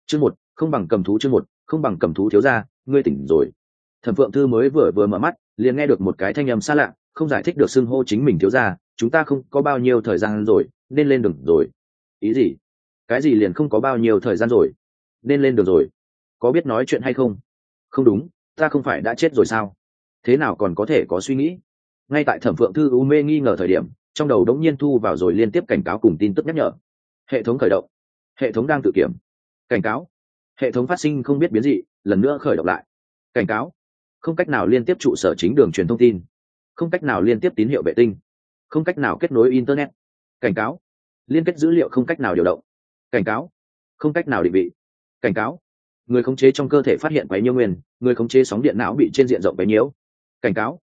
Chương một, không bằng cầm thú. Chương một, không bằng cầm thú. Thiếu gia, ngươi tỉnh rồi. Thẩm Phượng Thư mới vừa mở mắt, liền nghe được một cái thanh âm xa lạ, không giải thích được xưng hô chính mình thiếu gia. Chúng ta không có bao nhiêu thời gian rồi, nên lên đường rồi. Ý gì? Cái gì liền không có bao nhiêu thời gian rồi? Nên lên đường rồi? Có biết nói chuyện hay không? Không đúng, ta không phải đã chết rồi sao? Thế nào còn có thể có suy nghĩ? Ngay tại Thẩm Phượng Thư u mê nghi ngờ thời điểm, trong đầu đống nhiên thu vào rồi liên tiếp cảnh cáo cùng tin tức nhắc nhở. Hệ thống khởi động. Hệ thống đang tự kiểm. Cảnh cáo. Hệ thống phát sinh không biết biến dị, lần nữa khởi động lại. Cảnh cáo. Không cách nào liên tiếp trụ sở chính đường truyền thông tin. Không cách nào liên tiếp tín hiệu vệ tinh. Không cách nào kết nối internet. Cảnh cáo. Liên kết dữ liệu không cách nào điều động. Cảnh cáo. Không cách nào định vị. Cảnh cáo. Người khống chế trong cơ thể phát hiện quấy nhiễu nguyên, người khống chế sóng điện não bị trên diện rộng quấy nhiễu. Cảnh cáo.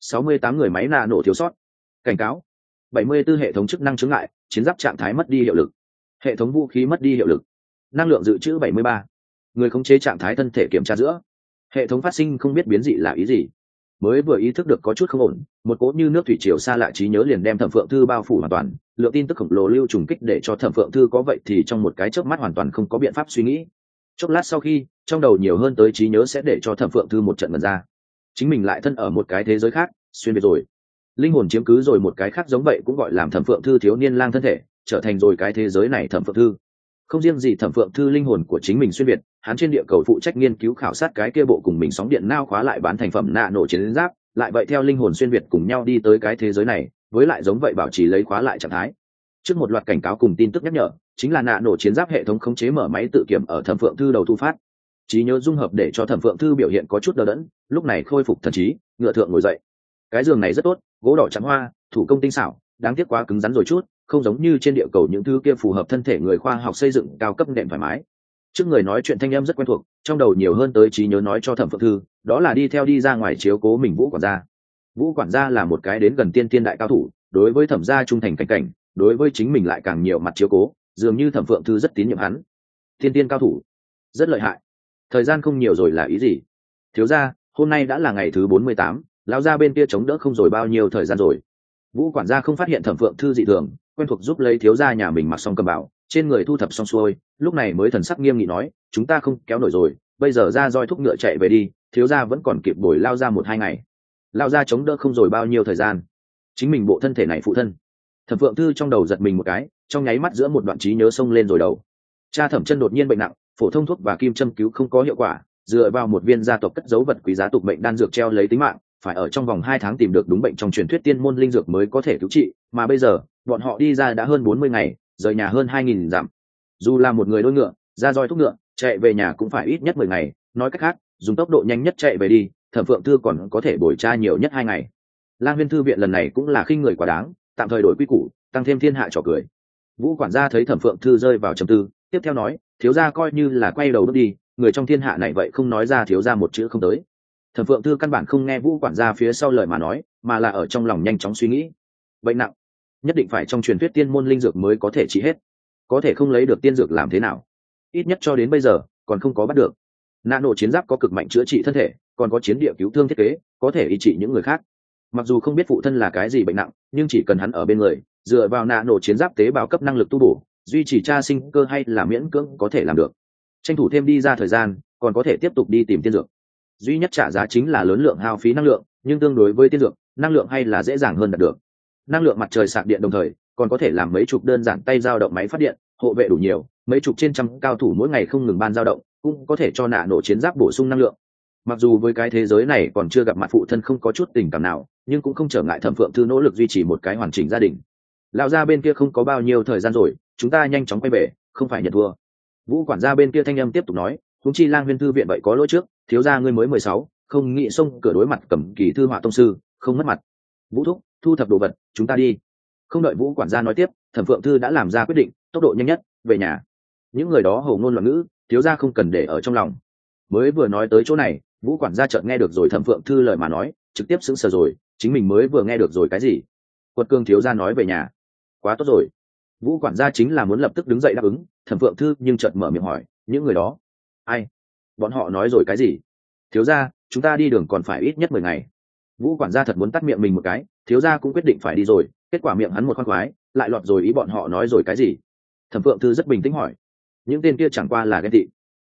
68 người máy nổ thiếu sót. Cảnh cáo. 74 hệ thống chức năng chướng ngại, chiến giáp trạng thái mất đi hiệu lực. Hệ thống vũ khí mất đi hiệu lực. Năng lượng dự trữ 73. Người khống chế trạng thái thân thể kiểm tra giữa. Hệ thống phát sinh không biết biến dị là ý gì? Mới vừa ý thức được có chút không ổn, một cỗ như nước thủy triều xa lạ trí nhớ liền đem Thẩm Phượng Thư bao phủ hoàn toàn, lượng tin tức khổng lồ lưu trùng kích để cho Thẩm Phượng Thư có vậy thì trong một cái chớp mắt hoàn toàn không có biện pháp suy nghĩ. Chốc lát sau khi, trong đầu nhiều hơn tới trí nhớ sẽ để cho Thẩm Phượng Thư một trận ngẩn ra. Chính mình lại thân ở một cái thế giới khác, xuyên việt rồi. Linh hồn chiếm cứ rồi một cái khác giống vậy cũng gọi làm Thẩm Phượng Thư thiếu niên lang thân thể, trở thành rồi cái thế giới này Thẩm Phượng Thư. Không riêng gì Thẩm Phượng Thư linh hồn của chính mình xuyên việt, hắn trên địa cầu phụ trách nghiên cứu khảo sát cái kia bộ cùng mình sóng điện nao khóa lại bán thành phẩm nổ chiến giáp, lại vậy theo linh hồn xuyên việt cùng nhau đi tới cái thế giới này, với lại giống vậy bảo trì lấy khóa lại trạng thái. Trước một loạt cảnh cáo cùng tin tức nhắc nhở, chính là nổ chiến giáp hệ thống khống chế mở máy tự kiểm ở Thẩm Phượng Thư đầu thu phát. Trí nhớ dung hợp để cho Thẩm Phượng Thư biểu hiện có chút đờ đẫn, lúc này khôi phục thần trí, ngựa thượng ngồi dậy. Cái giường này rất tốt, gỗ đỏ trắng hoa, thủ công tinh xảo, đáng tiếc quá cứng rắn rồi chút, không giống như trên địa cầu những thứ kia phù hợp thân thể người khoa học xây dựng cao cấp nệm thoải mái. Trước người nói chuyện thanh âm rất quen thuộc, trong đầu nhiều hơn tới trí nhớ nói cho Thẩm Phượng Thư, đó là đi theo đi ra ngoài chiếu cố mình Vũ quản gia. Vũ quản gia là một cái đến gần tiên thiên đại cao thủ, đối với Thẩm gia trung thành cảnh cảnh, đối với chính mình lại càng nhiều mặt chiếu cố, dường như Thẩm Phượng Thư rất tín nhiệm hắn. Tiên thiên cao thủ, rất lợi hại. Thời gian không nhiều rồi là ý gì? Thiếu gia, hôm nay đã là ngày thứ 48, lão gia bên kia chống đỡ không rồi bao nhiêu thời gian rồi. Vũ quản gia không phát hiện Thẩm Phượng Thư dị thường, quen thuộc giúp lấy thiếu gia nhà mình mặc xong cầm bảo, trên người thu thập xong xuôi, lúc này mới thần sắc nghiêm nghị nói, chúng ta không kéo nổi rồi, bây giờ ra roi thúc ngựa chạy về đi, thiếu gia vẫn còn kịp bồi lao ra 1-2 ngày. Lao ra chống đỡ không rồi bao nhiêu thời gian, chính mình bộ thân thể này phụ thân. Thẩm Phượng Thư trong đầu giật mình một cái, trong nháy mắt giữa một đoạn trí nhớ xông lên rồi đầu. Cha Thẩm Chân đột nhiên bệnh nặng, phổ thông thuốc và kim châm cứu không có hiệu quả, dựa vào một viên gia tộc cất giấu vật quý giá tục mệnh đan dược treo lấy tính mạng, phải ở trong vòng 2 tháng tìm được đúng bệnh trong truyền thuyết tiên môn linh dược mới có thể cứu trị, mà bây giờ, bọn họ đi ra đã hơn 40 ngày, rời nhà hơn 2000 dặm. Dù là một người đôi ngựa, ra roi thúc ngựa, chạy về nhà cũng phải ít nhất 10 ngày, nói cách khác, dùng tốc độ nhanh nhất chạy về đi, Thẩm Phượng Thư còn có thể bồi tra nhiều nhất 2 ngày. Lang Huyên thư viện lần này cũng là khinh người quá đáng, tạm thời đổi quy củ, tăng thêm thiên hạ trò cười. Vũ quản gia thấy Thẩm Phượng Thư rơi vào trầm tư, tiếp theo nói, thiếu gia coi như là quay đầu bước đi, người trong thiên hạ này vậy không nói ra thiếu gia một chữ không tới. Thẩm Phượng Thư căn bản không nghe Vũ quản gia phía sau lời mà nói, mà là ở trong lòng nhanh chóng suy nghĩ. Bệnh nặng, nhất định phải trong truyền thuyết tiên môn linh dược mới có thể trị hết, có thể không lấy được tiên dược làm thế nào? Ít nhất cho đến bây giờ còn không có bắt được. Nổ chiến giáp có cực mạnh chữa trị thân thể, còn có chiến địa cứu thương thiết kế, có thể y trị những người khác. Mặc dù không biết phụ thân là cái gì bệnh nặng, nhưng chỉ cần hắn ở bên người, dựa vào nổ chiến giáp tế bào cấp năng lực tu bổ, duy trì tra sinh cơ hay là miễn cưỡng có thể làm được. Tranh thủ thêm đi ra thời gian, còn có thể tiếp tục đi tìm tiên dược. Duy nhất trả giá chính là lớn lượng hao phí năng lượng, nhưng tương đối với tiên dược, năng lượng hay là dễ dàng hơn đạt được. Năng lượng mặt trời sạc điện đồng thời, còn có thể làm mấy chục đơn giản tay dao động máy phát điện, hộ vệ đủ nhiều, mấy chục trên trăm cao thủ mỗi ngày không ngừng ban dao động, cũng có thể cho nổ chiến giáp bổ sung năng lượng. Mặc dù với cái thế giới này còn chưa gặp mặt phụ thân không có chút tình cảm nào, nhưng cũng không trở ngại Thẩm Phượng Thư nỗ lực duy trì một cái hoàn chỉnh gia đình. Lão gia bên kia không có bao nhiêu thời gian rồi, chúng ta nhanh chóng quay về, không phải nhận thua. Vũ quản gia bên kia thanh âm tiếp tục nói, huống chi Lang Huyên thư viện vậy có lỗi trước, thiếu gia ngươi mới 16, không nghĩ xông cửa đối mặt Cẩm Kỳ thư họa tông sư, không mất mặt. Vũ thúc, thu thập đồ vật, chúng ta đi. Không đợi Vũ quản gia nói tiếp, Thẩm Phượng Thư đã làm ra quyết định, tốc độ nhanh nhất, về nhà. Những người đó hầu ngôn loạn ngữ, thiếu gia không cần để ở trong lòng. Mới vừa nói tới chỗ này, Vũ quản gia chợt nghe được rồi Thẩm Phượng Thư lời mà nói, trực tiếp sững sờ rồi, chính mình mới vừa nghe được rồi cái gì? Quật Cương thiếu gia nói về nhà. Quá tốt rồi. Vũ quản gia chính là muốn lập tức đứng dậy đáp ứng, Thẩm Phượng Thư nhưng chợt mở miệng hỏi, những người đó, ai? Bọn họ nói rồi cái gì? Thiếu gia, chúng ta đi đường còn phải ít nhất 10 ngày. Vũ quản gia thật muốn tắt miệng mình một cái, thiếu gia cũng quyết định phải đi rồi, kết quả miệng hắn một khoan khoái, lại lọt rồi ý bọn họ nói rồi cái gì? Thẩm Phượng Thư rất bình tĩnh hỏi, những tên kia chẳng qua là ghen tị.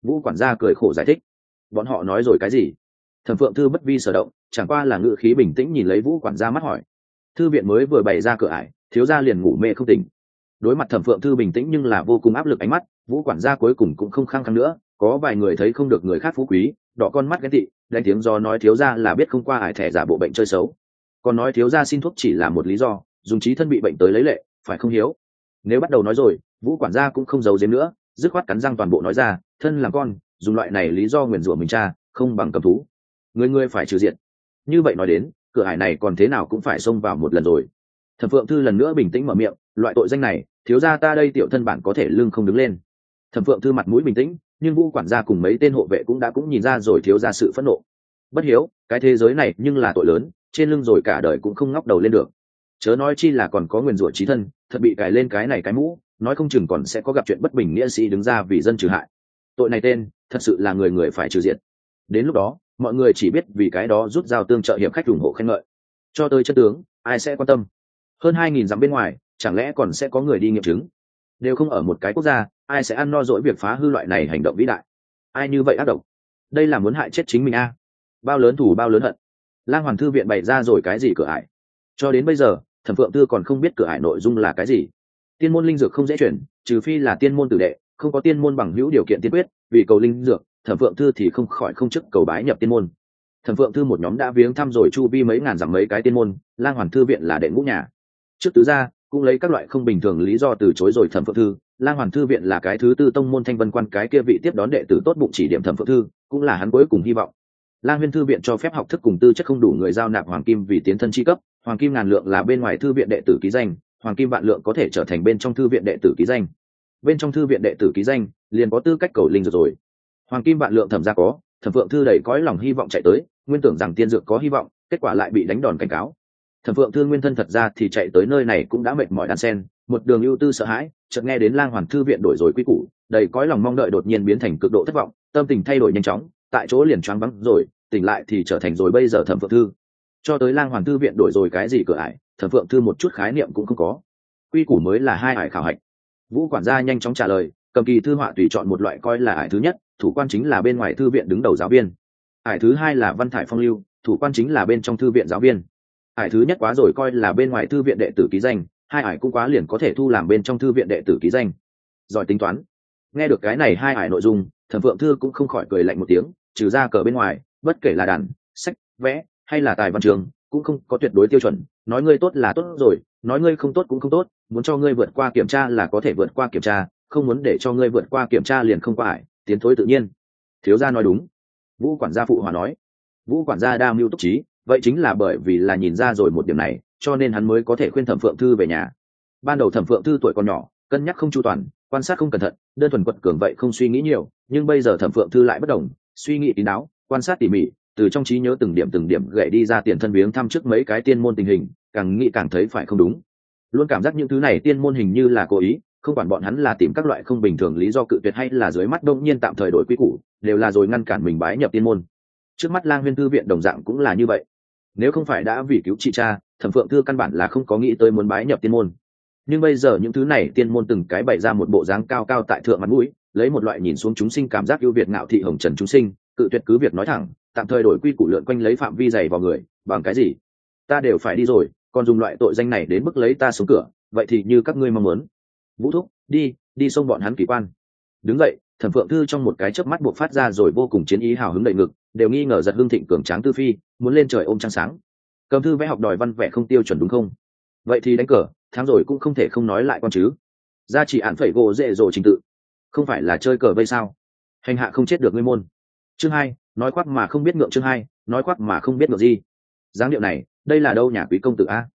Vũ quản gia cười khổ giải thích. Bọn họ nói rồi cái gì? Thẩm Phượng Thư bất vi sở động, chẳng qua là ngữ khí bình tĩnh nhìn lấy Vũ quản gia mắt hỏi. Thư viện mới vừa bày ra cửa ải, thiếu gia liền ngủ mê không tỉnh. Đối mặt Thẩm Phượng Thư bình tĩnh nhưng là vô cùng áp lực ánh mắt, Vũ quản gia cuối cùng cũng không khăng khăng nữa. Có vài người thấy không được người khác phú quý, đỏ con mắt ghen tị, đánh tiếng do nói thiếu gia là biết không qua ải thẻ giả bộ bệnh chơi xấu. Còn nói thiếu gia xin thuốc chỉ là một lý do, dùng trí thân bị bệnh tới lấy lệ, phải không hiếu? Nếu bắt đầu nói rồi, Vũ quản gia cũng không giấu giếm nữa, dứt khoát cắn răng toàn bộ nói ra, thân làm con, dùng loại này lý do nguyền rủa mình cha, không bằng cầm thú. Người phải trừ diện. Như vậy nói đến, cửa ải này còn thế nào cũng phải xông vào một lần rồi. Thẩm Phượng Thư lần nữa bình tĩnh mở miệng, loại tội danh này, thiếu gia ta đây tiểu thân bản có thể lưng không đứng lên. Thẩm Phượng Thư mặt mũi bình tĩnh, nhưng Vũ quản gia cùng mấy tên hộ vệ cũng nhìn ra rồi thiếu gia sự phẫn nộ. Bất hiếu, cái thế giới này nhưng là tội lớn, trên lưng rồi cả đời cũng không ngóc đầu lên được. Chớ nói chi là còn có nguyền rủa chí thân, thật bị cài lên cái này cái mũ, nói không chừng còn sẽ có gặp chuyện bất bình nghĩa sĩ đứng ra vì dân trừ hại. Tội này tên, thật sự là người người phải trừ diệt. Đến lúc đó, mọi người chỉ biết vì cái đó rút dao tương trợ hiệp khách ủng hộ khen ngợi. Cho tới chân tướng, ai sẽ quan tâm? Hơn 2000 dặm bên ngoài, chẳng lẽ còn sẽ có người đi nghiệm chứng? Đều không ở một cái quốc gia, ai sẽ ăn no dỗi việc phá hư loại này hành động vĩ đại? Ai như vậy ác độc? Đây là muốn hại chết chính mình a. Bao lớn thù bao lớn hận. Lang Hoàn thư viện bày ra rồi cái gì cửa ải? Cho đến bây giờ, Thẩm Phượng Thư còn không biết cửa ải nội dung là cái gì. Tiên môn linh dược không dễ chuyển, trừ phi là tiên môn tử đệ, không có tiên môn bằng hữu điều kiện tiên quyết, vì cầu linh dược, Thẩm Phượng Thư thì không khỏi không chức cầu bái nhập tiên môn. Thẩm Phượng Thư một nhóm đã viếng thăm rồi chu vi mấy ngàn dặm mấy cái tiên môn, Lang Hoàn thư viện là đệ ngũ nhà. Trước tứ gia cũng lấy các loại không bình thường lý do từ chối rồi Thẩm Phượng Thư. Lang Hoàn thư viện là cái thứ tư tông môn Thanh Vân Quan, cái kia vị tiếp đón đệ tử tốt bụng chỉ điểm Thẩm Phượng Thư, cũng là hắn cuối cùng hy vọng. Lang Huyên thư viện cho phép học thức cùng tư chất không đủ người giao nạp hoàng kim vì tiến thân chi cấp, hoàng kim ngàn lượng là bên ngoài thư viện đệ tử ký danh, hoàng kim vạn lượng có thể trở thành bên trong thư viện đệ tử ký danh. Bên trong thư viện đệ tử ký danh liền có tư cách cầu linh dược rồi. Hoàng kim vạn lượng Thẩm ra có, Thẩm Phượng Thư đầy cõi lòng hy vọng chạy tới, nguyên tưởng rằng tiên dược có hy vọng, kết quả lại bị đánh đòn cảnh cáo. Thẩm Phượng Thư nguyên thân thật ra thì chạy tới nơi này cũng đã mệt mỏi đan sen, một đường ưu tư sợ hãi, chợt nghe đến Lang Hoàn thư viện đổi rồi quy củ, đầy cõi lòng mong đợi đột nhiên biến thành cực độ thất vọng, tâm tình thay đổi nhanh chóng, tại chỗ liền choáng váng rồi, tỉnh lại thì trở thành rồi bây giờ Thẩm Phượng Thư. Cho tới Lang Hoàn thư viện đổi rồi cái gì cửa ải, Thẩm Phượng Thư một chút khái niệm cũng không có. Quy củ mới là 2 ải khảo hạch. Vũ quản gia nhanh chóng trả lời, cầm kỳ thư họa tùy chọn một loại coi là ải thứ nhất, thủ quan chính là bên ngoài thư viện đứng đầu giáo viên. Ải thứ hai là văn thải phong lưu, thủ quan chính là bên trong thư viện giáo viên. Ải thứ nhất quá rồi coi là bên ngoài thư viện đệ tử ký danh, 2 ải cũng quá liền có thể thu làm bên trong thư viện đệ tử ký danh. Giỏi tính toán. Nghe được cái này 2 ải nội dung, Thẩm Phượng Thư cũng không khỏi cười lạnh một tiếng, trừ ra cờ bên ngoài, bất kể là đàn, sách, vẽ hay là tài văn trường, cũng không có tuyệt đối tiêu chuẩn, nói ngươi tốt là tốt rồi, nói ngươi không tốt cũng không tốt, muốn cho ngươi vượt qua kiểm tra là có thể vượt qua kiểm tra, không muốn để cho ngươi vượt qua kiểm tra liền không qua ải, tiến thối tự nhiên. Thiếu gia nói đúng. Vũ quản gia phụ hòa nói. Vũ quản gia đa mưu túc trí, vậy chính là bởi vì là nhìn ra rồi một điểm này, cho nên hắn mới có thể khuyên Thẩm Phượng Thư về nhà. Ban đầu Thẩm Phượng Thư tuổi còn nhỏ, cân nhắc không chu toàn, quan sát không cẩn thận, đơn thuần quật cường vậy không suy nghĩ nhiều, nhưng bây giờ Thẩm Phượng Thư lại bất đồng, suy nghĩ kín đáo, quan sát tỉ mỉ, từ trong trí nhớ từng điểm gậy đi ra tiền thân viếng thăm trước mấy cái tiên môn tình hình, càng nghĩ càng thấy phải không đúng. Luôn cảm giác những thứ này tiên môn hình như là cố ý, không quản bọn hắn là tìm các loại không bình thường lý do cự tuyệt hay là dưới mắt đông nhiên tạm thời đổi quy củ, đều là rồi ngăn cản mình bái nhập tiên môn. Trước mắt Lang Huyên thư viện đồng dạng cũng là như vậy. Nếu không phải đã vì cứu chị cha, Thẩm Phượng Thư căn bản là không có nghĩ tới muốn bái nhập tiên môn. Nhưng bây giờ những thứ này tiên môn từng cái bày ra một bộ dáng cao cao tại thượng mặt mũi, lấy một loại nhìn xuống chúng sinh cảm giác ưu việt ngạo thị hồng trần chúng sinh, cự tuyệt cứ việc nói thẳng, tạm thời đổi quy củ lượn quanh lấy phạm vi dày vào người, bằng cái gì? Ta đều phải đi rồi, còn dùng loại tội danh này đến bức lấy ta xuống cửa, vậy thì như các ngươi mong muốn. Vũ thúc, đi xông bọn hắn kỳ quan. Đứng vậy, Thẩm Phượng Thư trong một cái chớp mắt buộc phát ra rồi vô cùng chiến ý hào hứng đầy ngực, đều nghi ngờ giật hưng thịnh cường tráng tư phi, muốn lên trời ôm trăng sáng. Cầm thư vẽ học đòi văn vẽ không tiêu chuẩn đúng không? Vậy thì đánh cờ, tháng rồi cũng không thể không nói lại con chứ. Ra chỉ án phẩy gỗ dễ dỗ trình tự, không phải là chơi cờ vây sao? Hành hạ không chết được ngươi môn. Chương 2, nói khoác mà không biết ngượng. Chương 2, nói khoác mà không biết ngượng gì. Dáng điệu này, đây là đâu nhà quý công tử a?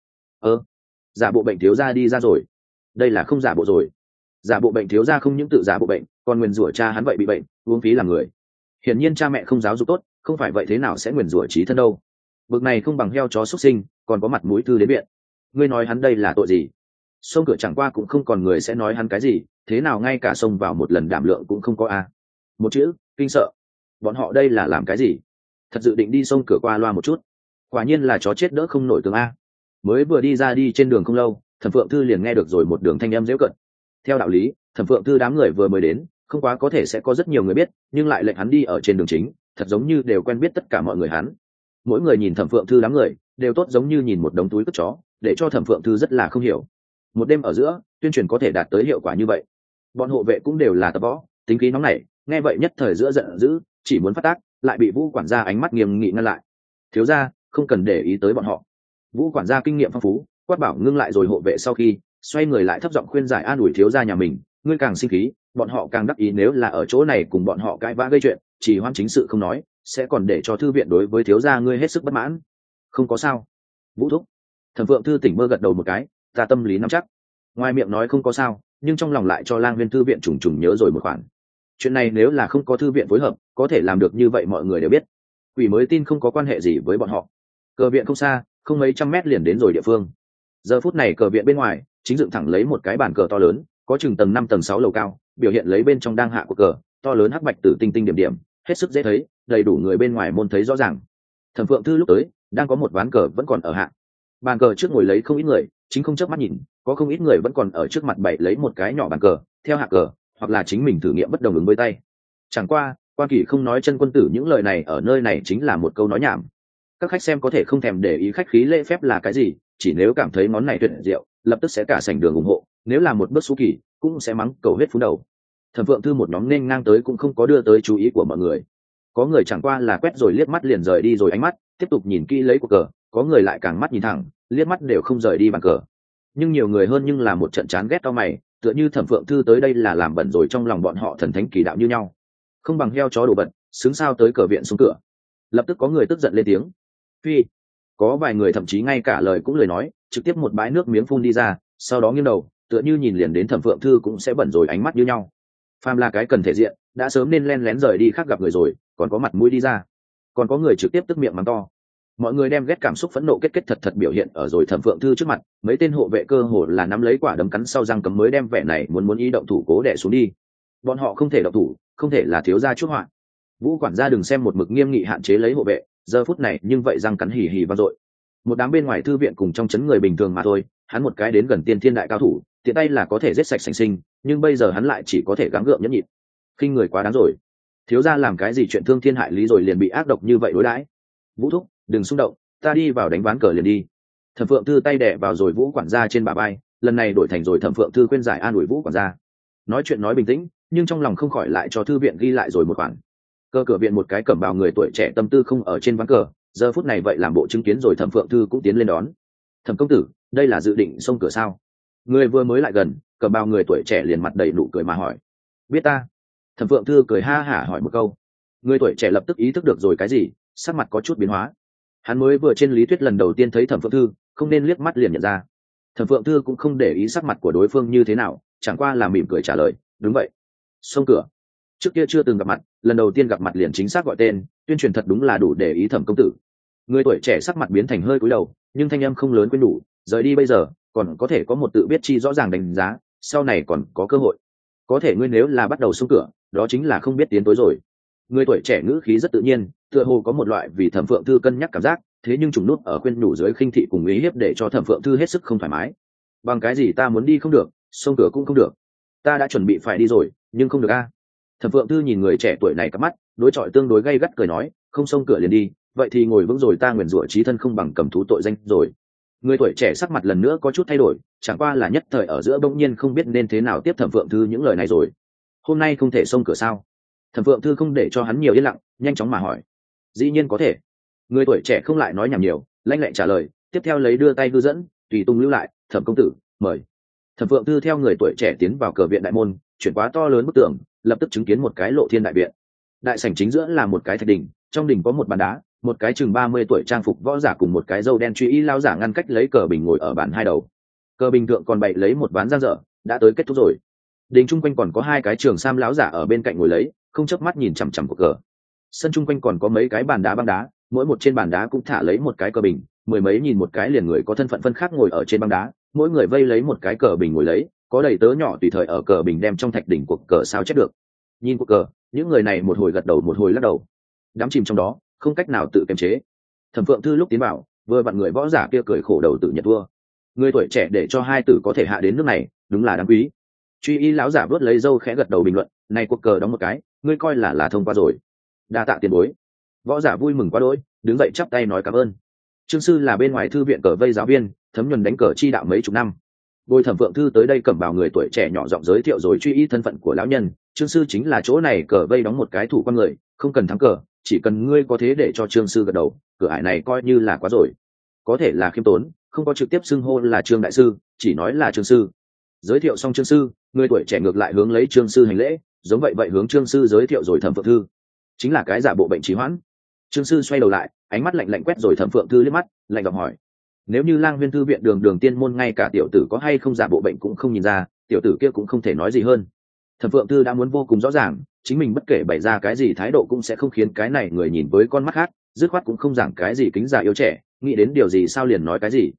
Giả bộ bệnh thiếu gia đi ra rồi. Đây là không giả bộ rồi. Giả bộ bệnh thiếu gia không những tự giả bộ bệnh, còn nguyền rủa cha hắn vậy bị bệnh, uống phí làm người. Hiển nhiên cha mẹ không giáo dục tốt, không phải vậy thế nào sẽ nguyền rủa trí thân đâu. Bực này không bằng heo chó xuất sinh, còn có mặt mũi thư đến viện. Ngươi nói hắn đây là tội gì? Xông cửa chẳng qua cũng không còn người sẽ nói hắn cái gì, thế nào ngay cả xông vào một lần đảm lượng cũng không có a. Một chữ, kinh sợ. Bọn họ đây là làm cái gì? Thật dự định đi xông cửa qua loa một chút. Quả nhiên là chó chết đỡ không nổi tường a. Mới vừa đi ra đi trên đường không lâu, Thẩm Phượng Thư liền nghe được rồi một đường thanh âm giễu cợt. Theo đạo lý, Thẩm Phượng Thư đám người vừa mới đến, không quá có thể sẽ có rất nhiều người biết, nhưng lại lệnh hắn đi ở trên đường chính, thật giống như đều quen biết tất cả mọi người hắn. Mỗi người nhìn Thẩm Phượng Thư đám người đều tốt giống như nhìn một đống túi cất chó, để cho Thẩm Phượng Thư rất là không hiểu. Một đêm ở giữa, tuyên truyền có thể đạt tới hiệu quả như vậy. Bọn hộ vệ cũng đều là tập võ, tính khí nóng nảy, nghe vậy nhất thời giữa giận dữ, chỉ muốn phát tác, lại bị Vũ quản gia ánh mắt nghiêm nghị ngăn lại. Thiếu gia, không cần để ý tới bọn họ. Vũ quản gia kinh nghiệm phong phú, quát bảo ngưng lại rồi hộ vệ sau khi xoay người lại thấp giọng khuyên giải an ủi thiếu gia nhà mình, ngươi càng sinh khí, bọn họ càng đắc ý, nếu là ở chỗ này cùng bọn họ cãi vã gây chuyện, chỉ hoan chính sự không nói, sẽ còn để cho thư viện đối với thiếu gia ngươi hết sức bất mãn. Không có sao. Vũ thúc. Thẩm Phượng Thư tỉnh mơ gật đầu một cái, ta tâm lý nắm chắc. Ngoài miệng nói không có sao, nhưng trong lòng lại cho Lang Viên thư viện trùng trùng nhớ rồi một khoản. Chuyện này nếu là không có thư viện phối hợp, có thể làm được như vậy mọi người đều biết. Quỷ mới tin không có quan hệ gì với bọn họ. Cờ viện không xa, không mấy trăm mét liền đến rồi địa phương. Giờ phút này cờ viện bên ngoài chính dựng thẳng lấy một cái bàn cờ to lớn, có chừng tầm 5 tầng 6 lầu cao, biểu hiện lấy bên trong đang hạ của cờ to lớn hắc bạch tử tinh tinh điểm điểm, hết sức dễ thấy, đầy đủ người bên ngoài môn thấy rõ ràng. Thẩm Phượng Thư lúc tới đang có một ván cờ vẫn còn ở hạ. Bàn cờ trước ngồi lấy không ít người, chính không chớp mắt nhìn, có không ít người vẫn còn ở trước mặt bày lấy một cái nhỏ bàn cờ theo hạ cờ, hoặc là chính mình thử nghiệm bất đồng ứng với tay. Chẳng qua quan kỷ không nói chân quân tử những lời này ở nơi này chính là một câu nói nhảm. Các khách xem có thể không thèm để ý khách khí lễ phép là cái gì, chỉ nếu cảm thấy món này tuyệt diệu, lập tức sẽ cả sảnh đường ủng hộ, nếu là một bước xú kỳ cũng sẽ mắng cầu hết phú đầu. Thẩm Phượng Thư một nhóm nên ngang tới cũng không có đưa tới chú ý của mọi người. Có người chẳng qua là quét rồi liếc mắt liền rời đi rồi ánh mắt tiếp tục nhìn kỹ lấy cuộc cờ, có người lại càng mắt nhìn thẳng, liếc mắt đều không rời đi bàn cờ. Nhưng nhiều người hơn nhưng là một trận chán ghét cau mày, tựa như Thẩm Phượng Thư tới đây là làm bẩn rồi trong lòng bọn họ thần thánh kỳ đạo như nhau. Không bằng heo chó đồ bẩn, xứng sao tới cờ viện xuống cửa. Lập tức có người tức giận lên tiếng. Phi. Có vài người thậm chí ngay cả lời cũng lời nói, trực tiếp một bãi nước miếng phun đi ra, sau đó nghiêng đầu, tựa như nhìn liền đến Thẩm Phượng Thư cũng sẽ bẩn rồi ánh mắt như nhau. Phàm là cái cần thể diện, đã sớm nên len lén rời đi khác gặp người rồi, còn có mặt mũi đi ra. Còn có người trực tiếp tức miệng mắng to. Mọi người đem ghét cảm xúc phẫn nộ kết thật biểu hiện ở rồi Thẩm Phượng Thư trước mặt, mấy tên hộ vệ cơ hồ là nắm lấy quả đấm cắn sau răng cấm mới đem vẻ này muốn ý động thủ cố đè xuống đi. Bọn họ không thể động thủ, không thể là thiếu gia chuốc họa. Vũ quản gia đừng xem một mực nghiêm nghị hạn chế lấy hộ vệ, giờ phút này nhưng vậy răng cắn hì hì vang dội. Một đám bên ngoài thư viện cùng trong trấn người bình thường mà thôi, hắn một cái đến gần tiên thiên đại cao thủ, tiện tay là có thể giết sạch sành sinh, nhưng bây giờ hắn lại chỉ có thể gắng gượng nhẫn nhịn. Khinh người quá đáng rồi. Thiếu gia làm cái gì chuyện thương thiên hại lý rồi liền bị ác độc như vậy đối đãi. Vũ thúc, đừng xung động, ta đi vào đánh ván cờ liền đi. Thẩm Phượng Thư tay đè vào rồi Vũ quản gia trên bả vai, lần này đổi thành rồi Thẩm Phượng Thư khuyên giải an ủi Vũ quản gia. Nói chuyện nói bình tĩnh, nhưng trong lòng không khỏi lại cho thư viện ghi lại rồi một khoản. Cơ cửa viện một cái cẩm bào người tuổi trẻ tâm tư không ở trên ván cờ, giờ phút này vậy làm bộ chứng kiến rồi Thẩm Phượng Thư cũng tiến lên đón. Thẩm công tử, đây là dự định xông cửa sao? Người vừa mới lại gần, cẩm bào người tuổi trẻ liền mặt đầy nụ cười mà hỏi. Biết ta? Thẩm Phượng Thư cười ha hả hỏi một câu. Người tuổi trẻ lập tức ý thức được rồi cái gì, sắc mặt có chút biến hóa. Hắn mới vừa trên lý thuyết lần đầu tiên thấy Thẩm Phượng Thư, không nên liếc mắt liền nhận ra. Thẩm Phượng Thư cũng không để ý sắc mặt của đối phương như thế nào, chẳng qua là mỉm cười trả lời, đúng vậy. Xông cửa. Trước kia chưa từng gặp mặt, lần đầu tiên gặp mặt liền chính xác gọi tên, tuyên truyền thật đúng là đủ để ý Thẩm công tử. Người tuổi trẻ sắc mặt biến thành hơi cúi đầu, nhưng thanh âm không lớn quên đủ, rời đi bây giờ còn có thể có một tự biết chi rõ ràng đánh giá, sau này còn có cơ hội. Có thể ngươi nếu là bắt đầu xông cửa, đó chính là không biết tiến tối rồi. Người tuổi trẻ ngữ khí rất tự nhiên, tựa hồ có một loại vì Thẩm Phượng Thư cân nhắc cảm giác, thế nhưng trùng nút ở khuyên nhủ dưới khinh thị cùng ý hiếp để cho Thẩm Phượng Thư hết sức không thoải mái. Bằng cái gì ta muốn đi không được, xông cửa cũng không được. Ta đã chuẩn bị phải đi rồi, nhưng không được a. Thẩm Phượng Thư nhìn người trẻ tuổi này cắp mắt, đối chọi tương đối gay gắt cười nói, không xông cửa liền đi, vậy thì ngồi vững rồi, ta nguyền rủa chí thân không bằng cầm thú tội danh rồi. Người tuổi trẻ sắc mặt lần nữa có chút thay đổi, chẳng qua là nhất thời ở giữa bỗng nhiên không biết nên thế nào tiếp Thẩm Phượng Thư những lời này rồi. Hôm nay không thể xông cửa sao? Thẩm Phượng Thư không để cho hắn nhiều yên lặng, nhanh chóng mà hỏi. Dĩ nhiên có thể. Người tuổi trẻ không lại nói nhảm nhiều, lanh lẹ trả lời, tiếp theo lấy đưa tay hư dẫn, tùy tung lưu lại, Thẩm công tử, mời. Thẩm Phượng Thư theo người tuổi trẻ tiến vào cờ viện đại môn, chuyển quá to lớn bức tường, lập tức chứng kiến một cái lộ thiên đại viện. Đại sảnh chính giữa là một cái thạch đỉnh, trong đỉnh có một bàn đá, một cái chừng 30 tuổi trang phục võ giả cùng một cái râu đen truy y lao giả ngăn cách lấy cờ bình ngồi ở bàn hai đầu. Cờ bình thượng còn bày lấy một ván giang dở, đã tới kết thúc rồi. Đỉnh chung quanh còn có hai cái trường sam lão giả ở bên cạnh ngồi lấy, không chớp mắt nhìn chằm chằm cuộc cờ. Sân chung quanh còn có mấy cái bàn đá băng đá, mỗi một trên bàn đá cũng thả lấy một cái cờ bình, mười mấy nhìn một cái liền người có thân phận phân khác ngồi ở trên băng đá, mỗi người vây lấy một cái cờ bình ngồi lấy, có đầy tớ nhỏ tùy thời ở cờ bình đem trong thạch đỉnh cuộc cờ sao chép được. Nhìn cuộc cờ, những người này một hồi gật đầu một hồi lắc đầu, đắm chìm trong đó, không cách nào tự kiềm chế. Thẩm Phượng Thư lúc tiến vào, vừa vặn người võ giả kia cười khổ đầu tự nhận thua. Người tuổi trẻ để cho hai tử có thể hạ đến nước này, đúng là đáng quý. Truy y lão giả vớt lấy dâu khẽ gật đầu bình luận, này cuộc cờ đóng một cái, ngươi coi là thông qua rồi. Đa tạ tiền bối. Võ giả vui mừng quá đỗi, đứng dậy chắp tay nói cảm ơn. Trương sư là bên ngoài thư viện cờ vây giáo viên, thấm nhuần đánh cờ chi đạo mấy chục năm. Bồi Thẩm Phượng Thư tới đây cẩm bào người tuổi trẻ nhỏ giọng giới thiệu rồi truy ý thân phận của lão nhân. Trương sư chính là chỗ này cờ vây đóng một cái thủ con người, không cần thắng cờ, chỉ cần ngươi có thế để cho Trương sư gật đầu, cửa ải này coi như là quá rồi. Có thể là khiêm tốn, không có trực tiếp xưng hô là Trương đại sư, chỉ nói là Trương sư. Giới thiệu xong Trương sư, người tuổi trẻ ngược lại hướng lấy Trương sư hành lễ, giống vậy hướng Trương sư giới thiệu rồi Thẩm Phượng Thư, chính là cái giả bộ bệnh trì hoãn. Trương sư xoay đầu lại, ánh mắt lạnh lạnh quét rồi Thẩm Phượng Thư liếc mắt, lạnh giọng hỏi: nếu như Lang Huyên thư viện đường tiên môn ngay cả tiểu tử có hay không giả bộ bệnh cũng không nhìn ra, tiểu tử kia cũng không thể nói gì hơn. Thẩm Phượng Thư đã muốn vô cùng rõ ràng, chính mình bất kể bày ra cái gì thái độ cũng sẽ không khiến cái này người nhìn với con mắt khác, dứt khoát cũng không giảng cái gì kính già yêu trẻ, nghĩ đến điều gì sao liền nói cái gì.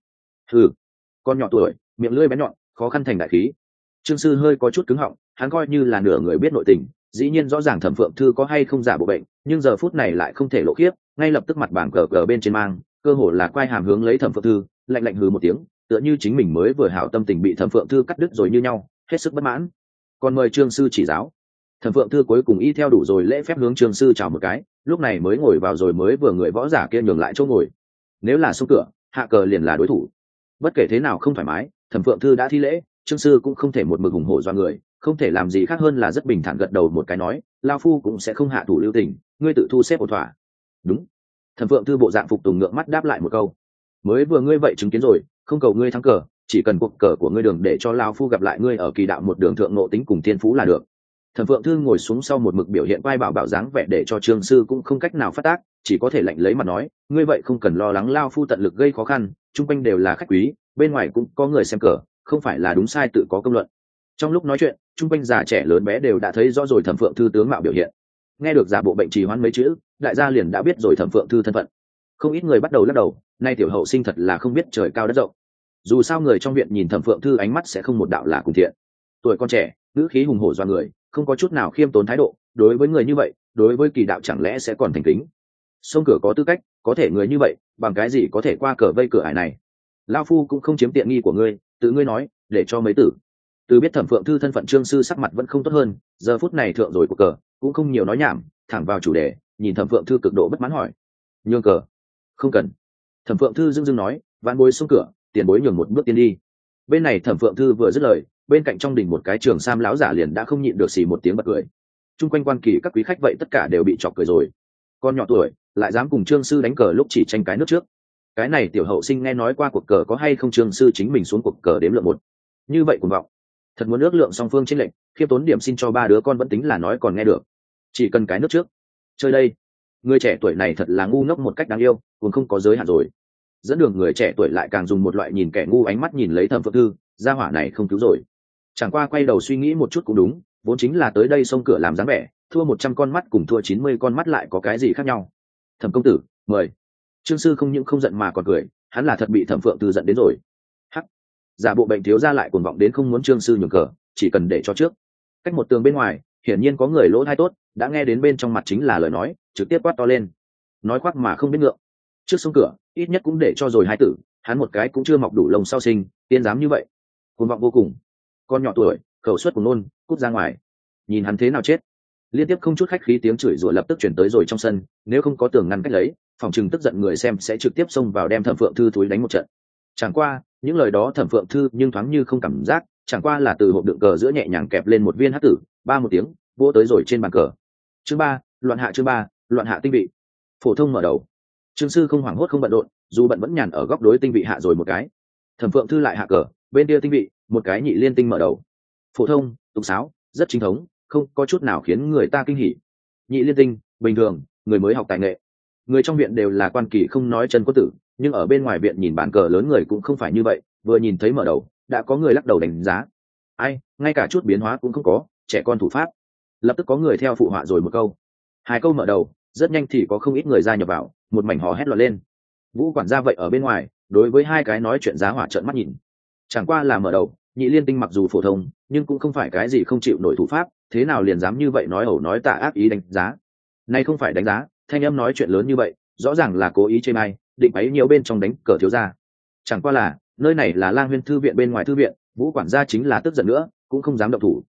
Con nhỏ tuổi, miệng lưỡi bén nhọn, khó khăn thành đại khí. Trương sư hơi có chút cứng họng, hắn coi như là nửa người biết nội tình, dĩ nhiên rõ ràng Thẩm Phượng Thư có hay không giả bộ bệnh, nhưng giờ phút này lại không thể lộ khiếp, ngay lập tức mặt bảng cờ bên trên mang, cơ hồ là quay hàm hướng lấy Thẩm Phượng Thư, lạnh lạnh hừ một tiếng, tựa như chính mình mới vừa hảo tâm tình bị Thẩm Phượng Thư cắt đứt rồi như nhau, hết sức bất mãn. Còn mời Trương sư chỉ giáo. Thẩm Phượng Thư cuối cùng y theo đủ rồi lễ phép hướng Trương sư chào một cái, lúc này mới ngồi vào rồi mới vừa người võ giả kia nhường lại chỗ ngồi. Nếu là xông cửa, hạ cờ liền là đối thủ. Bất kể thế nào không thoải mái, Thẩm Phượng Thư đã thi lễ, Trương sư cũng không thể một mực hùng hổ do người, không thể làm gì khác hơn là rất bình thản gật đầu một cái nói, lao phu cũng sẽ không hạ thủ lưu tình, ngươi tự thu xếp ổn thỏa. Đúng. Thẩm Phượng Thư bộ dạng phục tùng ngượng mắt đáp lại một câu. Mới vừa ngươi vậy chứng kiến rồi, không cầu ngươi thắng cờ, chỉ cần cuộc cờ của ngươi đường để cho lao phu gặp lại ngươi ở kỳ đạo một đường thượng nộ tính cùng thiên phú là được. Thẩm Phượng Thư ngồi xuống sau một mực biểu hiện vai bảo dáng vẻ để cho Trương sư cũng không cách nào phát tác, chỉ có thể lạnh lấy mặt nói, ngươi vậy không cần lo lắng lao phu tận lực gây khó khăn, chung quanh đều là khách quý, bên ngoài cũng có người xem cờ, không phải là đúng sai tự có công luận. Trong lúc nói chuyện, chung quanh già trẻ lớn bé đều đã thấy rõ rồi Thẩm Phượng Thư tướng mạo biểu hiện. Nghe được giả bộ bệnh trì hoãn mấy chữ, đại gia liền đã biết rồi Thẩm Phượng Thư thân phận. Không ít người bắt đầu lắc đầu, nay tiểu hậu sinh thật là không biết trời cao đất rộng. Dù sao người trong viện nhìn Thẩm Phượng Thư ánh mắt sẽ không một đạo là cùng thiện. Tuổi con trẻ, ngữ khí hùng hổ do người, không có chút nào khiêm tốn thái độ, đối với người như vậy, đối với kỳ đạo chẳng lẽ sẽ còn thành kính. Xông cửa có tư cách, có thể người như vậy, bằng cái gì có thể qua cờ vây cửa ải này? Lão phu cũng không chiếm tiện nghi của ngươi, tự ngươi nói, để cho mấy tử. Từ biết Thẩm Phượng Thư thân phận Trương sư sắc mặt vẫn không tốt hơn, giờ phút này thượng rồi của cờ, cũng không nhiều nói nhảm, thẳng vào chủ đề, nhìn Thẩm Phượng Thư cực độ bất mãn hỏi: nhường cờ? Không cần. Thẩm Phượng Thư dưng nói, vạn bối xông cửa, tiền bối nhường một bước tiến đi. Bên này Thẩm Phượng Thư vừa dứt lời, bên cạnh trong đình một cái trường sam lão giả liền đã không nhịn được xì một tiếng bật cười. Trung quanh quan kỳ các quý khách vậy tất cả đều bị chọc cười rồi. Con nhỏ tuổi lại dám cùng Trương sư đánh cờ lúc chỉ tranh cái nước trước. Cái này tiểu hậu sinh nghe nói qua cuộc cờ có hay không Trương sư chính mình xuống cuộc cờ đếm lượng một. Như vậy cuồng vọng. Thật muốn ước lượng song phương chênh lệch, khiêm tốn điểm xin cho ba đứa con vẫn tính là nói còn nghe được. Chỉ cần cái nước trước. Chơi đây. Người trẻ tuổi này thật là ngu ngốc một cách đáng yêu, cũng không có giới hạn rồi. Dẫn đường người trẻ tuổi lại càng dùng một loại nhìn kẻ ngu ánh mắt nhìn lấy Thẩm Phượng Thư, gia hỏa này không cứu rồi. Chẳng qua quay đầu suy nghĩ một chút cũng đúng, vốn chính là tới đây xông cửa làm dáng vẻ, thua 100 con mắt cùng thua 90 con mắt lại có cái gì khác nhau. Thẩm công tử, mời. Trương sư không những không giận mà còn cười, hắn là thật bị Thẩm Phượng Thư giận đến rồi. Hắc. Giả bộ bệnh thiếu gia lại cuồng vọng đến không muốn Trương sư nhường cờ, chỉ cần để cho trước. Cách một tường bên ngoài, hiển nhiên có người lỗ tai tốt, đã nghe đến bên trong mặt chính là lời nói, trực tiếp quát to lên. Nói khoác mà không biết ngượng. Trước sông cửa, ít nhất cũng để cho rồi hai tử, hắn một cái cũng chưa mọc đủ lông sau sinh, tiên dám như vậy. Cuồng vọng vô cùng. Con nhỏ tuổi, khẩu suất cùng nôn, cút ra ngoài. Nhìn hắn thế nào chết. Liên tiếp không chút khách khí tiếng chửi rủa lập tức chuyển tới rồi trong sân, nếu không có tường ngăn cách lấy, phòng trừng tức giận người xem sẽ trực tiếp xông vào đem Thẩm Phượng Thư túi đánh một trận. Chẳng qua, những lời đó Thẩm Phượng Thư nhưng thoáng như không cảm giác, chẳng qua là từ hộp đựng cờ giữa nhẹ nhàng kẹp lên một viên hắc tử, ba một tiếng, vỗ tới rồi trên bàn cờ. Chương 3, loạn hạ tinh vị. Phổ thông mở đầu. Trương sư không hoảng hốt không bận rộn, dù bận vẫn nhàn ở góc đối tinh vị hạ rồi một cái. Thẩm Phượng Thư lại hạ cờ, bên kia tinh vị, một cái nhị liên tinh mở đầu. Phổ thông, tục sáo, rất chính thống, không có chút nào khiến người ta kinh hỉ. Nhị liên tinh, bình thường, người mới học tài nghệ. Người trong viện đều là quan kỳ không nói chân có tử, nhưng ở bên ngoài viện nhìn bàn cờ lớn người cũng không phải như vậy, vừa nhìn thấy mở đầu, đã có người lắc đầu đánh giá. Ai, ngay cả chút biến hóa cũng không có, trẻ con thủ pháp. Lập tức có người theo phụ họa rồi một câu. Hai câu mở đầu, rất nhanh thì có không ít người gia nhập vào, một mảnh hò hét loạn lên. Vũ quản gia vậy ở bên ngoài, đối với hai cái nói chuyện giá hỏa trợn mắt nhìn. Chẳng qua là mở đầu, nhị liên tinh mặc dù phổ thông, nhưng cũng không phải cái gì không chịu nổi thủ pháp, thế nào liền dám như vậy nói ẩu nói tả ác ý đánh giá. Này không phải đánh giá, thanh âm nói chuyện lớn như vậy, rõ ràng là cố ý chê bai, định bấy nhiều bên trong đánh cờ thiếu gia. Chẳng qua là, nơi này là Lang Huyên thư viện bên ngoài thư viện, Vũ quản gia chính là tức giận nữa, cũng không dám động thủ,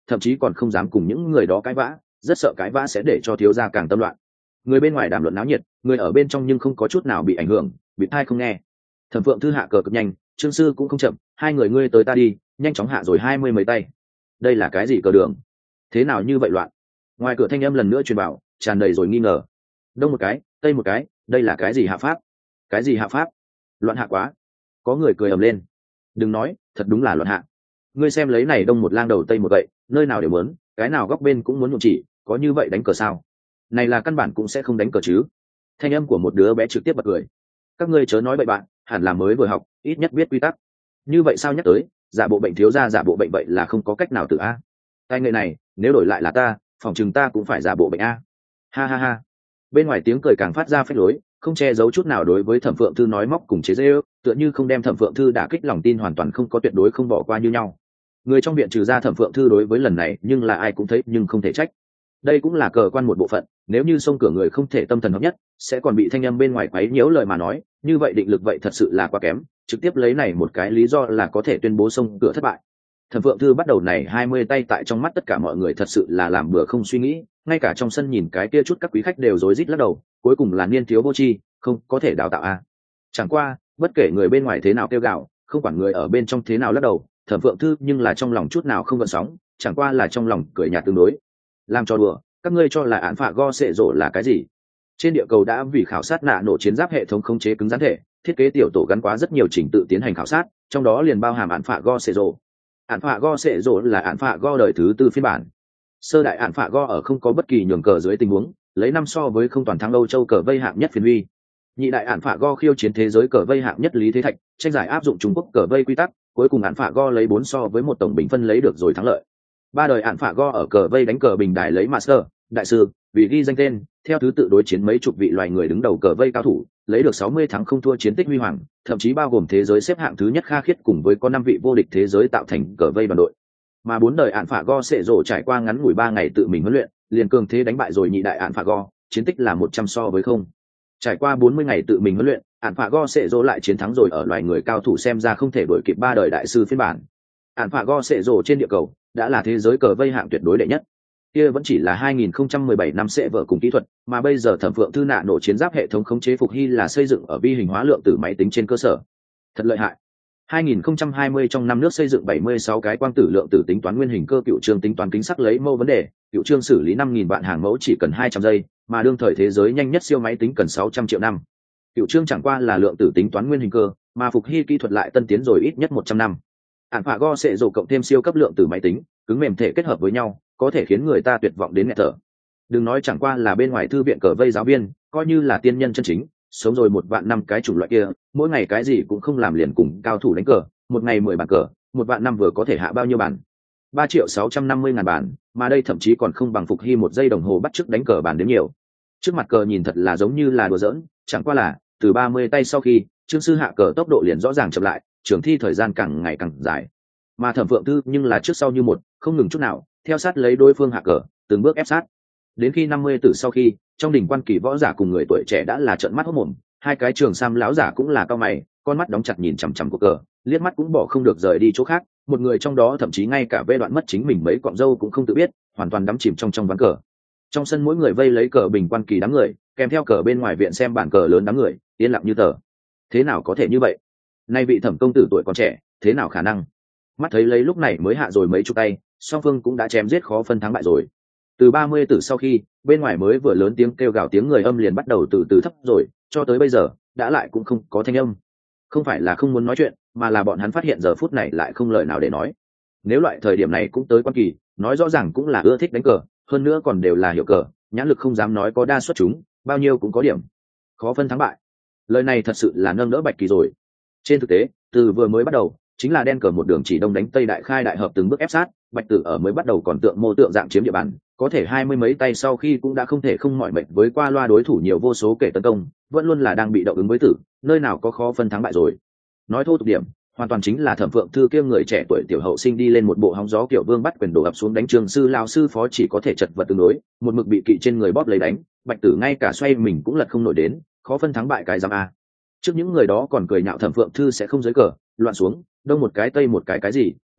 thậm chí còn không dám cùng những người đó cãi vã, rất sợ cãi vã sẽ để cho thiếu gia càng tâm loạn. Người bên ngoài đàm luận náo nhiệt, người ở bên trong nhưng không có chút nào bị ảnh hưởng, bị tai không nghe. Thẩm Phượng Thư hạ cờ cực nhanh, Trương Sư cũng không chậm, hai người ngươi tới ta đi, nhanh chóng hạ rồi 20 mấy tay. Đây là cái gì cờ đường? Thế nào như vậy loạn? Ngoài cửa thanh âm lần nữa truyền vào, tràn đầy rồi nghi ngờ. Đông một cái, tây một cái, đây là cái gì hạ pháp? Cái gì hạ pháp? Loạn hạ quá. Có người cười ầm lên. Đừng nói, thật đúng là loạn hạ. Ngươi xem lấy này đông một lang đầu tây một gậy, nơi nào đều muốn, cái nào góc bên cũng muốn nhuộm chỉ, có như vậy đánh cờ sao? Này là căn bản cũng sẽ không đánh cờ chứ. Thanh âm của một đứa bé trực tiếp bật cười. Các ngươi chớ nói bậy bạn, hẳn là mới vừa học, ít nhất biết quy tắc. Như vậy sao nhắc tới, giả bộ bệnh thiếu gia giả bộ bệnh vậy là không có cách nào tự a. Tay nghệ này, nếu đổi lại là ta, phòng chừng ta cũng phải giả bộ bệnh a. Ha ha ha. Bên ngoài tiếng cười càng phát ra phách lối, không che giấu chút nào đối với Thẩm Phượng Thư nói móc cùng chế giễu, tựa như không đem Thẩm Phượng Thư đả kích lòng tin hoàn toàn không có tuyệt đối không bỏ qua như nhau. Người trong viện trừ ra Thẩm Phượng Thư đối với lần này, nhưng là ai cũng thấy nhưng không thể trách. Đây cũng là cờ quan một bộ phận, nếu như xông cửa người không thể tâm thần hợp nhất, sẽ còn bị thanh âm bên ngoài quấy nhiễu lời mà nói, như vậy định lực vậy thật sự là quá kém, trực tiếp lấy này một cái lý do là có thể tuyên bố xông cửa thất bại. Thẩm Phượng Thư bắt đầu này 20 tay tại trong mắt tất cả mọi người thật sự là làm bừa không suy nghĩ, ngay cả trong sân nhìn cái kia chút các quý khách đều rối rít lắc đầu, cuối cùng là niên thiếu vô tri, không có thể đào tạo a. Chẳng qua, bất kể người bên ngoài thế nào kêu gào, không quản người ở bên trong thế nào lắc đầu, Thẩm Phượng Thư nhưng là trong lòng chút nào không gợn sóng, chẳng qua là trong lòng cười nhạt tương đối. Làm trò đùa, các ngươi cho là án phạ go sệ rộ là cái gì? Trên địa cầu đã vì khảo sát nạ nổ chiến giáp hệ thống khống chế cứng rắn thể, thiết kế tiểu tổ gắn quá rất nhiều trình tự tiến hành khảo sát, trong đó liền bao hàm án phạ go sệ rộ. Án phạ go sệ rộ là án phạ go đời thứ 4 phiên bản. Sơ đại án phạ go ở không có bất kỳ nhường cờ dưới tình huống, lấy năm so với không toàn thắng Âu Châu cờ vây hạng nhất phiên uy. Nhị đại án phạ go khiêu chiến thế giới cờ vây hạng nhất Lý Thế Thạch, tranh giải áp dụng Trung Quốc cờ vây quy tắc, cuối cùng án phạ go lấy 4 so với một tổng bình phân lấy được rồi thắng lợi. Ba đời án phạ go ở cờ vây đánh cờ bình đài lấy master, đại sư, vì ghi danh tên, theo thứ tự đối chiến mấy chục vị loài người đứng đầu cờ vây cao thủ, lấy được 60 thắng không thua chiến tích huy hoàng, thậm chí bao gồm thế giới xếp hạng thứ nhất Kha Khiết cùng với có 5 vị vô địch thế giới tạo thành cờ vây đoàn đội. Mà 4 đời án phạ go sệ rổ trải qua ngắn ngủi 3 ngày tự mình huấn luyện, liền cường thế đánh bại rồi nhị đại án phạ go, chiến tích là 100 so với không. Trải qua 40 ngày tự mình huấn luyện, án phạ go sệ rổ lại chiến thắng rồi ở loài người cao thủ xem ra không thể đuổi kịp 3 đời đại sư phiên bản. Án phạ go sệ rổ trên địa cầu đã là thế giới cờ vây hạng tuyệt đối đệ nhất. Kia vẫn chỉ là 2017 năm sẽ vợ cùng kỹ thuật, mà bây giờ Thẩm Phượng Thư nạ nổ chiến giáp hệ thống khống chế phục hy là xây dựng ở vi hình hóa lượng tử máy tính trên cơ sở. Thật lợi hại. 2020 trong năm nước xây dựng 76 cái quang tử lượng tử tính toán nguyên hình cơ, cựu chương tính toán kính sắc lấy mẫu vấn đề, cựu chương xử lý 5.000 vạn hàng mẫu chỉ cần 200 giây, mà đương thời thế giới nhanh nhất siêu máy tính cần 600 triệu năm. Cựu chương chẳng qua là lượng tử tính toán nguyên hình cơ, mà phục hy kỹ thuật lại tân tiến rồi ít nhất 100 năm. AlphaGo sẽ rổ cộng thêm siêu cấp lượng tử máy tính, cứng mềm thể kết hợp với nhau, có thể khiến người ta tuyệt vọng đến nghẹt thở. Đừng nói chẳng qua là bên ngoài thư viện cờ vây giáo viên, coi như là tiên nhân chân chính, sống rồi 1 vạn năm cái chủng loại kia, mỗi ngày cái gì cũng không làm liền cùng cao thủ đánh cờ, một ngày 10 bàn cờ, 1 vạn năm vừa có thể hạ bao nhiêu bàn? 3.650.000 bàn, mà đây thậm chí còn không bằng Phục Hy 1 giây đồng hồ bắt chước đánh cờ bàn đến nhiều. Trước mặt cờ nhìn thật là giống như là đùa giỡn, chẳng qua là từ 30 tay sau khi, Trương sư hạ cờ tốc độ liền rõ ràng chậm lại, trường thi thời gian càng ngày càng dài. Mà Thẩm Phượng Thư nhưng là trước sau như một, không ngừng chút nào, theo sát lấy đối phương hạ cờ, từng bước ép sát. Đến khi 50 tử sau khi, trong đỉnh quan kỳ võ giả cùng người tuổi trẻ đã là trợn mắt hốt mồm, hai cái trường sam lão giả cũng là cao mày, con mắt đóng chặt nhìn chằm chằm cuộc cờ, liếc mắt cũng bỏ không được rời đi chỗ khác, một người trong đó thậm chí ngay cả vê đoạn mất chính mình mấy cọng râu cũng không tự biết, hoàn toàn đắm chìm trong ván cờ. Trong sân mỗi người vây lấy cờ bình quan kỳ đám người, kèm theo cờ bên ngoài viện xem bàn cờ lớn đám người, yên lặng như tờ. Thế nào có thể như vậy? Nay vị Thẩm công tử tuổi còn trẻ, thế nào khả năng? Mắt thấy lấy lúc này mới hạ rồi mấy chục tay, song phương cũng đã chém giết khó phân thắng bại rồi. Từ 30 tử sau khi, bên ngoài mới vừa lớn tiếng kêu gào tiếng người âm liền bắt đầu từ từ thấp rồi, cho tới bây giờ, đã lại cũng không có thanh âm. Không phải là không muốn nói chuyện, mà là bọn hắn phát hiện giờ phút này lại không lời nào để nói. Nếu loại thời điểm này cũng tới quan kỳ, nói rõ ràng cũng là ưa thích đánh cờ, hơn nữa còn đều là hiểu cờ, nhãn lực không dám nói có đa xuất chúng, bao nhiêu cũng có điểm. Khó phân thắng bại. Lời này thật sự là nâng đỡ Bạch Kỳ rồi. Trên thực tế, từ vừa mới bắt đầu, chính là đen cờ một đường chỉ đông đánh tây đại khai đại hợp từng bước ép sát, Bạch Tử ở mới bắt đầu còn tượng mô tượng dạng chiếm địa bàn, có thể 20 mấy tay sau khi cũng đã không thể không mỏi mệt với qua loa đối thủ nhiều vô số kể tấn công, vẫn luôn là đang bị động ứng với tử, nơi nào có khó phân thắng bại rồi. Nói thô tục điểm, hoàn toàn chính là Thẩm Phượng Thư kia người trẻ tuổi tiểu hậu sinh đi lên một bộ hóng gió kiểu vương bắt quyền đổ ập xuống đánh Trường sư lao sư phó chỉ có thể chật vật tương đối, một mực bị kỵ trên người bóp lấy đánh, Bạch Tử ngay cả xoay mình cũng lật không nổi đến, khó phân thắng bại cái giám a. Trước những người đó còn cười nhạo Thẩm Phượng Thư sẽ không giới cờ, loạn xuống, đông một cái tây một cái gì,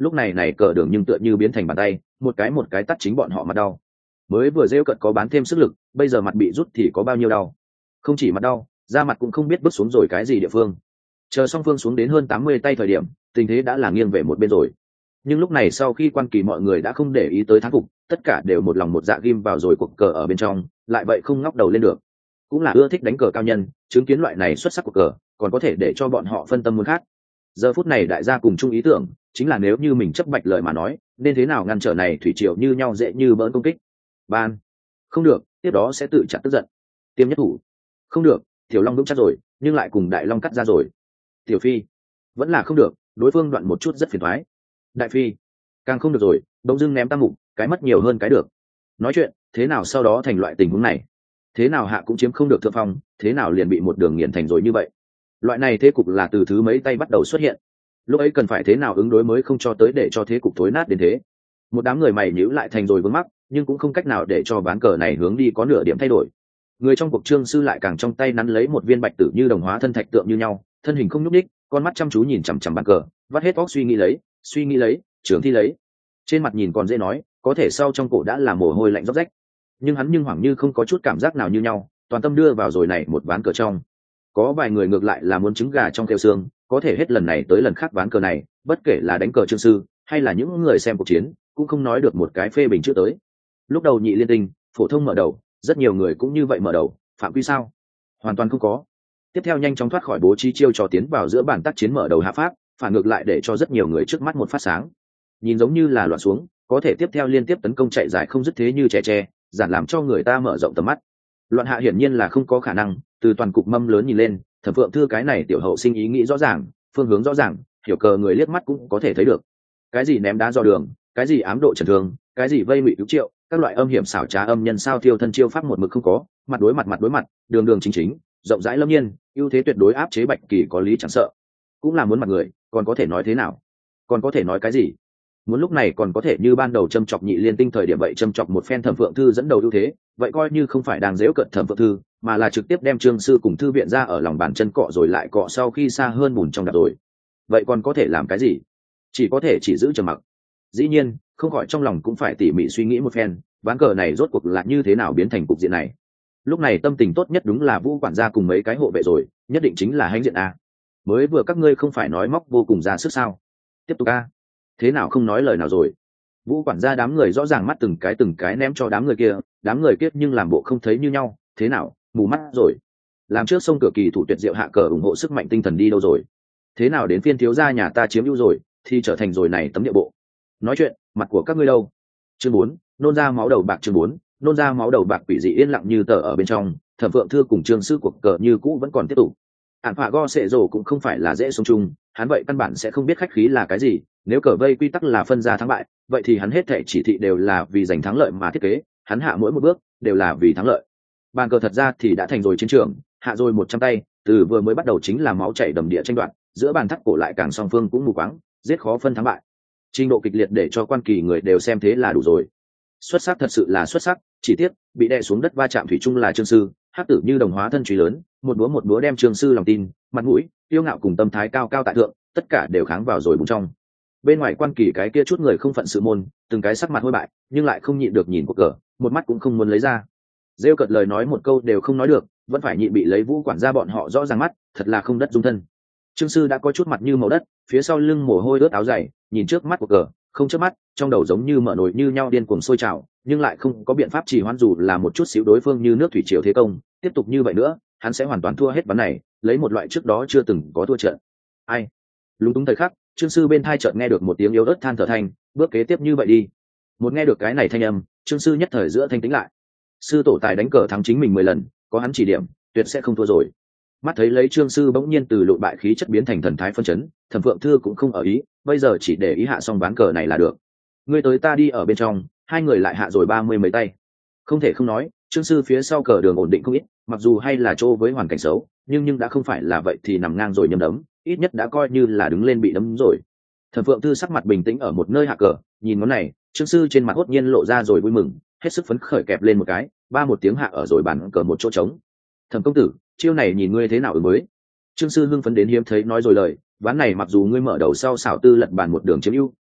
lúc này này cờ đường nhưng tựa như biến thành bàn tay, một cái tắt chính bọn họ mặt đau. Mới vừa rêu cận có bán thêm sức lực, bây giờ mặt bị rút thì có bao nhiêu đau. Không chỉ mặt đau, da mặt cũng không biết bước xuống rồi cái gì địa phương. Chờ song phương xuống đến hơn 80 tay thời điểm, tình thế đã là nghiêng về một bên rồi. Nhưng lúc này sau khi quan kỳ mọi người đã không để ý tới thắng phục, tất cả đều một lòng một dạ ghim vào rồi cuộc cờ ở bên trong, lại vậy không ngóc đầu lên được. Cũng là ưa thích đánh cờ cao nhân, chứng kiến loại này xuất sắc cuộc cờ, còn có thể để cho bọn họ phân tâm muốn khác. Giờ phút này đại gia cùng chung ý tưởng, chính là nếu như mình chấp bạch lời mà nói, nên thế nào ngăn trở này thủy triều như nhau dễ như bỡn công kích. Ban, không được, tiếp đó sẽ tự chặt tức giận. Tiêm nhất thủ, không được, tiểu long vững chắc rồi, nhưng lại cùng đại long cắt ra rồi. Tiểu phi, vẫn là không được, đối phương đoạn một chút rất phiền toái. Đại phi, càng không được rồi, bỗng dưng ném tam mục, cái mất nhiều hơn cái được. Nói chuyện, thế nào sau đó thành loại tình huống này? Thế nào hạ cũng chiếm không được thượng phong, thế nào liền bị một đường nghiền thành rồi như vậy? Loại này thế cục là từ thứ mấy tay bắt đầu xuất hiện. Lúc ấy cần phải thế nào ứng đối mới không cho tới để cho thế cục thối nát đến thế. Một đám người mày nhíu lại thành rồi vướng mắc, nhưng cũng không cách nào để cho ván cờ này hướng đi có nửa điểm thay đổi. Người trong cuộc Trương Sư lại càng trong tay nắn lấy một viên bạch tử như đồng hóa thân thạch tượng như nhau, thân hình không nhúc nhích, con mắt chăm chú nhìn chằm chằm bàn cờ, vắt hết óc suy nghĩ lấy, trưởng thi lấy. Trên mặt nhìn còn dễ nói, có thể sau trong cổ đã là mồ hôi lạnh róc rách. Nhưng hắn nhưng hoảng như không có chút cảm giác nào như nhau, toàn tâm đưa vào rồi này một ván cờ trong. Có vài người ngược lại là muốn trứng gà trong kêu xương, có thể hết lần này tới lần khác ván cờ này, bất kể là đánh cờ Trương Sư hay là những người xem cuộc chiến, cũng không nói được một cái phê bình trước tới. Lúc đầu nhị liên tinh, phổ thông mở đầu, rất nhiều người cũng như vậy mở đầu, phạm quy sao? Hoàn toàn không có. Tiếp theo nhanh chóng thoát khỏi bố trí chiêu trò tiến vào giữa bản tác chiến mở đầu hạ pháp, phản ngược lại để cho rất nhiều người trước mắt một phát sáng. Nhìn giống như là loạn xuống, có thể tiếp theo liên tiếp tấn công chạy dài không dứt thế như trẻ giản làm cho người ta mở rộng tầm mắt. Loạn hạ hiển nhiên là không có khả năng, từ toàn cục mâm lớn nhìn lên, Thẩm Phượng Thư cái này tiểu hậu sinh ý nghĩ rõ ràng, phương hướng rõ ràng, hiểu cờ người liếc mắt cũng có thể thấy được. Cái gì ném đá dò đường, cái gì ám độ trần thương, cái gì vây ngụy cứu triệu, các loại âm hiểm xảo trá âm nhân sao thiêu thân chiêu pháp một mực không có, mặt đối mặt, đường đường chính, rộng rãi lâm nhiên, ưu thế tuyệt đối áp chế Bạch Kỳ có lý chẳng sợ. Cũng là muốn mặt người, còn có thể nói thế nào? Còn có thể nói cái gì? Muốn lúc này còn có thể như ban đầu châm chọc nhị liên tinh thời điểm vậy châm chọc một phen Thẩm Phượng Thư dẫn đầu ưu thế, vậy coi như không phải đang giễu cợt Thẩm Phượng Thư, mà là trực tiếp đem Trương Sư cùng thư viện ra ở lòng bàn chân cọ rồi lại cọ sau khi xa hơn bùn trong đạp rồi. Vậy còn có thể làm cái gì? Chỉ có thể chỉ giữ trầm mặc. Dĩ nhiên, không khỏi trong lòng cũng phải tỉ mỉ suy nghĩ một phen, ván cờ này rốt cuộc là như thế nào biến thành cục diện này. Lúc này tâm tình tốt nhất đúng là Vũ quản gia cùng mấy cái hộ vệ rồi, nhất định chính là hãnh diện a. Mới vừa các ngươi không phải nói móc vô cùng ra sức sao? Tiếp tục a. Thế nào không nói lời nào rồi? Vũ quản gia đám người rõ ràng mắt từng cái ném cho đám người kia nhưng làm bộ không thấy như nhau, thế nào, mù mắt rồi? Làm trước sông cửa kỳ thủ tuyệt diệu hạ cờ ủng hộ sức mạnh tinh thần đi đâu rồi? Thế nào đến phiên thiếu gia nhà ta chiếm ưu rồi, thì trở thành rồi này tấm địa bộ. Nói chuyện, mặt của các ngươi đâu? Chương 4, nôn ra máu đầu bạc. Chương 4, nôn ra máu đầu bạc. Quỷ dị yên lặng như tờ ở bên trong, Thẩm Phượng Thư cùng Trương Sư cuộc cờ như cũ vẫn còn tiếp tục. Ản Phạ Go Sệ Rồ cũng không phải là dễ sống chung, hắn vậy căn bản sẽ không biết khách khí là cái gì, nếu cờ vây quy tắc là phân ra thắng bại, vậy thì hắn hết thảy chỉ thị đều là vì giành thắng lợi mà thiết kế, hắn hạ mỗi một bước đều là vì thắng lợi. Bàn cờ thật ra thì đã thành rồi chiến trường, hạ rồi 100 tay, từ vừa mới bắt đầu chính là máu chảy đầm địa tranh đoạt, giữa bàn thắt cổ lại càng song phương cũng mù quáng, giết khó phân thắng bại. Trình độ kịch liệt để cho quan kỳ người đều xem thế là đủ rồi. Xuất sắc thật sự là xuất sắc, chỉ tiếc bị đè xuống đất va chạm thủy chung là Trương Sư, hắc tử như đồng hóa thân truy lớn, một búa đem Trương Sư lòng tin, mặt mũi, yêu ngạo cùng tâm thái cao cao tại thượng, tất cả đều kháng vào rồi bụng trong. Bên ngoài quan kỳ cái kia chút người không phận sự môn, từng cái sắc mặt hôi bại, nhưng lại không nhịn được nhìn cuộc cờ, một mắt cũng không muốn lấy ra. Rêu cợt lời nói một câu đều không nói được, vẫn phải nhịn bị lấy Vũ quản gia bọn họ rõ ràng mắt, thật là không đất dung thân. Trương Sư đã có chút mặt như màu đất, phía sau lưng mồ hôi ướt áo dày, nhìn trước mắt cuộc cờ, không chớp mắt, trong đầu giống như mở nồi như nhau điên cuồng sôi trào, nhưng lại không có biện pháp trì hoãn dù là một chút xíu đối phương như nước thủy triều thế công, tiếp tục như vậy nữa, hắn sẽ hoàn toàn thua hết ván này, lấy một loại trước đó chưa từng có thua trận. Ai? Lúng túng thời khắc, Trương Sư bên tai chợt nghe được một tiếng yếu ớt than thở thanh, bước kế tiếp như vậy đi. Một nghe được cái này thanh âm, Trương Sư nhất thời giữa thanh tĩnh lại. Sư tổ tài đánh cờ thắng chính mình 10 lần, có hắn chỉ điểm, tuyệt sẽ không thua rồi. Mắt thấy lấy Trương Sư bỗng nhiên từ lụi bại khí chất biến thành thần thái phân chấn, Thẩm Phượng Thư cũng không ở ý, bây giờ chỉ để ý hạ xong ván cờ này là được. Ngươi tới ta đi ở bên trong, hai người lại hạ rồi 30 mấy tay. Không thể không nói, Trương Sư phía sau cờ đường ổn định không ít, mặc dù hay là chỗ với hoàn cảnh xấu, nhưng đã không phải là vậy thì nằm ngang rồi nhâm đấm, ít nhất đã coi như là đứng lên bị đấm rồi. Thẩm Phượng Thư sắc mặt bình tĩnh ở một nơi hạ cờ, nhìn ngón này, Trương Sư trên mặt hốt nhiên lộ ra rồi vui mừng, hết sức phấn khởi kẹp lên một cái, ba một tiếng hạ ở rồi bàn cờ một chỗ trống. Thẩm công tử, chiêu này nhìn ngươi thế nào mới? Trương Sư hưng phấn đến hiếm thấy nói rồi lời, ván này mặc dù ngươi mở đầu sau xảo tư lật bàn một đường chiếm ưu,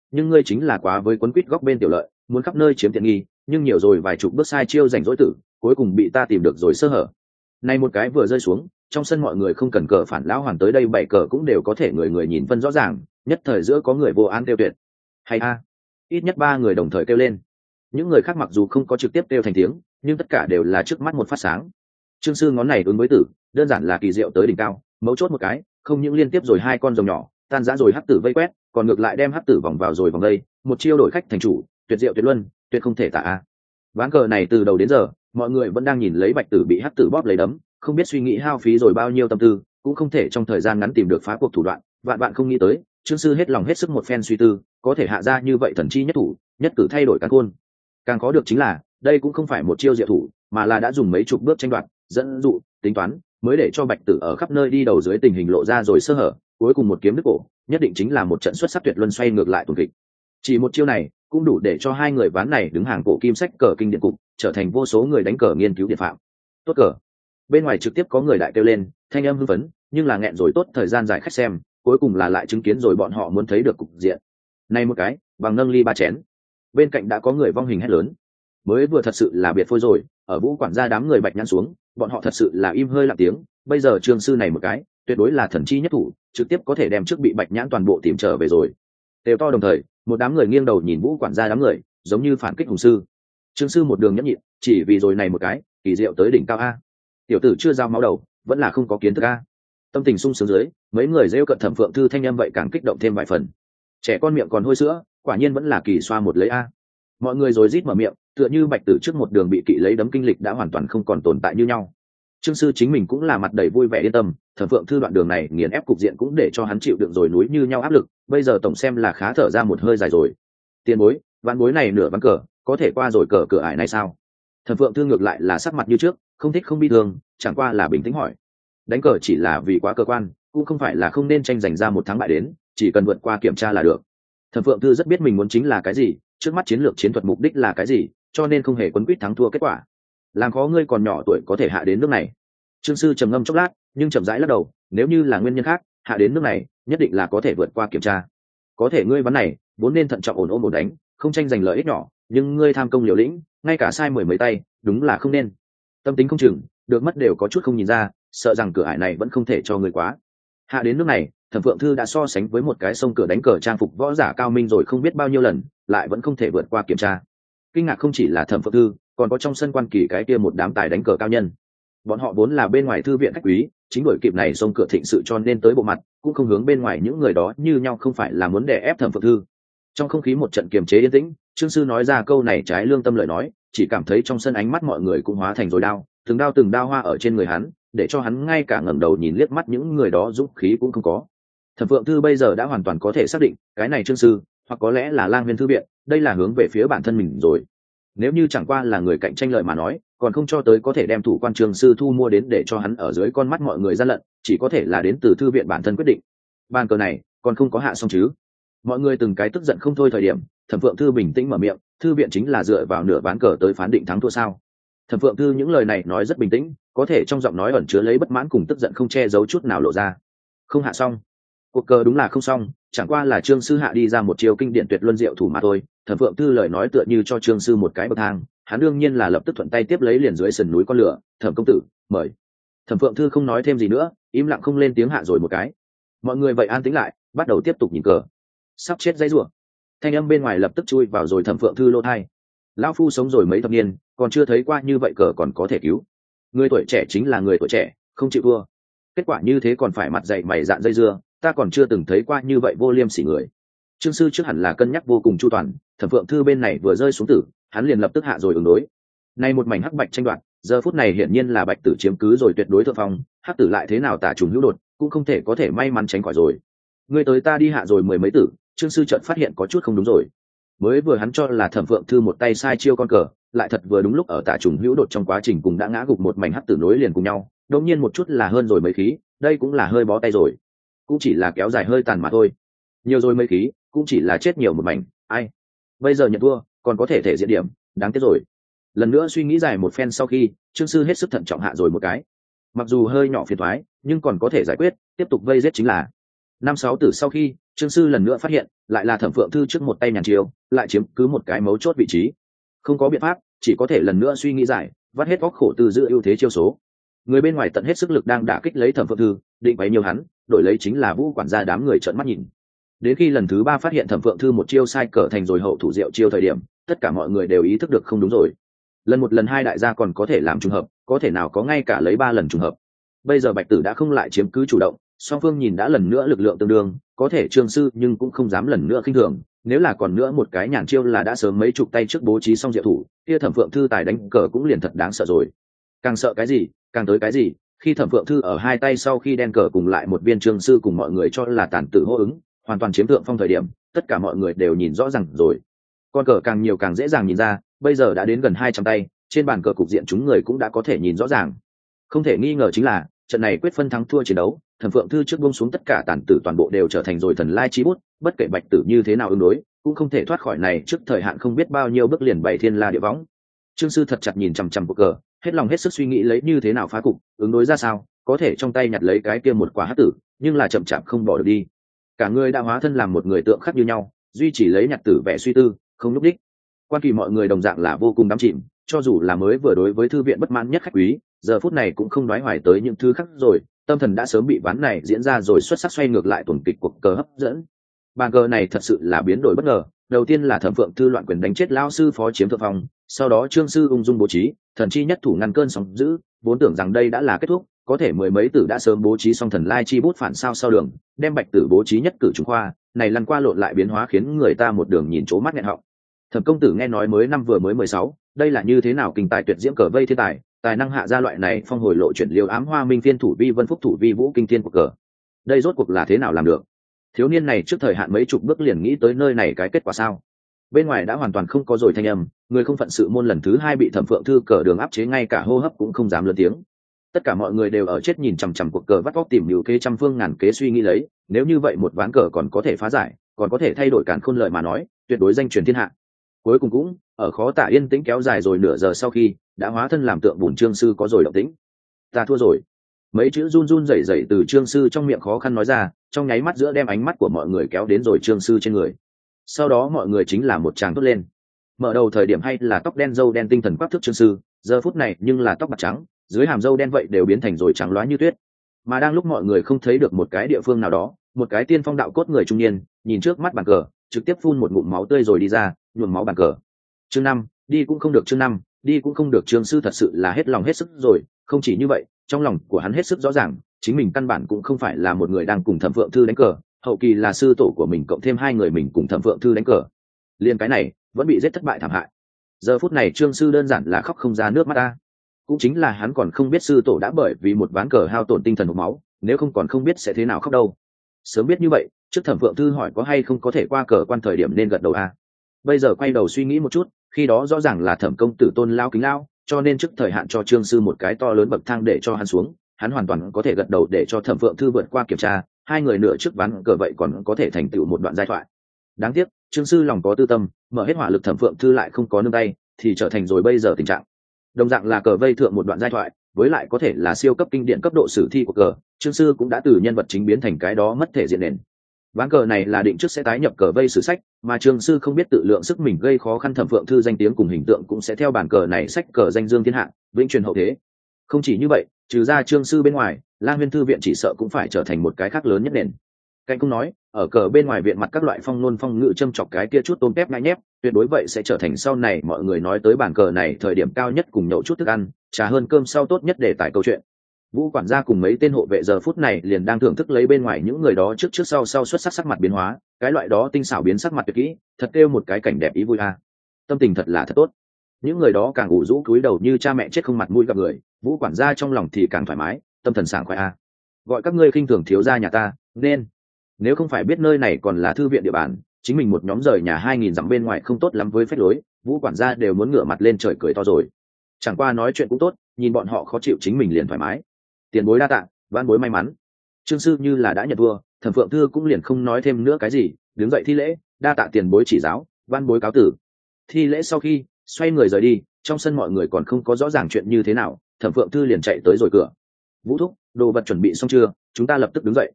nhưng ngươi chính là quá với quấn quýt góc bên tiểu lợi, muốn khắp nơi chiếm tiện nghi, nhưng nhiều rồi vài chục bước sai chiêu rảnh rỗi tử, cuối cùng bị ta tìm được rồi sơ hở. Này một cái vừa rơi xuống, trong sân mọi người không cần cờ phản lão hoàn tới đây bảy cờ cũng đều có thể người người nhìn phân rõ ràng, nhất thời giữa có người vô án kêu tuyệt. Hay a, ít nhất 3 người đồng thời kêu lên. Những người khác mặc dù không có trực tiếp kêu thành tiếng, nhưng tất cả đều là trước mắt một phát sáng. Trương sư ngón này ứng với tử, đơn giản là kỳ diệu tới đỉnh cao, mấu chốt một cái, không những liên tiếp rồi 2 con rồng nhỏ, tan rã rồi hắc tử vây quét, còn ngược lại đem hắc tử vòng vào rồi vòng đây, một chiêu đổi khách thành chủ, tuyệt diệu tuyệt luân, tuyệt không thể tả a. Ván cờ này từ đầu đến giờ, mọi người vẫn đang nhìn lấy bạch tử bị hắc tử bóp lấy đấm, không biết suy nghĩ hao phí rồi bao nhiêu tâm tư, cũng không thể trong thời gian ngắn tìm được phá cuộc thủ đoạn, vạn bạn không nghĩ tới, Trương sư hết lòng hết sức một phen suy tư, có thể hạ ra như vậy thần chi nhất thủ, nhất cử thay đổi càn khôn. Càng có được chính là, đây cũng không phải một chiêu diệu thủ, mà là đã dùng mấy chục bước tranh đoạt, dẫn dụ, tính toán, mới để cho bạch tử ở khắp nơi đi đầu dưới tình hình lộ ra rồi sơ hở, cuối cùng một kiếm đứt cổ, nhất định chính là một trận xuất sắc tuyệt luân xoay ngược lại tuần kịch. Chỉ một chiêu này, cũng đủ để cho 2 người ván này đứng hàng cổ kim sách cờ kinh điển cục, trở thành vô số người đánh cờ nghiên cứu điện phạm. Tốt cờ. Bên ngoài trực tiếp có người đại kêu lên, thanh âm hưng phấn, nhưng là nghẹn rồi tốt thời gian dài khách xem, cuối cùng là lại chứng kiến rồi bọn họ muốn thấy được cục diện. Này một cái, bằng nâng ly 3 chén. Bên cạnh đã có người vong hình hét lớn. Mới vừa thật sự là biệt phôi rồi, ở Vũ quản gia đám người bạch nhăn xuống, bọn họ thật sự là im hơi lặng tiếng, bây giờ Trương sư này một cái, tuyệt đối là thần chi nhất thủ, trực tiếp có thể đem trước bị bạch nhãn toàn bộ tìm trở về rồi. Đều to đồng thời, một đám người nghiêng đầu nhìn Vũ quản gia đám người, giống như phản kích hùng sư. Trương sư một đường nhẫn nhịn, chỉ vì rồi này một cái, kỳ diệu tới đỉnh cao a. Tiểu tử chưa giao máu đầu, vẫn là không có kiến thức a. Tâm tình sung sướng dưới, mấy người rêu cận Thẩm Phượng Thư thanh âm vậy càng kích động thêm vài phần. Trẻ con miệng còn hôi sữa, quả nhiên vẫn là kỳ xoa một lấy a. Mọi người rồi rít mở miệng, tựa như bạch tử trước một đường bị kỵ lấy đấm kinh lịch đã hoàn toàn không còn tồn tại như nhau. Trương sư chính mình cũng là mặt đầy vui vẻ yên tâm, Thẩm Phượng Thư đoạn đường này nghiền ép cục diện cũng để cho hắn chịu đựng rồi núi như nhau áp lực, bây giờ tổng xem là khá thở ra một hơi dài rồi. Tiền bối, ván bối này nửa ván cờ, có thể qua rồi cờ cửa ải này sao? Thẩm Phượng Thư ngược lại là sắc mặt như trước, không thích không bi thương, chẳng qua là bình tĩnh hỏi. Đánh cờ chỉ là vì quá cơ quan, cũng không phải là không nên tranh giành ra một thắng bại đến, chỉ cần vượt qua kiểm tra là được. Thẩm Phượng Thư rất biết mình muốn chính là cái gì, trước mắt chiến lược chiến thuật mục đích là cái gì, cho nên không hề quấn quýt thắng thua kết quả. Làm khó ngươi còn nhỏ tuổi có thể hạ đến nước này. Trương sư trầm ngâm chốc lát, nhưng chậm rãi lắc đầu, nếu như là nguyên nhân khác, hạ đến nước này, nhất định là có thể vượt qua kiểm tra. Có thể ngươi ván này, vốn nên thận trọng ổn ổn đánh, không tranh giành lợi ích nhỏ, nhưng ngươi tham công liều lĩnh, ngay cả sai 10 mấy tay, đúng là không nên. Tâm tính không chừng, được mất đều có chút không nhìn ra, sợ rằng cửa ải này vẫn không thể cho ngươi quá. Hạ đến nước này, Thẩm Phượng Thư đã so sánh với một cái sông cửa đánh cờ trang phục võ giả cao minh rồi không biết bao nhiêu lần, lại vẫn không thể vượt qua kiểm tra. Kinh ngạc không chỉ là Thẩm Phượng Thư, còn có trong sân quan kỳ cái kia một đám tài đánh cờ cao nhân. Bọn họ vốn là bên ngoài thư viện khách quý, chính bởi kịp này sông cửa thịnh sự cho nên tới bộ mặt, cũng không hướng bên ngoài những người đó như nhau không phải là muốn đè ép Thẩm Phượng Thư. Trong không khí một trận kiềm chế yên tĩnh, Trương sư nói ra câu này trái lương tâm lời nói, chỉ cảm thấy trong sân ánh mắt mọi người cũng hóa thành rồi đao, từng đao hoa ở trên người hắn, để cho hắn ngay cả ngẩng đầu nhìn liếc mắt những người đó dũng khí cũng không có. Thẩm Phượng Thư bây giờ đã hoàn toàn có thể xác định, cái này Trương sư, hoặc có lẽ là Lang Viên thư viện, đây là hướng về phía bản thân mình rồi. Nếu như chẳng qua là người cạnh tranh lợi mà nói, còn không cho tới có thể đem thủ quan Trương sư thu mua đến để cho hắn ở dưới con mắt mọi người gian lận, chỉ có thể là đến từ thư viện bản thân quyết định. Bàn cờ này còn không có hạ xong chứ? Mọi người từng cái tức giận không thôi thời điểm, Thẩm Phượng Thư bình tĩnh mở miệng, thư viện chính là dựa vào nửa ván cờ tới phán định thắng thua sao? Thẩm Phượng Thư những lời này nói rất bình tĩnh, có thể trong giọng nói ẩn chứa lấy bất mãn cùng tức giận không che giấu chút nào lộ ra. Không hạ xong. Cuộc cờ đúng là không xong, chẳng qua là Trương sư hạ đi ra một chiêu kinh điển tuyệt luân diệu thủ mà thôi. Thẩm Phượng Thư lời nói tựa như cho Trương sư một cái bậc thang, hắn đương nhiên là lập tức thuận tay tiếp lấy liền dưới sườn núi con lửa, "Thẩm công tử, mời." Thẩm Phượng Thư không nói thêm gì nữa, im lặng không lên tiếng hạ rồi một cái. Mọi người vậy an tĩnh lại, bắt đầu tiếp tục nhìn cờ. Sắp chết dãy rủa. Thanh âm bên ngoài lập tức chui vào rồi Thẩm Phượng Thư lỗ tai. Lão phu sống rồi mấy thập niên, còn chưa thấy qua như vậy cờ còn có thể cứu. Người tuổi trẻ chính là người tuổi trẻ, không chịu thua. Kết quả như thế còn phải mặt dày mày dạn dây dưa, ta còn chưa từng thấy qua như vậy vô liêm sỉ người. Trương sư trước hẳn là cân nhắc vô cùng chu toàn, Thẩm Phượng Thư bên này vừa rơi xuống tử, hắn liền lập tức hạ rồi ứng đối. Nay một mảnh hắc bạch tranh đoạt, giờ phút này hiển nhiên là bạch tử chiếm cứ rồi tuyệt đối thượng phong, hắc tử lại thế nào tả trùng hữu đột, cũng không thể có thể may mắn tránh khỏi rồi. Ngươi tới ta đi hạ rồi mười mấy tử, Trương sư chợt phát hiện có chút không đúng rồi. Mới vừa hắn cho là Thẩm Phượng Thư một tay sai chiêu con cờ, lại thật vừa đúng lúc ở tả trùng hữu đột trong quá trình cùng đã ngã gục một mảnh hắc tử nối liền cùng nhau, đột nhiên một chút là hơn rồi mấy khí, đây cũng là hơi bó tay rồi, cũng chỉ là kéo dài hơi tàn mà thôi. Nhiều rồi mấy khí, cũng chỉ là chết nhiều một mảnh, ai. Bây giờ nhận thua, còn có thể thể diện điểm, đáng tiếc rồi. Lần nữa suy nghĩ dài một phen sau khi, Trương sư hết sức thận trọng hạ rồi một cái. Mặc dù hơi nhỏ phiền toái, nhưng còn có thể giải quyết, tiếp tục vây giết chính là. 5-6 tử sau khi, Trương sư lần nữa phát hiện lại là Thẩm Phượng Thư trước một tay nhàn chiêu, lại chiếm cứ một cái mấu chốt vị trí. Không có biện pháp, chỉ có thể lần nữa suy nghĩ giải, vắt hết óc khổ từ giữ ưu thế chiêu số. Người bên ngoài tận hết sức lực đang đả kích lấy Thẩm Phượng Thư, định bấy nhiều hắn, đổi lấy chính là Vũ quản gia đám người trợn mắt nhìn. Đến khi lần thứ 3 phát hiện Thẩm Phượng Thư một chiêu sai cờ thành rồi hậu thủ diệu chiêu thời điểm, tất cả mọi người đều ý thức được không đúng rồi. Lần một lần hai đại gia còn có thể làm trùng hợp, có thể nào có ngay cả lấy 3 lần trùng hợp. Bây giờ Bạch Tử đã không lại chiếm cứ chủ động, song phương nhìn đã lần nữa lực lượng tương đương, có thể Trương sư nhưng cũng không dám lần nữa khinh thường, nếu là còn nữa một cái nhàn chiêu là đã sớm mấy chục tay trước bố trí xong diệu thủ, kia Thẩm Phượng Thư tài đánh cờ cũng liền thật đáng sợ rồi. Càng sợ cái gì, càng tới cái gì, khi Thẩm Phượng Thư ở hai tay sau khi đen cờ cùng lại một viên Trương sư cùng mọi người cho là tàn tử hô ứng, hoàn toàn chiếm thượng phong thời điểm, tất cả mọi người đều nhìn rõ ràng rồi. Con cờ càng nhiều càng dễ dàng nhìn ra, bây giờ đã đến gần 200 tay, trên bàn cờ cục diện chúng người cũng đã có thể nhìn rõ ràng. Không thể nghi ngờ chính là trận này quyết phân thắng thua chiến đấu, Thẩm Phượng Thư trước buông xuống tất cả tàn tử toàn bộ đều trở thành rồi thần lai chi bút, bất kể Bạch Tử như thế nào ứng đối, cũng không thể thoát khỏi này trước thời hạn không biết bao nhiêu bước liền bảy thiên la địa võng. Trương sư thật chặt nhìn chằm chằm cuộc cờ, hết lòng hết sức suy nghĩ lấy như thế nào phá cục, ứng đối ra sao, có thể trong tay nhặt lấy cái kia một quả hắc tử, nhưng là chậm chạp không bỏ được đi. Cả người đã hóa thân làm một người tượng khác như nhau, duy chỉ lấy nhặt tử vẻ suy tư, không lúc đích. Quan kỳ mọi người đồng dạng là vô cùng đắm chìm, cho dù là mới vừa đối với thư viện bất mãn nhất khách quý, giờ phút này cũng không nói hoài tới những thứ khác rồi, tâm thần đã sớm bị ván này diễn ra rồi xuất sắc xoay ngược lại tuần kịch cuộc cờ hấp dẫn. Bàn cờ này thật sự là biến đổi bất ngờ, đầu tiên là Thẩm Phượng Thư loạn quyền đánh chết lao sư phó chiếm thượng phong, sau đó Trương sư ung dung bố trí, thần chi nhất thủ ngăn cơn sóng dữ, vốn tưởng rằng đây đã là kết thúc, có thể mười mấy tử đã sớm bố trí xong thần lai chi bút phản sao sau đường, đem Bạch Tử bố trí nhất cử trùng khoa, này lăn qua lộn lại biến hóa khiến người ta một đường nhìn chố mắt nghẹn họng. Thẩm công tử nghe nói mới năm vừa mới 16, đây là như thế nào kinh tài tuyệt diễm cờ vây thiên tài, tài năng hạ ra loại này phong hồi lộ chuyển liều ám hoa minh phiên thủ vi vân phúc thủ vi vũ kinh thiên của cờ. Đây rốt cuộc là thế nào làm được? Thiếu niên này trước thời hạn mấy chục bước liền nghĩ tới nơi này cái kết quả sao? Bên ngoài đã hoàn toàn không có rồi thanh âm, người không phận sự môn lần thứ 2 bị Thẩm Phượng Thư cờ đường áp chế ngay cả hô hấp cũng không dám lớn tiếng. Tất cả mọi người đều ở chết nhìn chằm chằm cuộc cờ vắt vóc tìm hiểu kế trăm phương ngàn kế suy nghĩ lấy, nếu như vậy một ván cờ còn có thể phá giải, còn có thể thay đổi càn khôn lợi mà nói, tuyệt đối danh truyền thiên hạ. Cuối cùng cũng ở khó tả yên tĩnh kéo dài rồi nửa giờ sau khi đã hóa thân làm tượng bùn Trương sư có rồi động tĩnh. Ta thua rồi. Mấy chữ run run rẩy rẩy từ Trương sư trong miệng khó khăn nói ra, trong nháy mắt giữa đem ánh mắt của mọi người kéo đến rồi Trương sư trên người. Sau đó mọi người chính là một tràng thốt lên. Mở đầu thời điểm hay là tóc đen râu đen tinh thần quắc thước Trương sư, giờ phút này nhưng là tóc bạc trắng, dưới hàm râu đen vậy đều biến thành rồi trắng loá như tuyết. Mà đang lúc mọi người không thấy được một cái địa phương nào đó, một cái tiên phong đạo cốt người trung niên nhìn trước mắt bàn cờ, trực tiếp phun một ngụm máu tươi rồi đi ra, nhuộm máu bàn cờ. Chương 5, đi cũng không được. Chương 5, đi cũng không được. Trương sư thật sự là hết lòng hết sức rồi, không chỉ như vậy, trong lòng của hắn hết sức rõ ràng, chính mình căn bản cũng không phải là một người đang cùng Thẩm Phượng Thư đánh cờ, hậu kỳ là sư tổ của mình cộng thêm 2 người mình cùng Thẩm Phượng Thư đánh cờ. Liên cái này vẫn bị giết thất bại thảm hại. Giờ phút này Trương sư đơn giản là khóc không ra nước mắt ta. Cũng chính là hắn còn không biết sư tổ đã bởi vì một ván cờ hao tổn tinh thần hộc máu, nếu không còn không biết sẽ thế nào khóc đâu. Sớm biết như vậy, trước Thẩm Phượng Thư hỏi có hay không có thể qua cờ quan thời điểm nên gật đầu a. Bây giờ quay đầu suy nghĩ một chút, khi đó rõ ràng là Thẩm công tử tôn lao kính lao, cho nên trước thời hạn cho Trương sư một cái to lớn bậc thang để cho hắn xuống, hắn hoàn toàn có thể gật đầu để cho Thẩm Phượng Thư vượt qua kiểm tra, 2 người nửa trước ván cờ vậy còn có thể thành tựu một đoạn giai thoại. Đáng tiếc, Trương sư lòng có tư tâm, mở hết hỏa lực Thẩm Phượng Thư lại không có nương tay, thì trở thành rồi bây giờ tình trạng. Đồng dạng là cờ vây thượng một đoạn giai thoại, với lại có thể là siêu cấp kinh điển cấp độ sử thi của cờ, Trương sư cũng đã từ nhân vật chính biến thành cái đó mất thể diện nền. Ván cờ này là định trước sẽ tái nhập cờ vây sử sách, mà Trương sư không biết tự lượng sức mình gây khó khăn, Thẩm Phượng Thư danh tiếng cùng hình tượng cũng sẽ theo bản cờ này sách cờ danh dương thiên hạ, vĩnh truyền hậu thế. Không chỉ như vậy, trừ ra Trương sư bên ngoài, Lang Huyên thư viện chỉ sợ cũng phải trở thành một cái khác lớn nhất nền. Cạnh cũng nói, ở cờ bên ngoài viện mặt các loại phong ngôn phong ngữ châm chọc cái kia chút tôm tép ngại nhép, tuyệt đối vậy sẽ trở thành sau này mọi người nói tới bản cờ này thời điểm cao nhất cùng nhậu chút thức ăn, trà hơn cơm sau tốt nhất để tải câu chuyện. Vũ quản gia cùng mấy tên hộ vệ giờ phút này liền đang thưởng thức lấy bên ngoài những người đó trước trước sau sau xuất sắc sắc mặt biến hóa, cái loại đó tinh xảo biến sắc mặt tuyệt kỹ, thật kêu một cái cảnh đẹp ý vui a. Tâm tình thật là thật tốt. Những người đó càng ủ rũ cúi đầu như cha mẹ chết không mặt mũi gặp người, Vũ quản gia trong lòng thì càng thoải mái, tâm thần sảng khoái a. Gọi các ngươi khinh thường thiếu gia nhà ta, nên nếu không phải biết nơi này còn là thư viện địa bàn, chính mình một nhóm rời nhà 2000 dặm bên ngoài không tốt lắm với phép lối, Vũ quản gia đều muốn ngửa mặt lên trời cười to rồi. Chẳng qua nói chuyện cũng tốt, nhìn bọn họ khó chịu chính mình liền thoải mái. Tiền bối đa tạ, van bối may mắn. Trương sư như là đã nhận thua, Thẩm Phượng Thư cũng liền không nói thêm nữa cái gì, đứng dậy thi lễ, đa tạ tiền bối chỉ giáo, van bối cáo tử. Thi lễ sau khi xoay người rời đi, trong sân mọi người còn không có rõ ràng chuyện như thế nào, Thẩm Phượng Thư liền chạy tới rồi cửa. Vũ thúc, đồ vật chuẩn bị xong chưa, chúng ta lập tức đứng dậy.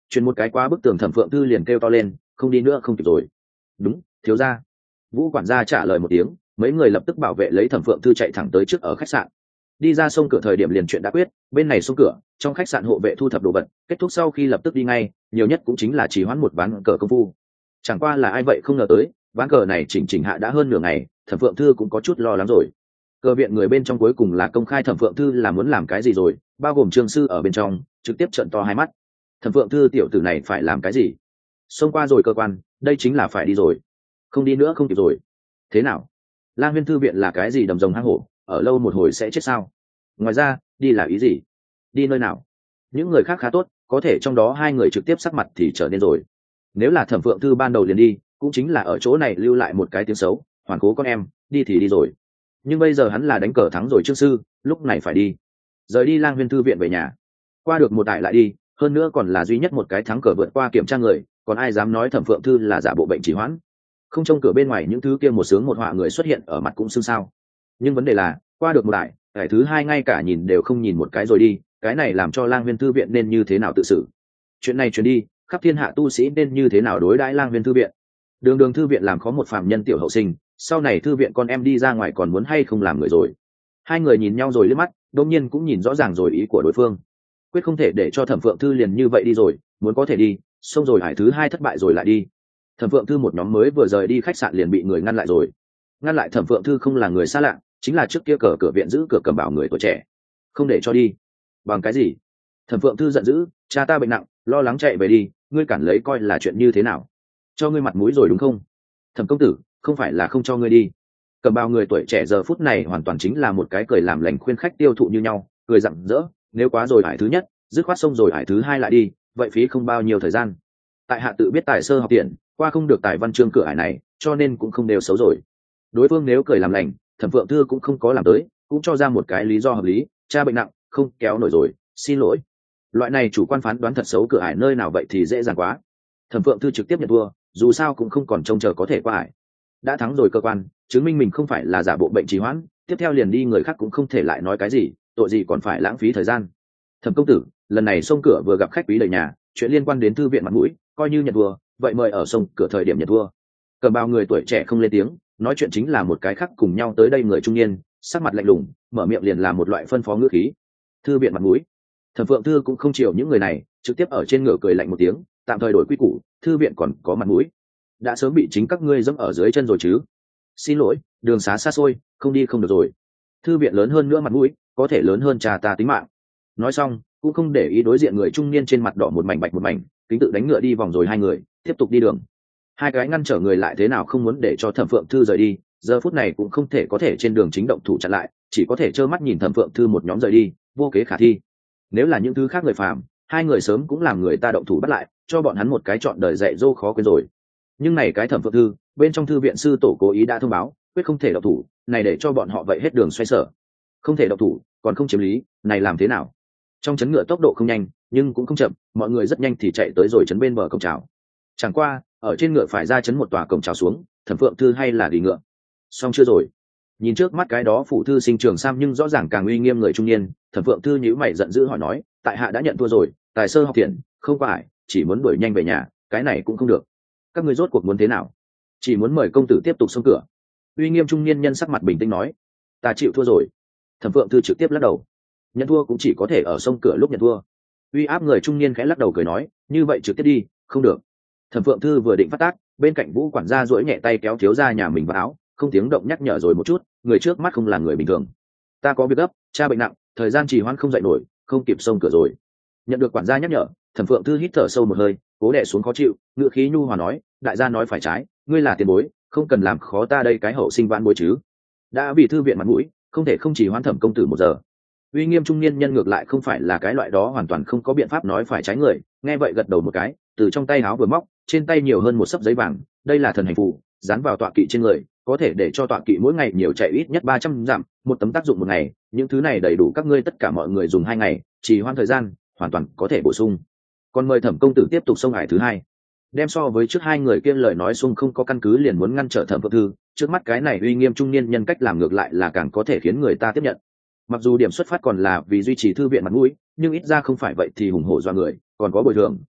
chuyển một cái qua bức tường, Thẩm Phượng Thư liền kêu to lên, không đi nữa không kịp rồi. Đúng, thiếu gia. Vũ quản gia trả lời một tiếng, mấy người lập tức bảo vệ lấy Thẩm Phượng Thư chạy thẳng tới trước ở khách sạn. Đi ra sông cửa thời điểm liền chuyện đã quyết, bên này sông cửa trong khách sạn hộ vệ thu thập đồ vật, kết thúc sau khi lập tức đi ngay, nhiều nhất cũng chính là chỉ hoãn một ván cờ công phu. Chẳng qua là ai vậy không ngờ tới, ván cờ này chỉnh hạ đã hơn nửa ngày, Thẩm Phượng Thư cũng có chút lo lắng rồi. Cờ viện người bên trong cuối cùng là công khai Thẩm Phượng Thư là muốn làm cái gì rồi, bao gồm Trương sư ở bên trong, trực tiếp trợn to hai mắt. Thẩm Phượng Thư tiểu tử này phải làm cái gì? Xông qua rồi cơ quan, đây chính là phải đi rồi. Không đi nữa không kịp rồi. Thế nào? Lang Huyên thư viện là cái gì đầm rồng hang hổ, ở lâu một hồi sẽ chết sao? Ngoài ra, đi là ý gì? Đi nơi nào? Những người khác khá tốt, có thể trong đó hai người trực tiếp sắc mặt thì trở nên rồi. Nếu là Thẩm Phượng Thư ban đầu liền đi, cũng chính là ở chỗ này lưu lại một cái tiếng xấu, hoàn cố con em, đi thì đi rồi. Nhưng bây giờ hắn là đánh cờ thắng rồi Trương sư, lúc này phải đi. Rời đi Lang Huyên thư viện về nhà. Qua được một đại lại đi, hơn nữa còn là duy nhất một cái thắng cờ vượt qua kiểm tra người, còn ai dám nói Thẩm Phượng Thư là giả bộ bệnh trì hoãn. Không trông cửa bên ngoài những thứ kia một sướng một họa người xuất hiện ở mặt cũng xương sao. Nhưng vấn đề là, qua được một đại thứ hai ngay cả nhìn đều không nhìn một cái rồi đi, cái này làm cho Lang Huyên thư viện nên như thế nào tự xử. Chuyện này truyền đi, khắp thiên hạ tu sĩ nên như thế nào đối đãi Lang Huyên thư viện. Đường thư viện làm khó một phàm nhân tiểu hậu sinh, sau này thư viện con em đi ra ngoài còn muốn hay không làm người rồi. Hai người nhìn nhau rồi liếc mắt, đột nhiên cũng nhìn rõ ràng rồi ý của đối phương. Quyết không thể để cho Thẩm Phượng Thư liền như vậy đi rồi, muốn có thể đi, xong rồi hải thứ hai thất bại rồi lại đi. Thẩm Phượng Thư một nhóm mới vừa rời đi khách sạn liền bị người ngăn lại rồi. Ngăn lại Thẩm Phượng Thư không là người xa lạ, chính là trước kia cửa viện giữ cửa cầm bảo người tuổi trẻ. Không để cho đi. Bằng cái gì? Thẩm Phượng Thư giận dữ, cha ta bệnh nặng, lo lắng chạy về đi, ngươi cản lấy coi là chuyện như thế nào? Cho ngươi mặt mũi rồi đúng không? Thẩm công tử, không phải là không cho ngươi đi. Cầm bao người tuổi trẻ giờ phút này hoàn toàn chính là một cái cười làm lành khuyên khách tiêu thụ như nhau, cười rặng rỡ, nếu quá rồi hải thứ nhất, dứt khoát xong rồi hải thứ hai lại đi, vậy phí không bao nhiêu thời gian. Tại hạ tự biết tài sơ học tiền, qua không được tài văn chương cửa hải này, cho nên cũng không đều xấu rồi. Đối phương nếu cười làm lành, Thẩm Phượng Thư cũng không có làm tới, cũng cho ra một cái lý do hợp lý, cha bệnh nặng, không kéo nổi rồi, xin lỗi. Loại này chủ quan phán đoán thật xấu cửa hải nơi nào vậy thì dễ dàng quá. Thẩm Phượng Thư trực tiếp nhận thua, dù sao cũng không còn trông chờ có thể qua hải. Đã thắng rồi cơ quan, chứng minh mình không phải là giả bộ bệnh trì hoãn, tiếp theo liền đi người khác cũng không thể lại nói cái gì, tội gì còn phải lãng phí thời gian. Thẩm công tử, lần này xông cửa vừa gặp khách quý đầy nhà, chuyện liên quan đến thư viện mặt mũi, coi như nhận thua, vậy mời ở xông cửa thời điểm nhận thua. Cầm bao người tuổi trẻ không lên tiếng, nói chuyện chính là một cái khác cùng nhau tới đây người trung niên, sắc mặt lạnh lùng, mở miệng liền là một loại phân phó ngữ khí. Thư viện mặt mũi. Thẩm Phượng Thư cũng không chiều những người này, trực tiếp ở trên ngựa cười lạnh một tiếng, tạm thời đổi quy củ, thư viện còn có mặt mũi. Đã sớm bị chính các ngươi dẫm ở dưới chân rồi chứ. Xin lỗi, đường xá xa xôi, không đi không được rồi. Thư viện lớn hơn nữa mặt mũi, có thể lớn hơn cha ta tính mạng. Nói xong, cũng không để ý đối diện người trung niên trên mặt đỏ một mảnh bạch một mảnh, kính tự đánh ngựa đi vòng rồi hai người, tiếp tục đi đường. Hai cái ngăn trở người lại thế nào không muốn để cho Thẩm Phượng Thư rời đi, giờ phút này cũng không thể có thể trên đường chính động thủ chặn lại, chỉ có thể trơ mắt nhìn Thẩm Phượng Thư một nhóm rời đi, vô kế khả thi. Nếu là những thứ khác người phàm, hai người sớm cũng làm người ta động thủ bắt lại, cho bọn hắn một cái chọn đời dạy dỗ khó quên rồi. Nhưng này cái Thẩm Phượng Thư, bên trong thư viện sư tổ cố ý đã thông báo, quyết không thể động thủ, này để cho bọn họ vậy hết đường xoay sở. Không thể động thủ, còn không chiếm lý, này làm thế nào? Trong trấn ngựa tốc độ không nhanh, nhưng cũng không chậm, mọi người rất nhanh thì chạy tới rồi trấn bên bờ cổng chào. Chẳng qua, ở trên ngựa phải ra trấn một tòa cổng chào xuống, Thẩm Phượng Thư hay là đi ngựa. Xong chưa rồi? Nhìn trước mắt cái đó phụ thư sinh trường sam nhưng rõ ràng càng uy nghiêm người trung niên, Thẩm Phượng Thư nhíu mày giận dữ hỏi nói, tại hạ đã nhận thua rồi, tài sơ học thiện, không phải, chỉ muốn đuổi nhanh về nhà, cái này cũng không được. Các ngươi rốt cuộc muốn thế nào? Chỉ muốn mời công tử tiếp tục xông cửa. Uy nghiêm trung niên nhân sắc mặt bình tĩnh nói, ta chịu thua rồi. Thẩm Phượng Thư trực tiếp lắc đầu, nhận thua cũng chỉ có thể ở xông cửa lúc nhận thua. Uy áp người trung niên khẽ lắc đầu cười nói, như vậy trực tiếp đi, không được. Thẩm Phượng Thư vừa định phát tác, bên cạnh Vũ quản gia duỗi nhẹ tay kéo thiếu gia nhà mình vào áo, không tiếng động nhắc nhở rồi một chút, người trước mắt không là người bình thường. Ta có việc gấp, cha bệnh nặng, thời gian trì hoãn không dậy nổi, không kịp xông cửa rồi. Nhận được quản gia nhắc nhở, Thẩm Phượng Thư hít thở sâu một hơi, cố đè xuống khó chịu, ngựa khí nhu hòa nói, đại gia nói phải trái, ngươi là tiền bối, không cần làm khó ta đây cái hậu sinh vãn bối chứ. Đã vì thư viện mặt mũi, không thể không chỉ hoãn Thẩm công tử một giờ. Uy nghiêm trung niên nhân ngược lại không phải là cái loại đó hoàn toàn không có biện pháp nói phải trái người, nghe vậy gật đầu một cái, từ trong tay áo vừa móc, trên tay nhiều hơn một xấp giấy vàng, đây là thần hành phù, dán vào tọa kỵ trên người, có thể để cho tọa kỵ mỗi ngày nhiều chạy ít nhất 300 dặm, một tấm tác dụng một ngày, những thứ này đầy đủ các ngươi tất cả mọi người dùng 2 ngày, chỉ hoãn thời gian, hoàn toàn có thể bổ sung. Còn mời Thẩm công tử tiếp tục xông hải thứ hai. Đem so với trước hai người kia lời nói xung không có căn cứ liền muốn ngăn trở Thẩm Phượng Thư, trước mắt cái này uy nghiêm trung niên nhân cách làm ngược lại là càng có thể khiến người ta tiếp nhận. Mặc dù điểm xuất phát còn là vì duy trì thư viện mặt mũi, nhưng ít ra không phải vậy thì hùng hổ do người, còn có bồi thường,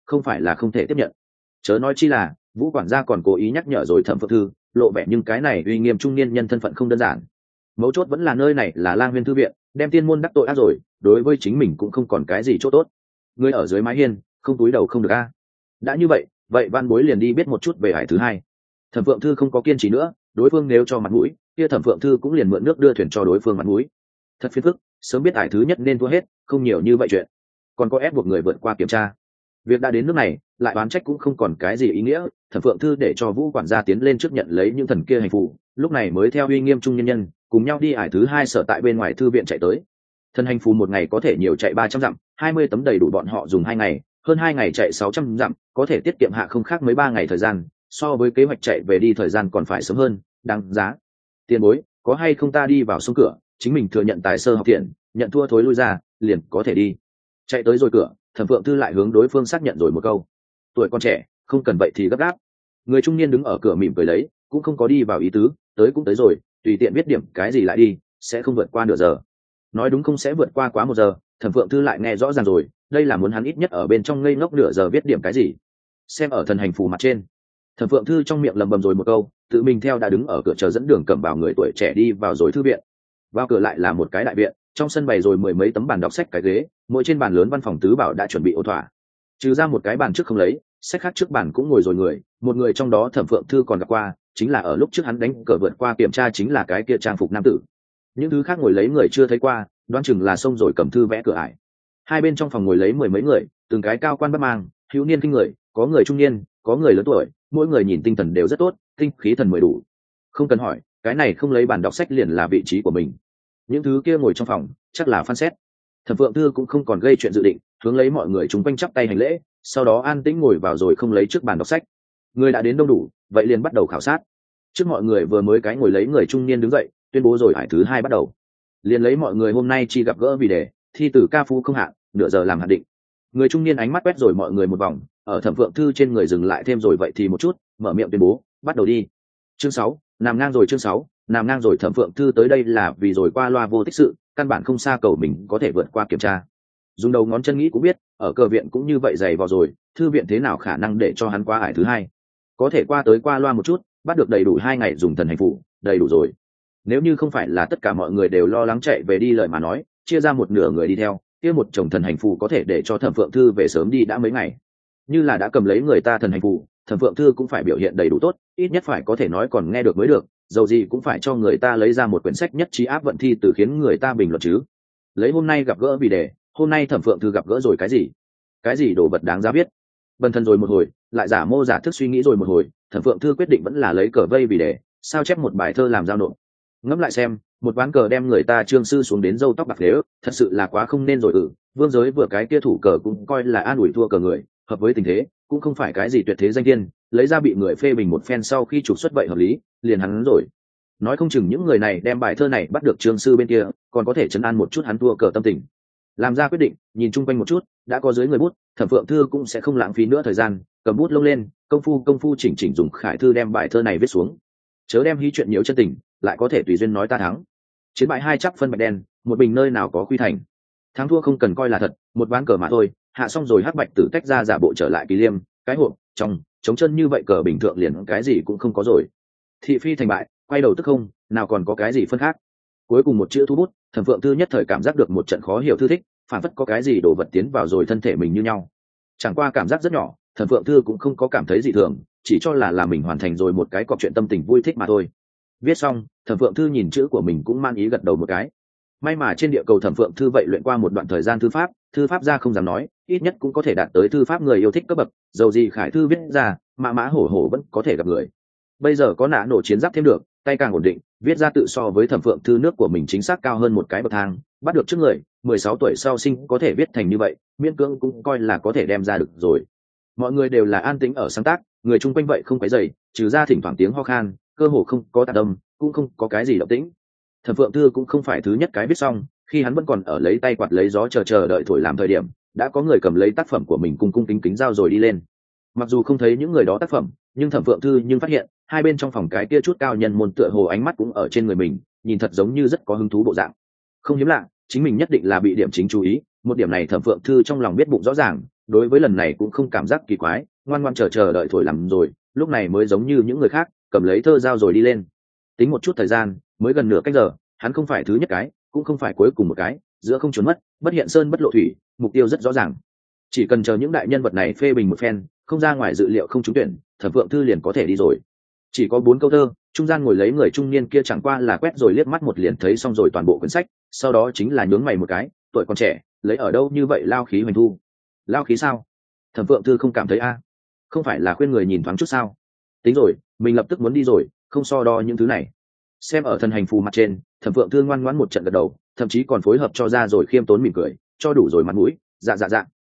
không phải là không thể tiếp nhận. Chớ nói chi là Vũ quản gia còn cố ý nhắc nhở rồi Thẩm Phượng Thư, lộ vẻ nhưng cái này uy nghiêm trung niên nhân thân phận không đơn giản. Mấu chốt vẫn là nơi này là Lang Huyên thư viện, đem tiên môn đắc tội ác rồi, đối với chính mình cũng không còn cái gì chỗ tốt. Người ở dưới mái hiên, không túi đầu không được a. Đã như vậy, vậy Văn Bối liền đi biết một chút về hải thứ hai. Thẩm Phượng Thư không có kiên trì nữa, đối phương nếu cho mặt mũi, kia Thẩm Phượng Thư cũng liền mượn nước đưa thuyền cho đối phương mặt mũi. Thật phiền phức, sớm biết hải thứ nhất nên thua hết, không nhiều như vậy chuyện. Còn có ép buộc người vượt qua kiểm tra. Việc đã đến nước này, lại oán trách cũng không còn cái gì ý nghĩa. Thẩm Phượng Thư để cho Vũ quản gia tiến lên trước nhận lấy những thần kia hành phù, lúc này mới theo uy nghiêm trung nhân nhân cùng nhau đi ải thứ hai sở tại bên ngoài thư viện chạy tới. Thần hành phù một ngày có thể nhiều chạy 300 dặm, 20 tấm đầy đủ bọn họ dùng 2 ngày, hơn 2 ngày chạy 600 dặm, có thể tiết kiệm hạ không khác mấy 3 ngày thời gian, so với kế hoạch chạy về đi thời gian còn phải sớm hơn, đáng giá. Tiền bối, có hay không ta đi vào sông cửa, chính mình thừa nhận tài sơ học thiện, nhận thua thối lui ra, liền có thể đi. Chạy tới rồi cửa, Thẩm Phượng Thư lại hướng đối phương xác nhận rồi một câu. Tuổi con trẻ, không cần vậy thì gấp gáp. Người trung niên đứng ở cửa mỉm cười lấy, cũng không có đi vào ý tứ, tới cũng tới rồi, tùy tiện biết điểm cái gì lại đi, sẽ không vượt qua nửa giờ. Nói đúng không sẽ vượt qua quá 1 giờ, Thẩm Phượng Thư lại nghe rõ ràng rồi, đây là muốn hắn ít nhất ở bên trong ngây ngốc nửa giờ viết điểm cái gì. Xem ở thần hành phù mặt trên. Thẩm Phượng Thư trong miệng lầm bầm rồi một câu, tự mình theo đã đứng ở cửa chờ dẫn đường cầm bảo người tuổi trẻ đi vào rồi thư viện. Vào cửa lại là một cái đại viện, trong sân bày rồi 10 mấy tấm bàn đọc sách cái ghế, mỗi trên bàn lớn văn phòng tứ bảo đã chuẩn bị ổn thỏa. Trừ ra một cái bàn trước không lấy, sách khác trước bàn cũng ngồi rồi người, một người trong đó Thẩm Phượng Thư còn gặp qua, chính là ở lúc trước hắn đánh cờ vượt qua kiểm tra chính là cái kia trang phục nam tử. Những thứ khác ngồi lấy người chưa thấy qua, đoán chừng là xông rồi cầm thư vẽ cửa ải. Hai bên trong phòng ngồi lấy 10 mấy người, từng cái cao quan bất mang, hữu niên kinh người, có người trung niên, có người lớn tuổi, mỗi người nhìn tinh thần đều rất tốt, tinh khí thần mười đủ. Không cần hỏi, cái này không lấy bàn đọc sách liền là vị trí của mình. Những thứ kia ngồi trong phòng chắc là Phan Xét. Thẩm Phượng Thư cũng không còn gây chuyện dự định, hướng lấy mọi người chúng quanh chắp tay hành lễ, sau đó an tĩnh ngồi vào rồi không lấy trước bàn đọc sách. Người đã đến đông đủ, vậy liền bắt đầu khảo sát. Trước mọi người vừa mới cái ngồi lấy người trung niên đứng dậy, tuyên bố rồi hải thứ hai bắt đầu. Liền lấy mọi người hôm nay chỉ gặp gỡ vì đề thi từ ca phú không hạn, nửa giờ làm hạn định. Người trung niên ánh mắt quét rồi mọi người một vòng, ở Thẩm Phượng Thư trên người dừng lại thêm rồi vậy thì một chút, mở miệng tuyên bố, bắt đầu đi. Chương 6, nằm ngang rồi chương 6, nằm ngang rồi. Thẩm Phượng Thư tới đây là vì rồi qua loa vô tích sự, căn bản không xa cầu mình có thể vượt qua kiểm tra. Dùng đầu ngón chân nghĩ cũng biết, ở cờ viện cũng như vậy dày vào rồi, thư viện thế nào khả năng để cho hắn qua ải thứ hai. Có thể qua tới qua loa một chút, bắt được đầy đủ 2 ngày dùng thần hành phụ, đầy đủ rồi. Nếu như không phải là tất cả mọi người đều lo lắng chạy về đi lời mà nói, chia ra một nửa người đi theo, kia một chồng thần hành phù có thể để cho Thẩm Phượng Thư về sớm đi đã mấy ngày. Như là đã cầm lấy người ta thần hành phù, Thẩm Phượng Thư cũng phải biểu hiện đầy đủ tốt, ít nhất phải có thể nói còn nghe được mới được, dầu gì cũng phải cho người ta lấy ra một quyển sách nhất trí áp vận thi từ khiến người ta bình luận chứ. Lấy hôm nay gặp gỡ vì đề, hôm nay Thẩm Phượng Thư gặp gỡ rồi cái gì đồ vật đáng giá biết. Bần thần rồi một hồi, lại giả mô giả thức suy nghĩ rồi một hồi, Thẩm Phượng Thư quyết định vẫn là lấy cờ vây vì đề, sao chép một bài thơ làm giao nộp. Ngẫm lại xem, một ván cờ đem người ta trương sư xuống đến râu tóc bạc phế, thật sự là quá không nên rồi. Vương Giới vừa cái kia thủ cờ cũng coi là an ủi thua cờ người, hợp với tình thế, cũng không phải cái gì tuyệt thế danh tiên, lấy ra bị người phê bình một phen sau khi trục xuất vậy hợp lý, liền hắn rồi. Nói không chừng những người này đem bài thơ này bắt được trương sư bên kia, còn có thể trấn an một chút hắn thua cờ tâm tình. Làm ra quyết định, nhìn chung quanh một chút, đã có dưới người bút, Thẩm Phượng Thư cũng sẽ không lãng phí nữa thời gian, cầm bút lông lên, công phu chỉnh dùng khải thư đem bài thơ này viết xuống. Chớ đem hí chuyện nhiều chân tình, lại có thể tùy duyên nói ta thắng. Chiến bại hai chắc phân bạch đen, một bình nơi nào có quy thành. Thắng thua không cần coi là thật, một ván cờ mà thôi, hạ xong rồi hắc bạch tử tách ra giả bộ trở lại kỳ liêm, cái hộp trong chống chân như vậy cờ bình thường liền cái gì cũng không có rồi. Thị phi thành bại, quay đầu tức không, nào còn có cái gì phân khác. Cuối cùng một chữ thu bút, Thẩm Phượng Thư nhất thời cảm giác được một trận khó hiểu thư thích, phản phất có cái gì đổ vật tiến vào rồi thân thể mình như nhau. Chẳng qua cảm giác rất nhỏ, Thẩm Phượng Thư cũng không có cảm thấy gì thường, chỉ cho là mình hoàn thành rồi một cái cọc chuyện tâm tình vui thích mà thôi. Viết xong, Thẩm Phượng Thư nhìn chữ của mình cũng man ý gật đầu một cái. May mà trên địa cầu Thẩm Phượng Thư vậy luyện qua một đoạn thời gian thư pháp ra không dám nói, ít nhất cũng có thể đạt tới thư pháp người yêu thích cấp bậc, dầu gì khải thư viết ra, mã hổ vẫn có thể gặp người. Bây giờ có nã nổ chiến giáp thêm được, tay càng ổn định, viết ra tự so với Thẩm Phượng Thư nước của mình chính xác cao hơn một cái bậc thang, bắt được trước người, 16 tuổi sau sinh có thể viết thành như vậy, miễn cưỡng cũng coi là có thể đem ra được rồi. Mọi người đều là an tĩnh ở sáng tác, người chung quanh vậy không quấy rầy, trừ ra thỉnh thoảng tiếng ho khan, cơ hồ không có tạp âm, cũng không có cái gì động tĩnh. Thẩm Phượng Thư cũng không phải thứ nhất cái viết xong, khi hắn vẫn còn ở lấy tay quạt lấy gió chờ đợi thổi làm thời điểm, đã có người cầm lấy tác phẩm của mình cung kính giao rồi đi lên. Mặc dù không thấy những người đó tác phẩm, nhưng Thẩm Phượng Thư phát hiện hai bên trong phòng cái kia chút cao nhân môn tựa hồ ánh mắt cũng ở trên người mình, nhìn thật giống như rất có hứng thú bộ dạng. Không hiếm lạ, chính mình nhất định là bị điểm chính chú ý, một điểm này Thẩm Phượng Thư trong lòng biết bụng rõ ràng, đối với lần này cũng không cảm giác kỳ quái, ngoan ngoan chờ đợi thổi làm rồi, lúc này mới giống như những người khác cầm lấy thơ dao rồi đi lên. Tính một chút thời gian, mới gần nửa canh giờ, hắn không phải thứ nhất cái, cũng không phải cuối cùng một cái, giữa không trốn mất, bất hiện sơn bất lộ thủy, mục tiêu rất rõ ràng. Chỉ cần chờ những đại nhân vật này phê bình một phen, không ra ngoài dự liệu không trúng tuyển, Thẩm Phượng Thư liền có thể đi rồi. Chỉ có 4 câu thơ, trung gian ngồi lấy người trung niên kia chẳng qua là quét rồi liếc mắt một liền thấy xong rồi toàn bộ quyển sách, sau đó chính là nhướng mày một cái, tuổi còn trẻ, lấy ở đâu như vậy lao khí hoành thu. Lao khí sao? Thẩm Phượng Thư không cảm thấy a? Không phải là khuyên người nhìn thoáng chút sao? Tính rồi, mình lập tức muốn đi rồi, không so đo những thứ này. Xem ở thần hành phù mặt trên, Thẩm Phượng Thư ngoan ngoãn một trận gật đầu, thậm chí còn phối hợp cho ra rồi khiêm tốn mỉm cười, cho đủ rồi mặt mũi. Dạ.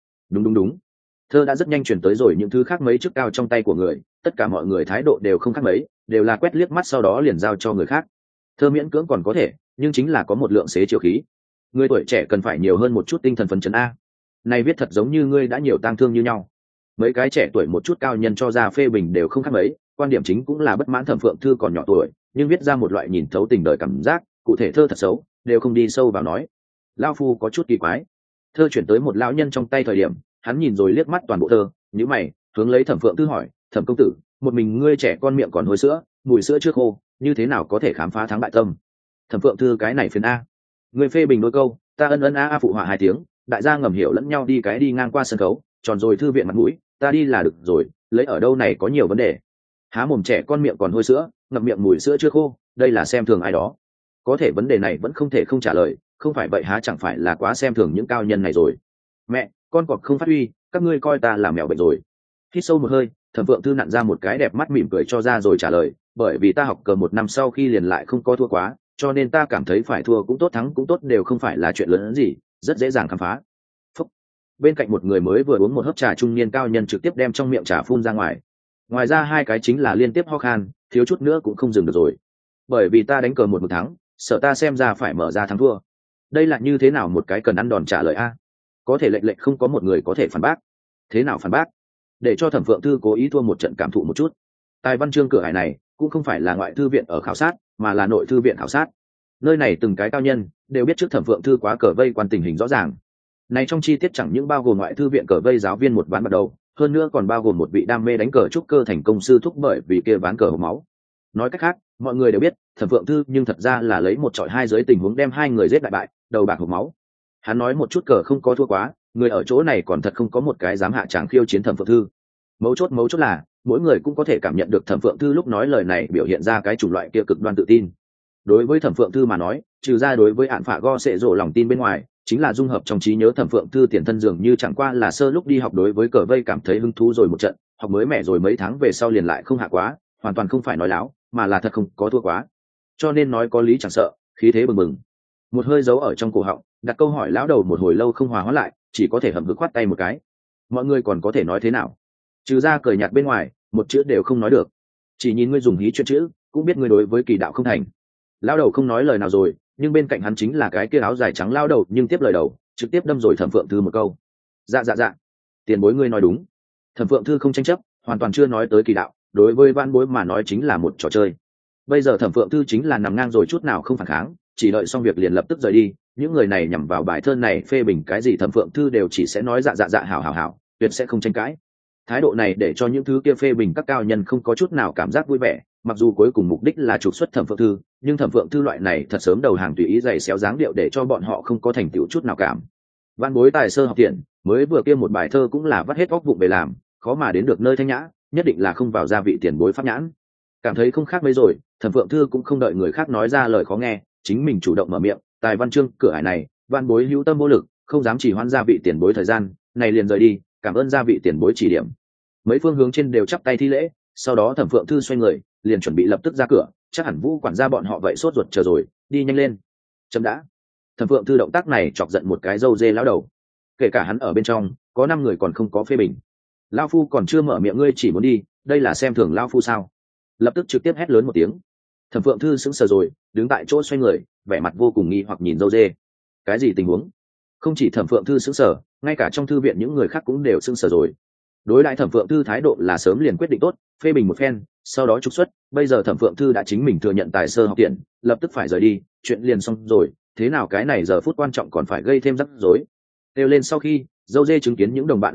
Đúng. Thơ đã rất nhanh chuyển tới rồi những thứ khác mấy chức cao trong tay của người, tất cả mọi người thái độ đều không khác mấy, đều là quét liếc mắt sau đó liền giao cho người khác. Thơ miễn cưỡng còn có thể, nhưng chính là có một lượng xế chiều khí. Người tuổi trẻ cần phải nhiều hơn một chút tinh thần phấn chấn a. Này viết thật giống như ngươi đã nhiều tang thương như nhau. Mấy cái trẻ tuổi một chút cao nhân cho ra phê bình đều không khác mấy, quan điểm chính cũng là bất mãn Thẩm Phượng Thư còn nhỏ tuổi, nhưng viết ra một loại nhìn thấu tình đời cảm giác, cụ thể thơ thật xấu, đều không đi sâu vào nói. Lão phu có chút kỳ quái. Thơ chuyển tới một lão nhân trong tay thời điểm, hắn nhìn rồi liếc mắt toàn bộ thơ, nhíu mày, hướng lấy Thẩm Phượng Thư hỏi, Thẩm công tử, một mình ngươi trẻ con miệng còn hôi sữa, mùi sữa chưa khô, như thế nào có thể khám phá thắng bại tâm? Thẩm Phượng Thư cái này phiền a. Ngươi phê bình đôi câu, ta ân a phụ họa 2 tiếng, đại gia ngầm hiểu lẫn nhau đi ngang qua sân khấu, tròn rồi thư viện mặt mũi, ta đi là được rồi, lấy ở đâu này có nhiều vấn đề. Há mồm trẻ con miệng còn hôi sữa, ngậm miệng mùi sữa chưa khô, đây là xem thường ai đó. Có thể vấn đề này vẫn không thể không trả lời, không phải vậy há chẳng phải là quá xem thường những cao nhân này rồi. Mẹ, con cọp không phát huy, các ngươi coi ta là mèo bệnh rồi. Hít sâu một hơi, Thẩm Phượng Thư nặn ra một cái đẹp mắt mỉm cười cho ra rồi trả lời, bởi vì ta học cờ 1 năm sau khi liền lại không có thua quá, cho nên ta cảm thấy phải thua cũng tốt thắng cũng tốt đều không phải là chuyện lớn gì, rất dễ dàng khám phá. Phúc. Bên cạnh một người mới vừa uống một hớp trà trung niên cao nhân trực tiếp đem trong miệng trà phun ra ngoài. Ngoài ra 2 cái chính là liên tiếp ho khan, thiếu chút nữa cũng không dừng được rồi. Bởi vì ta đánh cờ 1 thắng, sợ ta xem ra phải mở ra thắng thua. Đây là như thế nào một cái cần ăn đòn trả lời a? Có thể lệnh không có một người có thể phản bác. Thế nào phản bác? Để cho Thẩm Phượng Thư cố ý thua một trận cảm thụ một chút. Tài văn chương cửa hải này cũng không phải là ngoại thư viện ở khảo sát, mà là nội thư viện khảo sát. Nơi này từng cái cao nhân đều biết trước Thẩm Phượng Thư quá cờ vây quan tình hình rõ ràng. Này trong chi tiết chẳng những bao gồm ngoại thư viện cờ vây giáo viên một ván bắt đầu, hơn nữa còn bao gồm một vị đam mê đánh cờ trúc cơ thành công sư thúc bởi vì kia ván cờ hộc máu. Nói cách khác, mọi người đều biết Thẩm Phượng Thư nhưng thật ra là lấy 1 chọi 2 dưới tình huống đem 2 người giết đại bại, đầu bạc hộc máu. Hắn nói một chút cờ không có thua quá, người ở chỗ này còn thật không có một cái dám hạ tràng khiêu chiến Thẩm Phượng Thư. Mấu chốt là mỗi người cũng có thể cảm nhận được Thẩm Phượng Thư lúc nói lời này biểu hiện ra cái chủng loại kia cực đoan tự tin. Đối với Thẩm Phượng Thư mà nói, trừ ra đối với án phạ go sẽ rộ lòng tin bên ngoài, chính là dung hợp trong trí nhớ Thẩm Phượng Thư tiền thân dường như chẳng qua là sơ lúc đi học đối với cờ vây cảm thấy hứng thú rồi một trận, học mới mẻ rồi mấy tháng về sau liền lại không hạ quá, hoàn toàn không phải nói láo, mà là thật không có thua quá. Cho nên nói có lý chẳng sợ, khí thế bừng bừng. Một hơi giấu ở trong cổ họng, đặt câu hỏi lão đầu một hồi lâu không hòa hóa lại, chỉ có thể hậm hực khoát tay một cái. Mọi người còn có thể nói thế nào? Trừ ra cười nhạt bên ngoài, một chữ đều không nói được. Chỉ nhìn ngươi dùng hí chuyện chữ, cũng biết ngươi đối với kỳ đạo không thành. Lão đầu không nói lời nào rồi, nhưng bên cạnh hắn chính là cái kia áo dài trắng lão đầu, nhưng tiếp lời đầu, trực tiếp đâm rồi Thẩm Phượng Thư một câu. Dạ, tiền bối ngươi nói đúng. Thẩm Phượng Thư không tranh chấp, hoàn toàn chưa nói tới kỳ đạo, đối với vãn bối mà nói chính là một trò chơi. Bây giờ Thẩm Phượng Thư chính là nằm ngang rồi chút nào không phản kháng, chỉ đợi xong việc liền lập tức rời đi. Những người này nhằm vào bài thơ này phê bình cái gì Thẩm Phượng Thư đều chỉ sẽ nói dạ hảo, tuyệt sẽ không tranh cãi. Thái độ này để cho những thứ kia phê bình các cao nhân không có chút nào cảm giác vui vẻ, mặc dù cuối cùng mục đích là trục xuất Thẩm Phượng Thư, nhưng Thẩm Phượng Thư loại này thật sớm đầu hàng tùy ý giày xéo dáng điệu để cho bọn họ không có thành tựu chút nào cảm. Văn bối tài sơ học tiện, mới vừa kia một bài thơ cũng là vắt hết óc vụng về làm, khó mà đến được nơi thanh nhã, nhất định là không vào gia vị tiền bối pháp nhãn. Cảm thấy không khác mấy rồi, Thẩm Phượng Thư cũng không đợi người khác nói ra lời khó nghe, chính mình chủ động mở miệng, tài văn chương cửa ải này, văn bối hữu tâm vô lực, không dám chỉ hoãn gia vị tiền bối thời gian, này liền rời đi, cảm ơn gia vị tiền bối chỉ điểm. Mấy phương hướng trên đều chắp tay thi lễ, sau đó Thẩm Phượng Thư xoay người, liền chuẩn bị lập tức ra cửa, chắc hẳn Vũ quản gia bọn họ vậy sốt ruột chờ rồi, đi nhanh lên. Chấm đã. Thẩm Phượng Thư động tác này chọc giận một cái râu dê lão đầu. Kể cả hắn ở bên trong, có 5 người còn không có phê bình. Lão phu còn chưa mở miệng ngươi chỉ muốn đi, đây là xem thường lão phu sao? Lập tức trực tiếp hét lớn một tiếng. Thẩm Phượng Thư sững sờ rồi, đứng tại chỗ xoay người, vẻ mặt vô cùng nghi hoặc nhìn râu dê. Cái gì tình huống? Không chỉ Thẩm Phượng Thư sững sờ, ngay cả trong thư viện những người khác cũng đều sững sờ rồi. Đối đãi Thẩm Phượng Thư thái độ là sớm liền quyết định tốt, phê bình một phen, sau đó trục xuất. Bây giờ Thẩm Phượng Thư đã chính mình thừa nhận tài sơ học tiện, lập tức phải rời đi, chuyện liền xong rồi, thế nào cái này giờ phút quan trọng còn phải gây thêm rắc rối. Kêu lên sau khi, dâu dê chứng kiến những đồng bạn ánh mắt,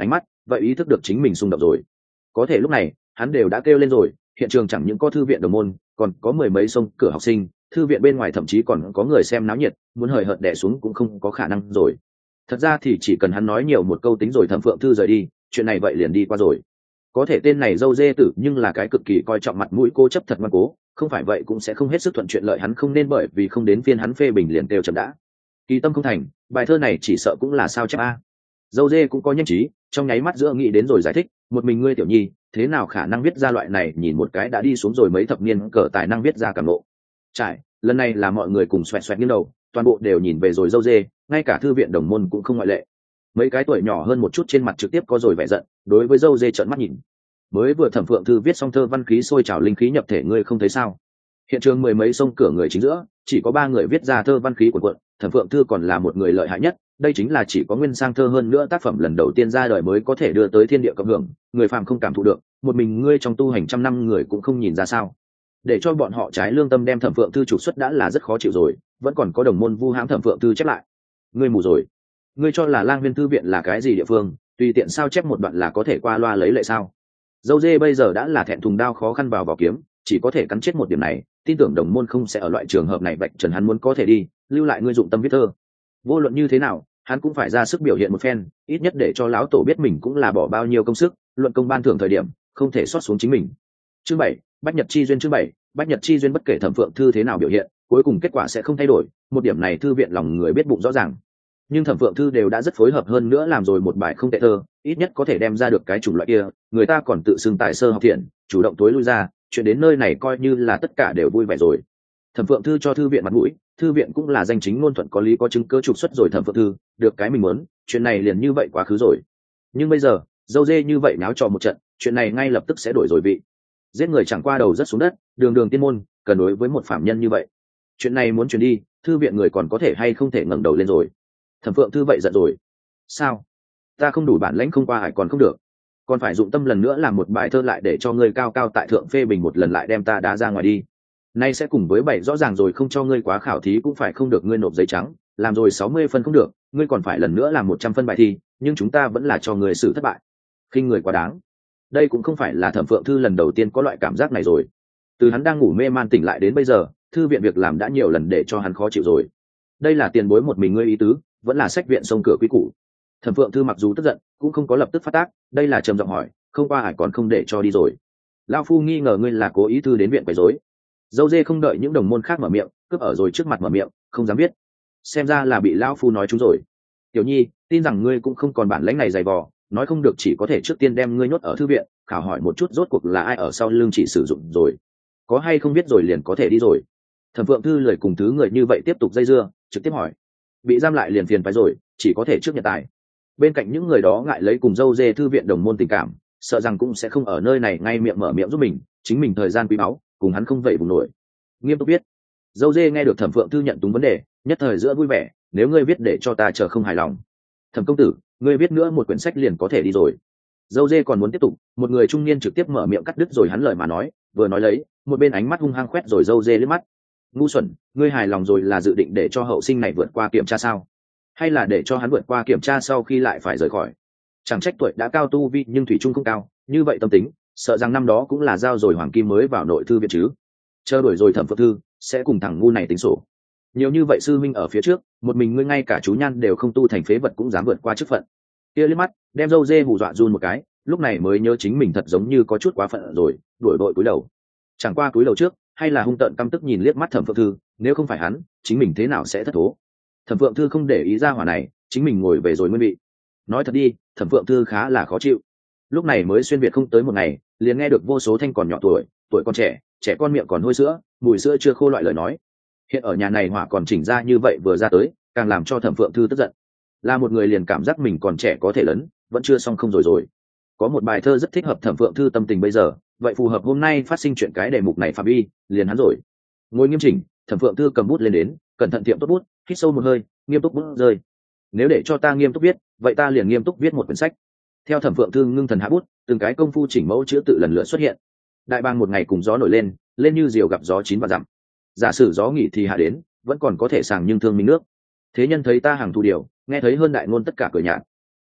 vậy ý thức được chính mình xung động rồi. Có thể lúc này hắn đều đã kêu lên rồi, hiện trường chẳng những có thư viện đồng môn, còn có mười mấy sông cửa học sinh, thư viện bên ngoài thậm chí còn có người xem náo nhiệt, muốn hời hợt đè xuống cũng không có khả năng rồi. Thật ra thì chỉ cần hắn nói nhiều một câu tính rồi Thẩm Phượng Thư rời đi, chuyện này vậy liền đi qua rồi. Có thể tên này dâu dê tử nhưng là cái cực kỳ coi trọng mặt mũi cố chấp thật ngoan cố, không phải vậy cũng sẽ không hết sức thuận chuyện lợi, hắn không nên bởi vì không đến phiên hắn phê bình liền kêu chậm đã. Kỳ tâm không thành, bài thơ này chỉ sợ cũng là sao chép a. Dâu dê cũng có nhanh trí, trong nháy mắt giữa nghĩ đến rồi giải thích, một mình ngươi tiểu nhi thế nào khả năng viết ra loại này, nhìn một cái đã đi xuống rồi mấy thập niên cỡ tài năng viết ra cảm lộ. Trải lần này là mọi người cùng xoẹt xoẹt nghiêng đầu, toàn bộ đều nhìn về rồi dâu dê, ngay cả thư viện đồng môn cũng không ngoại lệ. Mấy cái tuổi nhỏ hơn một chút trên mặt trực tiếp có rồi vẻ giận, đối với dâu dê trợn mắt nhìn. Mới vừa Thẩm Phượng Thư viết xong thơ văn khí sôi trào linh khí nhập thể, ngươi không thấy sao? Hiện trường mười mấy sông cửa người chính giữa, chỉ có 3 người viết ra thơ văn khí của quận, Thẩm Phượng Thư còn là một người lợi hại nhất. Đây chính là chỉ có nguyên sang thơ hơn nữa tác phẩm lần đầu tiên ra đời mới có thể đưa tới thiên địa cộng hưởng, người phàm không cảm thụ được, một mình ngươi trong tu hành trăm năm người cũng không nhìn ra sao. Để cho bọn họ trái lương tâm đem Thẩm Phượng Thư trục xuất đã là rất khó chịu rồi, vẫn còn có đồng môn vu hãm Thẩm Phượng Thư chép lại. Ngươi mù rồi, ngươi cho là Lang Viên thư viện là cái gì địa phương, tùy tiện sao chép một đoạn là có thể qua loa lấy lệ sao? Dâu dê bây giờ đã là thẹn thùng đao khó khăn vào vỏ kiếm, chỉ có thể cắn chết một điểm này, tin tưởng đồng môn không sẽ ở loại trường hợp này vạch trần hắn, muốn có thể đi lưu lại ngươi dụng tâm viết thơ. Vô luận như thế nào hắn cũng phải ra sức biểu hiện một phen, ít nhất để cho lão tổ biết mình cũng là bỏ bao nhiêu công sức, luận công ban thưởng thời điểm không thể xót xuống chính mình. Chương 7, Bách Nhật chi duyên. Chương 7, Bách Nhật chi duyên. Bất kể Thẩm Phượng Thư thế nào biểu hiện, cuối cùng kết quả sẽ không thay đổi, một điểm này thư viện lòng người biết bụng rõ ràng. Nhưng Thẩm Phượng Thư đều đã rất phối hợp, hơn nữa làm rồi một bài không tệ thơ, ít nhất có thể đem ra được cái chủng loại kia, người ta còn tự xưng tài sơ học thiện, chủ động tối lui ra, chuyện đến nơi này coi như là tất cả đều vui vẻ rồi. Thẩm Phượng Thư cho thư viện mặt mũi, thư viện cũng là danh chính ngôn thuận có lý có chứng cứ trục xuất rồi Thẩm Phượng Thư, được cái mình muốn, chuyện này liền như vậy quá khứ rồi. Nhưng bây giờ dâu dê như vậy náo trò một trận, chuyện này ngay lập tức sẽ đổi rồi vị. Giết người chẳng qua đầu rất xuống đất, đường đường tiên môn, cần đối với một phạm nhân như vậy, chuyện này muốn chuyển đi, thư viện người còn có thể hay không thể ngẩng đầu lên rồi. Thẩm Phượng Thư vậy giận rồi. Sao? Ta không đủ bản lãnh không qua hải còn không được, còn phải dụng tâm lần nữa làm một bài thơ lại để cho ngươi cao cao tại thượng phê bình một lần lại đem ta đá ra ngoài đi. Nay sẽ cùng với 7 rõ ràng rồi, không cho ngươi quá khảo thí cũng phải không được, ngươi nộp giấy trắng, làm rồi 60 phân không được, ngươi còn phải lần nữa làm 100 phân bài thi, nhưng chúng ta vẫn là cho ngươi xử thất bại. Khinh người quá đáng. Đây cũng không phải là Thẩm Phượng Thư lần đầu tiên có loại cảm giác này rồi. Từ hắn đang ngủ mê man tỉnh lại đến bây giờ, thư viện việc làm đã nhiều lần để cho hắn khó chịu rồi. Đây là tiền bối một mình ngươi ý tứ, vẫn là sách viện xông cửa quý củ. Thẩm Phượng Thư mặc dù tức giận cũng không có lập tức phát tác, đây là trầm giọng hỏi, không qua hải còn không để cho đi rồi. Lão phu nghi ngờ ngươi là cố ý thư đến viện quấy rối. Dâu dê không đợi những đồng môn khác mở miệng, cướp ở rồi trước mặt mở miệng, không dám biết, xem ra là bị lão phu nói trúng rồi. Tiểu nhi, tin rằng ngươi cũng không còn bản lãnh này dày vò, nói không được chỉ có thể trước tiên đem ngươi nhốt ở thư viện, khảo hỏi một chút rốt cuộc là ai ở sau lưng chỉ sử dụng rồi, có hay không biết rồi liền có thể đi rồi. Thẩm Phượng Thư lời cùng thứ người như vậy tiếp tục dây dưa, trực tiếp hỏi, bị giam lại liền phiền phải rồi, chỉ có thể trước nhận tài. Bên cạnh những người đó ngại lấy cùng dâu dê thư viện đồng môn tình cảm, sợ rằng cũng sẽ không ở nơi này ngay miệng mở miệng giúp mình, chính mình thời gian quý báu cùng hắn không vậy vùng nổi. Nghiêm túc biết. Dâu dê nghe được Thẩm Phượng Thư nhận túng vấn đề, nhất thời giữa vui vẻ, nếu ngươi viết để cho ta chờ không hài lòng, Thẩm công tử, ngươi viết nữa một quyển sách liền có thể đi rồi. Dâu dê còn muốn tiếp tục, một người trung niên trực tiếp mở miệng cắt đứt rồi hắn lời mà nói, vừa nói lấy, một bên ánh mắt hung hăng quét rồi dâu dê liếc mắt. Ngu xuẩn, ngươi hài lòng rồi là dự định để cho hậu sinh này vượt qua kiểm tra sao? Hay là để cho hắn vượt qua kiểm tra sau khi lại phải rời khỏi? Chẳng trách tuổi đã cao tu vi nhưng thủy chung không cao, như vậy tâm tính, sợ rằng năm đó cũng là giao rồi hoàng kim mới vào nội thư viện chứ. Chờ đuổi rồi Thẩm Phượng Thư, sẽ cùng thằng ngu này tính sổ. Nhiều như vậy sư minh ở phía trước, một mình ngươi ngay cả chú nhan đều không tu thành phế vật cũng dám vượt qua chức phận. Kia liếc mắt, đem dâu dê hù dọa run một cái, lúc này mới nhớ chính mình thật giống như có chút quá phận rồi, đuổi đội cúi đầu. Chẳng qua cúi đầu trước, hay là hung tợn căm tức nhìn liếc mắt Thẩm Phượng Thư, nếu không phải hắn, chính mình thế nào sẽ thất thố. Thẩm Phượng Thư không để ý ra hỏa này, chính mình ngồi về rồi nguyên vị. Nói thật đi, Thẩm Phượng Thư khá là khó chịu. Lúc này mới xuyên việt không tới một ngày, liền nghe được vô số thanh còn nhỏ tuổi còn trẻ con miệng còn hôi sữa, mùi sữa chưa khô loại lời nói. Hiện ở nhà này hỏa còn chỉnh ra như vậy vừa ra tới, càng làm cho Thẩm Phượng Thư tức giận. Là một người liền cảm giác mình còn trẻ có thể lớn, vẫn chưa xong không rồi. Có một bài thơ rất thích hợp Thẩm Phượng Thư tâm tình bây giờ, vậy phù hợp hôm nay phát sinh chuyện cái đề mục này phạm vi, liền hắn rồi. Ngồi nghiêm chỉnh, Thẩm Phượng Thư cầm bút lên đến, cẩn thận tiệm tốt bút, hít sâu một hơi, nghiêm túc bút rơi. Nếu để cho ta nghiêm túc viết, vậy ta liền nghiêm túc viết một quyển sách. Theo Thẩm Phượng Thư ngưng thần hạ bút, từng cái công phu chỉnh mẫu chữ tự lần lượt xuất hiện. Đại bang một ngày cùng gió nổi lên, lên như diều gặp gió chín và dặm. Giả sử gió nghỉ thì hạ đến, vẫn còn có thể sàng nhưng thương minh nước. Thế nhân thấy ta hàng thu điều, nghe thấy hơn đại ngôn tất cả cười nhạt.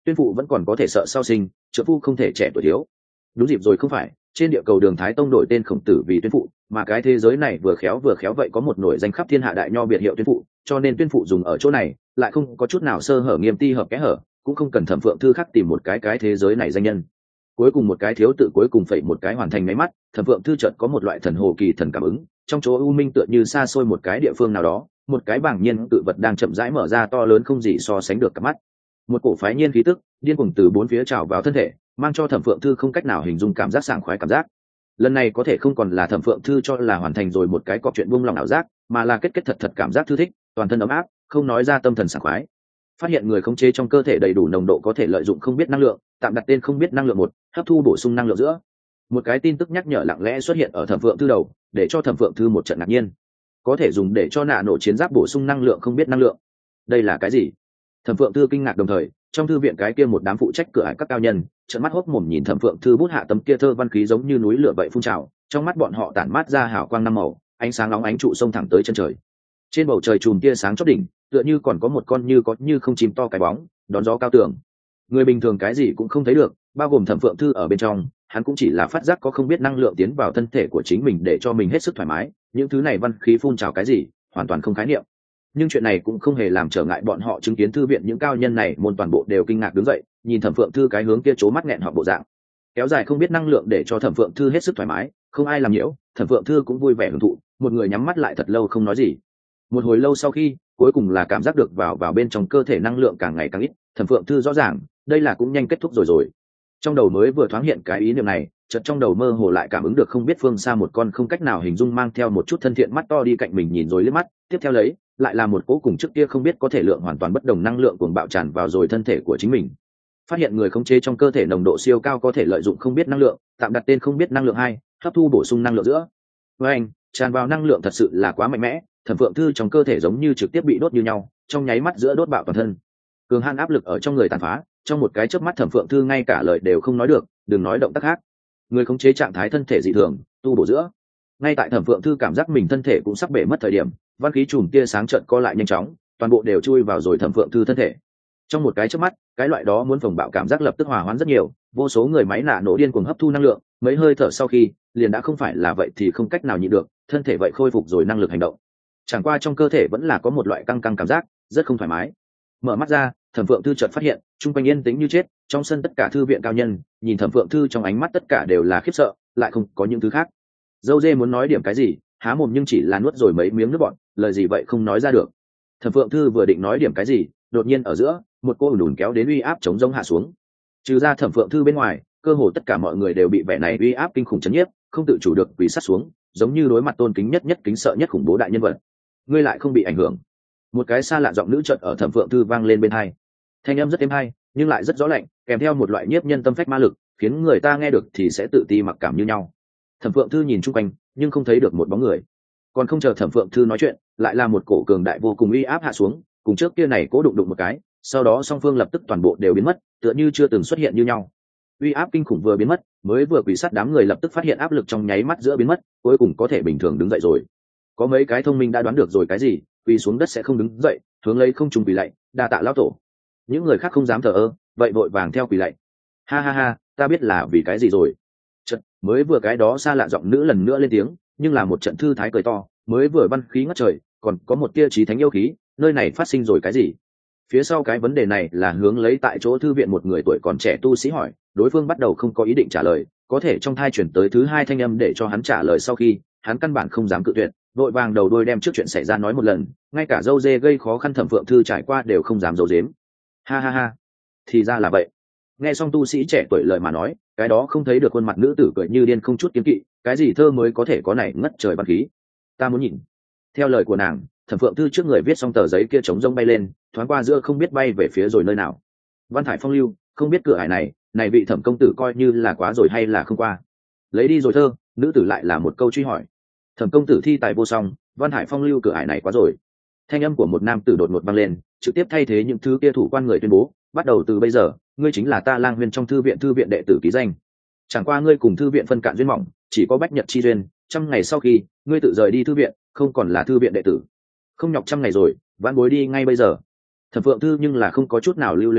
tuyên phụ vẫn còn có thể sợ sau sinh, trợ phu không thể trẻ tuổi thiếu. Đúng dịp rồi không phải, trên địa cầu Đường Thái Tông đổi tên Khổng Tử vì tuyên phụ, mà cái thế giới này vừa khéo vậy có một nổi danh khắp thiên hạ đại nho biệt hiệu tuyên phụ, cho nên tuyên phụ dùng ở chỗ này lại không có chút nào sơ hở, nghiêm ti hợp kẽ hở, cũng không cần Thẩm Phượng Thư khác tìm một cái thế giới này danh nhân. Cuối cùng một cái thiếu tự cuối cùng phẩy một cái hoàn thành máy mắt, Thẩm Phượng Thư chợt có một loại thần hồ kỳ thần cảm ứng, trong chỗ u minh tựa như xa xôi một cái địa phương nào đó, một cái bảng nhiên tự vật đang chậm rãi mở ra, to lớn không gì so sánh được cả mắt. Một cổ phái nhiên khí tức điên cuồng từ bốn phía trào vào thân thể, mang cho Thẩm Phượng Thư không cách nào hình dung cảm giác sảng khoái cảm giác. Lần này có thể không còn là Thẩm Phượng Thư cho là hoàn thành rồi một cái cọc chuyện buông lòng ảo giác, mà là kết thật cảm giác thư thích, toàn thân ấm áp, không nói ra tâm thần sảng khoái. Phát hiện người khống chế trong cơ thể đầy đủ nồng độ có thể lợi dụng không biết năng lượng, tạm đặt tên không biết năng lượng một, hấp thu bổ sung năng lượng giữa. Một cái tin tức nhắc nhở lặng lẽ xuất hiện ở Thẩm Phượng Thư đầu, để cho Thẩm Phượng Thư một trận ngạc nhiên. Có thể dùng để cho nạ nổ chiến giáp bổ sung năng lượng không biết năng lượng. Đây là cái gì? Thẩm Phượng Thư kinh ngạc, đồng thời trong thư viện cái kia một đám phụ trách cửa ải các cao nhân trợn mắt hốc mồm nhìn Thẩm Phượng Thư bút hạ tấm kia thơ văn khí giống như núi lửa vậy phun trào, trong mắt bọn họ tản mát ra hào quang năm màu, ánh sáng nóng ánh trụ sông thẳng tới chân trời. Trên bầu trời chùm tia sáng chót đỉnh, tựa như còn có một con như có như không chim to cái bóng đón gió cao tường. Người bình thường cái gì cũng không thấy được, bao gồm Thẩm Phượng Thư ở bên trong, hắn cũng chỉ là phát giác có không biết năng lượng tiến vào thân thể của chính mình để cho mình hết sức thoải mái, những thứ này văn khí phun trào cái gì hoàn toàn không khái niệm. Nhưng chuyện này cũng không hề làm trở ngại bọn họ chứng kiến thư viện những cao nhân này môn toàn bộ đều kinh ngạc đứng dậy, nhìn Thẩm Phượng Thư cái hướng kia trố mắt nghẹn họ bộ dạng kéo dài không biết năng lượng để cho Thẩm Phượng Thư hết sức thoải mái, không ai làm nhiễu, Thẩm Phượng Thư cũng vui vẻ hưởng thụ, một người nhắm mắt lại thật lâu không nói gì. Một hồi lâu sau khi, cuối cùng là cảm giác được vào bên trong cơ thể năng lượng càng ngày càng ít, Thẩm Phượng Thư rõ ràng đây là cũng nhanh kết thúc rồi. Trong đầu mới vừa thoáng hiện cái ý niệm này, chợt trong đầu mơ hồ lại cảm ứng được không biết phương xa một con không cách nào hình dung mang theo một chút thân thiện mắt to đi cạnh mình nhìn rồi liếc mắt, tiếp theo lấy lại là một cỗ cùng trước kia không biết có thể lượng hoàn toàn bất đồng năng lượng cuồng bạo tràn vào rồi thân thể của chính mình. Phát hiện người khống chế trong cơ thể nồng độ siêu cao có thể lợi dụng không biết năng lượng, tạm đặt tên không biết năng lượng 2, hấp thu bổ sung năng lượng giữa. Với anh, tràn vào năng lượng thật sự là quá mạnh mẽ, Thẩm Phượng Thư trong cơ thể giống như trực tiếp bị đốt như nhau, trong nháy mắt giữa đốt bạo toàn thân. Cường hãn áp lực ở trong người tàn phá, trong một cái chớp mắt Thẩm Phượng Thư ngay cả lời đều không nói được, đừng nói động tác khác. Người khống chế trạng thái thân thể dị thường, tu bổ giữa. Ngay tại Thẩm Phượng Thư cảm giác mình thân thể cũng sắp bể mất thời điểm, văn khí chùm tia sáng chợt co lại nhanh chóng, toàn bộ đều chui vào rồi Thẩm Phượng Thư thân thể. Trong một cái chớp mắt, cái loại đó muốn phồng bạo cảm giác lập tức hòa hoãn rất nhiều, vô số người máy nạ nổ điên cuồng hấp thu năng lượng, mấy hơi thở sau khi, liền đã không phải là vậy thì không cách nào nhịn được, thân thể vậy khôi phục rồi năng lực hành động. Chẳng qua trong cơ thể vẫn là có một loại căng cảm giác, rất không thoải mái. Mở mắt ra, Thẩm Phượng Thư chợt phát hiện, trung quanh yên tĩnh như chết, trong sân tất cả thư viện cao nhân, nhìn Thẩm Phượng Thư trong ánh mắt tất cả đều là khiếp sợ, lại không có những thứ khác. Dâu dê muốn nói điểm cái gì, há mồm nhưng chỉ là nuốt rồi mấy miếng nước bọt, lời gì vậy không nói ra được. Thẩm Phượng Thư vừa định nói điểm cái gì, đột nhiên ở giữa, một cô ùn kéo đến uy áp chống rông hạ xuống. Trừ ra Thẩm Phượng Thư bên ngoài, cơ hồ tất cả mọi người đều bị vẻ này uy áp kinh khủng chấn nhiếp, không tự chủ được quỳ sát xuống, giống như đối mặt tôn kính nhất kính sợ nhất khủng bố đại nhân vật. Ngươi lại không bị ảnh hưởng? Một cái xa lạ giọng nữ chợt ở Thẩm Phượng Thư vang lên bên tai. Thanh âm rất êm hay, nhưng lại rất rõ lạnh, kèm theo một loại nhiếp nhân tâm phách ma lực, khiến người ta nghe được thì sẽ tự ti mặc cảm như nhau. Thẩm Phượng Thư nhìn chung quanh, nhưng không thấy được một bóng người. Còn không chờ Thẩm Phượng Thư nói chuyện, lại là một cổ cường đại vô cùng uy áp hạ xuống, cùng trước kia này cố đụng một cái, sau đó song phương lập tức toàn bộ đều biến mất, tựa như chưa từng xuất hiện như nhau. Uy áp kinh khủng vừa biến mất, mới vừa quỳ sát đám người lập tức phát hiện áp lực trong nháy mắt giữa biến mất, cuối cùng có thể bình thường đứng dậy rồi. Có mấy cái thông minh đã đoán được rồi cái gì, quỳ xuống đất sẽ không đứng dậy, hướng lấy không trùng quỳ lạy, đa tạ lão tổ. Những người khác không dám thờ ơ, vậy vội vàng theo quỳ lạy. Ha ha ha, ta biết là vì cái gì rồi. Chợt, mới vừa cái đó xa lạ giọng nữ lần nữa lên tiếng, nhưng là một trận thư thái cười to, mới vừa văn khí ngất trời, còn có một tia chí thánh yêu khí, nơi này phát sinh rồi cái gì? Phía sau cái vấn đề này là hướng lấy tại chỗ thư viện một người tuổi còn trẻ tu sĩ hỏi, đối phương bắt đầu không có ý định trả lời, có thể trong thai chuyển tới thứ hai thanh âm để cho hắn trả lời, sau khi hắn căn bản không dám cự tuyệt, vội vàng đầu đuôi đem trước chuyện xảy ra nói một lần, ngay cả dâu dê gây khó khăn Thẩm Phượng Thư trải qua đều không dám giấu giếm. Ha ha ha, thì ra là vậy. Nghe xong tu sĩ trẻ tuổi lời mà nói, cái đó không thấy được khuôn mặt nữ tử cười như điên không chút kiêng kỵ, cái gì thơ mới có thể có này ngất trời văn khí, ta muốn nhìn. Theo lời của nàng, Thẩm Phượng Thư trước người viết xong tờ giấy kia trống rông bay lên, thoáng qua giữa không biết bay về phía rồi nơi nào. Văn Thải Phong lưu, không biết cửa ải này vị Thẩm công tử coi như là quá rồi hay là không qua. Lấy đi rồi thơ, nữ tử lại là một câu truy hỏi. Thẩm công tử thi tài vô song, Văn Hải phong lưu cửa ải này quá rồi. Thanh âm của một nam tử đột ngột vang lên, trực tiếp thay thế những thứ kia thủ quan người tuyên bố, bắt đầu từ bây giờ, ngươi chính là ta Lang Huyên trong thư viện đệ tử ký danh. Chẳng qua ngươi cùng thư viện phân cạn duyên mỏng, chỉ có bách nhật chi duyên, 100 ngày sau khi ngươi tự rời đi thư viện, không còn là thư viện đệ tử. Không nhọc 100 ngày rồi, vãn bối đi ngay bây giờ. Thẩm Phượng Thư nhưng là không có chút nào lưu luyến ý,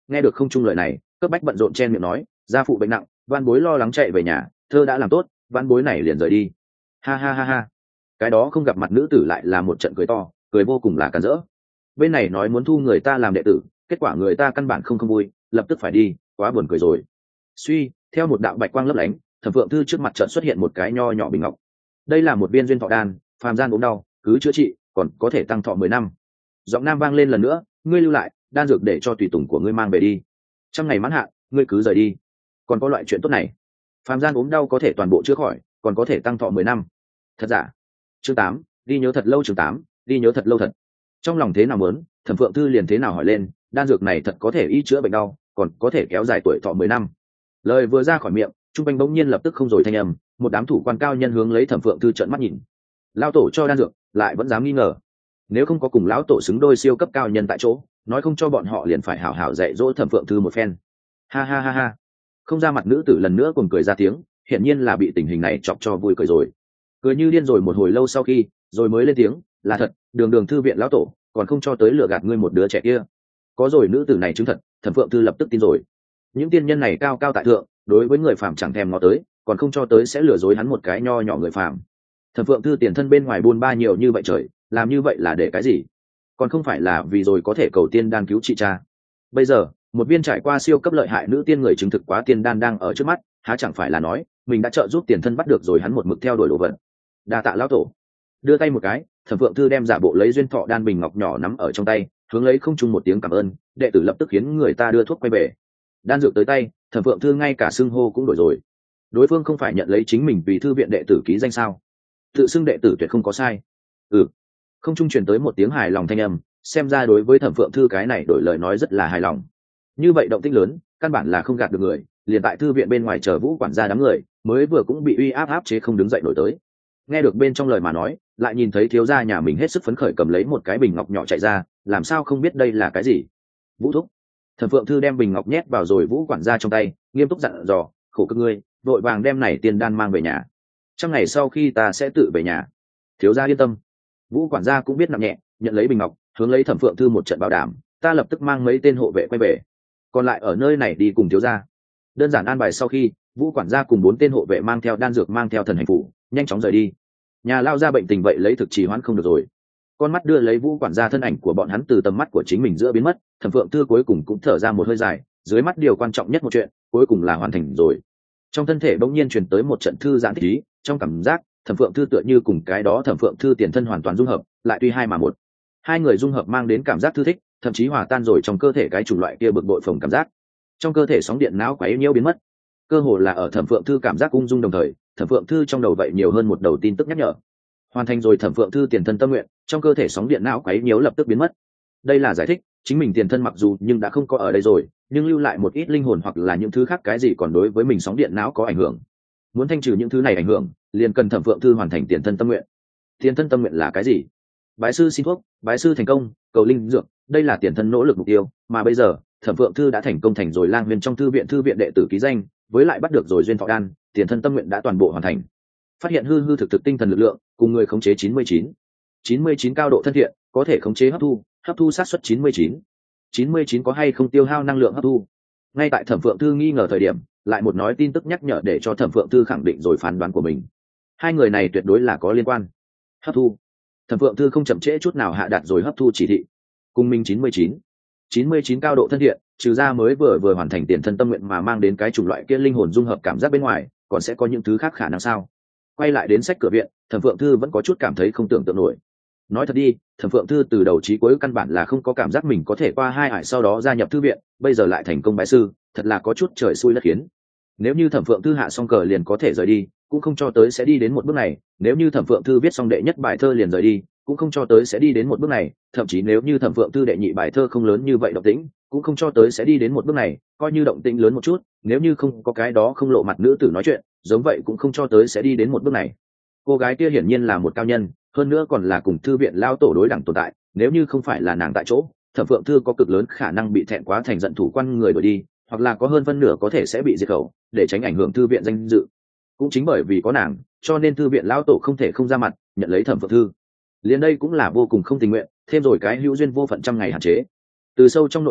nghe được không trung lời này, cấp bách bận rộn chen miệng nói, gia phụ bệnh nặng, van bối lo lắng chạy về nhà, thơ đã làm tốt, van bối này liền rời đi. Ha ha ha ha. Cái đó không gặp mặt nữ tử lại là một trận cười to, cười vô cùng là càn rỡ. Bên này nói muốn thu người ta làm đệ tử, kết quả người ta căn bản không vui, lập tức phải đi, quá buồn cười rồi. Suy, theo một đạo bạch quang lấp lánh, Thẩm Phượng Thư trước mặt trận xuất hiện một cái nho nhỏ bình ngọc. Đây là một viên duyên thọ đan, phàm gian ốm đau, cứ chữa trị, còn có thể tăng thọ 10 năm. Giọng nam vang lên lần nữa, ngươi lưu lại, đan dược để cho tùy tùng của ngươi mang về đi. Trong ngày mãn hạn, ngươi cứ rời đi. Còn có loại chuyện tốt này, phàm gian ốm đau có thể toàn bộ chữa khỏi, còn có thể tăng thọ 10 năm. Thật giả? Chương 8, đi nhớ thật lâu. Chương 8, đi nhớ thật lâu thật. Trong lòng thế nào muốn, Thẩm Phượng Thư liền thế nào hỏi lên, đan dược này thật có thể y chữa bệnh đau, còn có thể kéo dài tuổi thọ 10 năm. Lời vừa ra khỏi miệng, trung quanh bỗng nhiên lập tức không rồi thanh âm, một đám thủ quan cao nhân hướng lấy Thẩm Phượng Thư trợn mắt nhìn. Lão tổ cho đan dược, lại vẫn dám nghi ngờ. Nếu không có cùng lão tổ xứng đôi siêu cấp cao nhân tại chỗ, nói không cho bọn họ liền phải hảo hảo dạy dỗ Thẩm Phượng Thư một phen. Ha ha ha ha. Không ra mặt nữ tử lần nữa cùng cười ra tiếng, hiển nhiên là bị tình hình này chọc cho vui cười rồi. Cười như điên rồi một hồi lâu sau khi, rồi mới lên tiếng, là thật, đường đường thư viện lão tổ, còn không cho tới lừa gạt ngươi một đứa trẻ kia. Có rồi nữ tử này chứng thật, Thẩm Phượng Thư lập tức tin rồi. Những tiên nhân này cao cao tại thượng, đối với người phàm chẳng thèm ngó tới, còn không cho tới sẽ lừa dối hắn một cái nho nhỏ người phàm. Thẩm Phượng Thư tiền thân bên ngoài buôn ba nhiều như vậy trời, làm như vậy là để cái gì? Còn không phải là vì rồi có thể cầu tiên đan cứu trị cha. Bây giờ, một viên trải qua siêu cấp lợi hại nữ tiên người chứng thực quá tiên đan đang ở trước mắt, há chẳng phải là nói, mình đã trợ giúp tiền thân bắt được rồi hắn một mực theo đuổi đồ vật. Đa tạ lão tổ. Đưa tay một cái, Thẩm Phượng Thư đem giả bộ lấy duyên thọ đan bình ngọc nhỏ nắm ở trong tay, hướng lấy không trung một tiếng cảm ơn, đệ tử lập tức khiến người ta đưa thuốc quay về. Đan dược tới tay, Thẩm Phượng Thư ngay cả xưng hô cũng đổi rồi. Đối phương không phải nhận lấy chính mình vì thư viện đệ tử ký danh sao? Tự xưng đệ tử tuyệt không có sai. Không trung truyền tới một tiếng hài lòng thanh âm, xem ra đối với Thẩm Phượng Thư cái này đổi lời nói rất là hài lòng. Như vậy động tĩnh lớn, căn bản là không gạt được người, liền tại thư viện bên ngoài chờ Vũ quản gia đám người, mới vừa cũng bị uy áp chế không đứng dậy nổi tới. Nghe được bên trong lời mà nói, lại nhìn thấy thiếu gia nhà mình hết sức phấn khởi cầm lấy một cái bình ngọc nhỏ chạy ra, làm sao không biết đây là cái gì? Vũ thúc. Thẩm Phượng Thư đem bình ngọc nhét vào rồi Vũ quản gia trong tay, nghiêm túc dặn dò, khổ cực ngươi, vội vàng đem này tiền đan mang về nhà. Trong ngày sau khi ta sẽ tự về nhà. Thiếu gia yên tâm. Vũ quản gia cũng biết nặng nhẹ, nhận lấy bình ngọc, hướng lấy Thẩm Phượng Thư một trận bảo đảm, ta lập tức mang mấy tên hộ vệ quay về, còn lại ở nơi này đi cùng thiếu gia. Đơn giản an bài sau khi, Vũ quản gia cùng 4 tên hộ vệ mang theo đan dược mang theo thần hành phủ, nhanh chóng rời đi. Nhà lao ra bệnh tình vậy lấy thực trì hoãn không được rồi. Con mắt đưa lấy Vũ quản gia thân ảnh của bọn hắn từ tầm mắt của chính mình giữa biến mất, Thẩm Phượng Thư cuối cùng cũng thở ra một hơi dài, dưới mắt điều quan trọng nhất một chuyện, cuối cùng là hoàn thành rồi. Trong thân thể bỗng nhiên truyền tới một trận thư giãn thích ý, trong cảm giác, Thẩm Phượng Thư tựa như cùng cái đó Thẩm Phượng Thư tiền thân hoàn toàn dung hợp, lại tuy hai mà một. Hai người dung hợp mang đến cảm giác thư thích, thậm chí hòa tan rồi trong cơ thể cái chủng loại kia bực bội phồng cảm giác. Trong cơ thể sóng điện não quấy nhiễu biến mất. Cơ hồ là ở Thẩm Phượng Thư cảm giác ung dung đồng thời, Thẩm Phượng Thư trong đầu vậy nhiều hơn một đầu tin tức nhắc nhở. Hoàn thành rồi Thẩm Phượng Thư tiền thân tâm nguyện, trong cơ thể sóng điện não quấy nhiễu lập tức biến mất. Đây là giải thích, chính mình tiền thân mặc dù nhưng đã không có ở đây rồi, nhưng lưu lại một ít linh hồn hoặc là những thứ khác cái gì còn đối với mình sóng điện não có ảnh hưởng. Muốn thanh trừ những thứ này ảnh hưởng, liền cần Thẩm Phượng Thư hoàn thành tiền thân tâm nguyện. Tiền thân tâm nguyện là cái gì? Bái sư xin thuốc, bái sư thành công, cầu linh dược, đây là tiền thân nỗ lực mục tiêu, mà bây giờ, Thẩm Phượng Thư đã thành công thành rồi lang viên trong thư viện đệ tử ký danh, với lại bắt được rồi duyên thọ đan, tiền thân tâm nguyện đã toàn bộ hoàn thành. Phát hiện hư thực tinh thần lực lượng, cùng người khống chế 99 cao độ thân thiện, có thể khống chế hấp thu sát suất 99 có hay không tiêu hao năng lượng hấp thu. Ngay tại Thẩm Phượng Thư nghi ngờ thời điểm, lại một nói tin tức nhắc nhở để cho Thẩm Phượng Thư khẳng định rồi phán đoán của mình. Hai người này tuyệt đối là có liên quan. Hấp thu. Thẩm Phượng Thư không chậm trễ chút nào hạ đạt rồi hấp thu chỉ thị. Cùng mình 99 cao độ thân thiện, trừ ra mới vừa hoàn thành tiền thân tâm nguyện mà mang đến cái chủng loại kia linh hồn dung hợp cảm giác bên ngoài, còn sẽ có những thứ khác khả năng sao? Quay lại đến sách cửa viện, Thẩm Phượng Thư vẫn có chút cảm thấy không tưởng tượng nổi. Nói thật đi, Thẩm Phượng Thư từ đầu chí cuối căn bản là không có cảm giác mình có thể qua 2 ải sau đó gia nhập thư viện, bây giờ lại thành công bái sư, thật là có chút trời xui đất khiến. Nếu như Thẩm Phượng Thư hạ xong cờ liền có thể rời đi, cũng không cho tới sẽ đi đến một bước này, nếu như Thẩm Phượng Thư viết xong đệ nhất bài thơ liền rời đi, cũng không cho tới sẽ đi đến một bước này, thậm chí nếu như Thẩm Phượng Thư đệ nhị bài thơ không lớn như vậy động tĩnh, cũng không cho tới sẽ đi đến một bước này, coi như động tĩnh lớn một chút, nếu như không có cái đó không lộ mặt nữ tử nói chuyện, giống vậy cũng không cho tới sẽ đi đến một bước này. Cô gái kia hiển nhiên là một cao nhân, hơn nữa còn là cùng thư viện lao tổ đối đẳng tồn tại, nếu như không phải là nàng tại chỗ, Thẩm Phượng Thư có cực lớn khả năng bị thẹn quá thành giận thủ quan người đuổi đi, hoặc là có hơn phân nửa có thể sẽ bị diệt khẩu, để tránh ảnh hưởng thư viện danh dự. Cũng chính bởi vì có nàng, cho nên thư viện lao tổ không thể không ra mặt nhận lấy Thẩm Phượng Thư. Liền đây cũng là vô cùng không tình nguyện, thêm rồi cái hữu duyên vô phận trăm ngày hạn chế. Từ sâu trong nội tâm,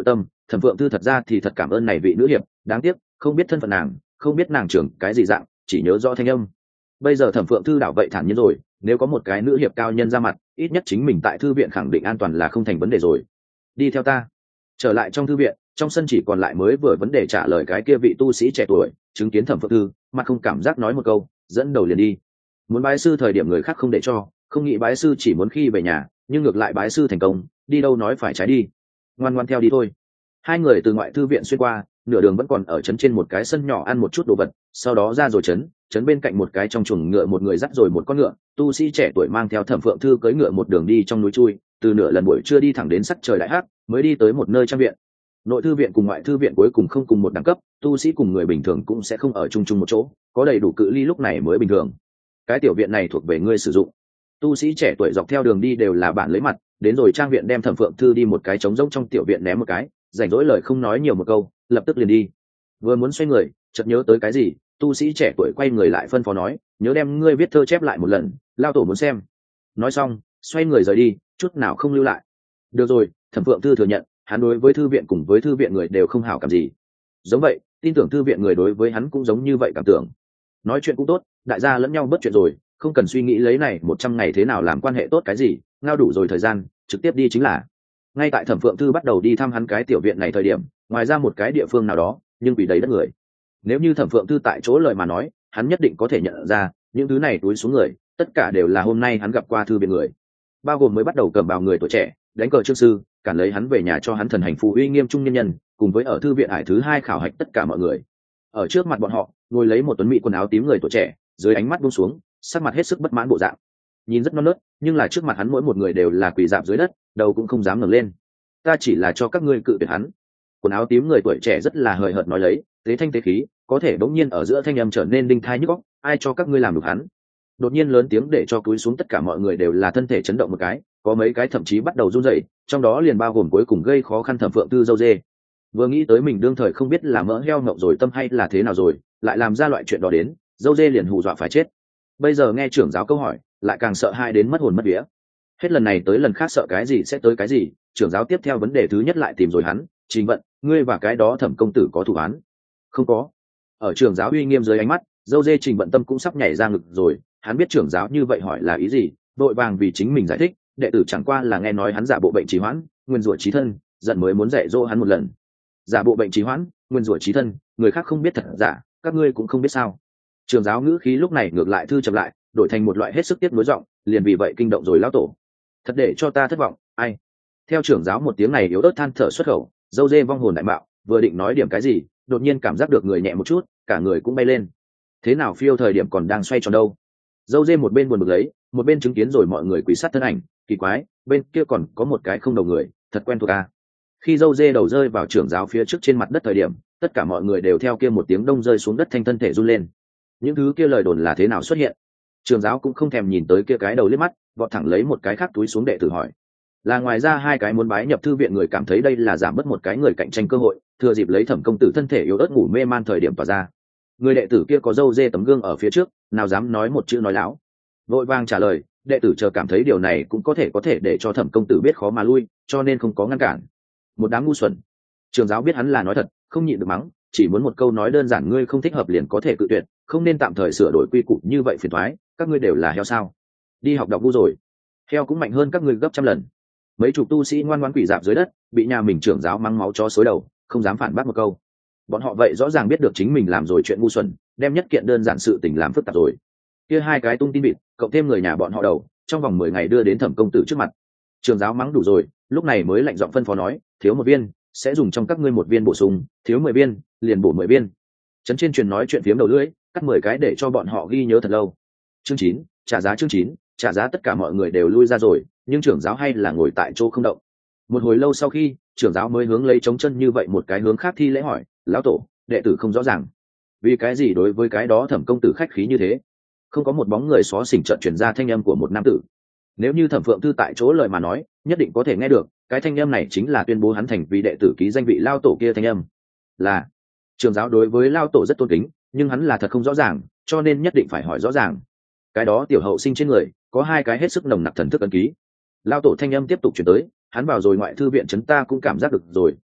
Thẩm Phượng Thư thật ra thì thật cảm ơn này vị nữ hiệp, đáng tiếc không biết thân phận nàng, không biết nàng trưởng cái gì dạng, chỉ nhớ rõ thanh âm. Bây giờ Thẩm Phượng Thư đảo vậy thản nhiên rồi, nếu có một cái nữ hiệp cao nhân ra mặt, ít nhất chính mình tại thư viện khẳng định an toàn là không thành vấn đề rồi. Đi theo ta. Trở lại trong thư viện, trong sân chỉ còn lại mới vừa vấn đề trả lời cái kia vị tu sĩ trẻ tuổi, chứng kiến Thẩm Phượng Thư, mặt không cảm giác nói một câu, dẫn đầu liền đi. Muốn bái sư thời điểm người khác không để cho, không nghĩ bái sư chỉ muốn khi về nhà, nhưng ngược lại bái sư thành công, đi đâu nói phải trái đi. Ngoan ngoan theo đi thôi. Hai người từ ngoại thư viện xuyên qua, nửa đường vẫn còn ở trấn trên một cái sân nhỏ ăn một chút đồ vật, sau đó ra rồi trấn bên cạnh một cái trong chuồng ngựa một người dắt rồi một con ngựa, tu sĩ trẻ tuổi mang theo Thẩm Phượng Thư cưỡi ngựa một đường đi trong núi chui, từ nửa lần buổi trưa đi thẳng đến sắc trời đại hắc, mới đi tới một nơi trang viện. Nội thư viện cùng ngoại thư viện cuối cùng không cùng một đẳng cấp, tu sĩ cùng người bình thường cũng sẽ không ở chung chung một chỗ, có đầy đủ cự ly lúc này mới bình thường. Cái tiểu viện này thuộc về ngươi sử dụng. Tu sĩ trẻ tuổi dọc theo đường đi đều là bản lấy mặt, đến rồi trang viện đem Thẩm Phượng Thư đi một cái trống rỗng trong tiểu viện ném một cái, rảnh rỗi lời không nói nhiều một câu, lập tức liền đi. Vừa muốn xoay người, chợt nhớ tới cái gì, tu sĩ trẻ tuổi quay người lại phân phó nói, nhớ đem ngươi viết thơ chép lại một lần, lao tổ muốn xem. Nói xong, xoay người rời đi, chút nào không lưu lại. Được rồi, Thẩm Phượng Thư thừa nhận, hắn đối với thư viện cùng với thư viện người đều không hảo cảm gì. Giống vậy, tin tưởng thư viện người đối với hắn cũng giống như vậy cảm tưởng. Nói chuyện cũng tốt, đại gia lẫn nhau bớt chuyện rồi, không cần suy nghĩ lấy này 100 ngày thế nào làm quan hệ tốt cái gì, ngao đủ rồi thời gian, trực tiếp đi chính là. Ngay tại Thẩm Phượng Thư bắt đầu đi thăm hắn cái tiểu viện này thời điểm, ngoài ra một cái địa phương nào đó, nhưng vì đầy đất người. Nếu như Thẩm Phượng Thư tại chỗ lời mà nói, hắn nhất định có thể nhận ra, những thứ này túi xuống người, tất cả đều là hôm nay hắn gặp qua thư viện người. Bao gồm mới bắt đầu cầm bào người tuổi trẻ, đánh cờ trương sư, cản lấy hắn về nhà cho hắn thần hành phù uy nghiêm trung nhân nhân, cùng với ở thư viện hải thứ 2 khảo hạch tất cả mọi người. Ở trước mặt bọn họ, ngồi lấy một tuấn mỹ quần áo tím người tuổi trẻ, dưới ánh mắt buông xuống, sắc mặt hết sức bất mãn bộ dạng. Nhìn rất non nớt, nhưng là trước mặt hắn mỗi một người đều là quỳ rạp dưới đất, đầu cũng không dám ngẩng lên. Ta chỉ là cho các ngươi cự tuyệt hắn. Quần áo tím người tuổi trẻ rất là hời hợt nói lấy, tế thanh tế khí, có thể bỗng nhiên ở giữa thanh âm trở nên đinh thai nhức óc, ai cho các ngươi làm được hắn? Đột nhiên lớn tiếng để cho cúi xuống tất cả mọi người đều là thân thể chấn động một cái, có mấy cái thậm chí bắt đầu run rẩy, trong đó liền bao gồm cuối cùng gây khó khăn Thẩm Phượng Thư dâu dê. Vừa nghĩ tới mình đương thời không biết là mỡ heo ngậm rồi tâm hay là thế nào rồi, lại làm ra loại chuyện đó đến, dâu dê liền hù dọa phải chết. Bây giờ nghe trưởng giáo câu hỏi, lại càng sợ hãi đến mất hồn mất vía. Hết lần này tới lần khác sợ cái gì sẽ tới cái gì, trưởng giáo tiếp theo vấn đề thứ nhất lại tìm rồi hắn, Trình Vận, ngươi và cái đó Thẩm công tử có thủ án? Không có. Ở trưởng giáo uy nghiêm dưới ánh mắt, dâu dê Trình Vận tâm cũng sắp nhảy ra ngực rồi, hắn biết trưởng giáo như vậy hỏi là ý gì, vội vàng vì chính mình giải thích, đệ tử chẳng qua là nghe nói hắn giả bộ bệnh trì hoãn, nguyên rủa trí thân, giận mới muốn dạy dỗ hắn một lần. Giả bộ bệnh trì hoãn, nguyên rủa trí thân, người khác không biết thật giả, các ngươi cũng không biết sao? Trưởng giáo ngữ khí lúc này ngược lại thư chậm lại, đổi thành một loại hết sức tiếc nuối giọng, liền vì vậy kinh động rồi lão tổ. Thật để cho ta thất vọng, ai? Theo trưởng giáo một tiếng này yếu ớt than thở xuất khẩu, dâu dê vong hồn đại mạo, vừa định nói điểm cái gì, đột nhiên cảm giác được người nhẹ một chút, cả người cũng bay lên. Thế nào phiêu thời điểm còn đang xoay tròn đâu? Dâu dê một bên buồn bực lấy, một bên chứng kiến rồi mọi người quỳ sát thân ảnh, kỳ quái, bên kia còn có một cái không đầu người, thật quen thuộc à? Khi dâu dê đầu rơi vào trưởng giáo phía trước trên mặt đất thời điểm, tất cả mọi người đều theo kia một tiếng đông rơi xuống đất thanh thân thể run lên. Những thứ kia lời đồn là thế nào xuất hiện? Trưởng giáo cũng không thèm nhìn tới kia cái đầu liếc mắt, vọt thẳng lấy một cái khác túi xuống đệ tử hỏi. Là ngoài ra hai cái muốn bái nhập thư viện người cảm thấy đây là giảm bớt một cái người cạnh tranh cơ hội, thừa dịp lấy Thẩm công tử thân thể yếu ớt ngủ mê man thời điểm tỏa ra. Người đệ tử kia có râu dê tấm gương ở phía trước, nào dám nói một chữ nói láo. Vội vàng trả lời, đệ tử chờ cảm thấy điều này cũng có thể để cho Thẩm công tử biết khó mà lui, cho nên không có ngăn cản. Một đám ngu xuẩn. Trường giáo biết hắn là nói thật, không nhịn được mắng, chỉ muốn một câu nói đơn giản ngươi không thích hợp liền có thể cự tuyệt, không nên tạm thời sửa đổi quy củ như vậy phiền toái, các ngươi đều là heo sao? Đi học đọc ngu rồi. Heo cũng mạnh hơn các ngươi gấp trăm lần. Mấy chục tu sĩ ngoan ngoãn quỳ rạp dưới đất, bị nhà mình trưởng giáo mắng máu chó xối đầu, không dám phản bác một câu. Bọn họ vậy rõ ràng biết được chính mình làm rồi chuyện ngu xuẩn, đem nhất kiện đơn giản sự tình làm phức tạp rồi. Kia hai cái tung tin vịt, cộng thêm người nhà bọn họ đầu, trong vòng 10 ngày đưa đến Thẩm công tử trước mặt. Trưởng giáo mắng đủ rồi, lúc này mới lạnh giọng phân phó nói, thiếu một viên, sẽ dùng trong các ngươi một viên bổ sung, thiếu 10 viên, liền bổ 10 viên. Trấn trên truyền nói chuyện phiếm đầu lưỡi, cắt 10 cái để cho bọn họ ghi nhớ thật lâu. Chương 9, trả giá chương 9, trả giá tất cả mọi người đều lui ra rồi, nhưng trưởng giáo hay là ngồi tại chỗ không động. Một hồi lâu sau khi, trưởng giáo mới hướng lấy trống chân như vậy một cái hướng khác thi lễ hỏi, lão tổ, đệ tử không rõ ràng, vì cái gì đối với cái đó Thẩm công tử khách khí như thế? Không có một bóng người xó xỉnh trợn truyền ra thanh âm của một nam tử. Nếu như Thẩm Phượng Thư tại chỗ lời mà nói, nhất định có thể nghe được, cái thanh âm này chính là tuyên bố hắn thành vì đệ tử ký danh vị lao tổ kia thanh âm. Là trưởng giáo đối với lao tổ rất tôn kính, nhưng hắn là thật không rõ ràng, cho nên nhất định phải hỏi rõ ràng. Cái đó tiểu hậu sinh trên người có hai cái hết sức nồng nặc thần thức ấn ký. Lao tổ thanh âm tiếp tục chuyển tới, hắn vào rồi ngoại thư viện trấn ta cũng cảm giác được rồi,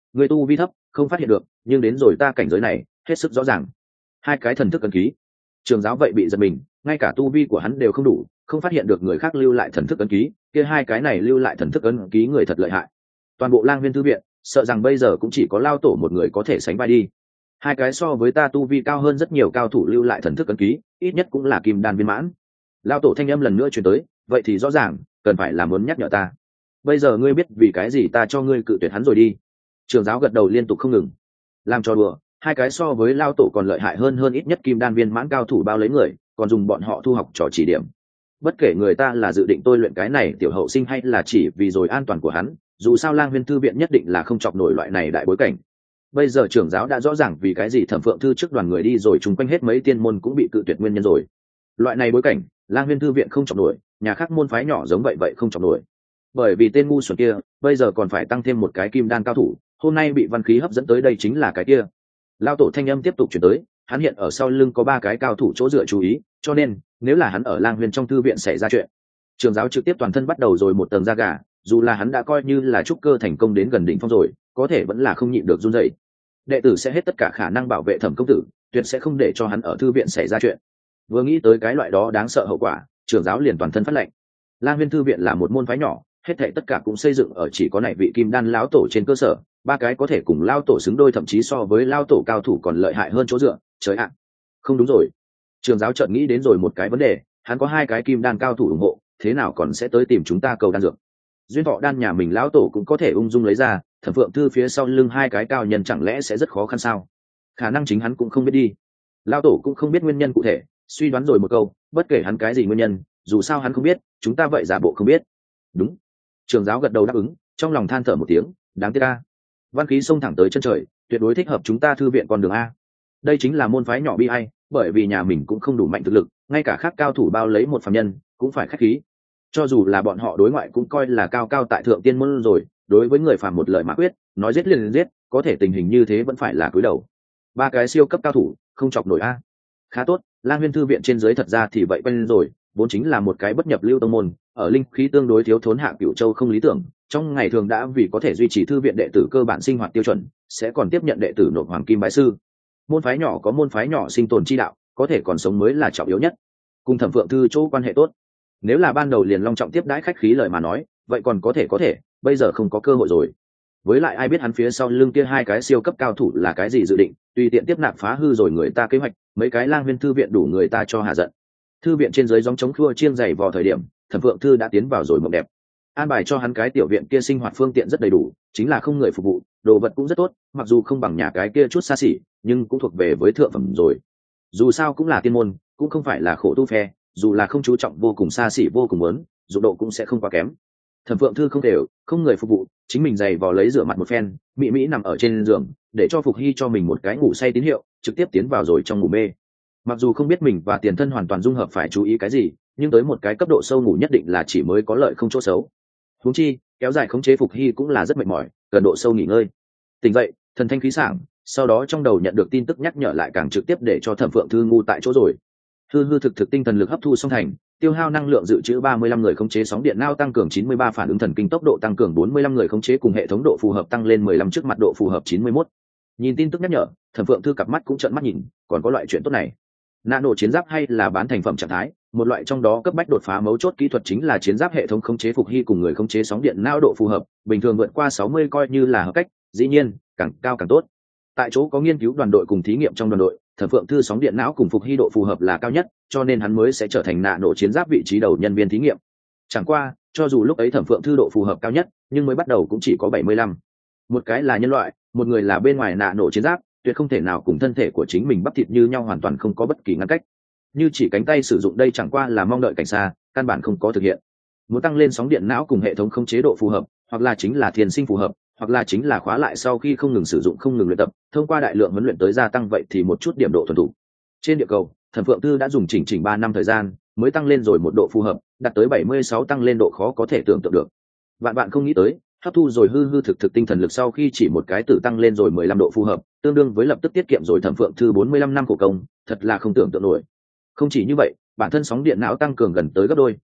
người tu vi thấp không phát hiện được, nhưng đến rồi ta cảnh giới này hết sức rõ ràng. Hai cái thần thức ấn ký. Trường giáo vậy bị giật mình, ngay cả tu vi của hắn đều không đủ, không phát hiện được người khác lưu lại thần thức ấn ký, kia hai cái này lưu lại thần thức ấn ký người thật lợi hại. Toàn bộ Lang Viên thư viện sợ rằng bây giờ cũng chỉ có lao tổ một người có thể sánh vai đi. Hai cái so với ta tu vi cao hơn rất nhiều cao thủ lưu lại thần thức ấn ký, ít nhất cũng là kim đan viên mãn. Lao tổ thanh âm lần nữa truyền tới, vậy thì rõ ràng cần phải là muốn nhắc nhở ta. Bây giờ ngươi biết vì cái gì ta cho ngươi cự tuyệt hắn rồi đi. Trường giáo gật đầu liên tục không ngừng. Làm cho đùa, hai cái so với lao tổ còn lợi hại hơn ít nhất kim đan viên mãn cao thủ bao lấy người, còn dùng bọn họ thu học trò chỉ điểm. Bất kể người ta là dự định tôi luyện cái này tiểu hậu sinh hay là chỉ vì rồi an toàn của hắn, dù sao Lang Viên thư viện nhất định là không chọc nổi loại này đại bối cảnh. Bây giờ trưởng giáo đã rõ ràng vì cái gì Thẩm Phượng thư trước đoàn người đi rồi chung quanh hết mấy tiên môn cũng bị cự tuyệt nguyên nhân rồi. Loại này bối cảnh, Lang Viên thư viện không chọc nổi, nhà khác môn phái nhỏ giống vậy không chọc nổi. Bởi vì tên ngu xuẩn kia, bây giờ còn phải tăng thêm một cái kim đan cao thủ, hôm nay bị văn khí hấp dẫn tới đây chính là cái kia. Lao tổ thanh âm tiếp tục chuyển tới, hắn hiện ở sau lưng có 3 cái cao thủ chỗ dựa chú ý, cho nên nếu là hắn ở Lang Huyền trong thư viện xảy ra chuyện, trường giáo trực tiếp toàn thân bắt đầu rồi một tầng da gà, dù là hắn đã coi như là trúc cơ thành công đến gần đỉnh phong rồi, có thể vẫn là không nhịn được run rẩy. Đệ tử sẽ hết tất cả khả năng bảo vệ Thẩm công tử, tuyệt sẽ không để cho hắn ở thư viện xảy ra chuyện. Vừa nghĩ tới cái loại đó đáng sợ hậu quả, trường giáo liền toàn thân phát lệnh. Lang Huyền thư viện là một môn phái nhỏ, hết thảy tất cả cũng xây dựng ở chỉ có này vị kim đan lão tổ trên cơ sở, 3 cái có thể cùng lao tổ xứng đôi, thậm chí so với lao tổ cao thủ còn lợi hại hơn chỗ dựa. Trời ạ, không đúng rồi. Trường giáo chợt nghĩ đến rồi một cái vấn đề, hắn có 2 cái kim đan cao thủ ủng hộ, thế nào còn sẽ tới tìm chúng ta cầu đan dược? Duyên thọ đan nhà mình lão tổ cũng có thể ung dung lấy ra, Thẩm Phượng thư phía sau lưng 2 cái cao nhân chẳng lẽ sẽ rất khó khăn sao? Khả năng chính hắn cũng không biết đi. Lão tổ cũng không biết nguyên nhân cụ thể, suy đoán rồi một câu, bất kể hắn cái gì nguyên nhân, dù sao hắn không biết, chúng ta vậy giả bộ không biết. Đúng. Trường giáo gật đầu đáp ứng, trong lòng than thở một tiếng, đáng tiếc a. Văn khí xông thẳng tới chân trời, tuyệt đối thích hợp chúng ta thư viện con đường a. Đây chính là môn phái nhỏ bi ai, bởi vì nhà mình cũng không đủ mạnh thực lực, ngay cả khác cao thủ bao lấy một phàm nhân cũng phải khách khí. Cho dù là bọn họ đối ngoại cũng coi là cao cao tại thượng tiên môn rồi, đối với người phàm một lời mà quyết, nói giết liền giết, có thể tình hình như thế vẫn phải là cúi đầu. 3 cái siêu cấp cao thủ, không chọc nổi a. Khá tốt, Lang Huyền thư viện trên dưới thật ra thì vậy quen rồi, vốn chính là một cái bất nhập lưu tông môn, ở linh khí tương đối thiếu thốn hạ Cửu Châu không lý tưởng, trong ngày thường đã vì có thể duy trì thư viện đệ tử cơ bản sinh hoạt tiêu chuẩn, sẽ còn tiếp nhận đệ tử nộp hoàng kim bái sư. Môn phái nhỏ có môn phái nhỏ sinh tồn chi đạo, có thể còn sống mới là trọng yếu nhất. Cùng Thẩm Phượng thư chỗ quan hệ tốt, nếu là ban đầu liền long trọng tiếp đãi khách khí lời mà nói, vậy còn có thể, bây giờ không có cơ hội rồi. Với lại ai biết hắn phía sau lưng kia 2 cái siêu cấp cao thủ là cái gì dự định, tùy tiện tiếp nạp phá hư rồi người ta kế hoạch, mấy cái Lang Huyền thư viện đủ người ta cho hạ giận. Thư viện trên dưới gióng chống khua chiêng giày vò thời điểm, Thẩm Phượng thư đã tiến vào rồi mộng đẹp. An bài cho hắn cái tiểu viện kia sinh hoạt phương tiện rất đầy đủ, chính là không người phục vụ, đồ vật cũng rất tốt, mặc dù không bằng nhà cái kia chút xa xỉ, nhưng cũng thuộc về với thượng phẩm rồi. Dù sao cũng là tiên môn, cũng không phải là khổ tu phe, dù là không chú trọng vô cùng xa xỉ vô cùng muốn, dụng độ cũng sẽ không quá kém. Thẩm Phượng thư không đều, không người phục vụ, chính mình giày vò lấy rửa mặt một phen, mỹ nằm ở trên giường, để cho Phục Hy cho mình một cái ngủ say tín hiệu, trực tiếp tiến vào rồi trong ngủ mê. Mặc dù không biết mình và tiền thân hoàn toàn dung hợp phải chú ý cái gì, nhưng tới một cái cấp độ sâu ngủ nhất định là chỉ mới có lợi không chỗ xấu. Huống chi kéo dài khống chế Phục Hy cũng là rất mệt mỏi, cần độ sâu nghỉ ngơi. Tỉnh dậy, thần thanh khí sảng, sau đó trong đầu nhận được tin tức nhắc nhở lại càng trực tiếp để cho Thẩm Phượng thư ngu tại chỗ rồi. Hư thực tinh thần lực hấp thu xong thành, tiêu hao năng lượng dự trữ 35 người khống chế sóng điện não tăng cường 93, phản ứng thần kinh tốc độ tăng cường 45 người khống chế cùng hệ thống độ phù hợp tăng lên 15, trước mặt độ phù hợp 91. Nhìn tin tức nhắc nhở, Thẩm Phượng thư cặp mắt cũng trợn mắt nhìn, còn có loại chuyện tốt này. Nano chiến giáp hay là bán thành phẩm trạng thái, một loại trong đó cấp bách đột phá mấu chốt kỹ thuật chính là chiến giáp hệ thống khống chế Phục Hy cùng người khống chế sóng điện não độ phù hợp, bình thường vượt qua 60 coi như là hợp cách, dĩ nhiên, càng cao càng tốt. Tại chỗ có nghiên cứu đoàn đội cùng thí nghiệm trong đoàn đội, Thẩm Phượng thư sóng điện não cùng Phục Hy độ phù hợp là cao nhất, cho nên hắn mới sẽ trở thành Nano chiến giáp vị trí đầu nhân viên thí nghiệm. Chẳng qua, cho dù lúc ấy Thẩm Phượng thư độ phù hợp cao nhất, nhưng mới bắt đầu cũng chỉ có 75. Một cái là nhân loại, một người là bên ngoài Nano chiến giáp, tuyệt không thể nào cùng thân thể của chính mình bắp thịt như nhau, hoàn toàn không có bất kỳ ngăn cách. Như chỉ cánh tay sử dụng đây chẳng qua là mong đợi cảnh xa, căn bản không có thực hiện. Muốn tăng lên sóng điện não cùng hệ thống không chế độ phù hợp, hoặc là chính là thiền sinh phù hợp, hoặc là chính là khóa lại sau khi không ngừng sử dụng không ngừng luyện tập, thông qua đại lượng huấn luyện tới gia tăng, vậy thì một chút điểm độ thuần thục. Trên địa cầu, Thẩm Phượng thư đã dùng chỉnh 3 năm thời gian mới tăng lên rồi một độ phù hợp, đạt tới 76, tăng lên độ khó có thể tưởng tượng được. Bạn không nghĩ tới, hấp thu rồi hư thực tinh thần lực sau khi chỉ một cái tử tăng lên rồi 15 độ phù hợp, tương đương với lập tức tiết kiệm rồi Thẩm Phượng thư 45 năm khổ công, thật là không tưởng tượng nổi. Không chỉ như vậy, bản thân sóng điện não tăng cường gần tới gấp đôi,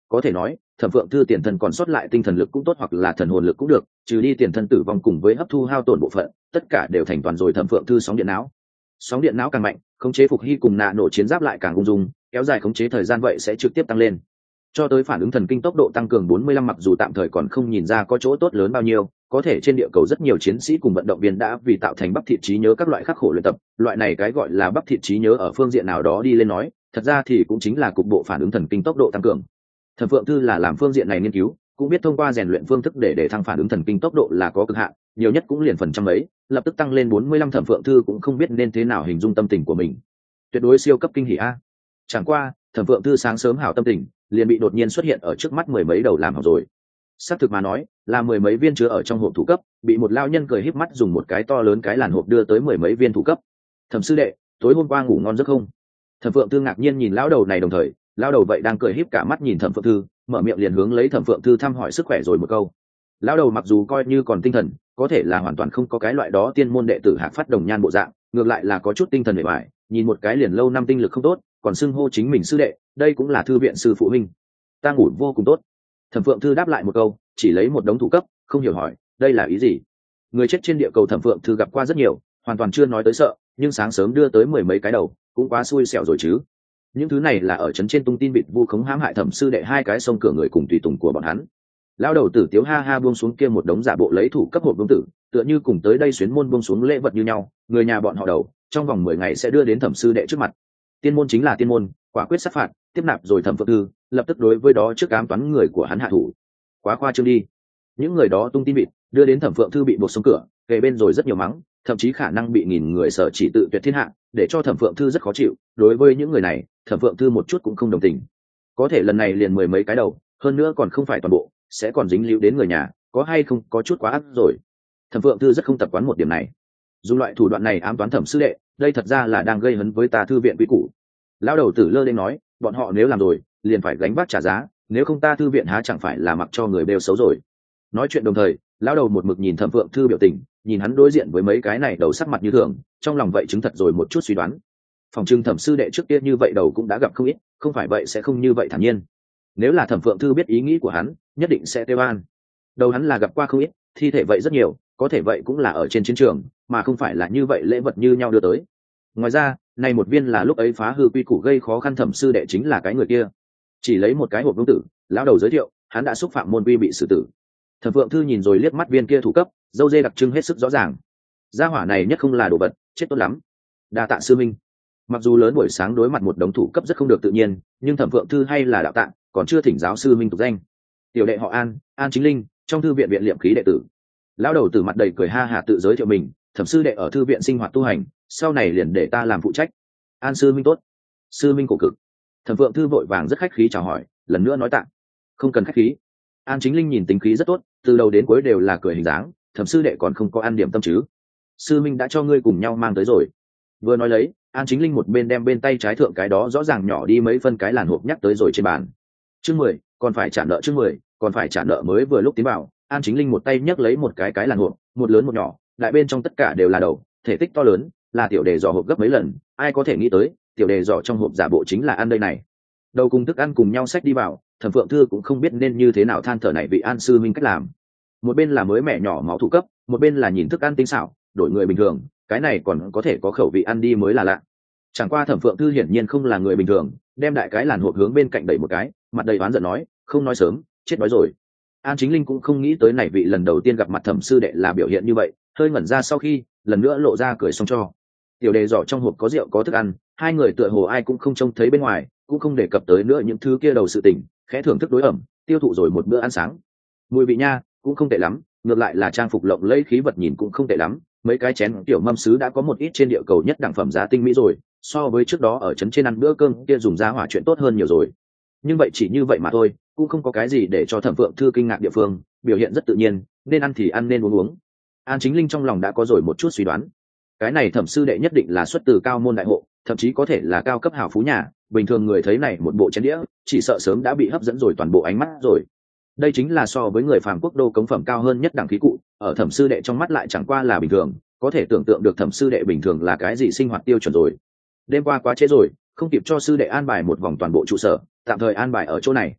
có thể nói thẩm phượng thư tiền thân còn sót lại tinh thần lực cũng tốt hoặc là thần hồn lực cũng được, trừ đi tiền thân tử vong cùng với hấp thu hao tổn bộ phận, tất cả đều thành toàn rồi thẩm phượng thư sóng điện não. Sóng điện não càng mạnh, khống chế phục hy cùng nạ nổ chiến giáp lại càng ung dung, kéo dài khống chế thời gian vậy sẽ trực tiếp tăng lên cho tới phản ứng thần kinh tốc độ tăng cường 45, mặc dù tạm thời còn không nhìn ra có chỗ tốt lớn bao nhiêu, có thể trên địa cầu rất nhiều chiến sĩ cùng vận động viên đã vì tạo thành bắp thịt trí nhớ các loại khắc khổ luyện tập, loại này cái gọi là bắp thịt trí nhớ ở phương diện nào đó đi lên nói, thật ra thì cũng chính là cục bộ phản ứng thần kinh tốc độ tăng cường. Thẩm Phượng Thư là làm phương diện này nghiên cứu, cũng biết thông qua rèn luyện phương thức để thăng phản ứng thần kinh tốc độ là có cực hạn, nhiều nhất cũng liền phần trăm ấy, lập tức tăng lên 45. Thẩm Phượng Thư cũng không biết nên thế nào hình dung tâm tình của mình. Tuyệt đối siêu cấp kinh hỉ a. Chẳng qua, Thẩm Phượng Thư sáng sớm hảo tâm tình, liền bị đột nhiên xuất hiện ở trước mắt mười mấy đầu làm hỏng rồi. Xác thực mà nói, là mười mấy viên chứa ở trong hộp thủ cấp, bị một lao nhân cười híp mắt dùng một cái to lớn cái làn hộp đưa tới mười mấy viên thủ cấp. Thẩm sư đệ, tối hôm qua ngủ ngon giấc không? Thẩm Phượng Thư ngạc nhiên nhìn lão đầu này, đồng thời, lão đầu vậy đang cười híp cả mắt nhìn Thẩm Phượng Thư, mở miệng liền hướng lấy Thẩm Phượng Thư thăm hỏi sức khỏe rồi một câu. Lão đầu mặc dù coi như còn tinh thần, có thể là hoàn toàn không có cái loại đó tiên môn đệ tử hạc phát đồng nhan bộ dạng, ngược lại là có chút tinh thần bề ngoài, nhìn một cái liền lâu năm tinh lực không tốt, còn xưng hô chính mình sư đệ, đây cũng là thư viện sư phụ huynh. Ta ngủ vô cùng tốt. Thẩm Phượng Thư đáp lại một câu, chỉ lấy một đống thủ cấp, không hiểu hỏi, đây là ý gì? Người chết trên địa cầu Thẩm Phượng Thư gặp qua rất nhiều, hoàn toàn chưa nói tới sợ, nhưng sáng sớm đưa tới mười mấy cái đầu, cũng quá xui xẻo rồi chứ. Những thứ này là ở trấn trên tung tin vịt vu khống hãm hại Thẩm sư đệ hai cái sông cửa người cùng tùy tùng của bọn hắn. Lão đầu tử Tiếu ha ha buông xuống kia một đống giả bộ lấy thủ cấp hộp vương tử, tựa như cùng tới đây xuyến môn buông xuống lễ vật như nhau, người nhà bọn họ đầu, trong vòng 10 ngày sẽ đưa đến Thẩm sư đệ trước mặt. Tiên môn chính là tiên môn, quả quyết sát phạt, tiếp nạp rồi Thẩm Phượng Thư, lập tức đối với đó trước ám toán người của hắn hạ thủ. Quá khoa trương đi. Những người đó tung tin vịt, đưa đến Thẩm Phượng Thư bị buộc xuống cửa, kề bên rồi rất nhiều mắng, thậm chí khả năng bị nghìn người sở chỉ tự tuyệt thiên hạ, để cho Thẩm Phượng Thư rất khó chịu. Đối với những người này, Thẩm Phượng Thư một chút cũng không đồng tình. Có thể lần này liền mười mấy cái đầu, hơn nữa còn không phải toàn bộ, sẽ còn dính líu đến người nhà, có hay không có chút quá ác rồi. Thẩm Phượng Thư rất không tập quán một điểm này. Dùng loại thủ đoạn này ám toán Thẩm sư đệ, đây thật ra là đang gây hấn với ta thư viện quý củ. Lão đầu tử lơ lên nói, bọn họ nếu làm rồi, liền phải gánh vác trả giá, nếu không ta thư viện há chẳng phải là mặc cho người bêu xấu rồi. Nói chuyện đồng thời, lão đầu một mực nhìn Thẩm Phượng Thư biểu tình, nhìn hắn đối diện với mấy cái này đầu sắc mặt như thường, trong lòng vậy chứng thật rồi một chút suy đoán. Phòng trưng Thẩm sư đệ trước kia như vậy đầu cũng đã gặp không ít, không phải vậy sẽ không như vậy thản nhiên. Nếu là Thẩm Phượng Thư biết ý nghĩ của hắn, nhất định sẽ kêu an. Đầu hắn là gặp qua không ít, thi thể vậy rất nhiều, có thể vậy cũng là ở trên chiến trường, mà không phải là như vậy lễ vật như nhau đưa tới. Ngoài ra, này một viên là lúc ấy phá hư quy củ gây khó khăn Thẩm sư đệ chính là cái người kia. Chỉ lấy một cái hộp vương tử, lão đầu giới thiệu, hắn đã xúc phạm môn quy bị xử tử. Thẩm Phượng Thư nhìn rồi liếc mắt viên kia thủ cấp, dâu dê đặc trưng hết sức rõ ràng. Gia hỏa này nhất không là đồ vật, chết tốt lắm. Đa tạ sư minh. Mặc dù lớn buổi sáng đối mặt một đống thủ cấp rất không được tự nhiên, nhưng Thẩm Phượng Thư hay là đạo tạ, còn chưa thỉnh giáo sư minh tục danh. Tiểu đệ họ An, An Chính Linh, trong thư viện viện liệm khí đệ tử. Lão đầu từ mặt đầy cười ha hà tự giới thiệu mình, Thẩm sư đệ ở thư viện sinh hoạt tu hành, sau này liền để ta làm phụ trách. An sư minh tốt. Sư minh cổ cực. Thẩm Phượng Thư vội vàng rất khách khí chào hỏi, lần nữa nói tạ. Không cần khách khí. An Chính Linh nhìn tính khí rất tốt, từ đầu đến cuối đều là cười hình dáng, Thẩm sư đệ còn không có ăn điểm tâm chứ? Sư minh đã cho ngươi cùng nhau mang tới rồi. Vừa nói lấy, An Chính Linh một bên đem bên tay trái thượng cái đó rõ ràng nhỏ đi mấy phân cái làn hộp nhắc tới rồi trên bàn. Chương 10, còn phải trả nợ chương 10, còn phải trả nợ mới vừa lúc tiến vào, An Chính Linh một tay nhấc lấy một cái làn hộp, một lớn một nhỏ, đại bên trong tất cả đều là đầu, thể tích to lớn, là tiểu đề giỏ hộp gấp mấy lần, ai có thể nghĩ tới, tiểu đề giỏ trong hộp giả bộ chính là ăn đây này. Đầu cùng thức ăn cùng nhau xách đi vào, Thẩm Phượng Thư cũng không biết nên như thế nào than thở này vị An sư minh cách làm. Một bên là mới mẻ nhỏ máu thủ cấp, một bên là nhìn thức ăn tinh xảo, đổi người bình thường, cái này còn có thể có khẩu vị ăn đi mới là lạ. Chẳng qua Thẩm Phượng Thư hiển nhiên không là người bình thường, đem đại cái làn hộp hướng bên cạnh đẩy một cái, mặt đầy oán giận nói, không nói sớm, chết đói rồi. An Chính Linh cũng không nghĩ tới này vị lần đầu tiên gặp mặt Thẩm sư đệ là biểu hiện như vậy, hơi ngẩn ra sau khi lần nữa lộ ra cười xong cho. Tiểu đề giỏ trong hộp có rượu có thức ăn, hai người tựa hồ ai cũng không trông thấy bên ngoài, cũng không đề cập tới nữa những thứ kia đầu sự tình, khẽ thưởng thức đối ẩm, tiêu thụ rồi một bữa ăn sáng. Mùi vị nha cũng không tệ lắm, ngược lại là trang phục lộng lẫy khí vật nhìn cũng không tệ lắm, mấy cái chén tiểu mâm sứ đã có một ít trên địa cầu nhất đẳng phẩm giá tinh mỹ rồi, so với trước đó ở trấn trên ăn bữa cơm kia dùng giá hỏa chuyện tốt hơn nhiều rồi. Nhưng vậy chỉ như vậy mà thôi, cũng không có cái gì để cho Thẩm Phượng Thư kinh ngạc địa phương, biểu hiện rất tự nhiên, nên ăn thì ăn nên uống uống. An Chính Linh trong lòng đã có rồi một chút suy đoán, cái này Thẩm sư đệ nhất định là xuất từ cao môn đại hộ, thậm chí có thể là cao cấp hào phú nhà, bình thường người thấy này một bộ chén đĩa, chỉ sợ sớm đã bị hấp dẫn rồi toàn bộ ánh mắt rồi. Đây chính là so với người phàm quốc đô cống phẩm cao hơn nhất đẳng khí cụ, ở Thẩm sư đệ trong mắt lại chẳng qua là bình thường, có thể tưởng tượng được Thẩm sư đệ bình thường là cái gì sinh hoạt tiêu chuẩn rồi. Đêm qua quá trễ rồi, không kịp cho sư đệ an bài một vòng toàn bộ trụ sở, tạm thời an bài ở chỗ này.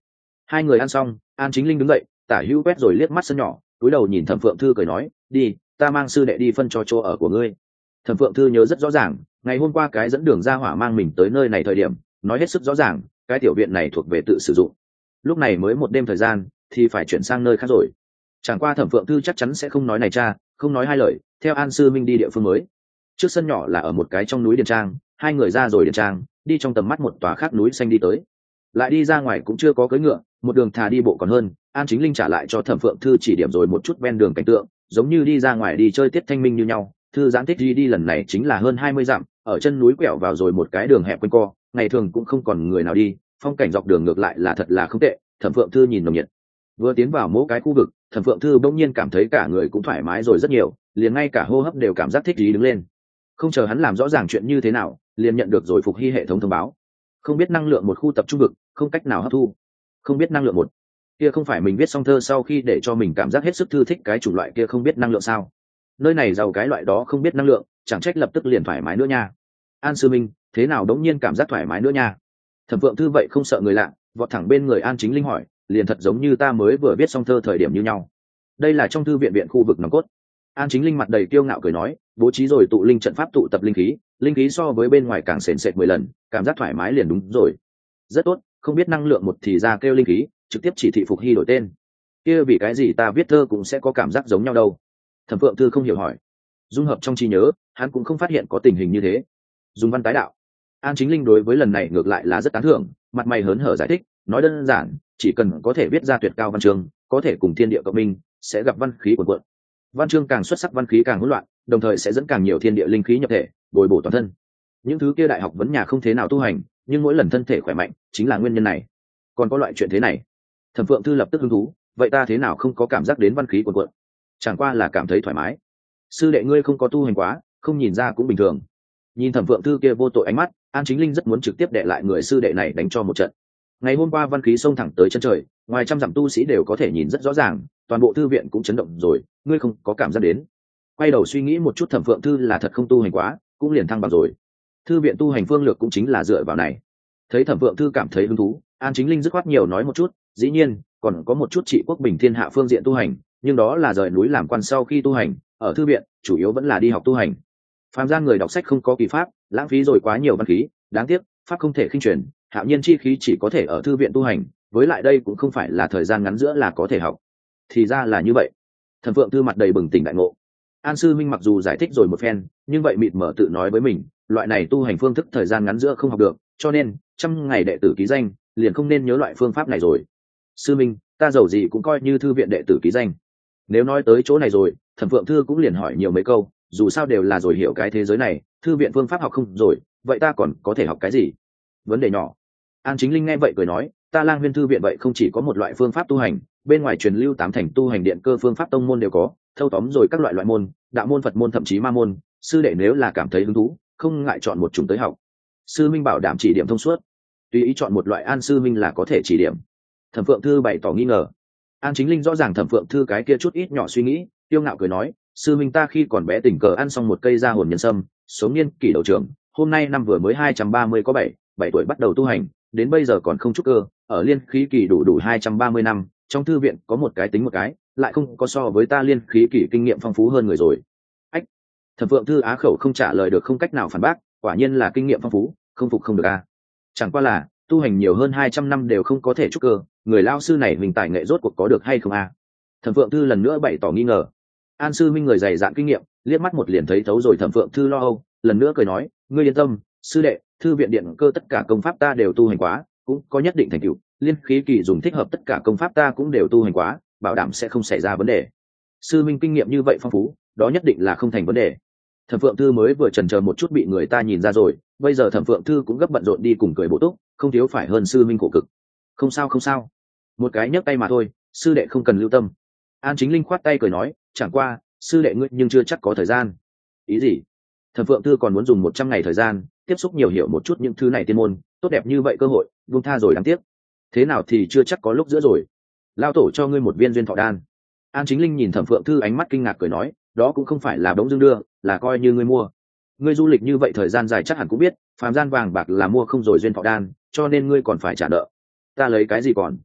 Hai người ăn xong, An Chính Linh đứng dậy, tả hữu quét rồi liếc mắt sân nhỏ, cúi đầu nhìn Thẩm Phượng Thư cười nói, đi, ta mang sư đệ đi phân cho chỗ ở của ngươi. Thẩm Phượng Thư nhớ rất rõ ràng, ngày hôm qua cái dẫn đường ra hỏa mang mình tới nơi này thời điểm, nói hết sức rõ ràng, cái tiểu viện này thuộc về tự sử dụng. Lúc này mới một đêm thời gian, thì phải chuyển sang nơi khác rồi. Chẳng qua Thẩm Phượng Thư chắc chắn sẽ không nói này cha, không nói hai lời, theo An Sư Minh đi địa phương mới. Trước sân nhỏ là ở một cái trong núi điền trang, hai người ra rồi điền trang, đi trong tầm mắt một tòa khác núi xanh đi tới. Lại đi ra ngoài cũng chưa có cưỡi ngựa, một đường thà đi bộ còn hơn. An Chính Linh trả lại cho Thẩm Phượng Thư chỉ điểm rồi một chút ven đường cảnh tượng, giống như đi ra ngoài đi chơi tiết thanh minh như nhau. Thư giãn thích đi lần này chính là hơn 20 dặm, ở chân núi quẹo vào rồi một cái đường hẹp quanh co, ngày thường cũng không còn người nào đi, phong cảnh dọc đường ngược lại là thật là không tệ. Thẩm Phượng Thư nhìn nồng nhiệt, vừa tiến vào mỗi cái khu vực, Thẩm Phượng Thư bỗng nhiên cảm thấy cả người cũng thoải mái rồi rất nhiều, liền ngay cả hô hấp đều cảm giác thích ý đứng lên. Không chờ hắn làm rõ ràng chuyện như thế nào, liền nhận được rồi phục hy hệ thống thông báo, không biết năng lượng một khu tập trung vực, không cách nào hấp thu. Không biết năng lượng một, kia không phải mình viết xong thơ sau khi để cho mình cảm giác hết sức thư thích cái chủng loại kia không biết năng lượng sao? Nơi này giàu cái loại đó không biết năng lượng, chẳng trách lập tức liền thoải mái nữa nha. An Sư Minh, thế nào đống nhiên cảm giác thoải mái nữa nha? Thẩm Phượng Thư vậy không sợ người lạ, vọt thẳng bên người An Chính Linh hỏi, liền thật giống như ta mới vừa viết xong thơ thời điểm như nhau. Đây là trong thư viện viện khu vực nòng cốt. An Chính Linh mặt đầy kiêu ngạo cười nói, bố trí rồi tụ linh trận pháp tụ tập linh khí so với bên ngoài càng sền sệt 10 lần, cảm giác thoải mái liền đúng rồi. Rất tốt, không biết năng lượng một thì ra kêu linh khí, trực tiếp chỉ thị phục hy đổi tên. Kia vì cái gì ta viết thơ cũng sẽ có cảm giác giống nhau đâu? Thẩm Phượng Thư không hiểu hỏi. Dung hợp trong trí nhớ, hắn cũng không phát hiện có tình hình như thế. Dùng văn tái đạo. An Chính Linh đối với lần này ngược lại là rất tán thưởng, mặt mày hớn hở giải thích, nói đơn giản, chỉ cần có thể viết ra tuyệt cao văn chương, có thể cùng thiên địa cộng minh, sẽ gặp văn khí cuồn cuộn. Văn chương càng xuất sắc văn khí càng hỗn loạn, đồng thời sẽ dẫn càng nhiều thiên địa linh khí nhập thể, bồi bổ toàn thân. Những thứ kia đại học vấn nhà không thế nào tu hành, nhưng mỗi lần thân thể khỏe mạnh, chính là nguyên nhân này. Còn có loại chuyện thế này. Thẩm Phượng Thư lập tức hứng thú, vậy ta thế nào không có cảm giác đến văn khí cuồn cuộn? Chẳng qua là cảm thấy thoải mái. Sư đệ ngươi không có tu hành quá, không nhìn ra cũng bình thường. Nhìn Thẩm Phượng Thư kia vô tội ánh mắt, An Chính Linh rất muốn trực tiếp đệ lại người sư đệ này đánh cho một trận. Ngày hôm qua văn khí xông thẳng tới chân trời, ngoài trăm dặm tu sĩ đều có thể nhìn rất rõ ràng, toàn bộ thư viện cũng chấn động rồi, ngươi không có cảm giác đến? Quay đầu suy nghĩ một chút, Thẩm Phượng Thư là thật không tu hành quá, cũng liền thăng bằng rồi. Thư viện tu hành phương lược cũng chính là dựa vào này. Thấy Thẩm Phượng Thư cảm thấy hứng thú, An Chính Linh dứt khoát nhiều nói một chút, dĩ nhiên còn có một chút trị quốc bình thiên hạ phương diện tu hành, nhưng đó là rời núi làm quan sau khi tu hành, ở thư viện chủ yếu vẫn là đi học tu hành. Phàm gian người đọc sách không có kỳ pháp, lãng phí rồi quá nhiều văn khí, đáng tiếc pháp không thể khinh truyền, hạo nhiên chi khí chỉ có thể ở thư viện tu hành, với lại đây cũng không phải là thời gian ngắn giữa là có thể học. Thì ra là như vậy. Thẩm Phượng Thư mặt đầy bừng tỉnh đại ngộ. An Sư Minh mặc dù giải thích rồi một phen, nhưng vậy mịt mở tự nói với mình, loại này tu hành phương thức thời gian ngắn giữa không học được, cho nên 100 ngày đệ tử ký danh, liền không nên nhớ loại phương pháp này rồi. Sư Minh, ta giàu gì cũng coi như thư viện đệ tử ký danh. Nếu nói tới chỗ này rồi, Thẩm Phượng Thư cũng liền hỏi nhiều mấy câu, dù sao đều là rồi hiểu cái thế giới này, thư viện phương pháp học không rồi, vậy ta còn có thể học cái gì? Vấn đề nhỏ. An Chính Linh nghe vậy cười nói, ta Lang Huyên thư viện vậy không chỉ có một loại phương pháp tu hành, bên ngoài truyền lưu 8 thành tu hành điện cơ phương pháp tông môn đều có, thâu tóm rồi các loại môn, đạo môn, Phật môn, thậm chí ma môn, sư đệ nếu là cảm thấy hứng thú, không ngại chọn một chủng tới học. Sư Minh bảo đảm chỉ điểm thông suốt, tùy ý chọn một loại, An Sư Minh là có thể chỉ điểm. Thẩm Phượng Thư bày tỏ nghi ngờ. An Chính Linh rõ ràng Thẩm Phượng Thư cái kia chút ít nhỏ suy nghĩ, tiêu ngạo cười nói, sư minh ta khi còn bé tình cờ ăn xong một cây ra hồn nhân sâm, sống niên kỷ đầu trưởng, hôm nay năm vừa mới 230 có 7 tuổi bắt đầu tu hành, đến bây giờ còn không trúc cơ, ở liên khí kỳ đủ 230 năm, trong thư viện có một cái tính một cái, lại không có so với ta liên khí kỳ kinh nghiệm phong phú hơn người rồi. Ách. Thẩm Phượng Thư á khẩu không trả lời được, không cách nào phản bác, quả nhiên là kinh nghiệm phong phú, không phục không được a. Chẳng qua là tu hành nhiều hơn 200 năm đều không có thể trúc cơ, người lao sư này mình tài nghệ rốt cuộc có được hay không a? Thẩm Phượng Thư lần nữa bày tỏ nghi ngờ. An Sư Minh người dày dạn kinh nghiệm, liếc mắt một liền thấy thấu rồi Thẩm Phượng Thư lo âu, lần nữa cười nói, ngươi yên tâm, sư đệ, thư viện điện cơ tất cả công pháp ta đều tu hành quá, cũng có nhất định thành tựu, liên khí kỳ dùng thích hợp tất cả công pháp ta cũng đều tu hành quá, bảo đảm sẽ không xảy ra vấn đề. Sư Minh kinh nghiệm như vậy phong phú, đó nhất định là không thành vấn đề. Thẩm Phượng Thư mới vừa chần chờ một chút bị người ta nhìn ra rồi, bây giờ Thẩm Phượng Thư cũng gấp bận rộn đi cùng cười bổ túc, không thiếu phải hơn Sư Minh khổ cực. Không sao không sao, một cái nhấc tay mà thôi, sư đệ không cần lưu tâm. An Chính Linh khoát tay cười nói, chẳng qua sư đệ ngươi nhưng chưa chắc có thời gian. Ý gì? Thẩm Phượng Thư còn muốn dùng 100 ngày thời gian tiếp xúc nhiều hiểu một chút những thứ này tiên môn, tốt đẹp như vậy cơ hội buông tha rồi đáng tiếc. Thế nào thì chưa chắc có lúc giữa rồi. Lao tổ cho ngươi một viên duyên thọ đan. An Chính Linh nhìn Thẩm Phượng Thư ánh mắt kinh ngạc cười nói, đó cũng không phải là bỗng dưng đưa, là coi như ngươi mua. Ngươi du lịch như vậy thời gian dài chắc hẳn cũng biết, phàm gian vàng bạc là mua không rồi duyên thọ đan, cho nên ngươi còn phải trả nợ. Ta lấy cái gì còn?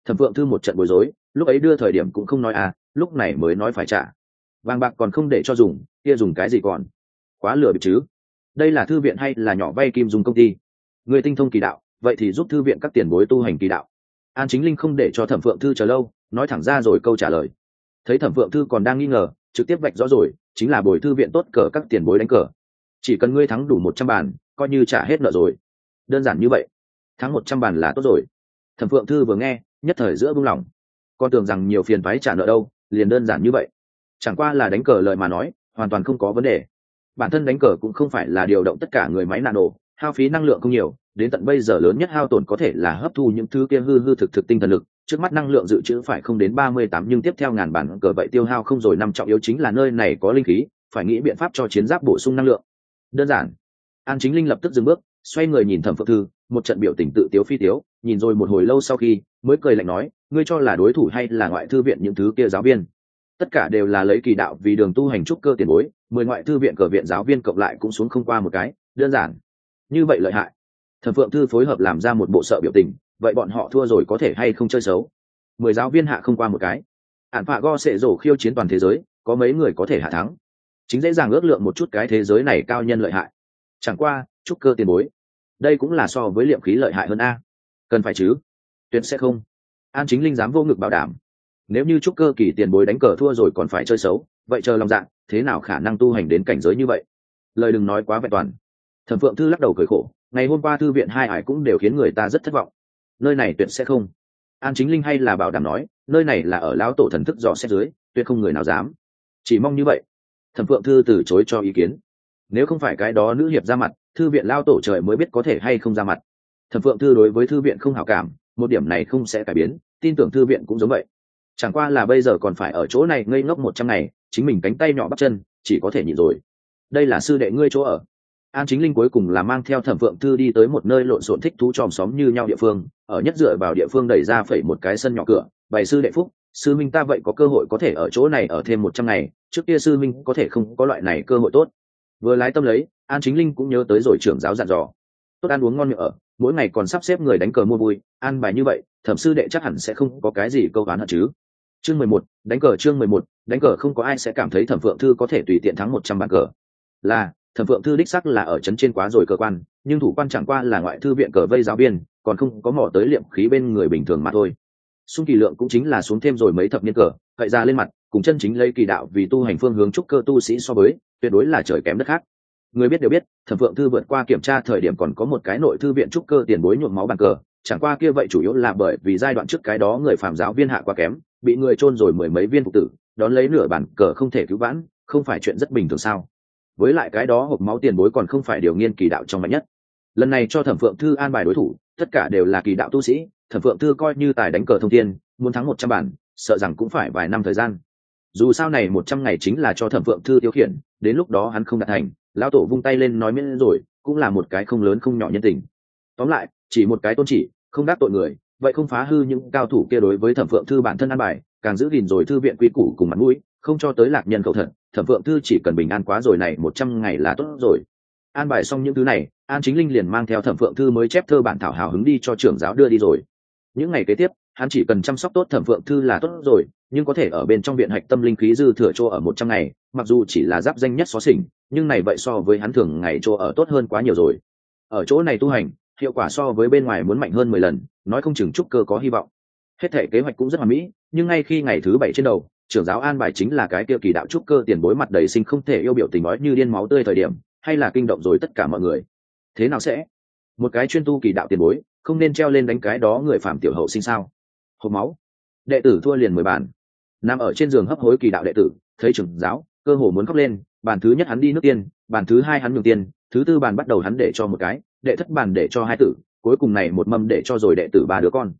Thẩm Phượng Thư một trận bối rối, lúc ấy đưa thời điểm cũng không nói à, lúc này mới nói phải trả. Vàng bạc còn không để cho dùng, kia dùng cái gì còn? Quá lừa bịp chứ. Đây là thư viện hay là nhỏ vay kim dùng công ty? Người tinh thông kỳ đạo, vậy thì giúp thư viện các tiền bối tu hành kỳ đạo. An Chính Linh không để cho Thẩm Phượng Thư chờ lâu, nói thẳng ra rồi câu trả lời. Thấy Thẩm Phượng Thư còn đang nghi ngờ, trực tiếp vạch rõ rồi, chính là bồi thư viện tốt cờ các tiền bối đánh cờ. Chỉ cần ngươi thắng đủ 100 bàn, coi như trả hết nợ rồi. Đơn giản như vậy. Thắng 100 bàn là tốt rồi. Thẩm Phượng Thư vừa nghe, nhất thời giữa buông lỏng. Con tưởng rằng nhiều phiền phái trả nợ đâu, liền đơn giản như vậy. Chẳng qua là đánh cờ lời mà nói, hoàn toàn không có vấn đề. Bản thân đánh cờ cũng không phải là điều động tất cả người máy nano, hao phí năng lượng không nhiều, đến tận bây giờ lớn nhất hao tổn có thể là hấp thu những thứ kia hư hư thực thực tinh thần lực, trước mắt năng lượng dự trữ phải không đến 38, nhưng tiếp theo ngàn bản cờ vậy tiêu hao không rồi. Năm trọng yếu chính là nơi này có linh khí, phải nghĩ biện pháp cho chiến giáp bổ sung năng lượng. Đơn giản. An Chính Linh lập tức dừng bước, xoay người nhìn Thẩm Phượng Thư, một trận biểu tình tự tiếu phi tiếu, nhìn rồi một hồi lâu sau khi mới cười lạnh nói, ngươi cho là đối thủ hay là ngoại thư viện những thứ kia giáo viên? Tất cả đều là lấy kỳ đạo vì đường tu hành trúc cơ tiền bối, 10 ngoại thư viện cờ viện giáo viên cộng lại cũng xuống không qua một cái, đơn giản. Như vậy lợi hại. Thẩm Phượng Thư phối hợp làm ra một bộ sợ biểu tình, vậy bọn họ thua rồi có thể hay không chơi xấu? 10 giáo viên hạ không qua một cái. Ản phạ go sẽ rổ khiêu chiến toàn thế giới, có mấy người có thể hạ thắng? Chính dễ dàng ước lượng một chút cái thế giới này cao nhân lợi hại. Chẳng qua, trúc cơ tiền bối. Đây cũng là so với liệm khí lợi hại hơn a. Cần phải chứ? Tuyệt sẽ không. An Chính Linh dám vô ngực bảo đảm. Nếu như trúc cơ kỳ tiền bối đánh cờ thua rồi còn phải chơi xấu, vậy chờ lòng dạ, thế nào khả năng tu hành đến cảnh giới như vậy? Lời đừng nói quá vẹn toàn. Thẩm Phượng Thư lắc đầu cười khổ, ngày hôm qua thư viện hai ải cũng đều khiến người ta rất thất vọng. Nơi này tuyệt sẽ không. An Chính Linh hay là bảo đảm nói, nơi này là ở lão tổ thần thức dò xét dưới, tuyệt không người nào dám. Chỉ mong như vậy. Thẩm Phượng Thư từ chối cho ý kiến. Nếu không phải cái đó nữ hiệp ra mặt, thư viện lao tổ trời mới biết có thể hay không ra mặt. Thẩm Phượng Thư đối với thư viện không hảo cảm, một điểm này không sẽ cải biến, tin tưởng thư viện cũng giống vậy. Chẳng qua là bây giờ còn phải ở chỗ này ngây ngốc 100 ngày, chính mình cánh tay nhỏ bắp chân, chỉ có thể nhịn rồi. Đây là sư đệ ngươi chỗ ở. An Chính Linh cuối cùng là mang theo Thẩm Phượng Thư đi tới một nơi lộn xộn thích thú chòm xóm như nhau địa phương, ở nhất dựa vào địa phương đẩy ra phẩy một cái sân nhỏ cửa, bày sư đệ phúc, sư minh ta vậy có cơ hội có thể ở chỗ này ở thêm 100 ngày, trước kia sư minh có thể không có loại này cơ hội tốt. Vừa lái tâm lấy, An Chính Linh cũng nhớ tới rồi trưởng giáo dặn dò, tốt ăn uống ngon miệng ở, mỗi ngày còn sắp xếp người đánh cờ mua vui, an bài như vậy, Thẩm sư đệ chắc hẳn sẽ không có cái gì câu oán hận chứ. Chương 11, đánh cờ. Chương 11, đánh cờ. Không có ai sẽ cảm thấy Thẩm Phượng Thư có thể tùy tiện thắng 100 bàn cờ. Là Thẩm Phượng Thư đích sắc là ở trấn trên quá rồi cơ quan, nhưng thủ quan chẳng qua là ngoại thư viện cờ vây giáo viên, còn không có mỏ tới liệm khí bên người bình thường mà thôi. Xung Kỳ Lượng cũng chính là xuống thêm rồi mấy thập niên cờ, cậy ra lên mặt, cùng chân chính lấy kỳ đạo vì tu hành phương hướng trúc cơ tu sĩ so với, tuyệt đối là trời kém đất khác. Người biết đều biết, Thẩm Phượng Thư vượt qua kiểm tra thời điểm còn có một cái nội thư viện trúc cơ tiền bối nhuộm máu bàn cờ, chẳng qua kia vậy chủ yếu là bởi vì giai đoạn trước cái đó người phàm giáo viên hạ quá kém, bị người chôn rồi mười mấy viên phục tử, đón lấy nửa bàn cờ không thể cứu vãn, không phải chuyện rất bình thường sao? Với lại cái đó hộp máu tiền bối còn không phải điều nghiên kỳ đạo trong mạnh nhất. Lần này cho Thẩm Phượng Thư an bài đối thủ, tất cả đều là kỳ đạo tu sĩ, Thẩm Phượng Thư coi như tài đánh cờ thông thiên, muốn thắng 100 bản, sợ rằng cũng phải vài năm thời gian. Dù sao này 100 ngày chính là cho Thẩm Phượng Thư tiêu khiển, đến lúc đó hắn không đạt thành, lão tổ vung tay lên nói miễn rồi, cũng là một cái không lớn không nhỏ nhân tình. Tóm lại, chỉ một cái tôn chỉ, không đắc tội người, vậy không phá hư những cao thủ kia đối với Thẩm Phượng Thư bản thân an bài, càng giữ gìn rồi thư viện quy củ cùng mặt mũi, không cho tới lạc nhân cầu thật, Thẩm Phượng Thư chỉ cần bình an quá rồi này 100 ngày là tốt rồi. An bài xong những thứ này, An Chính Linh liền mang theo Thẩm Phượng Thư mới chép thơ bản thảo hào hứng đi cho trưởng giáo đưa đi rồi. Những ngày kế tiếp, hắn chỉ cần chăm sóc tốt Thẩm Phượng Thư là tốt rồi, nhưng có thể ở bên trong viện hạch tâm linh khí dư thừa chỗ ở 100 ngày, mặc dù chỉ là giáp danh nhất xó xỉnh, nhưng này vậy so với hắn thường ngày chỗ ở tốt hơn quá nhiều rồi. Ở chỗ này tu hành, hiệu quả so với bên ngoài muốn mạnh hơn 10 lần, nói không chừng trúc cơ có hy vọng. Hết thể kế hoạch cũng rất hoàn mỹ, nhưng ngay khi ngày thứ 7 trên đầu, trưởng giáo an bài chính là cái kia kỳ đạo trúc cơ tiền bối mặt đầy sinh không thể yêu biểu tình nói như điên máu tươi thời điểm, hay là kinh động rồi tất cả mọi người. Thế nào sẽ? Một cái chuyên tu kỳ đạo tiền bối, không nên treo lên đánh cái đó người phạm tiểu hậu sinh sao? Hộp máu. Đệ tử thua liền 10 bàn. Nằm ở trên giường hấp hối kỳ đạo đệ tử, thấy trưởng giáo, cơ hồ muốn khóc lên, bàn thứ nhất hắn đi nước tiên, bàn thứ hai hắn nhường tiền, thứ tư bàn bắt đầu hắn để cho một cái, đệ thất bàn để cho hai tử, cuối cùng này một mâm để cho rồi đệ tử 3 đứa con.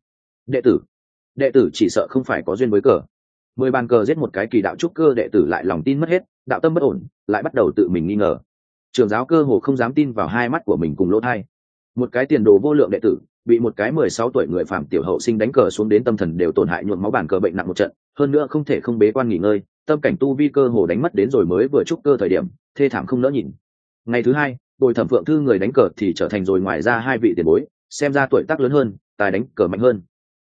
Đệ tử chỉ sợ không phải có duyên với cờ. 10 bàn cờ giết một cái kỳ đạo trúc cơ đệ tử lại lòng tin mất hết, đạo tâm bất ổn, lại bắt đầu tự mình nghi ngờ. Trưởng giáo cơ hồ không dám tin vào hai mắt của mình cùng lỗ tai. Một cái tiền đồ vô lượng đệ tử, bị một cái 16 tuổi người phạm tiểu hậu sinh đánh cờ xuống đến tâm thần đều tổn hại nhuộm máu bàn cờ bệnh nặng một trận, hơn nữa không thể không bế quan nghỉ ngơi, tâm cảnh tu vi cơ hồ đánh mất đến rồi mới vừa trúc cơ thời điểm, thê thảm không nỡ nhìn. Ngày thứ hai, bồi Thẩm Phượng Thư người đánh cờ thì trở thành rồi ngoài ra hai vị tiền bối, xem ra tuổi tác lớn hơn, tài đánh cờ mạnh hơn.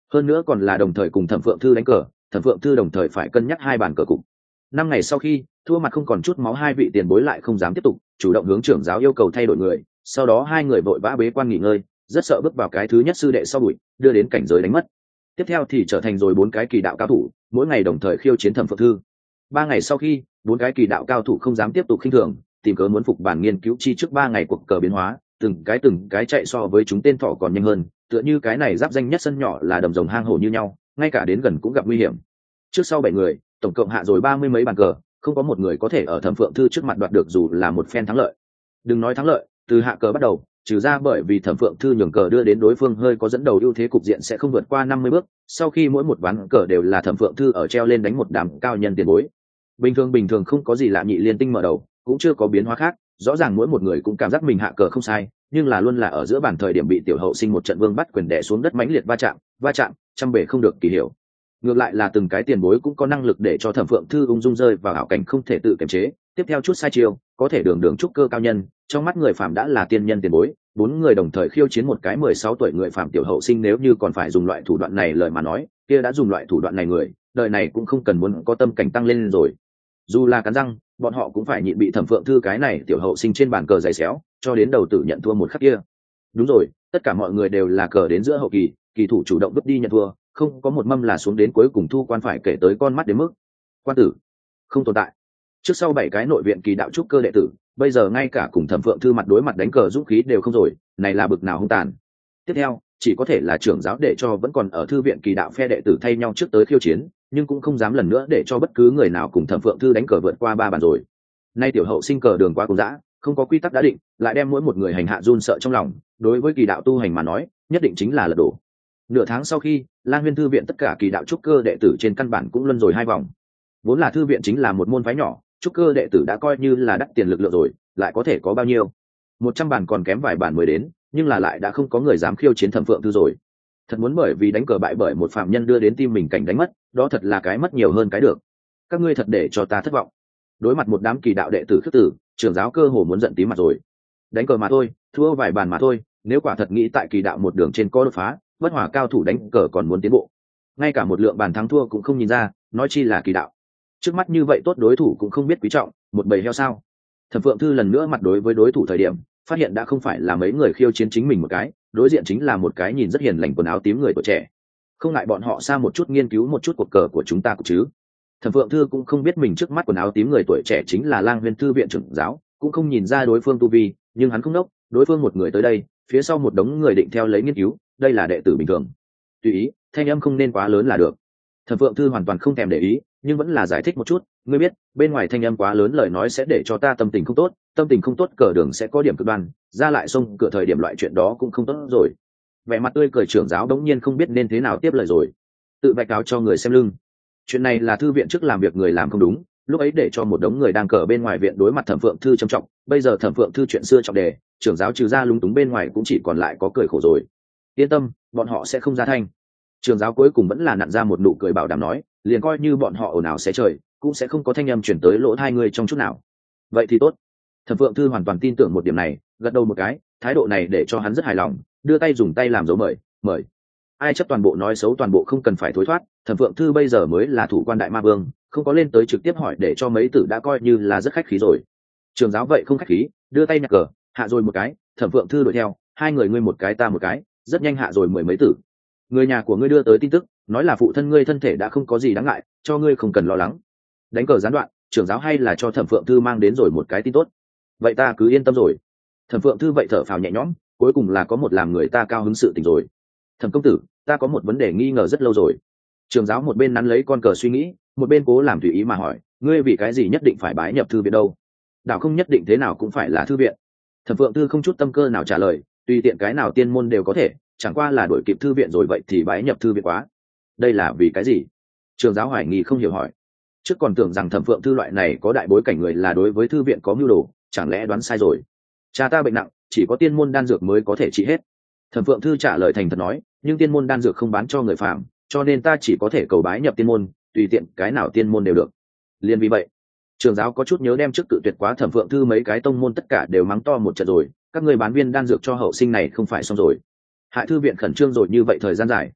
hơn nữa còn là đồng thời cùng Thẩm Phượng Thư đánh cờ. Thẩm Phượng Thư đồng thời phải cân nhắc hai bàn cờ cục. 5 ngày sau khi thua mặt không còn chút máu, hai vị tiền bối lại không dám tiếp tục, chủ động hướng trưởng giáo yêu cầu thay đổi người. Sau đó hai người vội vã bế quan nghỉ ngơi, rất sợ bước vào cái thứ nhất sư đệ sau bụi, đưa đến cảnh giới đánh mất. Tiếp theo thì trở thành rồi 4 cái kỳ đạo cao thủ, mỗi ngày đồng thời khiêu chiến Thẩm Phượng Thư. 3 ngày sau khi 4 cái kỳ đạo cao thủ không dám tiếp tục khinh thường, tìm cớ muốn phục bản nghiên cứu chi trước 3 ngày cuộc cờ biến hóa, từng cái chạy so với chúng tên thỏ còn nhanh hơn, tựa như cái này giáp danh nhất sân nhỏ là đầm rồng hang hổ như nhau, ngay cả đến gần cũng gặp nguy hiểm. Trước sau 7 người, tổng cộng hạ rồi 30 mấy bàn cờ, không có một người có thể ở Thẩm Phượng Thư trước mặt đoạt được dù là một phen thắng lợi. Đừng nói thắng lợi, từ hạ cờ bắt đầu, trừ ra bởi vì Thẩm Phượng Thư nhường cờ đưa đến đối phương hơi có dẫn đầu ưu thế, cục diện sẽ không vượt qua 50 bước. Sau khi mỗi một ván cờ đều là Thẩm Phượng Thư ở treo lên đánh một đám cao nhân tiền bối. Bình thường không có gì lạ, nhị liên tinh mở đầu, cũng chưa có biến hóa khác, rõ ràng mỗi một người cũng cảm giác mình hạ cờ không sai, nhưng là luôn là ở giữa bàn thời điểm bị tiểu hậu sinh một trận vương bắt quyền đè xuống đất mãnh liệt va chạm, trăm bề không được kỳ hiểu. Ngược lại là từng cái tiền bối cũng có năng lực để cho Thẩm Phượng Thư ung dung rơi vào ảo cảnh không thể tự kiềm chế, tiếp theo chút sai chiêu, có thể đường trúc cơ cao nhân, trong mắt người phàm đã là tiên nhân tiền bối. 4 người đồng thời khiêu chiến một cái 16 tuổi người phàm tiểu hậu sinh, nếu như còn phải dùng loại thủ đoạn này lời mà nói, kia đã dùng loại thủ đoạn này người, đời này cũng không cần muốn có tâm cảnh tăng lên rồi. Dù là cắn răng, bọn họ cũng phải nhịn bị Thẩm Phượng Thư cái này tiểu hậu sinh trên bàn cờ giày xéo, cho đến đầu tử nhận thua một khắc kia. Đúng rồi, tất cả mọi người đều là cờ đến giữa hậu kỳ, kỳ thủ chủ động vứt đi nhận thua, không có một mâm là xuống đến cuối cùng thu quan phải kể tới con mắt đến mức quan tử không tồn tại. Trước sau 7 cái nội viện kỳ đạo trúc cơ đệ tử, bây giờ ngay cả cùng Thẩm Phượng Thư mặt đối mặt đánh cờ dũng khí đều không rồi, này là bực nào hung tàn. Tiếp theo chỉ có thể là trưởng giáo để cho vẫn còn ở thư viện kỳ đạo phe đệ tử thay nhau trước tới khiêu chiến, nhưng cũng không dám lần nữa để cho bất cứ người nào cùng Thẩm Phượng Thư đánh cờ vượt qua 3 bàn rồi. Nay tiểu hậu sinh cờ đường quá cùng dã, không có quy tắc đã định, lại đem mỗi một người hành hạ run sợ trong lòng, đối với kỳ đạo tu hành mà nói, nhất định chính là lật đổ. Nửa tháng sau khi, Lang Huyên thư viện tất cả kỳ đạo trúc cơ đệ tử trên căn bản cũng luân rồi 2 vòng. Vốn là thư viện chính là một môn phái nhỏ, trúc cơ đệ tử đã coi như là đắt tiền lực lượng rồi, lại có thể có bao nhiêu? 100 bàn còn kém vài bàn mới đến, nhưng là lại đã không có người dám khiêu chiến Thẩm Phượng Thư rồi. Thật muốn bởi vì đánh cờ bại bởi một phạm nhân đưa đến tim mình cảnh đánh mất, đó thật là cái mất nhiều hơn cái được. Các ngươi thật để cho ta thất vọng. Đối mặt một đám kỳ đạo đệ tử khước tử, trưởng giáo cơ hồ muốn giận tím mặt rồi. Đánh cờ mà thôi, thua vài bàn mà thôi, nếu quả thật nghĩ tại kỳ đạo một đường trên có đột phá, bất hòa cao thủ đánh cờ còn muốn tiến bộ, ngay cả một lượng bàn thắng thua cũng không nhìn ra, nói chi là kỳ đạo. Trước mắt như vậy tốt đối thủ cũng không biết quý trọng, một bầy heo sao? Thẩm Phượng Thư lần nữa mặt đối với đối thủ thời điểm, phát hiện đã không phải là mấy người khiêu chiến chính mình một cái, đối diện chính là một cái nhìn rất hiền lành quần áo tím người tuổi trẻ. Không ngại bọn họ xa một chút nghiên cứu một chút cuộc cờ của chúng ta cũng chứ? Thẩm Phượng Thư cũng không biết mình trước mắt quần áo tím người tuổi trẻ chính là Lang Huyên thư viện trưởng giáo, cũng không nhìn ra đối phương tu vi, nhưng hắn không đốc, đối phương một người tới đây, phía sau một đống người định theo lấy nghiên cứu, đây là đệ tử bình thường. Tùy ý, thanh âm không nên quá lớn là được. Thẩm Phượng Thư hoàn toàn không thèm để ý, nhưng vẫn là giải thích một chút, ngươi biết, bên ngoài thanh âm quá lớn lời nói sẽ để cho ta tâm tình không tốt, tâm tình không tốt cờ đường sẽ có điểm cực đoan, ra lại xông cửa thời điểm loại chuyện đó cũng không tốt rồi. Vẻ mặt tươi cười trưởng giáo đống nhiên không biết nên thế nào tiếp lời rồi, tự vạch áo cho người xem lưng. Chuyện này là thư viện trước làm việc người làm không đúng, lúc ấy để cho một đống người đang cờ bên ngoài viện đối mặt Thẩm Phượng Thư trầm trọng, bây giờ Thẩm Phượng Thư chuyện xưa trọng đề, trưởng giáo trừ ra lúng túng bên ngoài cũng chỉ còn lại có cười khổ rồi. Yên tâm, bọn họ sẽ không ra thanh. Trưởng giáo cuối cùng vẫn là nặn ra một nụ cười bảo đảm nói, liền coi như bọn họ ồn ào xé trời, cũng sẽ không có thanh âm chuyển tới lỗ tai người trong chút nào. Vậy thì tốt. Thẩm Phượng Thư hoàn toàn tin tưởng một điểm này, gật đầu một cái, thái độ này để cho hắn rất hài lòng, đưa tay dùng tay làm dấu mời. Ai chấp toàn bộ nói xấu toàn bộ không cần phải thối thoát, Thẩm Phượng Thư bây giờ mới là thủ quan đại ma vương, không có lên tới trực tiếp hỏi để cho mấy tử đã coi như là rất khách khí rồi. Trưởng giáo vậy không khách khí, đưa tay nhặt cờ, hạ rồi một cái, Thẩm Phượng Thư đuổi theo, hai người ngươi một cái ta một cái, rất nhanh hạ rồi 10 mấy tử. Người nhà của ngươi đưa tới tin tức, nói là phụ thân ngươi thân thể đã không có gì đáng ngại, cho ngươi không cần lo lắng. Đánh cờ gián đoạn, trưởng giáo hay là cho Thẩm Phượng Thư mang đến rồi một cái tin tốt. Vậy ta cứ yên tâm rồi. Thẩm Phượng Thư vậy thở phào nhẹ nhõm, cuối cùng là có một làm người ta cao hứng sự tình rồi. Thẩm công tử, ta có một vấn đề nghi ngờ rất lâu rồi. Trưởng giáo một bên nắn lấy con cờ suy nghĩ, một bên cố làm tùy ý mà hỏi, ngươi vì cái gì nhất định phải bái nhập thư viện đâu? Đạo không nhất định thế nào cũng phải là thư viện. Thẩm Phượng Thư không chút tâm cơ nào trả lời, tùy tiện cái nào tiên môn đều có thể, chẳng qua là đuổi kịp thư viện rồi vậy thì bái nhập thư viện quá. Đây là vì cái gì? Trưởng giáo hoài nghi không hiểu hỏi. Trước còn tưởng rằng Thẩm Phượng Thư loại này có đại bối cảnh người là đối với thư viện có mưu đồ, chẳng lẽ đoán sai rồi? Cha ta bệnh nặng, chỉ có tiên môn đan dược mới có thể trị hết. Thẩm Phượng Thư trả lời thành thật nói, nhưng tiên môn đan dược không bán cho người phàm, cho nên ta chỉ có thể cầu bái nhập tiên môn, tùy tiện cái nào tiên môn đều được. Liên vì vậy, trưởng giáo có chút nhớ đem trước tự tuyệt quá Thẩm Phượng Thư mấy cái tông môn tất cả đều mắng to một trận rồi, các người bán viên đan dược cho hậu sinh này không phải xong rồi. Hại thư viện khẩn trương rồi như vậy thời gian dài.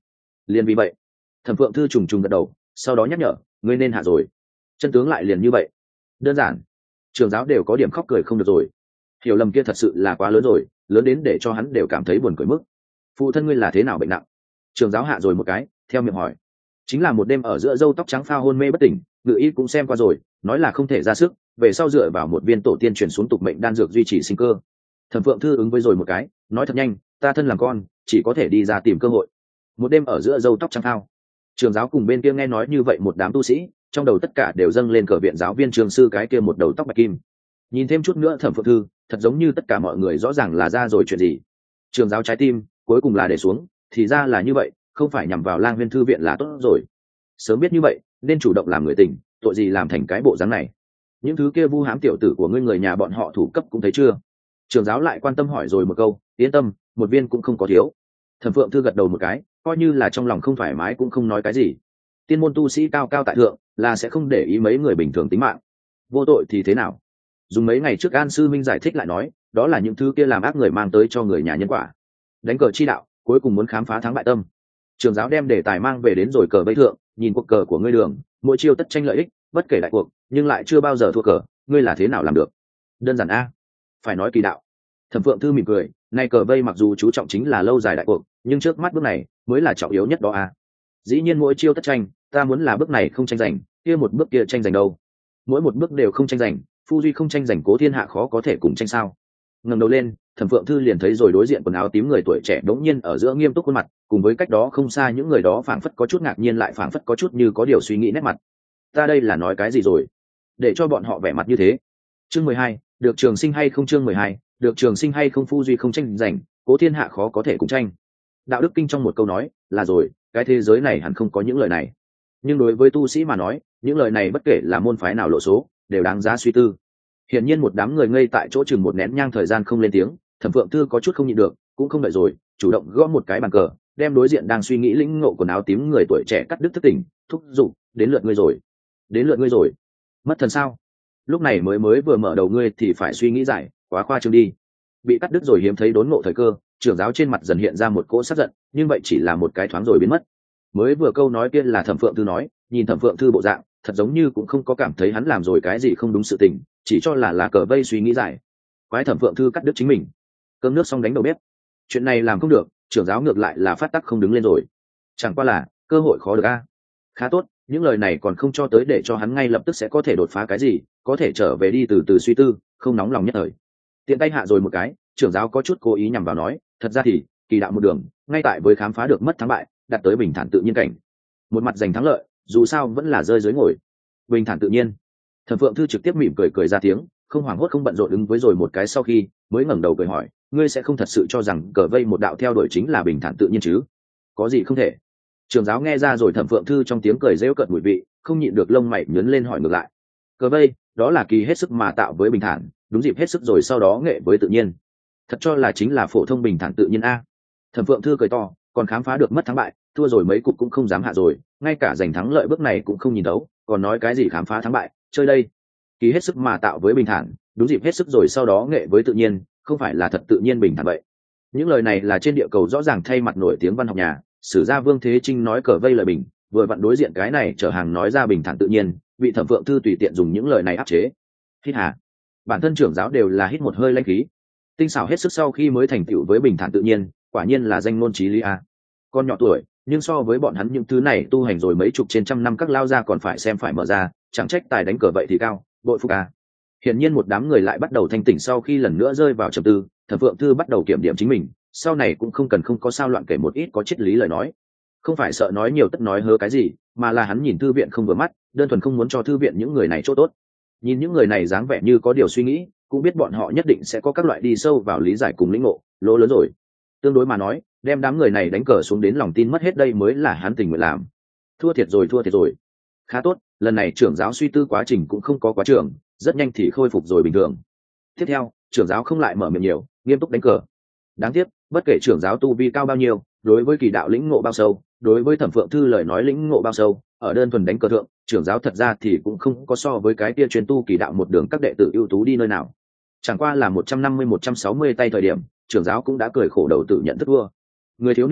Liền vì vậy, Thẩm Phượng Thư trùng trùng gật đầu, sau đó nhắc nhở, ngươi nên hạ rồi. Chân tướng lại liền như vậy. Đơn giản. Trường giáo đều có điểm khóc cười không được rồi. Hiểu lầm kia thật sự là quá lớn rồi, lớn đến để cho hắn đều cảm thấy buồn cười mức. Phụ thân ngươi là thế nào bệnh nặng? Trường giáo hạ rồi một cái, theo miệng hỏi. Chính là một đêm ở giữa râu tóc trắng phao hôn mê bất tỉnh, ngự y cũng xem qua rồi, nói là không thể ra sức, về sau dựa vào một viên tổ tiên truyền xuống tục mệnh đan dược duy trì sinh cơ. Thẩm Phượng Thư ứng với rồi một cái, nói thật nhanh, ta thân làm con, chỉ có thể đi ra tìm cơ hội. Một đêm ở giữa râu tóc trắng phao. Trường giáo cùng bên kia nghe nói như vậy một đám tu sĩ, trong đầu tất cả đều dâng lên cờ viện giáo viên trường sư cái kia một đầu tóc bạch kim. Nhìn thêm chút nữa Thẩm Phượng Thư, thật giống như tất cả mọi người rõ ràng là ra rồi chuyện gì. Trường giáo trái tim cuối cùng là để xuống, thì ra là như vậy, không phải nhằm vào Lang Viên thư viện là tốt rồi. Sớm biết như vậy, nên chủ động làm người tình, tội gì làm thành cái bộ dáng này. Những thứ kia vu hãm tiểu tử của ngươi người nhà bọn họ thủ cấp cũng thấy chưa? Trường giáo lại quan tâm hỏi rồi một câu, yên tâm, một viên cũng không có thiếu. Thẩm Phượng Thư gật đầu một cái, coi như là trong lòng không thoải mái cũng không nói cái gì. Tiên môn tu sĩ cao cao tại thượng, là sẽ không để ý mấy người bình thường tính mạng. Vô tội thì thế nào? Dùng mấy ngày trước An sư minh giải thích lại nói, đó là những thứ kia làm ác người mang tới cho người nhà nhân quả. Đánh cờ chi đạo, cuối cùng muốn khám phá thắng bại tâm. Trường giáo đem đề tài mang về đến rồi cờ vây thượng, nhìn cuộc cờ của ngươi Đường, mỗi chiêu tất tranh lợi ích, bất kể đại cuộc, nhưng lại chưa bao giờ thua cờ, ngươi là thế nào làm được? Đơn giản a, phải nói kỳ đạo. Thẩm Phượng Thư mỉm cười, nay cờ vây mặc dù chú trọng chính là lâu dài đại cuộc, nhưng trước mắt bước này mới là trọng yếu nhất đó a. Dĩ nhiên mỗi chiêu tất tranh, ta muốn là bước này không tranh giành, kia một bước kia tranh giành đâu? Mỗi một bước đều không tranh giành, phu duy không tranh giành Cố Thiên Hạ khó có thể cùng tranh sao? Ngẩng đầu lên, Thẩm Phượng Thư liền thấy rồi đối diện quần áo tím người tuổi trẻ đống nhiên ở giữa nghiêm túc khuôn mặt, cùng với cách đó không xa những người đó phảng phất có chút ngạc nhiên lại phảng phất có chút như có điều suy nghĩ nét mặt. Ta đây là nói cái gì rồi? Để cho bọn họ vẻ mặt như thế. Chương 12, được trường sinh hay không? Chương 12, được trường sinh hay không? Phu duy không tranh giành, Cố Thiên Hạ khó có thể cùng tranh. Đạo đức kinh trong một câu nói là rồi, cái thế giới này hẳn không có những lời này. Nhưng đối với tu sĩ mà nói, những lời này bất kể là môn phái nào lộ số, đều đáng giá suy tư. Hiển nhiên một đám người ngây tại chỗ chừng một nén nhang thời gian không lên tiếng, Thẩm Phượng Thư có chút không nhịn được, cũng không đợi rồi, chủ động gõ một cái bàn cờ, đem đối diện đang suy nghĩ lĩnh ngộ quần áo tím người tuổi trẻ cắt đứt thức tỉnh, thúc giục, đến lượt ngươi rồi, đến lượt ngươi rồi. Mất thần sao? Lúc này mới vừa mở đầu ngươi thì phải suy nghĩ giải, quá khoa trương đi. Bị cắt đứt rồi hiếm thấy đốn ngộ thời cơ, trưởng giáo trên mặt dần hiện ra một cỗ sắc giận, nhưng vậy chỉ là một cái thoáng rồi biến mất. Mới vừa câu nói kia là Thẩm Phượng Thư nói, nhìn Thẩm Phượng Thư bộ dạng, thật giống như cũng không có cảm thấy hắn làm rồi cái gì không đúng sự tình, chỉ cho là cờ vây suy nghĩ giải. Quái Thẩm Phượng Thư cắt đứt chính mình. Cơm nước xong đánh đầu bếp. Chuyện này làm không được, trưởng giáo ngược lại là phát tắc không đứng lên rồi. Chẳng qua là cơ hội khó được a. Khá tốt, những lời này còn không cho tới để cho hắn ngay lập tức sẽ có thể đột phá cái gì, có thể trở về đi từ từ suy tư, không nóng lòng nhất thời. Tiện tay hạ rồi một cái, trưởng giáo có chút cố ý nhằm vào nói, thật ra thì kỳ đạo một đường, ngay tại với khám phá được mất thắng bại, đạt tới bình thản tự nhiên cảnh. Một mặt giành thắng lợi, dù sao vẫn là rơi dưới ngồi. Bình thản tự nhiên. Thẩm Phượng Thư trực tiếp mỉm cười ra tiếng, không hoảng hốt không bận rộn ứng với rồi một cái sau khi mới ngẩng đầu cười hỏi, ngươi sẽ không thật sự cho rằng cờ vây một đạo theo đuổi chính là bình thản tự nhiên chứ? Có gì không thể? Trường giáo nghe ra rồi Thẩm Phượng Thư trong tiếng cười rêu cợt mùi vị, không nhịn được lông mày nhướng lên hỏi ngược lại. Cờ vây, đó là kỳ hết sức mà tạo với bình thản, đúng dịp hết sức rồi sau đó nghệ với tự nhiên. Thật cho là chính là phổ thông bình thản tự nhiên a? Thẩm Phượng Thư cười to, còn khám phá được mất thắng bại, thua rồi mấy cục cũng không dám hạ rồi, ngay cả giành thắng lợi bước này cũng không nhìn đấu, còn nói cái gì khám phá thắng bại, chơi đây. Kỳ hết sức mà tạo với bình thản, đúng dịp hết sức rồi sau đó nghệ với tự nhiên, không phải là thật tự nhiên bình thản vậy. Những lời này là trên địa cầu rõ ràng thay mặt nổi tiếng văn học nhà, sử gia Vương Thế Trinh nói cờ vây lời bình, vừa vặn đối diện cái này chở hàng nói ra bình thản tự nhiên, bị Thẩm Phượng Thư tùy tiện dùng những lời này áp chế. Hít hà, bản thân trưởng giáo đều là hít một hơi lãnh khí. Tinh xảo hết sức sau khi mới thành tựu với bình thản tự nhiên, quả nhiên là danh ngôn trí lý a. Con nhỏ tuổi, nhưng so với bọn hắn những thứ này tu hành rồi mấy chục trên trăm năm các lao ra còn phải xem phải mở ra, chẳng trách tài đánh cờ vậy thì cao, bội phục a. Hiển nhiên một đám người lại bắt đầu thanh tỉnh sau khi lần nữa rơi vào trầm tư, Thẩm Phượng Thư bắt đầu kiểm điểm chính mình, sau này cũng không có sao loạn kể một ít có triết lý lời nói. Không phải sợ nói nhiều tất nói hớ cái gì, mà là hắn nhìn thư viện không vừa mắt, đơn thuần không muốn cho thư viện những người này chỗ tốt. Nhìn những người này dáng vẻ như có điều suy nghĩ, cũng biết bọn họ nhất định sẽ có các loại đi sâu vào lý giải cùng lĩnh ngộ, lỗ lớn rồi. Tương đối mà nói, đem đám người này đánh cờ xuống đến lòng tin mất hết đây mới là hắn tình nguyện làm. Thua thiệt rồi. Khá tốt, lần này trưởng giáo suy tư quá trình cũng không có quá trường, rất nhanh thì khôi phục rồi bình thường. Tiếp theo, trưởng giáo không lại mở miệng nhiều, nghiêm túc đánh cờ. Đáng tiếc, bất kể trưởng giáo tu vi cao bao nhiêu, đối với kỳ đạo lĩnh ngộ bao sâu, đối với Thẩm Phượng Thư lời nói lĩnh ngộ bao sâu, ở đơn thuần đánh cờ thượng, trưởng giáo thật ra thì cũng không có so với cái kia chuyên tu kỳ đạo một đường các đệ tử ưu tú đi nơi nào. Chẳng qua là 150-160 tay thời điểm, trưởng giáo cũng đã cười khổ đầu tự nhận thức thua. Người thiếu niên này,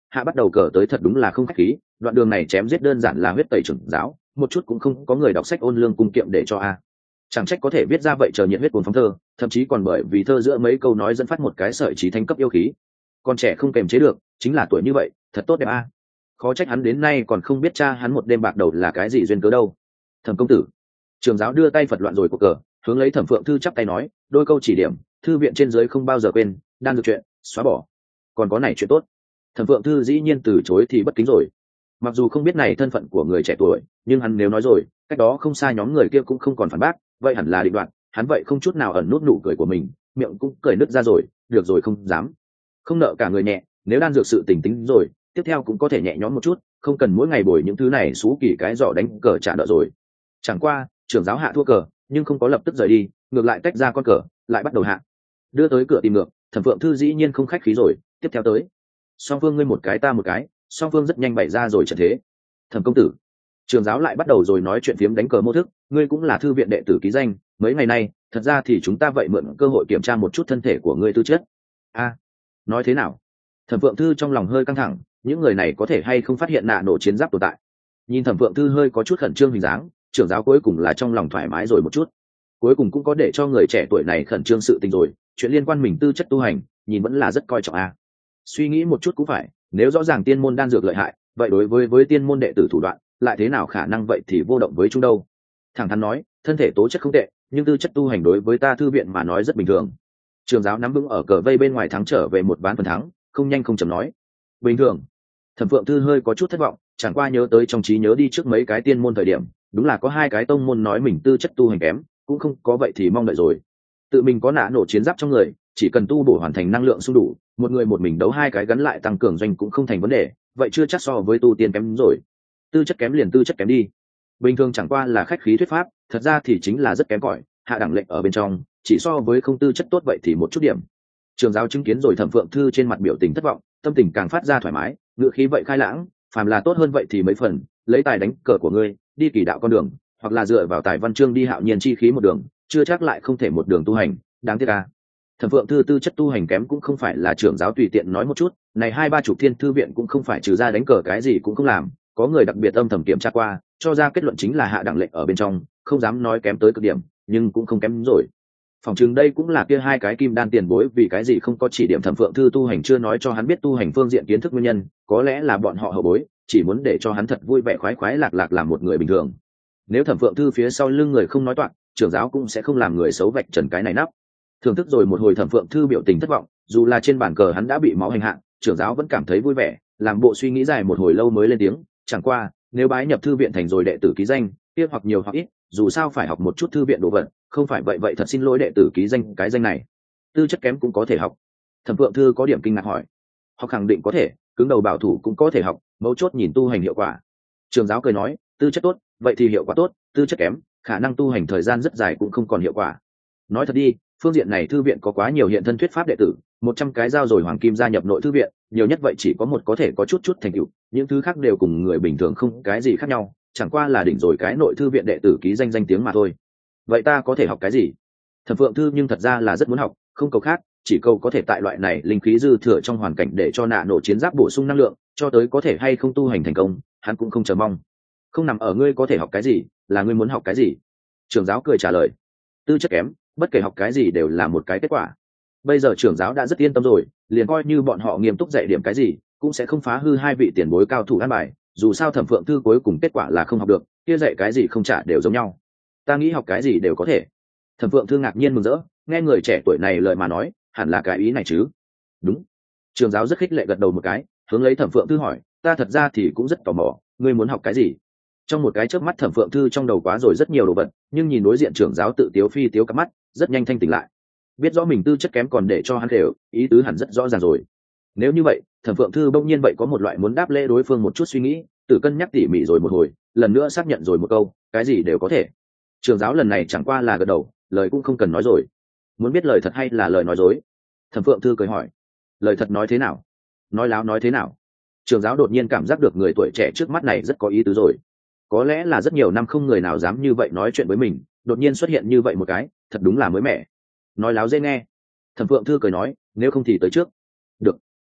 hạ bắt đầu cờ tới thật đúng là không khách khí, đoạn đường này chém giết đơn giản là huyết tẩy trưởng giáo, một chút cũng không có người đọc sách ôn lương cung kiệm để cho a. Chẳng trách có thể viết ra vậy chờ nhiệt huyết cuồng phóng thơ, thậm chí còn bởi vì thơ giữa mấy câu nói dẫn phát một cái sợi trí thánh cấp yêu khí. Con trẻ không kềm chế được, chính là tuổi như vậy, thật tốt đẹp a. Khó trách hắn đến nay còn không biết cha hắn một đêm bạc đầu là cái gì duyên cớ đâu. Thẩm công tử. Trường giáo đưa tay phật loạn rồi cuộc cờ, hướng lấy Thẩm Phượng Thư chắp tay nói, đôi câu chỉ điểm, thư viện trên dưới không bao giờ quên, đang được chuyện, xóa bỏ. Còn có này chuyện tốt. Thẩm Phượng Thư dĩ nhiên từ chối thì bất kính rồi. Mặc dù không biết này thân phận của người trẻ tuổi, nhưng hắn nếu nói rồi, cách đó không xa nhóm người kia cũng không còn phản bác, vậy hẳn là định đoạn, hắn vậy không chút nào ẩn nút nụ cười của mình, miệng cũng cười nứt ra rồi, được rồi không dám. Không nợ cả người nhẹ, nếu đang dược sự tỉnh tính rồi, tiếp theo cũng có thể nhẹ nhõm một chút, không cần mỗi ngày bồi những thứ này xú kỳ cái giỏ đánh cờ trả nợ rồi. Chẳng qua, trưởng giáo hạ thua cờ, nhưng không có lập tức rời đi, ngược lại tách ra con cờ, lại bắt đầu hạ. Đưa tới cửa tìm ngược, Thẩm Phượng Thư dĩ nhiên không khách khí rồi, tiếp theo tới. Song phương ngươi một cái ta một cái, song phương rất nhanh bày ra rồi trận thế. Thẩm công tử, trường giáo lại bắt đầu rồi nói chuyện phiếm đánh cờ mô thức, ngươi cũng là thư viện đệ tử ký danh, mấy ngày nay thật ra thì chúng ta vậy mượn cơ hội kiểm tra một chút thân thể của ngươi tư chất. A, nói thế nào? Thẩm Phượng Thư trong lòng hơi căng thẳng, những người này có thể hay không phát hiện nạ nổ chiến giáp tồn tại. Nhìn Thẩm Phượng Thư hơi có chút khẩn trương hình dáng, trưởng giáo cuối cùng là trong lòng thoải mái rồi một chút, cuối cùng cũng có để cho người trẻ tuổi này khẩn trương sự tình rồi, chuyện liên quan mình tư chất tu hành nhìn vẫn là rất coi trọng a. Suy nghĩ một chút cũng phải, nếu rõ ràng tiên môn đan dược lợi hại, vậy đối với tiên môn đệ tử thủ đoạn lại thế nào khả năng vậy thì vô động với chúng đâu. Thẳng thắn nói, thân thể tố chất không tệ, nhưng tư chất tu hành đối với ta thư viện mà nói rất bình thường. Trường giáo nắm vững ở cờ vây bên ngoài thắng trở về một ván phần thắng, không nhanh không chậm nói, bình thường. Thẩm Phượng Thư hơi có chút thất vọng, chẳng qua nhớ tới trong trí nhớ đi trước mấy cái tiên môn thời điểm, đúng là có hai cái tông môn nói mình tư chất tu hành kém, cũng không có vậy thì mong đợi rồi. Tự mình có nã nổ chiến giáp trong người, chỉ cần tu bổ hoàn thành năng lượng xung đủ, một người một mình đấu hai cái gắn lại tăng cường doanh cũng không thành vấn đề, vậy chưa chắc so với tu tiên kém rồi. Tư chất kém liền tư chất kém đi, bình thường chẳng qua là khách khí thuyết pháp, thật ra thì chính là rất kém cỏi, hạ đẳng lệnh ở bên trong, chỉ so với không tư chất tốt vậy thì một chút điểm. Trường giáo chứng kiến rồi Thẩm Phượng Thư trên mặt biểu tình thất vọng, tâm tình càng phát ra thoải mái, ngựa khí vậy khai lãng, phàm là tốt hơn vậy thì mấy phần, lấy tài đánh cờ của ngươi, đi kỳ đạo con đường, hoặc là dựa vào tài văn chương đi hạo nhiên chi khí một đường, chưa chắc lại không thể một đường tu hành, đáng tiếc à. Thẩm Phượng Thư tư chất tu hành kém cũng không phải là trưởng giáo tùy tiện nói một chút, này 2-3 thiên thư viện cũng không phải trừ ra đánh cờ cái gì cũng không làm, có người đặc biệt âm thầm kiểm tra qua, cho ra kết luận chính là hạ đẳng lệnh ở bên trong, không dám nói kém tới cực điểm, nhưng cũng không kém rồi. Phòng chừng đây cũng là kia hai cái kim đan tiền bối vì cái gì không có chỉ điểm Thẩm Phượng Thư tu hành chưa nói cho hắn biết tu hành phương diện kiến thức nguyên nhân, có lẽ là bọn họ hậu bối, chỉ muốn để cho hắn thật vui vẻ khoái khoái lạc lạc làm một người bình thường. Nếu Thẩm Phượng Thư phía sau lưng người không nói toạc, trưởng giáo cũng sẽ không làm người xấu vạch trần cái này nắp. Thưởng thức rồi một hồi Thẩm Phượng Thư biểu tình thất vọng, dù là trên bàn cờ hắn đã bị máu hành hạ, trưởng giáo vẫn cảm thấy vui vẻ, làm bộ suy nghĩ dài một hồi lâu mới lên tiếng, chẳng qua, nếu bái nhập thư viện thành rồi đệ tử ký danh, kia hoặc nhiều hoặc ít, dù sao phải học một chút thư viện đồ vật, không phải vậy thật xin lỗi đệ tử ký danh cái danh này. Tư chất kém cũng có thể học. Thẩm Phượng Thư có điểm kinh ngạc hỏi. Học khẳng định có thể, cứng đầu bảo thủ cũng có thể học, mấu chốt nhìn tu hành hiệu quả. Trường giáo cười nói, tư chất tốt, vậy thì hiệu quả tốt, tư chất kém, khả năng tu hành thời gian rất dài cũng không còn hiệu quả. Nói thật đi, phương diện này thư viện có quá nhiều hiện thân thuyết pháp đệ tử, 100 cái giao rồi hoàng kim gia nhập nội thư viện, nhiều nhất vậy chỉ có một có thể có chút thành tựu, những thứ khác đều cùng người bình thường không cái gì khác nhau, chẳng qua là đỉnh rồi cái nội thư viện đệ tử ký danh danh tiếng mà thôi. Vậy ta có thể học cái gì? Thẩm Phượng Thư nhưng thật ra là rất muốn học, không cầu khác, chỉ cầu có thể tại loại này linh khí dư thừa trong hoàn cảnh để cho nạ nổ chiến giáp bổ sung năng lượng, cho tới có thể hay không tu hành thành công, hắn cũng không chờ mong. Không nằm ở ngươi có thể học cái gì, là ngươi muốn học cái gì. Trưởng giáo cười trả lời, tư chất kém, bất kể học cái gì đều là một cái kết quả. Bây giờ trưởng giáo đã rất yên tâm rồi, liền coi như bọn họ nghiêm túc dạy điểm cái gì, cũng sẽ không phá hư hai vị tiền bối cao thủ an bài, dù sao Thẩm Phượng Thư cuối cùng kết quả là không học được, kia dạy cái gì không trả đều giống nhau. Ta nghĩ học cái gì đều có thể. Thẩm Phượng Thư ngạc nhiên mừng rỡ, nghe người trẻ tuổi này lời mà nói, hẳn là cái ý này chứ. Đúng. Trường giáo rất khích lệ gật đầu một cái, hướng lấy Thẩm Phượng Thư hỏi, ta thật ra thì cũng rất tò mò, ngươi muốn học cái gì? Trong một cái chớp mắt Thẩm Phượng Thư trong đầu quá rồi rất nhiều đồ vật, nhưng nhìn đối diện trưởng giáo tự tiếu phi tiếu cắm mắt, rất nhanh thanh tỉnh lại. Biết rõ mình tư chất kém còn để cho hắn đều, ý tứ hẳn rất rõ ràng rồi. Nếu như vậy, Thẩm Phượng Thư bỗng nhiên vậy có một loại muốn đáp lễ đối phương một chút suy nghĩ, tự cân nhắc tỉ mỉ rồi một hồi, lần nữa xác nhận rồi một câu, cái gì đều có thể. Trường giáo lần này chẳng qua là gật đầu, lời cũng không cần nói rồi. Muốn biết lời thật hay là lời nói dối? Thẩm Phượng Thư cười hỏi. Lời thật nói thế nào? Nói láo nói thế nào? Trường giáo đột nhiên cảm giác được người tuổi trẻ trước mắt này rất có ý tứ rồi. Có lẽ là rất nhiều năm không người nào dám như vậy nói chuyện với mình, đột nhiên xuất hiện như vậy một cái, thật đúng là mới mẻ. Nói láo dễ nghe. Thẩm Phượng Thư cười nói, nếu không thì tới trước. Được.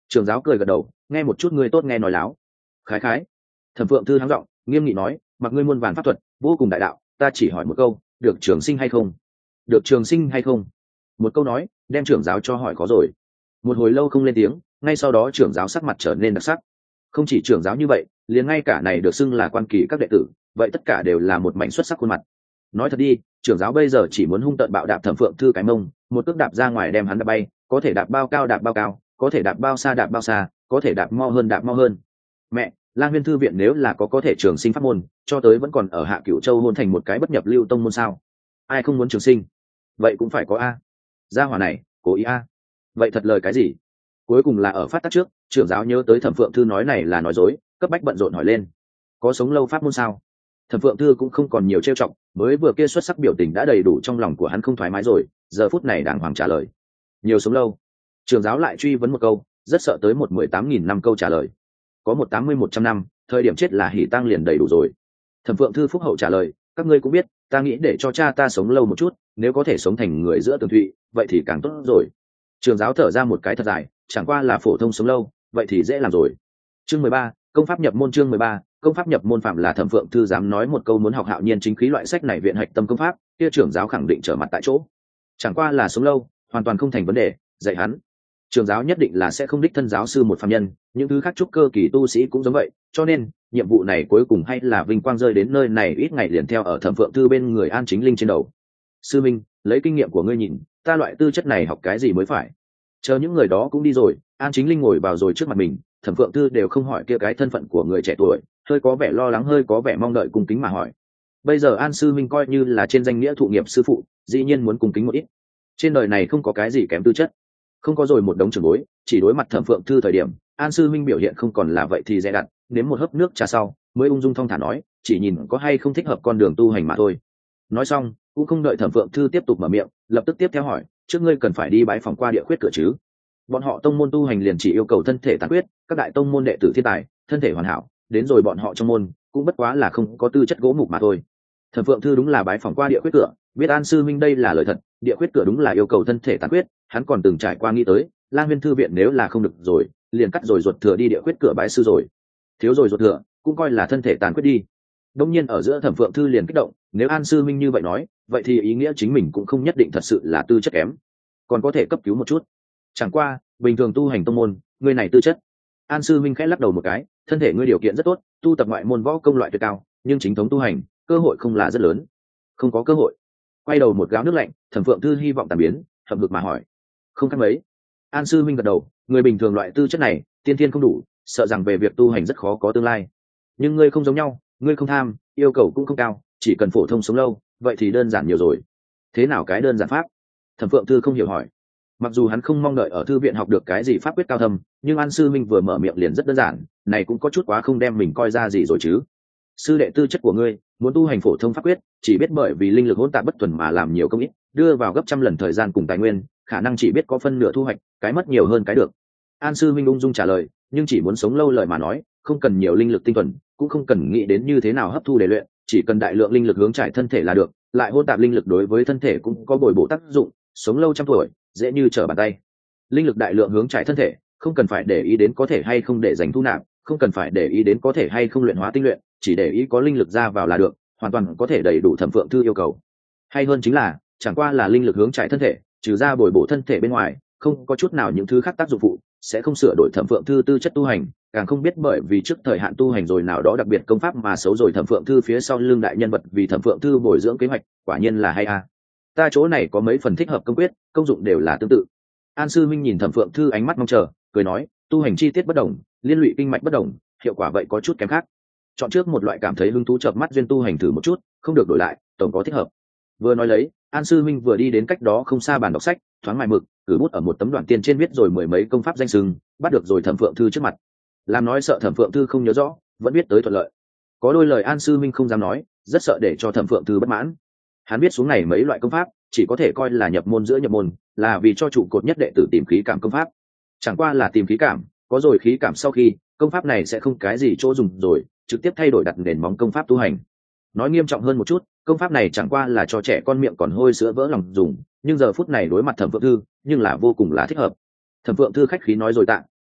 Trưởng giáo cười gật đầu, nghe một chút ngươi tốt nghe nói láo. Khái khái. Thẩm Phượng Thư hắng giọng nghiêm nghị nói, mặc ngươi muôn vàn pháp thuật vô cùng đại đạo, ta chỉ hỏi một câu, được trường sinh hay không? Được trường sinh hay không? Một câu nói đem trưởng giáo cho hỏi có rồi. Một hồi lâu không lên tiếng, ngay sau đó trưởng giáo sắc mặt trở nên đặc sắc. Không chỉ trưởng giáo như vậy, liền ngay cả này được xưng là quan kỳ các đệ tử, vậy tất cả đều là một mảnh xuất sắc khuôn mặt. Nói thật đi, trưởng giáo bây giờ chỉ muốn hung tợn bạo đạp Thẩm Phượng Thư cái mông, một cước đạp ra ngoài đem hắn đạp bay, có thể đạp bao cao đạp bao cao, có thể đạp bao xa, có thể đạp mau hơn. Mẹ, Lang Huyên thư viện nếu là có thể trường sinh pháp môn, cho tới vẫn còn ở Hạ Cửu Châu hôn thành một cái bất nhập lưu tông môn sao? Ai không muốn trường sinh? Vậy cũng phải có a. Gia hỏa này, cố ý a. Vậy thật lời cái gì? Cuối cùng là ở phát tác trước, trưởng giáo nhớ tới Thẩm Phượng Thư nói này là nói dối, cấp bách bận rộn hỏi lên. Có sống lâu pháp môn sao? Thẩm Phượng Thư cũng không còn nhiều trêu chọc, mới vừa kia xuất sắc biểu tình đã đầy đủ trong lòng của hắn không thoải mái rồi, giờ phút này đàng hoàng trả lời. Nhiều sống lâu. Trưởng giáo lại truy vấn một câu, rất sợ tới 18.000 năm câu trả lời. Có 180-100 năm, thời điểm chết là hỉ tang liền đầy đủ rồi. Thẩm Phượng Thư phúc hậu trả lời, các ngươi cũng biết, ta nghĩ để cho cha ta sống lâu một chút, nếu có thể sống thành người giữa tường thụy, vậy thì càng tốt rồi. Trưởng giáo thở ra một cái thật dài, chẳng qua là phổ thông sống lâu, vậy thì dễ làm rồi. Chương 13, công pháp nhập môn. Chương 13, công pháp nhập môn. Phạm là Thẩm Phượng Thư dám nói một câu muốn học Hạo Nhiên chính khí loại sách này viện hạch tâm công pháp, kia trưởng giáo khẳng định trở mặt tại chỗ. Chẳng qua là sống lâu, hoàn toàn không thành vấn đề, dạy hắn. Trưởng giáo nhất định là sẽ không đích thân giáo sư một phàm nhân, những thứ khác trúc cơ kỳ tu sĩ cũng giống vậy, cho nên nhiệm vụ này cuối cùng hay là vinh quang rơi đến nơi này ít ngày liền theo ở Thẩm Phượng Thư bên người An Chính Linh trên đầu. Sư minh, lấy kinh nghiệm của ngươi nhìn, ta loại tư chất này học cái gì mới phải? Chờ những người đó cũng đi rồi, An Chính Linh ngồi vào rồi trước mặt mình, Thẩm Phượng Thư đều không hỏi kia cái thân phận của người trẻ tuổi, hơi có vẻ lo lắng, hơi có vẻ mong đợi cung kính mà hỏi. Bây giờ An sư minh coi như là trên danh nghĩa thụ nghiệp sư phụ, dĩ nhiên muốn cung kính một ít. Trên đời này không có cái gì kém tư chất. Không có rồi một đống trưởng bối, chỉ đối mặt Thẩm Phượng Thư thời điểm, An sư minh biểu hiện không còn là vậy thì dè đặt, nếm một hớp nước trà sau, mới ung dung thong thả nói, chỉ nhìn có hay không thích hợp con đường tu hành mà thôi. Nói xong, cũng không đợi Thẩm Phượng Thư tiếp tục mở miệng, lập tức tiếp theo hỏi, trước ngươi cần phải đi bái phòng qua địa khuyết cửa chứ? Bọn họ tông môn tu hành liền chỉ yêu cầu thân thể tàn quyết, các đại tông môn đệ tử thiên tài, thân thể hoàn hảo, đến rồi bọn họ trong môn cũng bất quá là không có tư chất gỗ mục mà thôi. Thẩm Phượng Thư đúng là bái phòng qua địa khuyết cửa, biết An sư minh đây là lời thật, địa khuyết cửa đúng là yêu cầu thân thể tàn quyết, hắn còn từng trải qua nghĩ tới, Lang Viên thư viện nếu là không được rồi, liền cắt rồi ruột thừa đi địa khuyết cửa bái sư rồi. Thiếu rồi ruột thừa, cũng coi là thân thể tàn quyết đi. Đông nhiên ở giữa Thẩm Phượng Thư liền kích động, nếu An sư minh như vậy nói, vậy thì ý nghĩa chính mình cũng không nhất định thật sự là tư chất kém, còn có thể cấp cứu một chút. Chẳng qua, bình thường tu hành tông môn, người này tư chất. An sư minh khẽ lắc đầu một cái, thân thể ngươi điều kiện rất tốt, tu tập ngoại môn võ công loại tuyệt cao, nhưng chính thống tu hành, cơ hội không là rất lớn. Không có cơ hội. Quay đầu một gáo nước lạnh, Thẩm Phượng Thư hy vọng tàn biến, hậm hực mà hỏi. Không khác mấy. An sư minh gật đầu, người bình thường loại tư chất này, tiên thiên không đủ, sợ rằng về việc tu hành rất khó có tương lai. Nhưng ngươi không giống nhau, ngươi không tham, yêu cầu cũng không cao, chỉ cần phổ thông sống lâu, vậy thì đơn giản nhiều rồi. Thế nào cái đơn giản pháp? Thẩm Phượng Thư không hiểu hỏi. Mặc dù hắn không mong đợi ở thư viện học được cái gì pháp quyết cao thâm, nhưng An sư minh vừa mở miệng liền rất đơn giản, này cũng có chút quá không đem mình coi ra gì rồi chứ. Sư đệ tư chất của ngươi, muốn tu hành phổ thông pháp quyết, chỉ biết bởi vì linh lực hỗn tạp bất thuần mà làm nhiều công ít, đưa vào gấp trăm lần thời gian cùng tài nguyên, khả năng chỉ biết có phân nửa thu hoạch, cái mất nhiều hơn cái được. An sư minh ung dung trả lời, nhưng chỉ muốn sống lâu lời mà nói, không cần nhiều linh lực tinh thuần, cũng không cần nghĩ đến như thế nào hấp thu để luyện, chỉ cần đại lượng linh lực hướng trải thân thể là được, lại hỗn tạp linh lực đối với thân thể cũng có bồi bổ tác dụng, sống lâu trăm tuổi, dễ như trở bàn tay. Linh lực đại lượng hướng trải thân thể, không cần phải để ý đến có thể hay không để dành thu nạp, không cần phải để ý đến có thể hay không luyện hóa tinh luyện, chỉ để ý có linh lực ra vào là được, hoàn toàn có thể đầy đủ Thẩm Phượng Thư yêu cầu. Hay hơn chính là, chẳng qua là linh lực hướng trải thân thể, trừ ra bồi bổ thân thể bên ngoài, không có chút nào những thứ khác tác dụng phụ, sẽ không sửa đổi Thẩm Phượng Thư tư chất tu hành, càng không biết bởi vì trước thời hạn tu hành rồi nào đó đặc biệt công pháp mà xấu rồi Thẩm Phượng Thư phía sau lưng đại nhân vật vì Thẩm Phượng Thư bồi dưỡng kế hoạch, quả nhiên là hay a. Ta chỗ này có mấy phần thích hợp công quyết, công dụng đều là tương tự. An sư minh nhìn Thẩm Phượng Thư ánh mắt mong chờ, cười nói, tu hành chi tiết bất đồng, liên lụy kinh mạch bất đồng, hiệu quả vậy có chút kém khác. Chọn trước một loại cảm thấy hứng thú chợp mắt duyên tu hành thử một chút, không được đổi lại, tổng có thích hợp. Vừa nói lấy, An sư minh vừa đi đến cách đó không xa bàn đọc sách, thoáng mài mực, cử bút ở một tấm đoạn tiền trên viết rồi mười mấy công pháp danh sừng, bắt được rồi Thẩm Phượng Thư trước mặt. Làm nói sợ Thẩm Phượng Thư không nhớ rõ, vẫn biết tới thuận lợi. Có đôi lời An sư minh không dám nói, rất sợ để cho Thẩm Phượng Thư bất mãn. Hắn biết xuống này mấy loại công pháp, chỉ có thể coi là nhập môn giữa nhập môn, là vì cho trụ cột nhất đệ tử tìm khí cảm công pháp. Chẳng qua là tìm khí cảm, có rồi khí cảm sau khi, công pháp này sẽ không cái gì chỗ dùng rồi, trực tiếp thay đổi đặt nền móng công pháp tu hành. Nói nghiêm trọng hơn một chút, công pháp này chẳng qua là cho trẻ con miệng còn hôi sữa vỡ lòng dùng, nhưng giờ phút này đối mặt Thẩm Phượng Thư, nhưng là vô cùng là thích hợp. Thẩm Phượng Thư khách khí nói rồi tạ,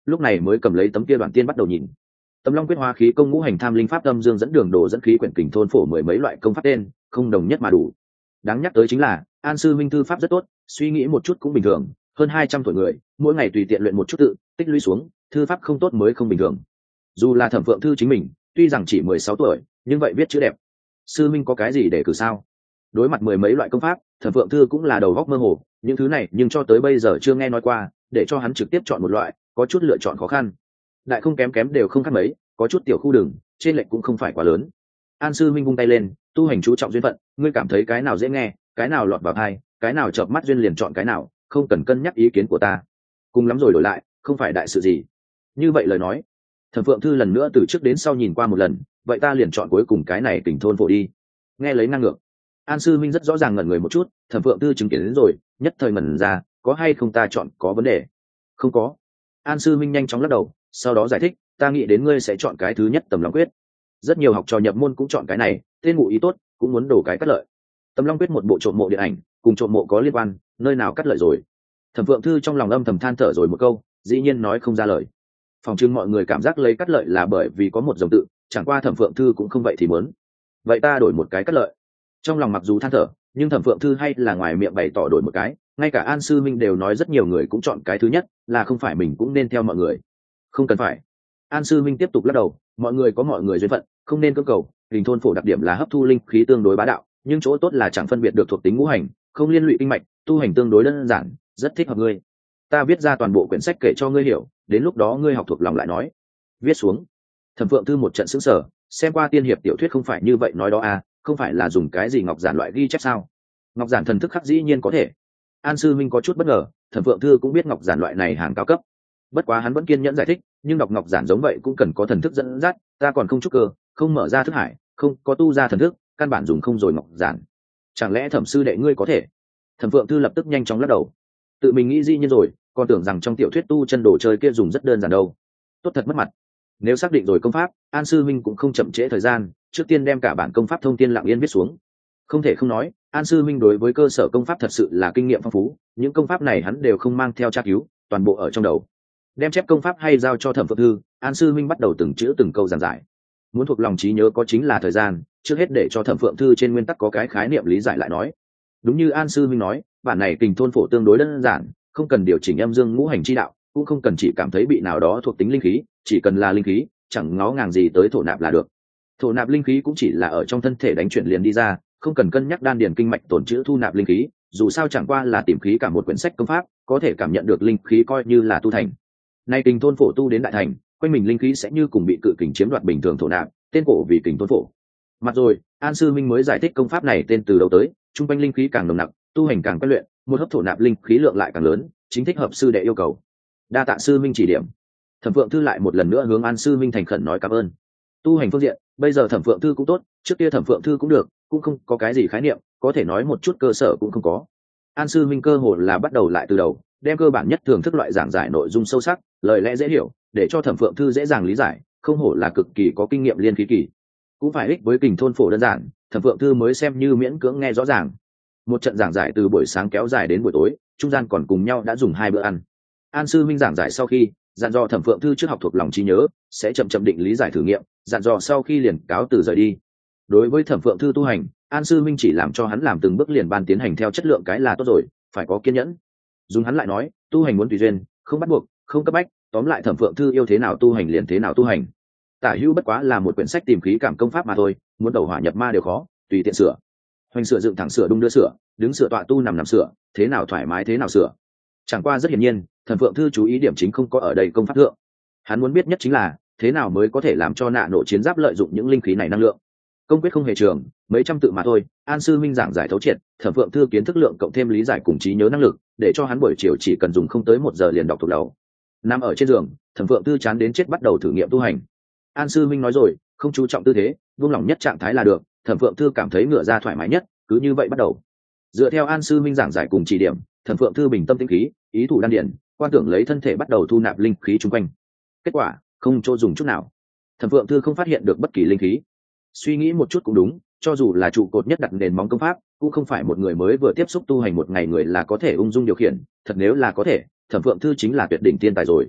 lúc này mới cầm lấy tấm kia đoạn tiên bắt đầu nhìn. Tấm Long Quyết Hóa Khí Công ngũ hành tham linh pháp âm dương dẫn đường đồ dẫn khí quyển kình thôn phổ mười mấy loại công pháp tên, không đồng nhất mà đủ. Đáng nhắc tới chính là, An sư minh thư pháp rất tốt, suy nghĩ một chút cũng bình thường, hơn 200 tuổi người, mỗi ngày tùy tiện luyện một chút tự, tích lũy xuống, thư pháp không tốt mới không bình thường. Dù là Thẩm Phượng Thư chính mình, tuy rằng chỉ 16 tuổi, nhưng vậy viết chữ đẹp. Sư minh có cái gì để cử sao? Đối mặt mười mấy loại công pháp, Thẩm Phượng Thư cũng là đầu góc mơ hồ, những thứ này nhưng cho tới bây giờ chưa nghe nói qua, để cho hắn trực tiếp chọn một loại, có chút lựa chọn khó khăn. Đại không kém kém đều không khác mấy, có chút tiểu khu đường, trên lệch cũng không phải quá lớn. An sư minh vung tay lên, tu hành chú trọng duyên phận, ngươi cảm thấy cái nào dễ nghe, cái nào lọt vào tai, cái nào chợp mắt duyên liền chọn cái nào, không cần cân nhắc ý kiến của ta. Cùng lắm rồi đổi lại, không phải đại sự gì. Như vậy lời nói, Thẩm Phượng Thư lần nữa từ trước đến sau nhìn qua một lần, vậy ta liền chọn cuối cùng cái này Kình thôn phổ đi. Nghe lấy năng lượng, An sư minh rất rõ ràng ngẩn người một chút, Thẩm Phượng Thư chứng kiến đến rồi, nhất thời ngẩn ra, có hay không ta chọn có vấn đề? Không có. An sư minh nhanh chóng lắc đầu, sau đó giải thích, ta nghĩ đến ngươi sẽ chọn cái thứ nhất Tầm Long Quyết. Rất nhiều học trò nhập môn cũng chọn cái này, tên ngụ ý tốt, cũng muốn đổ cái cắt lợi. Tầm Long Quyết một bộ trộm mộ điện ảnh, cùng trộm mộ có liên quan, nơi nào cắt lợi rồi? Thẩm Phượng Thư trong lòng âm thầm than thở rồi một câu, dĩ nhiên nói không ra lời. Phòng trưng mọi người cảm giác lấy cắt lợi là bởi vì có một dòng tự, chẳng qua Thẩm Phượng Thư cũng không vậy thì muốn. Vậy ta đổi một cái cắt lợi. Trong lòng mặc dù than thở, nhưng Thẩm Phượng Thư hay là ngoài miệng bày tỏ đổi một cái, ngay cả An sư minh đều nói rất nhiều người cũng chọn cái thứ nhất, là không phải mình cũng nên theo mọi người. Không cần phải. An sư minh tiếp tục lắc đầu, mọi người có mọi người duyên phận, không nên cưỡng cầu. Hình thôn phổ đặc điểm là hấp thu linh khí tương đối bá đạo, nhưng chỗ tốt là chẳng phân biệt được thuộc tính ngũ hành, không liên lụy kinh mạch, tu hành tương đối đơn giản, rất thích hợp ngươi. Ta viết ra toàn bộ quyển sách kể cho ngươi hiểu, đến lúc đó ngươi học thuộc lòng lại nói. Viết xuống. Thẩm Phượng Thư một trận sững sờ, xem qua tiên hiệp tiểu thuyết không phải như vậy nói đó à, không phải là dùng cái gì ngọc giản loại ghi chép sao? Ngọc giản thần thức khắc dĩ nhiên có thể. An sư minh có chút bất ngờ, Thẩm Phượng Thư cũng biết ngọc giản loại này hàng cao cấp. Bất quá hắn vẫn kiên nhẫn giải thích, nhưng đọc ngọc giản giống vậy cũng cần có thần thức dẫn dắt, ta còn không trúc cơ, không mở ra thức hải, không có tu ra thần thức, căn bản dùng không rồi ngọc giản. Chẳng lẽ Thẩm sư đệ ngươi có thể? Thẩm Phượng Thư lập tức nhanh chóng lắc đầu, tự mình nghĩ dĩ nhiên rồi, còn tưởng rằng trong tiểu thuyết tu chân đồ chơi kia dùng rất đơn giản đâu. Tốt thật mất mặt. Nếu xác định rồi công pháp, An sư minh cũng không chậm trễ thời gian, trước tiên đem cả bản công pháp thông tiên lặng yên viết xuống. Không thể không nói, An sư minh đối với cơ sở công pháp thật sự là kinh nghiệm phong phú, những công pháp này hắn đều không mang theo tra cứu, toàn bộ ở trong đầu. Đem chép công pháp hay giao cho Thẩm Phượng Thư, An sư minh bắt đầu từng chữ từng câu giảng giải. Muốn thuộc lòng trí nhớ có chính là thời gian, trước hết để cho Thẩm Phượng Thư trên nguyên tắc có cái khái niệm lý giải lại nói. Đúng như An sư minh nói, bản này Kình thôn phổ tương đối đơn giản, không cần điều chỉnh âm dương ngũ hành chi đạo, cũng không cần chỉ cảm thấy bị nào đó thuộc tính linh khí, chỉ cần là linh khí, chẳng ngó ngàng gì tới thổ nạp là được. Thổ nạp linh khí cũng chỉ là ở trong thân thể đánh chuyển liền đi ra, không cần cân nhắc đan điền kinh mạch tổn trữ thu nạp linh khí, dù sao chẳng qua là tìm khí cả một quyển sách công pháp, có thể cảm nhận được linh khí coi như là tu thành. Nay Kình thôn phổ tu đến đại thành, quanh mình linh khí sẽ như cùng bị cự kình chiếm đoạt bình thường thổ nạp, tên cổ vì Kình thôn phổ. Mặt rồi, An sư minh mới giải thích công pháp này tên từ đầu tới, trung quanh linh khí càng nồng nặc, tu hành càng quen luyện, một hấp thổ nạp linh khí lượng lại càng lớn, chính thích hợp sư đệ yêu cầu. Đa tạ sư minh chỉ điểm. Thẩm Phượng Thư lại một lần nữa hướng An sư minh thành khẩn nói cảm ơn. Tu hành phương diện, bây giờ Thẩm Phượng Thư cũng tốt, trước kia Thẩm Phượng Thư cũng được, cũng không có cái gì khái niệm, có thể nói một chút cơ sở cũng không có. An sư minh cơ hồ là bắt đầu lại từ đầu, đem cơ bản nhất thưởng thức loại giảng giải nội dung sâu sắc, lời lẽ dễ hiểu, để cho Thẩm Phượng Thư dễ dàng lý giải, không hổ là cực kỳ có kinh nghiệm liên khí kỳ. Cũng phải ích với Kình thôn phổ đơn giản, Thẩm Phượng Thư mới xem như miễn cưỡng nghe rõ ràng. Một trận giảng giải từ buổi sáng kéo dài đến buổi tối, trung gian còn cùng nhau đã dùng 2 bữa ăn. An sư minh giảng giải sau khi, dặn dò Thẩm Phượng Thư trước học thuộc lòng trí nhớ, sẽ chậm chậm định lý giải thử nghiệm, dặn dò sau khi liền cáo từ rời đi. Đối với Thẩm Phượng Thư tu hành, An sư minh chỉ làm cho hắn làm từng bước liền ban tiến hành theo chất lượng cái là tốt rồi, phải có kiên nhẫn. Dùng hắn lại nói, tu hành muốn tùy duyên, không bắt buộc, không cấp bách, tóm lại Thẩm Phượng Thư yêu thế nào tu hành liền thế nào tu hành. Tả hữu bất quá là một quyển sách tìm khí cảm công pháp mà thôi, muốn tẩu hỏa nhập ma đều khó, tùy tiện sửa. Hoành sửa dựng thẳng sửa đung đưa sửa, đứng sửa tọa tu nằm nằm sửa, thế nào thoải mái thế nào sửa. Chẳng qua rất hiển nhiên, Thẩm Phượng Thư chú ý điểm chính không có ở đây công pháp thượng. Hắn muốn biết nhất chính là thế nào mới có thể làm cho nạ nổ chiến giáp lợi dụng những linh khí này năng lượng. Công quyết không hề trường, mấy trăm tự mà thôi. An sư minh giảng giải thấu triệt, Thẩm Phượng Thư kiến thức lượng cộng thêm lý giải cùng trí nhớ năng lực, để cho hắn buổi chiều chỉ cần dùng không tới 1 giờ liền đọc thuộc đầu. Nằm ở trên giường, Thẩm Phượng Thư chán đến chết bắt đầu thử nghiệm tu hành. An sư minh nói rồi, không chú trọng tư thế, buông lỏng nhất trạng thái là được. Thẩm Phượng Thư cảm thấy ngửa ra thoải mái nhất, cứ như vậy bắt đầu. Dựa theo An sư minh giảng giải cùng chỉ điểm, Thẩm Phượng Thư bình tâm tĩnh khí, ý thủ đan điển, quan tưởng lấy thân thể bắt đầu thu nạp linh khí chung quanh. Kết quả không chỗ dùng chút nào. Thẩm Phượng Thư không phát hiện được bất kỳ linh khí. Suy nghĩ một chút cũng đúng, cho dù là trụ cột nhất đặt nền móng công pháp, cũng không phải một người mới vừa tiếp xúc tu hành 1 ngày người là có thể ung dung điều khiển. Thật nếu là có thể, Thẩm Phượng Thư chính là tuyệt đỉnh tiên tài rồi.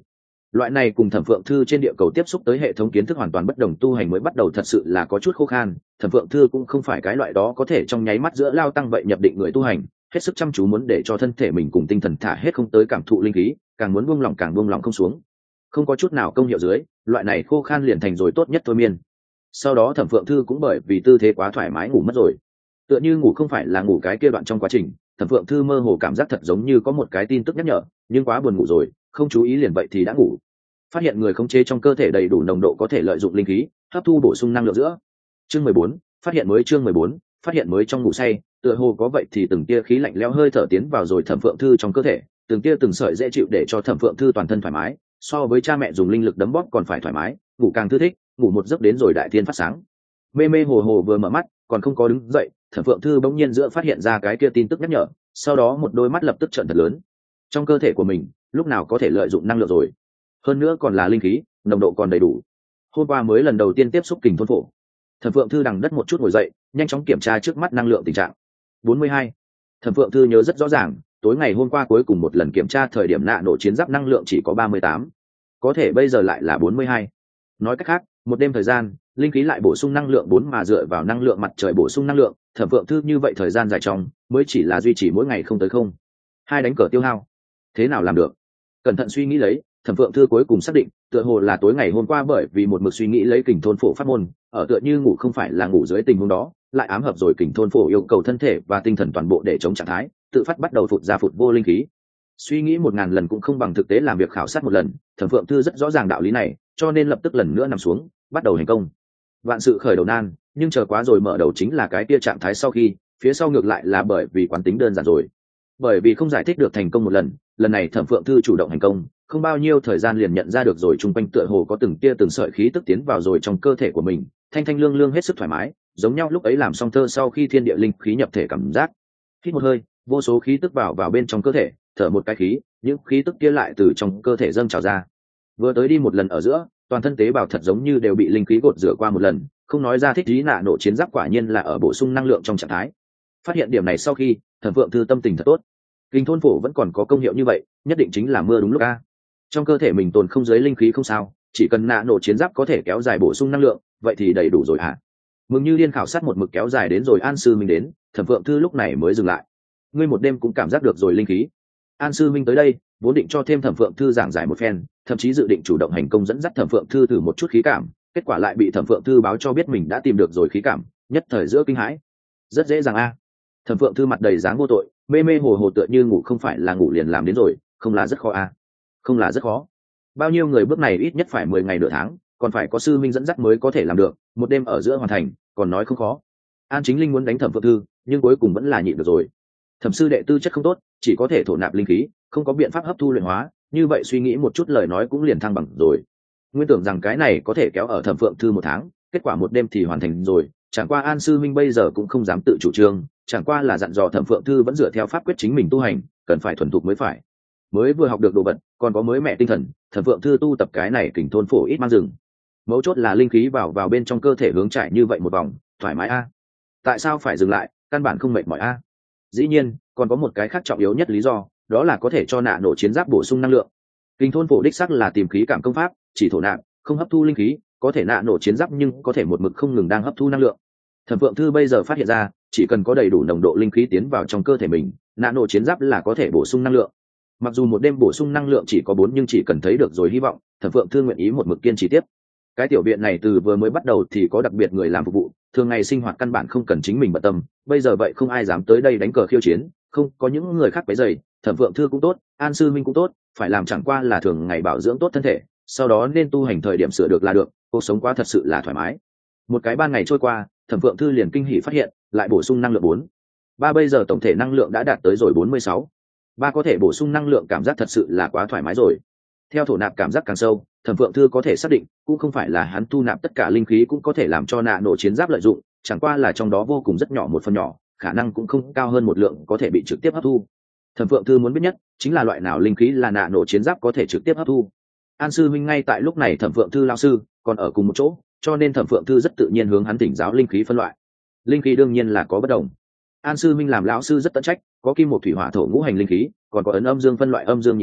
Loại này cùng Thẩm Phượng Thư trên địa cầu tiếp xúc tới hệ thống kiến thức hoàn toàn bất đồng tu hành mới bắt đầu thật sự là có chút khô khan. Thẩm Phượng Thư cũng không phải cái loại đó có thể trong nháy mắt giữa lao tăng vậy nhập định người tu hành, hết sức chăm chú muốn để cho thân thể mình cùng tinh thần thả hết không tới cảm thụ linh khí, càng muốn buông lỏng càng buông lỏng không xuống. Không có chút nào công hiệu dưới, loại này khô khan liền thành rồi tốt nhất thôi miên. Sau đó Thẩm Phượng Thư cũng bởi vì tư thế quá thoải mái ngủ mất rồi. Tựa như ngủ không phải là ngủ cái kia đoạn trong quá trình, Thẩm Phượng Thư mơ hồ cảm giác thật giống như có một cái tin tức nhắc nhở, nhưng quá buồn ngủ rồi, không chú ý liền vậy thì đã ngủ. Phát hiện người khống chế trong cơ thể đầy đủ nồng độ có thể lợi dụng linh khí, hấp thu bổ sung năng lượng giữa. Chương 14, phát hiện mới chương 14, phát hiện mới trong ngủ say, tựa hồ có vậy thì từng tia khí lạnh lẽo hơi thở tiến vào rồi Thẩm Phượng Thư trong cơ thể, từng tia từng sợi dễ chịu để cho Thẩm Phượng Thư toàn thân thoải mái, so với cha mẹ dùng linh lực đấm bóp còn phải thoải mái, ngủ càng thư thích, ngủ một giấc đến rồi đại thiên phát sáng. Mê mê hồ hồ vừa mở mắt, còn không có đứng dậy, Thẩm Phượng Thư bỗng nhiên giữa phát hiện ra cái kia tin tức nhắc nhở, sau đó một đôi mắt lập tức trợn thật lớn. Trong cơ thể của mình, lúc nào có thể lợi dụng năng lượng rồi? Hơn nữa còn là linh khí, nồng độ còn đầy đủ. Hôm qua mới lần đầu tiên tiếp xúc kình thôn phổ. Thẩm Phượng Thư đằng đất một chút ngồi dậy, nhanh chóng kiểm tra trước mắt năng lượng tình trạng. 42. Thẩm Phượng Thư nhớ rất rõ ràng, tối ngày hôm qua cuối cùng một lần kiểm tra thời điểm nạ nổ chiến giáp năng lượng chỉ có 38, có thể bây giờ lại là 42. Nói cách khác, một đêm thời gian, linh khí lại bổ sung năng lượng 4 mà dựa vào năng lượng mặt trời bổ sung năng lượng, Thẩm Phượng Thư như vậy thời gian dài trong, mới chỉ là duy trì mỗi ngày không tới không. Hai đánh cờ tiêu hao. Thế nào làm được? Cẩn thận suy nghĩ lấy, Thẩm Phượng Thư cuối cùng xác định, tựa hồ là tối ngày hôm qua bởi vì một mực suy nghĩ lấy kình thôn phổ pháp môn, ở tựa như ngủ không phải là ngủ dưới tình huống đó, lại ám hợp rồi kình thôn phổ yêu cầu thân thể và tinh thần toàn bộ để chống trạng thái, tự phát bắt đầu phụt ra phụt vô linh khí. Suy nghĩ 1000 lần cũng không bằng thực tế làm việc khảo sát một lần, Thẩm Phượng Thư rất rõ ràng đạo lý này, cho nên lập tức lần nữa nằm xuống, bắt đầu hành công. Vạn sự khởi đầu nan, nhưng chờ quá rồi mở đầu chính là cái kia trạng thái sau khi, phía sau ngược lại là bởi vì quán tính đơn giản rồi. Bởi vì không giải thích được thành công một lần, lần này Thẩm Phượng Thư chủ động hành công, không bao nhiêu thời gian liền nhận ra được rồi chung quanh tựa hồ có từng tia từng sợi khí tức tiến vào rồi trong cơ thể của mình, thanh thanh lương lương hết sức thoải mái, giống nhau lúc ấy làm xong thơ sau khi thiên địa linh khí nhập thể cảm giác. Hít một hơi, vô số khí tức vào bên trong cơ thể, thở một cái khí, những khí tức kia lại từ trong cơ thể dâng trào ra. Vừa tới đi một lần ở giữa, toàn thân tế bào thật giống như đều bị linh khí gột rửa qua một lần, không nói ra thích ý nạ nổ chiến giáp quả nhiên là ở bổ sung năng lượng trong trạng thái. Phát hiện điểm này sau khi, Thẩm Phượng Thư tâm tình thật tốt. Kinh thôn phổ vẫn còn có công hiệu như vậy, nhất định chính là mưa đúng lúc a. Trong cơ thể mình tồn không giới linh khí không sao, chỉ cần nạ nổ chiến giáp có thể kéo dài bổ sung năng lượng, vậy thì đầy đủ rồi hả? Mừng như điên khảo sát một mực kéo dài đến rồi An Sư Minh đến, Thẩm Phượng Thư lúc này mới dừng lại. Ngươi một đêm cũng cảm giác được rồi linh khí. An Sư Minh tới đây, vốn định cho thêm Thẩm Phượng Thư giảng giải một phen, thậm chí dự định chủ động hành công dẫn dắt Thẩm Phượng Thư thử một chút khí cảm, kết quả lại bị Thẩm Phượng Thư báo cho biết mình đã tìm được rồi khí cảm, nhất thời giữa kinh hãi. Rất dễ dàng a. Thẩm Phượng Thư mặt đầy dáng vô tội, mê mê hồ hồ tựa như ngủ không phải là ngủ liền làm đến rồi, không là rất khó a. Không là rất khó. Bao nhiêu người bước này ít nhất phải 10 ngày nửa tháng, còn phải có sư minh dẫn dắt mới có thể làm được, một đêm ở giữa hoàn thành, còn nói không khó. An Chính Linh muốn đánh Thẩm Phượng Thư, nhưng cuối cùng vẫn là nhịn được rồi. Thẩm sư đệ tư chất không tốt, chỉ có thể thổ nạp linh khí, không có biện pháp hấp thu luyện hóa, như vậy suy nghĩ một chút lời nói cũng liền thăng bằng rồi. Nguyên tưởng rằng cái này có thể kéo ở Thẩm Phượng Thư 1 tháng, kết quả một đêm thì hoàn thành rồi, chẳng qua An sư minh bây giờ cũng không dám tự chủ trương, chẳng qua là dặn dò Thẩm Phượng Thư vẫn dựa theo pháp quyết chính mình tu hành, cần phải thuần thục mới phải. Mới vừa học được đồ vật, còn có mới mẹ tinh thần, Thẩm Phượng Thư tu tập cái này kình thôn phổ ít mang rừng. Mấu chốt là linh khí vào bên trong cơ thể hướng chạy như vậy một vòng, thoải mái a. Tại sao phải dừng lại, căn bản không mệt mỏi a. Dĩ nhiên, còn có một cái khác trọng yếu nhất lý do, đó là có thể cho nạ nổ chiến giáp bổ sung năng lượng. Kình thôn phổ đích sắc là tìm khí cảm công pháp, chỉ thổ nạp, không hấp thu linh khí, có thể nạ nổ chiến giáp nhưng có thể một mực không ngừng đang hấp thu năng lượng. Thẩm Phượng Thư bây giờ phát hiện ra, chỉ cần có đầy đủ nồng độ linh khí tiến vào trong cơ thể mình, nạ nổ chiến giáp là có thể bổ sung năng lượng. Mặc dù một đêm bổ sung năng lượng chỉ có 4 nhưng chỉ cần thấy được rồi hy vọng, Thẩm Phượng Thư nguyện ý một mực kiên trì tiếp. Cái tiểu viện này từ vừa mới bắt đầu thì có đặc biệt người làm phục vụ, thường ngày sinh hoạt căn bản không cần chính mình bận tâm, bây giờ vậy không ai dám tới đây đánh cờ khiêu chiến, không có những người khác quấy rầy, Thẩm Phượng Thư cũng tốt, An sư minh cũng tốt, phải làm chẳng qua là thường ngày bảo dưỡng tốt thân thể, sau đó nên tu hành thời điểm sửa được là được, cuộc sống quá thật sự là thoải mái. Một cái ban ngày trôi qua, Thẩm Phượng Thư liền kinh hỉ phát hiện, lại bổ sung năng lượng 4. Ba bây giờ tổng thể năng lượng đã đạt tới rồi 46. Ba có thể bổ sung năng lượng cảm giác thật sự là quá thoải mái rồi. Theo thổ nạp cảm giác càng sâu, Thẩm Phượng Thư có thể xác định, cũng không phải là hắn thu nạp tất cả linh khí cũng có thể làm cho nạ nổ chiến giáp lợi dụng, chẳng qua là trong đó vô cùng rất nhỏ một phần nhỏ, khả năng cũng không cao hơn một lượng có thể bị trực tiếp hấp thu. Thẩm Phượng Thư muốn biết nhất chính là loại nào linh khí là nạ nổ chiến giáp có thể trực tiếp hấp thu. An sư huynh ngay tại lúc này Thẩm Phượng Thư lão sư còn ở cùng một chỗ, cho nên Thẩm Phượng Thư rất tự nhiên hướng hắn thỉnh giáo linh khí phân loại. Linh khí đương nhiên là có bất đồng. An sư minh làm lão sư rất tận trách, có kim một thủy hỏa thổ ngũ hành linh khí, còn có ấn âm dương phân loại âm dương nhị khí,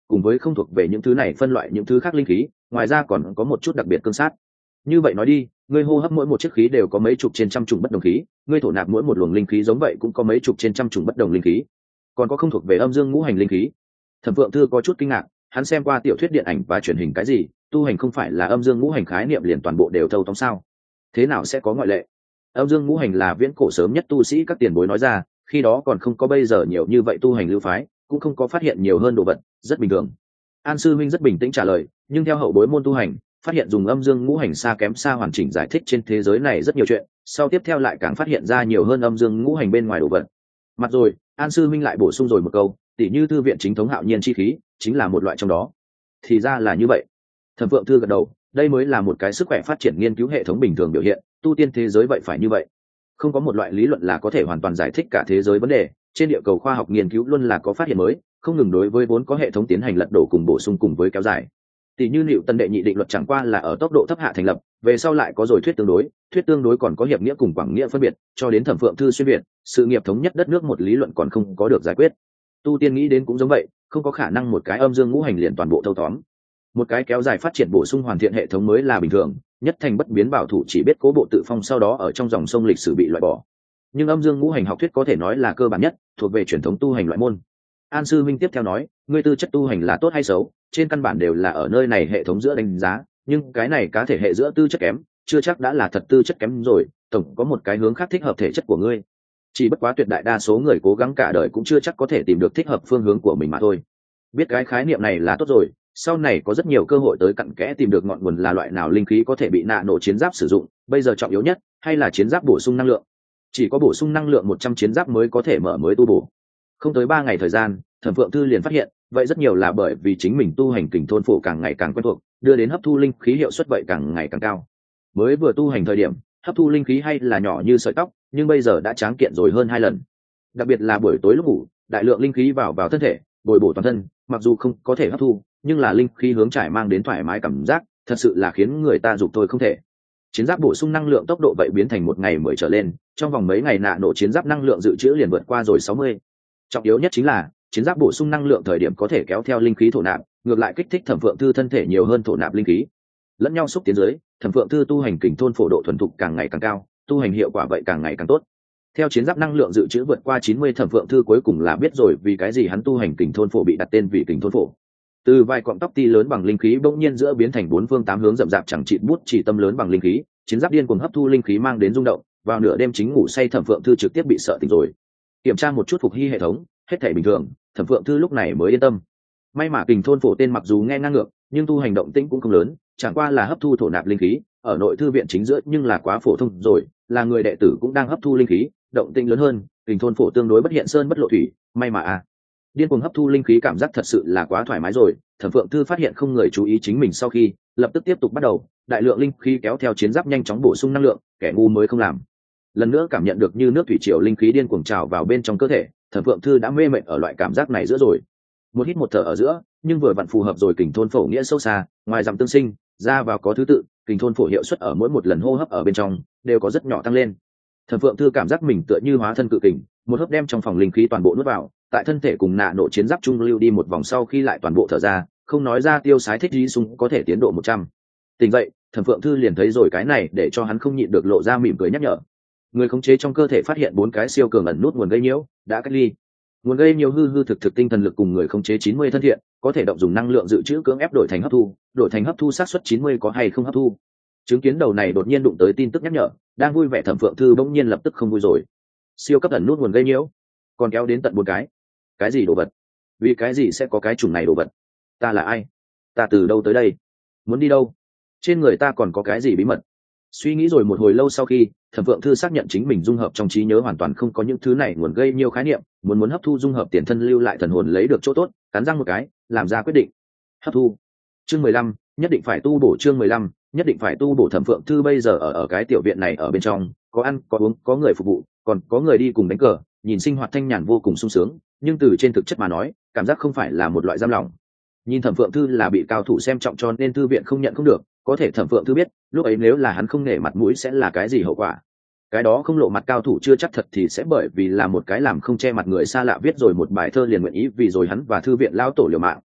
cùng với không thuộc về những thứ này phân loại những thứ khác linh khí, ngoài ra còn có một chút đặc biệt cương sát. Như vậy nói đi, ngươi hô hấp mỗi một chiếc khí đều có mấy chục trên trăm chủng bất đồng khí, ngươi thổ nạp mỗi một luồng linh khí giống vậy cũng có mấy chục trên trăm chủng bất đồng linh khí, còn có không thuộc về âm dương ngũ hành linh khí. Thẩm Phượng Thư có chút kinh ngạc, hắn xem qua tiểu thuyết điện ảnh và truyền hình cái gì, tu hành không phải là âm dương ngũ hành khái niệm liền toàn bộ đều thâu tóm sao? Thế nào sẽ có ngoại lệ? Âm dương ngũ hành là viễn cổ sớm nhất tu sĩ các tiền bối nói ra, khi đó còn không có bây giờ nhiều như vậy tu hành lưu phái, cũng không có phát hiện nhiều hơn đồ vật, rất bình thường. An sư huynh rất bình tĩnh trả lời, nhưng theo hậu bối môn tu hành, phát hiện dùng âm dương ngũ hành xa kém xa hoàn chỉnh giải thích trên thế giới này rất nhiều chuyện, sau tiếp theo lại càng phát hiện ra nhiều hơn âm dương ngũ hành bên ngoài đồ vật. Mặt rồi, An sư huynh lại bổ sung rồi một câu, tỉ như thư viện chính thống hạo nhiên chi khí, chính là một loại trong đó. Thì ra là như vậy. Thẩm Phượng Thư gật đầu, đây mới là một cái sức khỏe phát triển nghiên cứu hệ thống bình thường biểu hiện, tu tiên thế giới vậy phải như vậy. Không có một loại lý luận là có thể hoàn toàn giải thích cả thế giới vấn đề, trên địa cầu khoa học nghiên cứu luôn là có phát hiện mới, không ngừng đối với vốn có hệ thống tiến hành lật đổ cùng bổ sung cùng với kéo dài. Tỷ như Newton đệ nhị định luật chẳng qua là ở tốc độ thấp hạ thành lập, về sau lại có rồi thuyết tương đối còn có hiệp nghĩa cùng quảng nghĩa phân biệt, cho đến Thẩm Phượng Thư xuyên việt, sự nghiệp thống nhất đất nước một lý luận còn không có được giải quyết. Tu tiên nghĩ đến cũng giống vậy, không có khả năng một cái âm dương ngũ hành liền toàn bộ thâu tóm. Một cái kéo dài phát triển bổ sung hoàn thiện hệ thống mới là bình thường, nhất thành bất biến bảo thủ chỉ biết cố bộ tự phong sau đó ở trong dòng sông lịch sử bị loại bỏ. Nhưng âm dương ngũ hành học thuyết có thể nói là cơ bản nhất, thuộc về truyền thống tu hành loại môn. An sư minh tiếp theo nói, ngươi tư chất tu hành là tốt hay xấu, trên căn bản đều là ở nơi này hệ thống giữa đánh giá, nhưng cái này cá thể hệ giữa tư chất kém, chưa chắc đã là thật tư chất kém rồi, tổng có một cái hướng khác thích hợp thể chất của ngươi. Chỉ bất quá tuyệt đại đa số người cố gắng cả đời cũng chưa chắc có thể tìm được thích hợp phương hướng của mình mà thôi. Biết cái khái niệm này là tốt rồi, sau này có rất nhiều cơ hội tới cặn kẽ tìm được ngọn nguồn là loại nào linh khí có thể bị nạ nổ chiến giáp sử dụng, bây giờ trọng yếu nhất hay là chiến giáp bổ sung năng lượng. Chỉ có bổ sung năng lượng 100 chiến giáp mới có thể mở mới tu bổ. Không tới 3 ngày thời gian, Thẩm Phượng Thư liền phát hiện, vậy rất nhiều là bởi vì chính mình tu hành kình thôn phổ càng ngày càng quen thuộc, đưa đến hấp thu linh khí hiệu suất vậy càng ngày càng cao. Mới vừa tu hành thời điểm, hấp thu linh khí hay là nhỏ như sợi tóc, nhưng bây giờ đã tráng kiện rồi hơn 2 lần. Đặc biệt là buổi tối lúc ngủ, đại lượng linh khí vào thân thể, bồi bổ toàn thân, mặc dù không có thể hấp thu, nhưng là linh khí hướng trải mang đến thoải mái cảm giác, thật sự là khiến người ta dục thôi không thể. Chiến giáp bổ sung năng lượng tốc độ vậy biến thành 1 ngày mới trở lên, trong vòng mấy ngày nạ nổ chiến giáp năng lượng dự trữ liền vượt qua rồi 60. Trọng yếu nhất chính là chiến giáp bổ sung năng lượng thời điểm có thể kéo theo linh khí thổ nạp, ngược lại kích thích Thẩm Phượng Thư thân thể nhiều hơn thổ nạp linh khí, lẫn nhau xúc tiến dưới, Thẩm Phượng Thư tu hành kình thôn phổ độ thuần thục càng ngày càng cao, tu hành hiệu quả vậy càng ngày càng tốt. Theo chiến giáp năng lượng dự trữ vượt qua 90, Thẩm Phượng Thư cuối cùng là biết rồi vì cái gì hắn tu hành kình thôn phổ bị đặt tên vì kình thôn phổ. Từ vài cọng tóc ti lớn bằng linh khí bỗng nhiên giữa biến thành 4 phương 8 hướng rậm rạp chẳng chịt bút chỉ tâm lớn bằng linh khí, chiến giáp điên cuồng hấp thu linh khí mang đến rung động, vào nửa đêm chính ngủ say Thẩm Phượng Thư trực tiếp bị sợ tỉnh rồi. Kiểm tra một chút phục hy hệ thống, hết thảy bình thường, Thẩm Phượng Thư lúc này mới yên tâm. May mà kình thôn phổ tên mặc dù nghe ngang ngược, nhưng tu hành động tĩnh cũng không lớn, chẳng qua là hấp thu thổ nạp linh khí, ở nội thư viện chính giữa nhưng là quá phổ thông rồi, là người đệ tử cũng đang hấp thu linh khí, động tĩnh lớn hơn, kình thôn phổ tương đối bất hiện sơn bất lộ thủy, may mà điên cuồng hấp thu linh khí cảm giác thật sự là quá thoải mái rồi. Thẩm Phượng Thư phát hiện không người chú ý chính mình sau khi, lập tức tiếp tục bắt đầu, đại lượng linh khí kéo theo chiến giáp nhanh chóng bổ sung năng lượng, kẻ ngu mới không làm. Lần nữa cảm nhận được như nước thủy triều linh khí điên cuồng trào vào bên trong cơ thể, Thẩm Phượng Thư đã mê mệt ở loại cảm giác này giữa rồi. Một hít một thở ở giữa, nhưng vừa vặn phù hợp rồi kình thôn phổ nghĩa sâu xa, ngoài dặm tương sinh, ra vào có thứ tự, kình thôn phổ hiệu suất ở mỗi một lần hô hấp ở bên trong đều có rất nhỏ tăng lên. Thẩm Phượng Thư cảm giác mình tựa như hóa thân cự kình, một hớp đem trong phòng linh khí toàn bộ nuốt vào, tại thân thể cùng nạ nổ chiến giáp trung lưu đi một vòng sau khi lại toàn bộ thở ra, không nói ra tiêu sái thích dí sung có thể tiến độ 100. Tỉnh vậy, Thẩm Phượng Thư liền thấy rồi cái này để cho hắn không nhịn được lộ ra mỉm cười nhắc nhở. Người khống chế trong cơ thể phát hiện 4 cái siêu cường ẩn nút nguồn gây nhiễu, đã cách ly. Nguồn gây nhiều hư thực tinh thần lực cùng người khống chế 90 thân thiện, có thể động dùng năng lượng dự trữ cưỡng ép đổi thành hấp thu xác suất 90 có hay không hấp thu. Chứng kiến đầu này đột nhiên đụng tới tin tức nhắc nhở, đang vui vẻ Thẩm Phượng Thư bỗng nhiên lập tức không vui rồi. Siêu cấp ẩn nút nguồn gây nhiễu, còn kéo đến tận 4 cái gì đồ vật? Vì cái gì sẽ có cái chủng này đồ vật? Ta là ai? Ta từ đâu tới đây? Muốn đi đâu? Trên người ta còn có cái gì bí mật? Suy nghĩ rồi một hồi lâu sau khi, Thẩm Phượng Thư xác nhận chính mình dung hợp trong trí nhớ hoàn toàn không có những thứ này nguồn gây nhiều khái niệm, muốn hấp thu dung hợp tiền thân lưu lại thần hồn lấy được chỗ tốt, cắn răng một cái, làm ra quyết định. Hấp thu. Chương 15, nhất định phải tu bổ. Chương 15, nhất định phải tu bổ. Thẩm Phượng Thư bây giờ ở cái tiểu viện này ở bên trong, có ăn, có uống, có người phục vụ, còn có người đi cùng đánh cờ, nhìn sinh hoạt thanh nhàn vô cùng sung sướng, nhưng từ trên thực chất mà nói, cảm giác không phải là một loại giam lỏng. Nhìn Thẩm Phượng Thư là bị cao thủ xem trọng cho nên thư viện không nhận không được, có thể Thẩm Phượng Thư biết, lúc ấy nếu là hắn không nể mặt mũi sẽ là cái gì hậu quả. Cái đó không lộ mặt cao thủ chưa chắc thật thì sẽ bởi vì là một cái làm không che mặt người xa lạ viết rồi một bài thơ liền nguyện ý vì rồi hắn và thư viện lao tổ liều mạng.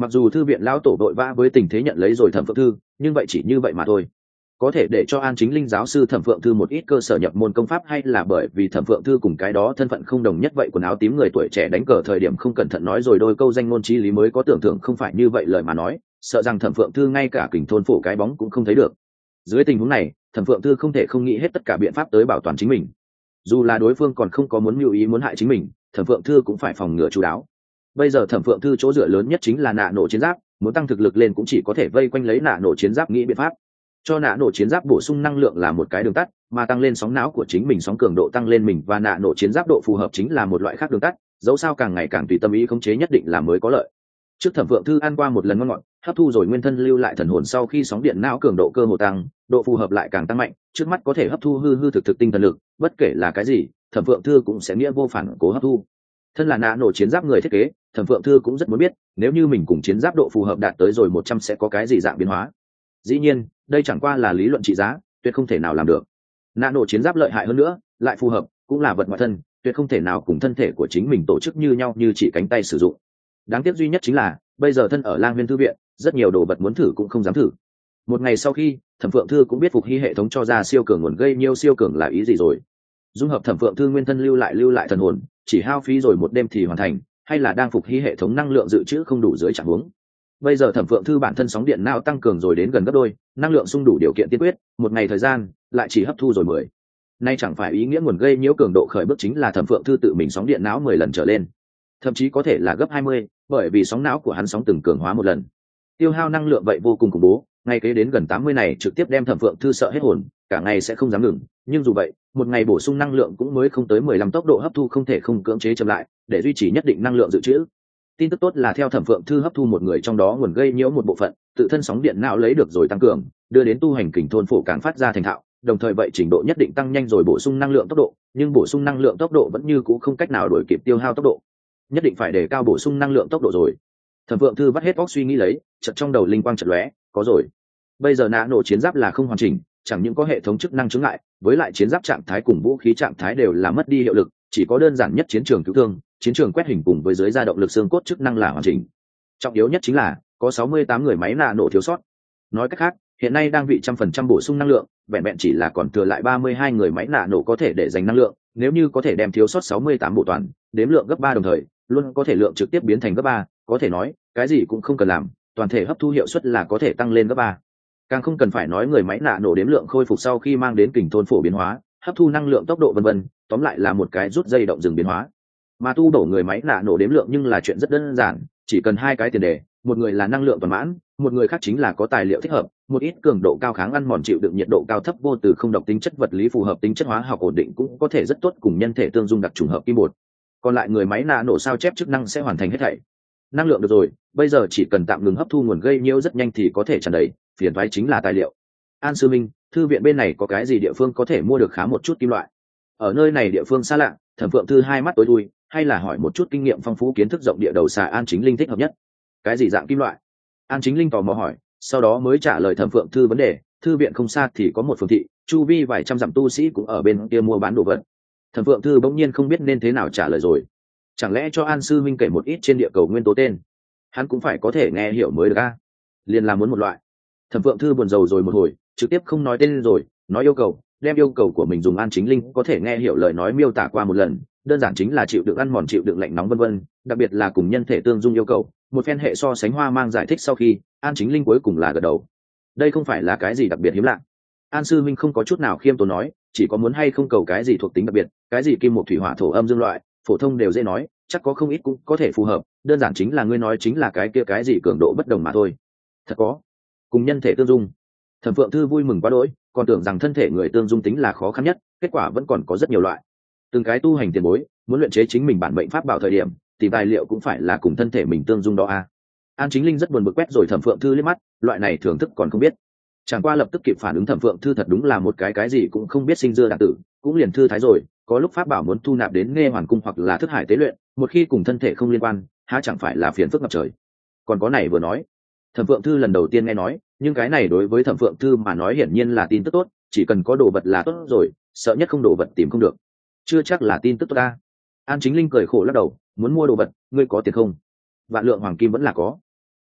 Mặc dù thư viện lão tổ đội vã với tình thế nhận lấy rồi Thẩm Phượng Thư, nhưng vậy chỉ như vậy mà thôi. Có thể để cho An Chính Linh giáo sư Thẩm Phượng Thư một ít cơ sở nhập môn công pháp, hay là bởi vì Thẩm Phượng Thư cùng cái đó thân phận không đồng nhất vậy, quần áo tím người tuổi trẻ đánh cờ thời điểm không cẩn thận nói rồi đôi câu danh ngôn chí lý mới có tưởng tượng, không phải như vậy lời mà nói, sợ rằng Thẩm Phượng Thư ngay cả Kình thôn phủ cái bóng cũng không thấy được. Dưới tình huống này, Thẩm Phượng Thư không thể không nghĩ hết tất cả biện pháp tới bảo toàn chính mình. Dù là đối phương còn không có muốn mưu ý muốn hại chính mình, Thẩm Phượng Thư cũng phải phòng ngừa chu đáo. Bây giờ Thẩm Phượng Thư chỗ dựa lớn nhất chính là nạ nổ chiến giáp, muốn tăng thực lực lên cũng chỉ có thể vây quanh lấy nạ nổ chiến giáp nghĩ biện pháp. Cho nạ nổ chiến giáp bổ sung năng lượng là một cái đường tắt, mà tăng lên sóng não của chính mình, sóng cường độ tăng lên mình và nạ nổ chiến giáp độ phù hợp chính là một loại khác đường tắt, dẫu sao càng ngày càng tùy tâm ý khống chế nhất định là mới có lợi. Trước Thẩm Phượng Thư ăn qua một lần ngon ngọt, hấp thu rồi nguyên thân lưu lại thần hồn sau khi sóng điện não cường độ cơ hồ tăng, độ phù hợp lại càng tăng mạnh, trước mắt có thể hấp thu hư thực tinh thần lực, bất kể là cái gì, Thẩm Phượng Thư cũng sẽ nghĩa vô phản cố hấp thu. Thân là nạ nổ chiến giáp người thiết kế, Thẩm Phượng Thư cũng rất muốn biết, nếu như mình cùng chiến giáp độ phù hợp đạt tới rồi 100 sẽ có cái gì dạng biến hóa. Dĩ nhiên, đây chẳng qua là lý luận trị giá, tuyệt không thể nào làm được. Nạ nổ chiến giáp lợi hại hơn nữa, lại phù hợp, cũng là vật ngoại thân, tuyệt không thể nào cùng thân thể của chính mình tổ chức như nhau, như chỉ cánh tay sử dụng. Đáng tiếc duy nhất chính là, bây giờ thân ở Lang Nguyên thư viện, rất nhiều đồ vật muốn thử cũng không dám thử. Một ngày sau khi, Thẩm Phượng Thư cũng biết Phục Hy hệ thống cho ra siêu cường nguồn gây nhiêu siêu cường là ý gì rồi. Dung hợp Thẩm Phượng Thư nguyên thân lưu lại thần hồn, chỉ hao phí rồi một đêm thì hoàn thành, hay là đang Phục Hy hệ thống năng lượng dự trữ không đủ dưới trạng huống. Bây giờ Thẩm Phượng Thư bản thân sóng điện não tăng cường rồi đến gần gấp đôi, năng lượng sung đủ điều kiện tiên quyết, một ngày thời gian lại chỉ hấp thu rồi 10. Nay chẳng phải ý nghĩa nguồn gây nhiễu cường độ khởi bước chính là Thẩm Phượng Thư tự mình sóng điện não 10 lần trở lên, thậm chí có thể là gấp 20, bởi vì sóng não của hắn sóng từng cường hóa một lần. Tiêu hao năng lượng vậy vô cùng khủng bố, ngay kế đến gần 80 này trực tiếp đem Thẩm Phượng Thư sợ hết hồn, cả ngày sẽ không dám ngừng, nhưng dù vậy, một ngày bổ sung năng lượng cũng mới không tới 15, tốc độ hấp thu không thể không cưỡng chế chậm lại, để duy trì nhất định năng lượng dự trữ. Tin tức tốt là theo Thẩm Phượng Thư hấp thu một người trong đó nguồn gây nhiễu một bộ phận, tự thân sóng điện não lấy được rồi tăng cường, đưa đến tu hành Kình thôn phổ càng phát ra thành thạo, đồng thời vậy trình độ nhất định tăng nhanh rồi bổ sung năng lượng tốc độ, nhưng bổ sung năng lượng tốc độ vẫn như cũ không cách nào đuổi kịp tiêu hao tốc độ. Nhất định phải đề cao bổ sung năng lượng tốc độ rồi. Thẩm Phượng Thư vắt hết óc suy nghĩ lấy, chợt trong đầu linh quang chợt lóe, có rồi. Bây giờ nã nổ chiến giáp là không hoàn chỉnh, chẳng những có hệ thống chức năng chướng ngại, với lại chiến giáp trạng thái cùng vũ khí trạng thái đều là mất đi hiệu lực, chỉ có đơn giản nhất chiến trường cứu thương, chiến trường quét hình cùng với dưới da động lực xương cốt chức năng là hoàn chỉnh. Trọng yếu nhất chính là có 68 người máy nã nổ thiếu sót. Nói cách khác, hiện nay đang bị 100% bổ sung năng lượng, vẹn vẹn chỉ là còn thừa lại 32 người máy nã nổ có thể để dành năng lượng, nếu như có thể đem thiếu sót 68 bộ toàn, đếm lượng gấp 3 đồng thời, luôn có thể lượng trực tiếp biến thành gấp 3, có thể nói, cái gì cũng không cần làm, toàn thể hấp thu hiệu suất là có thể tăng lên gấp 3. Càng không cần phải nói người máy nã nổ đếm lượng khôi phục sau khi mang đến Kình thôn phổ biến hóa, hấp thu năng lượng tốc độ vân vân, tóm lại là một cái rút dây động dừng biến hóa. Mà tu bổ người máy nã nổ đếm lượng nhưng là chuyện rất đơn giản, chỉ cần hai cái tiền đề, một người là năng lượng toàn mãn, một người khác chính là có tài liệu thích hợp, một ít cường độ cao kháng ăn mòn chịu đựng nhiệt độ cao thấp vô từ không độc tính chất vật lý phù hợp tính chất hóa học ổn định cũng có thể rất tốt cùng nhân thể tương dung đặc trùng hợp kim bột. Còn lại người máy nã nổ sao chép chức năng sẽ hoàn thành hết thảy. Năng lượng được rồi, bây giờ chỉ cần tạm ngừng hấp thu nguồn gây nhiễu rất nhanh thì có thể tràn đầy, phiền toái chính là tài liệu. An Sư Minh, thư viện bên này có cái gì địa phương có thể mua được khá một chút kim loại? Ở nơi này địa phương xa lạ, Thẩm Phượng Thư hai mắt tối thui, hay là hỏi một chút kinh nghiệm phong phú kiến thức rộng địa đầu xà An Chính Linh thích hợp nhất. Cái gì dạng kim loại? An Chính Linh tò mò hỏi, sau đó mới trả lời Thẩm Phượng Thư vấn đề. Thư viện không xa thì có một phường thị, chu vi vài trăm dặm tu sĩ cũng ở bên kia mua bán đồ vật. Thẩm Phượng Thư bỗng nhiên không biết nên thế nào trả lời rồi. Chẳng lẽ cho An Sư Minh kể một ít trên địa cầu nguyên tố tên, hắn cũng phải có thể nghe hiểu mới được a? Liền là muốn một loại. Thẩm Phượng Thư buồn rầu rồi một hồi, trực tiếp không nói tên rồi, nói yêu cầu, đem yêu cầu của mình dùng An Chính Linh có thể nghe hiểu lời nói miêu tả qua một lần, đơn giản chính là chịu đựng ăn mòn, chịu đựng lạnh nóng vân vân, đặc biệt là cùng nhân thể tương dung yêu cầu. Một phen hệ so sánh hoa mang giải thích sau khi, An Chính Linh cuối cùng là gật đầu. Đây không phải là cái gì đặc biệt hiếm lạ. An Sư Minh không có chút nào khiêm tốn nói, chỉ có muốn hay không cầu cái gì thuộc tính đặc biệt, cái gì kim một thủy hỏa thổ âm dương loại, phổ thông đều dễ nói, chắc có không ít cũng có thể phù hợp, đơn giản chính là ngươi nói chính là cái kia cái gì cường độ bất đồng mà thôi. Thật có, cùng nhân thể tương dung. Thẩm Phượng Thư vui mừng quá đỗi, còn tưởng rằng thân thể người tương dung tính là khó khăn nhất, kết quả vẫn còn có rất nhiều loại. Từng cái tu hành tiền bối, muốn luyện chế chính mình bản mệnh pháp bảo thời điểm, thì tài liệu cũng phải là cùng thân thể mình tương dung đó a. An Chính Linh rất buồn bực quét rồi Thẩm Phượng Thư liếc mắt, loại này thưởng thức còn không biết. Chẳng qua lập tức kịp phản ứng Thẩm Phượng Thư thật đúng là một cái gì cũng không biết sinh dưa đạn tử, cũng liền thư thái rồi, có lúc pháp bảo muốn thu nạp đến Nghe Hoàn cung hoặc là Thức Hải tế luyện, một khi cùng thân thể không liên quan, há chẳng phải là phiền phức ngập trời. Còn có này vừa nói, Thẩm Phượng Thư lần đầu tiên nghe nói, nhưng cái này đối với Thẩm Phượng Thư mà nói hiển nhiên là tin tức tốt, chỉ cần có đồ vật là tốt rồi, sợ nhất không đồ vật tìm không được. Chưa chắc là tin tức tốt ta. An Chính Linh cười khổ lắc đầu, muốn mua đồ vật, ngươi có tiền không? Vạn lượng hoàng kim vẫn là có.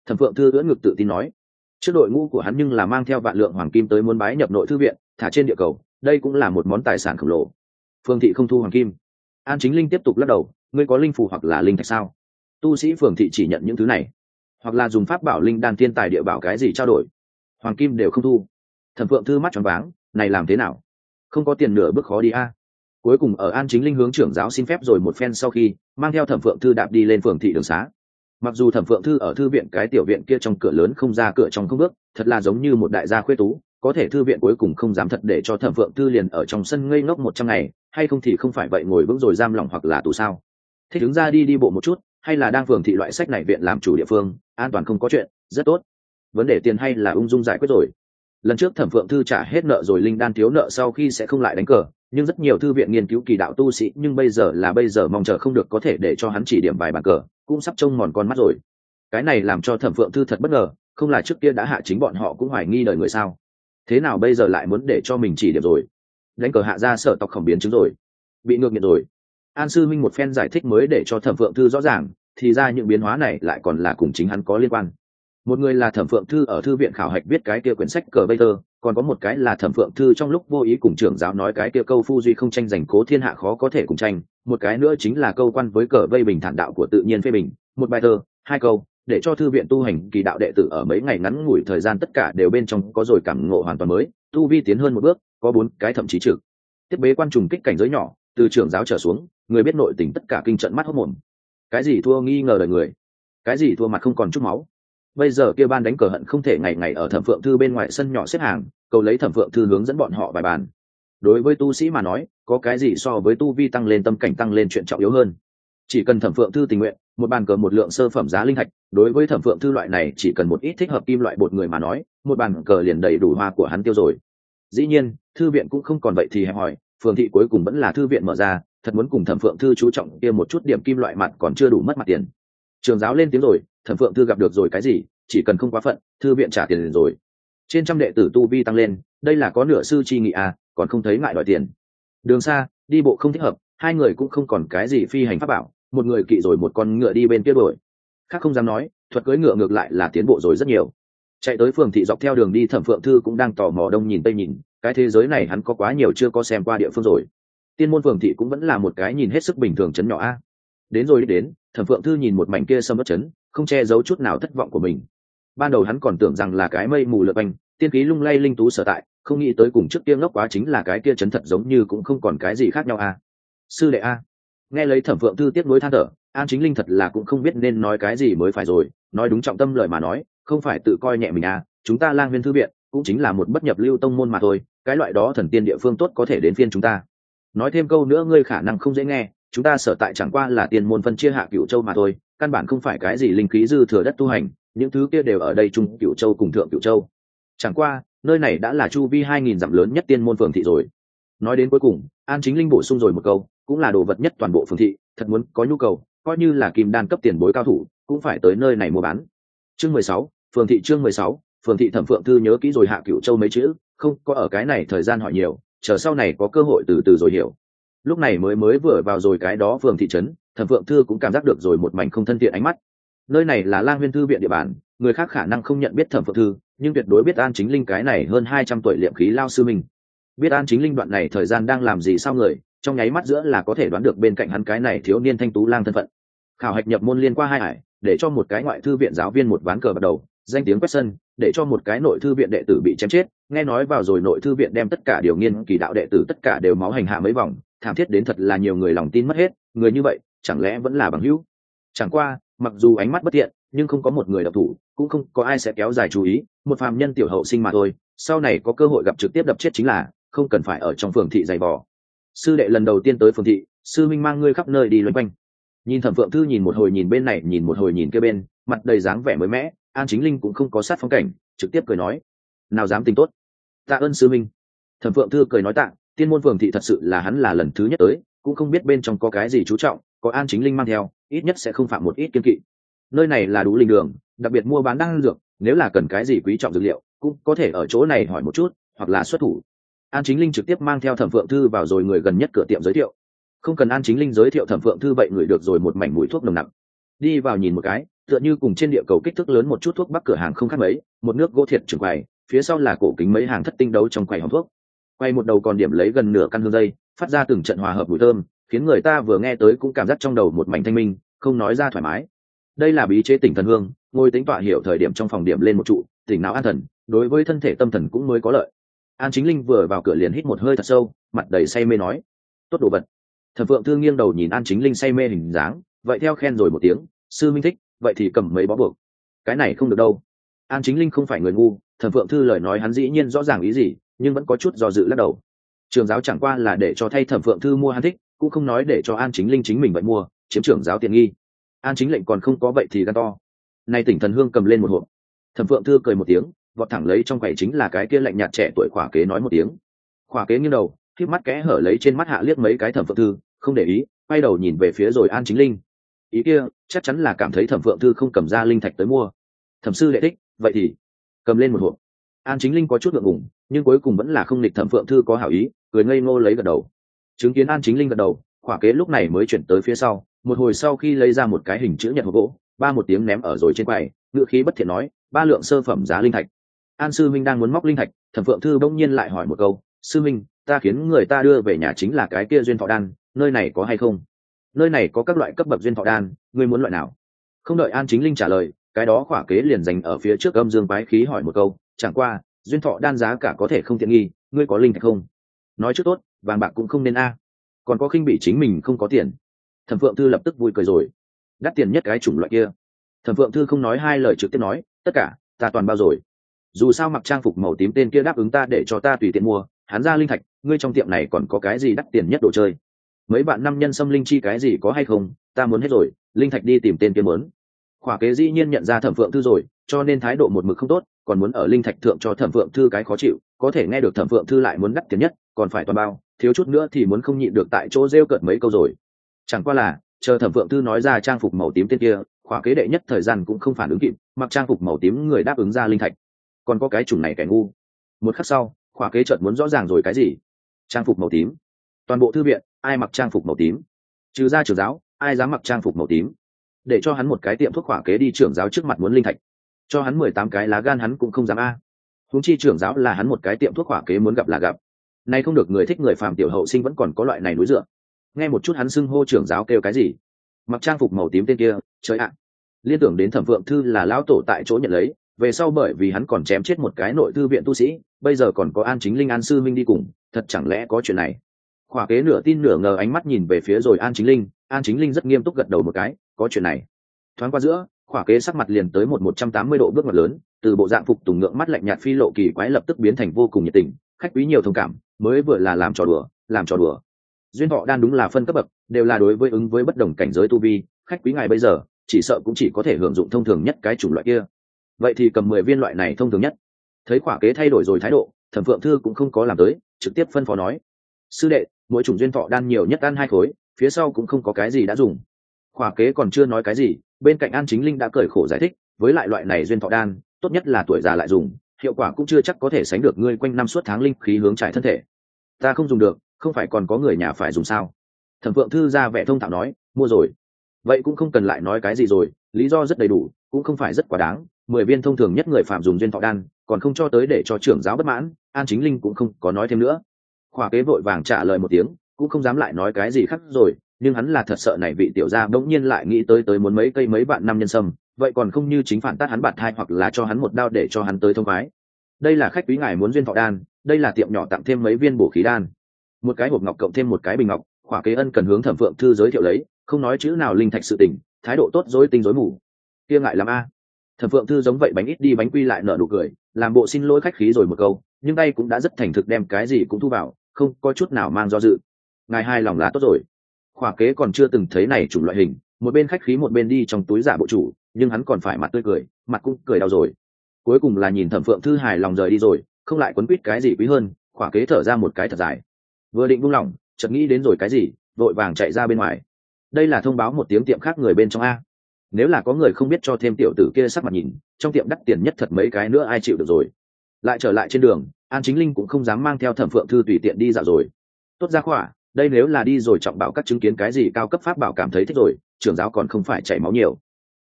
Thẩm Phượng Thư ưỡn ngực tự tin nói. Trước đội ngũ của hắn nhưng là mang theo vạn lượng hoàng kim tới muốn bái nhập nội thư viện, thả trên địa cầu, đây cũng là một món tài sản khổng lồ. Phương thị không thu hoàng kim. An Chính Linh tiếp tục lắc đầu, ngươi có linh phù hoặc là linh thạch sao? Tu sĩ phường thị chỉ nhận những thứ này, hoặc là dùng pháp bảo linh đan thiên tài địa bảo cái gì trao đổi, hoàng kim đều không thu. Thẩm Phượng Thư mắt tròn váng, này làm thế nào? Không có tiền nửa bước khó đi a. Cuối cùng ở An Chính Linh hướng trưởng giáo xin phép rồi một phen sau khi, mang theo Thẩm Phượng Thư đạp đi lên phường thị đường xá. Mặc dù Thẩm Phượng Thư ở thư viện cái tiểu viện kia trong cửa lớn không ra cửa trong không bước, thật là giống như một đại gia khuê tú, có thể thư viện cuối cùng không dám thật để cho Thẩm Phượng Thư liền ở trong sân ngây ngốc 100 ngày, hay không thì không phải vậy ngồi vững rồi giam lỏng hoặc là tù sao? Thích đứng ra đi bộ một chút, hay là đang phường thị loại sách này viện làm chủ địa phương, an toàn không có chuyện, rất tốt. Vấn đề tiền hay là ung dung giải quyết rồi. Lần trước Thẩm Phượng Thư trả hết nợ rồi linh đan thiếu nợ sau khi sẽ không lại đánh cờ, nhưng rất nhiều thư viện nghiên cứu kỳ đạo tu sĩ nhưng bây giờ mong chờ không được có thể để cho hắn chỉ điểm vài bàn cờ, cũng sắp trông mòn con mắt rồi. Cái này làm cho Thẩm Phượng Thư thật bất ngờ, không là trước kia đã hạ chính bọn họ cũng hoài nghi đời người sao? Thế nào bây giờ lại muốn để cho mình chỉ điểm rồi? Đánh cờ hạ ra sở tộc khổng biến chứng rồi, bị ngược nghiệt rồi. An sư minh một phen giải thích mới để cho Thẩm Phượng Thư rõ ràng, thì ra những biến hóa này lại còn là cùng chính hắn có liên quan. Một người là Thẩm Phượng Thư ở thư viện khảo hạch viết cái kia quyển sách cờ bây tơ, còn có một cái là Thẩm Phượng Thư trong lúc vô ý cùng trưởng giáo nói cái kia câu phu duy không tranh giành cố thiên hạ khó có thể cùng tranh, một cái nữa chính là câu quan với cờ vây bình thản đạo của tự nhiên phê bình, một bài thơ, 2 câu, để cho thư viện tu hành kỳ đạo đệ tử ở mấy ngày ngắn ngủi thời gian tất cả đều bên trong có rồi cảm ngộ hoàn toàn mới, tu vi tiến hơn một bước, có 4 cái thậm chí trực tiếp bế quan trùng kích cảnh giới nhỏ, từ trưởng giáo trở xuống, người biết nội tình tất cả kinh trận mắt hốt mồm. Cái gì thua nghi ngờ đời người, cái gì thua mặt không còn chút máu. Bây giờ kia ban đánh cờ hận không thể ngày ngày ở Thẩm Phượng Thư bên ngoài sân nhỏ xếp hàng, cầu lấy Thẩm Phượng Thư hướng dẫn bọn họ bài bàn. Đối với tu sĩ mà nói, có cái gì so với tu vi tăng lên tâm cảnh tăng lên chuyện trọng yếu hơn? Chỉ cần Thẩm Phượng Thư tình nguyện, một bàn cờ một lượng sơ phẩm giá linh thạch, đối với Thẩm Phượng Thư loại này chỉ cần một ít thích hợp kim loại bột người mà nói, một bàn cờ liền đầy đủ hoa của hắn tiêu rồi. Dĩ nhiên, thư viện cũng không còn vậy thì hẹp hòi, phường thị cuối cùng vẫn là thư viện mở ra, thật muốn cùng Thẩm Phượng Thư chú trọng kia một chút điểm kim loại mặt còn chưa đủ mất mặt tiền. Trường giáo lên tiếng rồi, Thẩm Phượng Thư gặp được rồi cái gì, chỉ cần không quá phận, thư viện trả tiền rồi. Trên trăm đệ tử tu vi tăng lên, đây là có nửa sư chi nghị à, còn không thấy ngại đòi tiền. Đường xa, đi bộ không thích hợp, hai người cũng không còn cái gì phi hành pháp bảo, một người kỵ rồi một con ngựa đi bên kia đuổi. Khác không dám nói, thuật cưỡi ngựa ngược lại là tiến bộ rồi rất nhiều. Chạy tới phường thị dọc theo đường đi, Thẩm Phượng Thư cũng đang tò mò đông nhìn tây nhìn, cái thế giới này hắn có quá nhiều chưa có xem qua địa phương rồi. Tiên môn phường thị cũng vẫn là một cái nhìn hết sức bình thường trấn nhỏ a. Đến rồi đi đến, Thẩm Phượng Thư nhìn một mảnh kia sâm ớt trấn, không che giấu chút nào thất vọng của mình. Ban đầu hắn còn tưởng rằng là cái mây mù lượn quanh, tiên khí lung lay linh tú sở tại, không nghĩ tới cùng trước kia ngốc quá chính là cái kia trấn thật giống như cũng không còn cái gì khác nhau a. Sư đệ a. Nghe lấy Thẩm Phượng Thư tiếc nuối than thở, An Chính Linh thật là cũng không biết nên nói cái gì mới phải rồi, nói đúng trọng tâm lời mà nói, không phải tự coi nhẹ mình a, chúng ta Lang Nguyên thư viện cũng chính là một bất nhập lưu tông môn mà thôi, cái loại đó thần tiên địa phương tốt có thể đến phiên chúng ta. Nói thêm câu nữa ngươi khả năng không dễ nghe, chúng ta sở tại chẳng qua là tiên môn phân chia hạ Cửu Châu mà thôi, căn bản không phải cái gì linh khí dư thừa đất tu hành, những thứ kia đều ở đây trung Cửu Châu cùng thượng Cửu Châu. Chẳng qua, nơi này đã là chu vi 2000 dặm lớn nhất tiên môn phường thị rồi. Nói đến cuối cùng, An Chính Linh bổ sung rồi một câu, cũng là đồ vật nhất toàn bộ phường thị, thật muốn có nhu cầu, coi như là kim đan cấp tiền bối cao thủ, cũng phải tới nơi này mua bán. Chương 16, phường thị chương 16, phường thị. Thẩm Phượng Thư nhớ kỹ rồi hạ Cửu Châu mấy chữ, không có ở cái này thời gian hỏi nhiều, chờ sau này có cơ hội từ từ rồi hiểu. Lúc này mới vừa vào rồi cái đó phường thị trấn, Thẩm Phượng Thư cũng cảm giác được rồi một mảnh không thân thiện ánh mắt. Nơi này là Lang Nguyên thư viện địa bàn, người khác khả năng không nhận biết Thẩm Phượng Thư, nhưng tuyệt đối biết An Chính Linh cái này hơn 200 tuổi liệm khí lao sư mình. Biết An Chính Linh đoạn này thời gian đang làm gì sao người, trong nháy mắt giữa là có thể đoán được bên cạnh hắn cái này thiếu niên thanh tú lang thân phận. Khảo hạch nhập môn liên qua 2 hải, để cho một cái ngoại thư viện giáo viên một ván cờ bắt đầu, danh tiếng quét sân, để cho một cái nội thư viện đệ tử bị chém chết, nghe nói vào rồi nội thư viện đem tất cả điều nghiên kỳ đạo đệ tử tất cả đều máu hành hạ mấy vòng, thảm thiết đến thật là nhiều người lòng tin mất hết, người như vậy chẳng lẽ vẫn là bằng hữu? Chẳng qua, mặc dù ánh mắt bất thiện, nhưng không có một người độc thủ, cũng không có ai sẽ kéo dài chú ý, một phàm nhân tiểu hậu sinh mà thôi, sau này có cơ hội gặp trực tiếp đập chết chính là, không cần phải ở trong phường thị dày vò. Sư đệ lần đầu tiên tới phường thị, sư minh mang ngươi khắp nơi đi loanh quanh. Nhìn Thẩm Phượng Thư nhìn một hồi nhìn bên này nhìn một hồi nhìn kia bên, mặt đầy dáng vẻ mới mẻ, An Chính Linh cũng không có sát phong cảnh, trực tiếp cười nói: nào dám tính tốt, tạ ơn sư minh. Thẩm Phượng Thư cười nói tạ, tiên môn phường thị thật sự là hắn là lần thứ nhất tới, cũng không biết bên trong có cái gì chú trọng, có An Chính Linh mang theo, ít nhất sẽ không phạm một ít kiêng kỵ. Nơi này là Đủ Linh đường, đặc biệt mua bán đan dược, nếu là cần cái gì quý trọng dược liệu, cũng có thể ở chỗ này hỏi một chút, hoặc là xuất thủ. An Chính Linh trực tiếp mang theo Thẩm Phượng Thư vào rồi người gần nhất cửa tiệm giới thiệu. Không cần An Chính Linh giới thiệu Thẩm Phượng Thư vậy người được rồi một mảnh mùi thuốc nồng nặc. Đi vào nhìn một cái, tựa như cùng trên địa cầu kích thước lớn một chút thuốc bắc cửa hàng không khác mấy, một nước gỗ thiệt trường quầy, phía sau là cổ kính mấy hàng thất tinh đấu trong quầy hòm thuốc. Quay một đầu còn điểm lấy gần nửa căn hương dây, phát ra từng trận hòa hợp mùi thơm, khiến người ta vừa nghe tới cũng cảm giác trong đầu một mảnh thanh minh, không nói ra thoải mái. Đây là bí chế tỉnh thần hương, ngồi tính tọa hiểu thời điểm trong phòng điểm lên một trụ, tỉnh não an thần, đối với thân thể tâm thần cũng mới có lợi. An Chính Linh vừa vào cửa liền hít một hơi thật sâu, mặt đầy say mê nói: tốt đồ vật. Thẩm Phượng Thư nghiêng đầu nhìn An Chính Linh say mê hình dáng, vậy theo khen rồi một tiếng, sư minh thích, vậy thì cầm mấy bó buộc. Cái này không được đâu. An Chính Linh không phải người ngu, Thẩm Phượng Thư lời nói hắn dĩ nhiên rõ ràng ý gì, nhưng vẫn có chút do dự lắc đầu. Trường giáo chẳng qua là để cho thay Thẩm Phượng Thư mua hắn thích, cũng không nói để cho An Chính Linh chính mình vậy mua, chiếm trưởng giáo tiện nghi. An Chính lệnh còn không có vậy thì gan to. Nay tỉnh thần hương cầm lên một hộp. Thẩm Phượng Thư cười một tiếng, vọt thẳng lấy trong quầy chính là cái kia lạnh nhạt trẻ tuổi khỏa kế nói một tiếng. Khỏa kế nghiêng đầu, khép mắt kẽ hở lấy trên mắt hạ liếc mấy cái Thẩm Phượng Thư, không để ý, quay đầu nhìn về phía rồi An Chính Linh. Ý kia chắc chắn là cảm thấy Thẩm Phượng Thư không cầm ra linh thạch tới mua. Thẩm sư đệ thích, vậy thì cầm lên một hộp. An Chính Linh có chút ngượng ngùng, nhưng cuối cùng vẫn là không nghịch Thẩm Phượng Thư có hảo ý, cười ngây ngô lấy gật đầu. Chứng kiến An Chính Linh gật đầu, khỏa kế lúc này mới chuyển tới phía sau, một hồi sau khi lấy ra một cái hình chữ nhật hộp gỗ, ba một tiếng ném ở rồi trên quầy, ngữ khí bất thiện nói: 3 lượng sơ phẩm giá linh thạch. An sư minh đang muốn móc linh thạch, Thẩm Phượng Thư bỗng nhiên lại hỏi một câu: sư minh, ta khiến người ta đưa về nhà chính là cái kia duyên thọ đan, nơi này có hay không? Nơi này có các loại cấp bậc duyên thọ đan, ngươi muốn loại nào? Không đợi An Chính Linh trả lời, cái đó khỏa kế liền dành ở phía trước âm dương quái khí hỏi một câu: chẳng qua duyên thọ đan giá cả có thể không tiện nghi, ngươi có linh thạch không? Nói trước tốt, vàng bạc cũng không nên a. Còn có khinh bị chính mình không có tiền. Thẩm Phượng Thư lập tức vui cười rồi. Đắt tiền nhất cái chủng loại kia. Thẩm Phượng Thư không nói hai lời trực tiếp nói: tất cả ta toàn bao rồi. Dù sao mặc trang phục màu tím tên kia đáp ứng ta để cho ta tùy tiện mua, hắn ra linh thạch, ngươi trong tiệm này còn có cái gì đắt tiền nhất đồ chơi? Mấy bạn năm nhân xâm linh chi cái gì có hay không, ta muốn hết rồi, linh thạch đi tìm tên kia muốn. Khỏa kế dĩ nhiên nhận ra Thẩm Phượng Thư rồi, cho nên thái độ một mực không tốt, còn muốn ở linh thạch thượng cho Thẩm Phượng Thư cái khó chịu, có thể nghe được Thẩm Phượng Thư lại muốn đắt tiền nhất, còn phải toàn bao, thiếu chút nữa thì muốn không nhịn được tại chỗ rêu cợt mấy câu rồi. Chẳng qua là chờ Thẩm Phượng Thư nói ra trang phục màu tím tên kia, khỏa kế đệ nhất thời gian cũng không phản ứng kịp, mặc trang phục màu tím người đáp ứng ra linh thạch. Còn có cái chủng này kẻ ngu. Một khắc sau, khỏa kế chợt muốn rõ ràng rồi cái gì. Trang phục màu tím. Toàn bộ thư viện ai mặc trang phục màu tím? Trừ ra trưởng giáo, ai dám mặc trang phục màu tím? Để cho hắn một cái tiệm thuốc khỏa kế đi trưởng giáo trước mặt muốn linh thạch, cho hắn 18 cái lá gan hắn cũng không dám a. Huống chi trưởng giáo là hắn một cái tiệm thuốc khỏa kế muốn gặp là gặp. Nay không được người thích người phàm tiểu hậu sinh vẫn còn có loại này núi dựa. Nghe một chút hắn xưng hô trưởng giáo kêu cái gì? Mặc trang phục màu tím tên kia, trời ạ. Liên tưởng đến Thẩm Phượng Thư là lão tổ tại chỗ nhận lấy, về sau bởi vì hắn còn chém chết một cái nội thư viện tu sĩ, bây giờ còn có An Chính Linh An sư minh đi cùng, thật chẳng lẽ có chuyện này? Khỏa kế nửa tin nửa ngờ ánh mắt nhìn về phía rồi An Chính Linh rất nghiêm túc gật đầu một cái, có chuyện này. Thoáng qua giữa, khỏa kế sắc mặt liền tới 180 độ bước ngoặt lớn, từ bộ dạng phục tùng ngượng mắt lạnh nhạt phi lộ kỳ quái lập tức biến thành vô cùng nhiệt tình, khách quý nhiều thông cảm, mới vừa là làm trò đùa. Duyên thọ đan đúng là phân cấp bậc, đều là đối với ứng với bất đồng cảnh giới tu vi, khách quý ngài bây giờ chỉ sợ cũng chỉ có thể hưởng dụng thông thường nhất cái chủng loại kia. Vậy thì cầm 10 viên loại này thông thường nhất. Thấy khỏa kế thay đổi rồi thái độ, Thẩm Phượng Thư cũng không có làm tới, trực tiếp phân phó nói: sư đệ, mỗi chủng duyên thọ đan nhiều nhất ăn 2 khối, phía sau cũng không có cái gì đã dùng. Khỏa kế còn chưa nói cái gì, bên cạnh An Chính Linh đã cởi khổ giải thích, với lại loại này duyên thọ đan tốt nhất là tuổi già lại dùng, hiệu quả cũng chưa chắc có thể sánh được ngươi quanh năm suốt tháng linh khí hướng trải thân thể. Ta không dùng được, không phải còn có người nhà phải dùng sao? Thẩm Phượng Thư ra vẻ thông thạo nói: mua rồi. Vậy cũng không cần lại nói cái gì rồi, lý do rất đầy đủ, cũng không phải rất quá đáng. 10 viên thông thường nhất người phạm dùng duyên thọ đan, còn không cho tới để cho trưởng giáo bất mãn. An Chính Linh cũng không có nói thêm nữa. Khỏa kế vội vàng trả lời một tiếng, cũng không dám lại nói cái gì khác rồi, nhưng hắn là thật sợ này vị tiểu gia bỗng nhiên lại nghĩ tới muốn mấy cây mấy bạn năm nhân sâm, vậy còn không như chính phản tát hắn bạt thai hoặc là cho hắn một đao để cho hắn tới thông khoái. Đây là khách quý ngài muốn duyên thọ đan, đây là tiệm nhỏ tặng thêm mấy viên bổ khí đan, một cái hộp ngọc cộng thêm một cái bình ngọc. Khỏa kế ân cần hướng Thẩm Phượng Thư giới thiệu lấy, không nói chữ nào linh thạch sự tình, thái độ tốt rối tinh rối mù. Kia ngại làm a. Thẩm Phượng Thư giống vậy bánh ít đi bánh quy lại nở nụ cười, làm bộ xin lỗi khách khí rồi một câu, nhưng tay cũng đã rất thành thực đem cái gì cũng thu vào, không có chút nào mang do dự. Ngài hài lòng là tốt rồi. Khỏa kế còn chưa từng thấy này chủng loại hình, một bên khách khí một bên đi trong túi giả bộ chủ, nhưng hắn còn phải mặt tươi cười, mặt cũng cười đau rồi. Cuối cùng là nhìn Thẩm Phượng Thư hài lòng rời đi rồi, không lại quấn quýt cái gì quý hơn. Khỏa kế thở ra một cái thật dài, vừa định buông lỏng, chợt nghĩ đến rồi cái gì, vội vàng chạy ra bên ngoài. Đây là thông báo một tiếng tiệm khác người bên trong a. Nếu là có người không biết cho thêm tiểu tử kia sắc mặt nhìn, trong tiệm đắt tiền nhất thật mấy cái nữa ai chịu được rồi. Lại trở lại trên đường, An Chính Linh cũng không dám mang theo Thẩm Phượng Thư tùy tiện đi dạo rồi. Tốt ra khỏa, đây nếu là đi rồi trọng bảo các chứng kiến cái gì cao cấp pháp bảo cảm thấy thích rồi, trưởng giáo còn không phải chảy máu nhiều.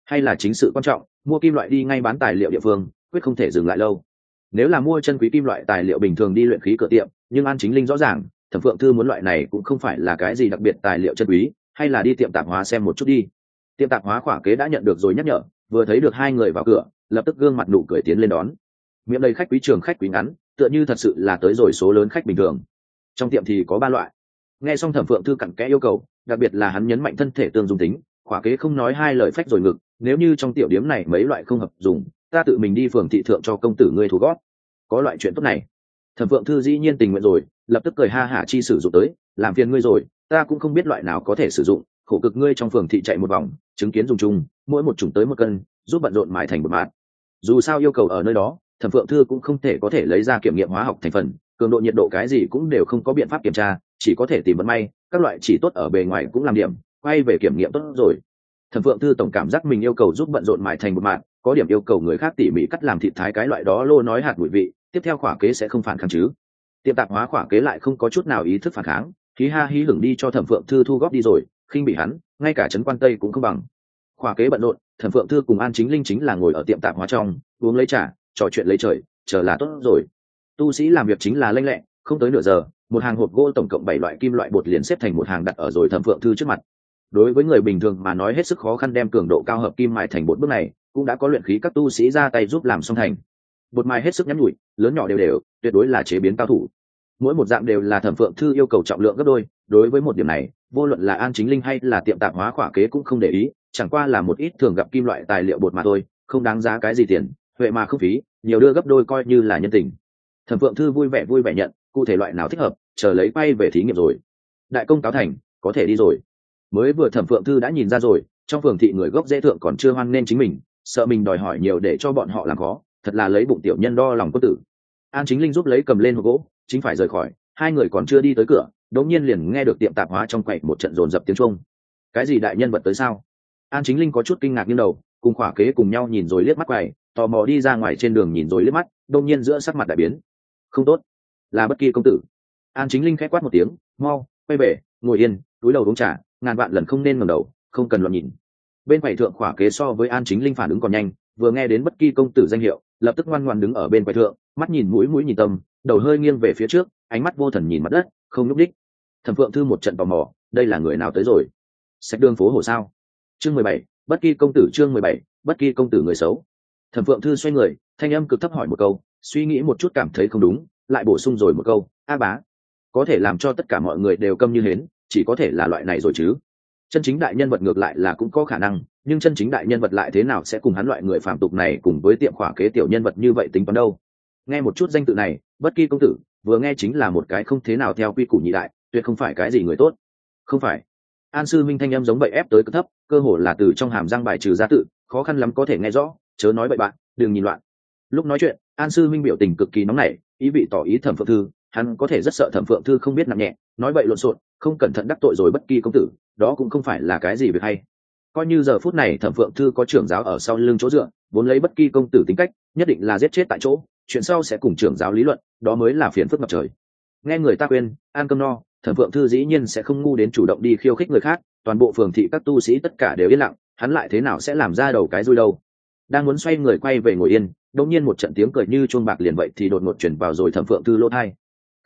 hay là chính sự quan trọng, mua kim loại đi ngay bán tài liệu địa phương, quyết không thể dừng lại lâu. Nếu là mua chân quý kim loại tài liệu bình thường đi luyện khí cửa tiệm, nhưng An Chính Linh rõ ràng Thẩm Phượng Thư muốn loại này cũng không phải là cái gì đặc biệt tài liệu chân quý, hay là đi tiệm tạp hóa xem một chút đi. Tiệm tạp hóa khỏa kế đã nhận được rồi nhắc nhở, vừa thấy được hai người vào cửa lập tức gương mặt nụ cười tiến lên đón. Miệng đầy khách quý trường khách quý ngắn, tựa như thật sự là tới rồi số lớn khách bình thường. Trong tiệm thì có 3 loại. Nghe xong Thẩm Phượng Thư cặn kẽ yêu cầu, đặc biệt là hắn nhấn mạnh thân thể tương dung tính, khỏa kế không nói hai lời phách rồi ngực, nếu như trong tiểu điếm này mấy loại không hợp dùng, ta tự mình đi phường thị thượng cho công tử ngươi thu gót. Có loại chuyện tốt này. Thẩm Phượng Thư dĩ nhiên tình nguyện rồi, lập tức cười ha hả chi sử dụng tới, làm phiền ngươi rồi, ta cũng không biết loại nào có thể sử dụng, khổ cực ngươi trong phường thị chạy một vòng, chứng kiến dùng chung, mỗi một chủng tới 1 cân, giúp bận rộn mài thành một mạt. Dù sao yêu cầu ở nơi đó, Thẩm Phượng Thư cũng không thể có thể lấy ra kiểm nghiệm hóa học thành phần, cường độ nhiệt độ cái gì cũng đều không có biện pháp kiểm tra, chỉ có thể tìm vận may, các loại chỉ tốt ở bề ngoài cũng làm điểm, quay về kiểm nghiệm tốt rồi. Thẩm Phượng Thư tổng cảm giác mình yêu cầu giúp bận rộn mài thành một mạt, có điểm yêu cầu người khác tỉ mỉ cắt làm thịt thái cái loại đó lô nói hạt mùi vị, tiếp theo khỏa kế sẽ không phản kháng chứ. Tiệm tạp hóa khỏa kế lại không có chút nào ý thức phản kháng, hí ha hí hửng đi cho Thẩm Phượng Thư thu góp đi rồi, khinh bị hắn, ngay cả trấn quan tây cũng không bằng. Khỏa kế bận rộn, Thẩm Phượng Thư cùng An Chính Linh chính là ngồi ở tiệm tạp hóa trong, uống lấy trà, trò chuyện lấy trời, chờ là tốt rồi. Tu sĩ làm việc chính là lanh lẹ, không tới nửa giờ, một hàng hộp gỗ tổng cộng 7 loại kim loại bột liền xếp thành một hàng đặt ở rồi Thẩm Phượng Thư trước mặt. Đối với người bình thường mà nói hết sức khó khăn đem cường độ cao hợp kim mài thành bột bước này, cũng đã có luyện khí các tu sĩ ra tay giúp làm xong thành. Bột mài hết sức nhắn nhủi, lớn nhỏ đều đều, tuyệt đối là chế biến cao thủ. Mỗi một dạng đều là Thẩm Phượng Thư yêu cầu trọng lượng gấp đôi, đối với một điểm này, vô luận là An Chính Linh hay là tiệm tạp hóa khỏa kế cũng không để ý, chẳng qua là một ít thường gặp kim loại tài liệu bột mà thôi, không đáng giá cái gì tiền, huệ mà không phí, nhiều đưa gấp đôi coi như là nhân tình. Thẩm Phượng Thư vui vẻ nhận, cụ thể loại nào thích hợp, chờ lấy quay về thí nghiệm rồi. Đại công cáo thành, có thể đi rồi. Mới vừa Thẩm Phượng Thư đã nhìn ra rồi, trong phường thị người gốc dễ thượng còn chưa hoan nên chính mình, sợ mình đòi hỏi nhiều để cho bọn họ làm khó, thật là lấy bụng tiểu nhân đo lòng quân tử. An Chính Linh giúp lấy cầm lên hộp gỗ, chính phải rời khỏi, hai người còn chưa đi tới cửa, đột nhiên liền nghe được tiệm tạp hóa trong quầy một trận dồn dập tiếng chuông. Cái gì đại nhân vật tới sao? An Chính Linh có chút kinh ngạc nghiêng đầu, cùng khỏa kế cùng nhau nhìn rồi liếc mắt quầy, tò mò đi ra ngoài trên đường nhìn rồi liếc mắt, đột nhiên giữa sắc mặt đại biến. Không tốt, là Bất Kỳ công tử. An Chính Linh khẽ quát một tiếng, mau quay về, ngồi yên, túi đầu uống trà, ngàn vạn lần không nên ngẩng đầu, không cần loạn nhìn. Bên quầy thượng khỏa kế so với An Chính Linh phản ứng còn nhanh, vừa nghe đến Bất Kỳ công tử danh hiệu, lập tức ngoan ngoãn đứng ở bên quầy thượng, mắt nhìn mũi nhìn tâm, đầu hơi nghiêng về phía trước, ánh mắt vô thần nhìn mặt đất, không nhúc đích. Thẩm Phượng Thư một trận tò mò, đây là người nào tới rồi? Sách đường phố hồ sao? Chương 17, Bất Kỳ công tử. Chương 17, Bất Kỳ công tử người xấu. Thẩm Phượng Thư xoay người, thanh âm cực thấp hỏi một câu, suy nghĩ một chút cảm thấy không đúng, lại bổ sung rồi một câu, a bá. Có thể làm cho tất cả mọi người đều câm như hến, chỉ có thể là loại này rồi chứ. Chân chính đại nhân vật ngược lại là cũng có khả năng, nhưng chân chính đại nhân vật lại thế nào sẽ cùng hắn loại người phàm tục này cùng với tiệm khỏa kế tiểu nhân vật như vậy tính toán đâu? Nghe một chút danh tự này, Bất Kỳ công tử, vừa nghe chính là một cái không thế nào theo quy củ nhị đại, tuyệt không phải cái gì người tốt. Không phải. An Sư Minh thanh âm giống bậy ép tới cực thấp, cơ hồ là từ trong hàm răng bài trừ ra tự, khó khăn lắm có thể nghe rõ, chớ nói bậy bạn, đừng nhìn loạn. Lúc nói chuyện, An Sư Minh biểu tình cực kỳ nóng nảy, ý vị tỏ ý Thẩm Phượng Thư, hắn có thể rất sợ Thẩm Phượng Thư không biết nặng nhẹ, nói bậy lộn xộn, không cẩn thận đắc tội rồi Bất Kỳ công tử, đó cũng không phải là cái gì việc hay. Coi như giờ phút này Thẩm Phượng Thư có trưởng giáo ở sau lưng chỗ dựa, vốn lấy Bất Kỳ công tử tính cách, nhất định là giết chết tại chỗ, chuyện sau sẽ cùng trưởng giáo lý luận, đó mới là phiền phức ngập trời. Nghe người ta khuyên, ăn cơm no, Thẩm Phượng Thư dĩ nhiên sẽ không ngu đến chủ động đi khiêu khích người khác, toàn bộ phường thị các tu sĩ tất cả đều yên lặng, hắn lại thế nào sẽ làm ra đầu cái rui đâu. Đang muốn xoay người quay về ngồi yên, đột nhiên một trận tiếng cười như chuông bạc liền vậy thì đột ngột chuyển vào rồi Thẩm Phượng Thư lỗ tai.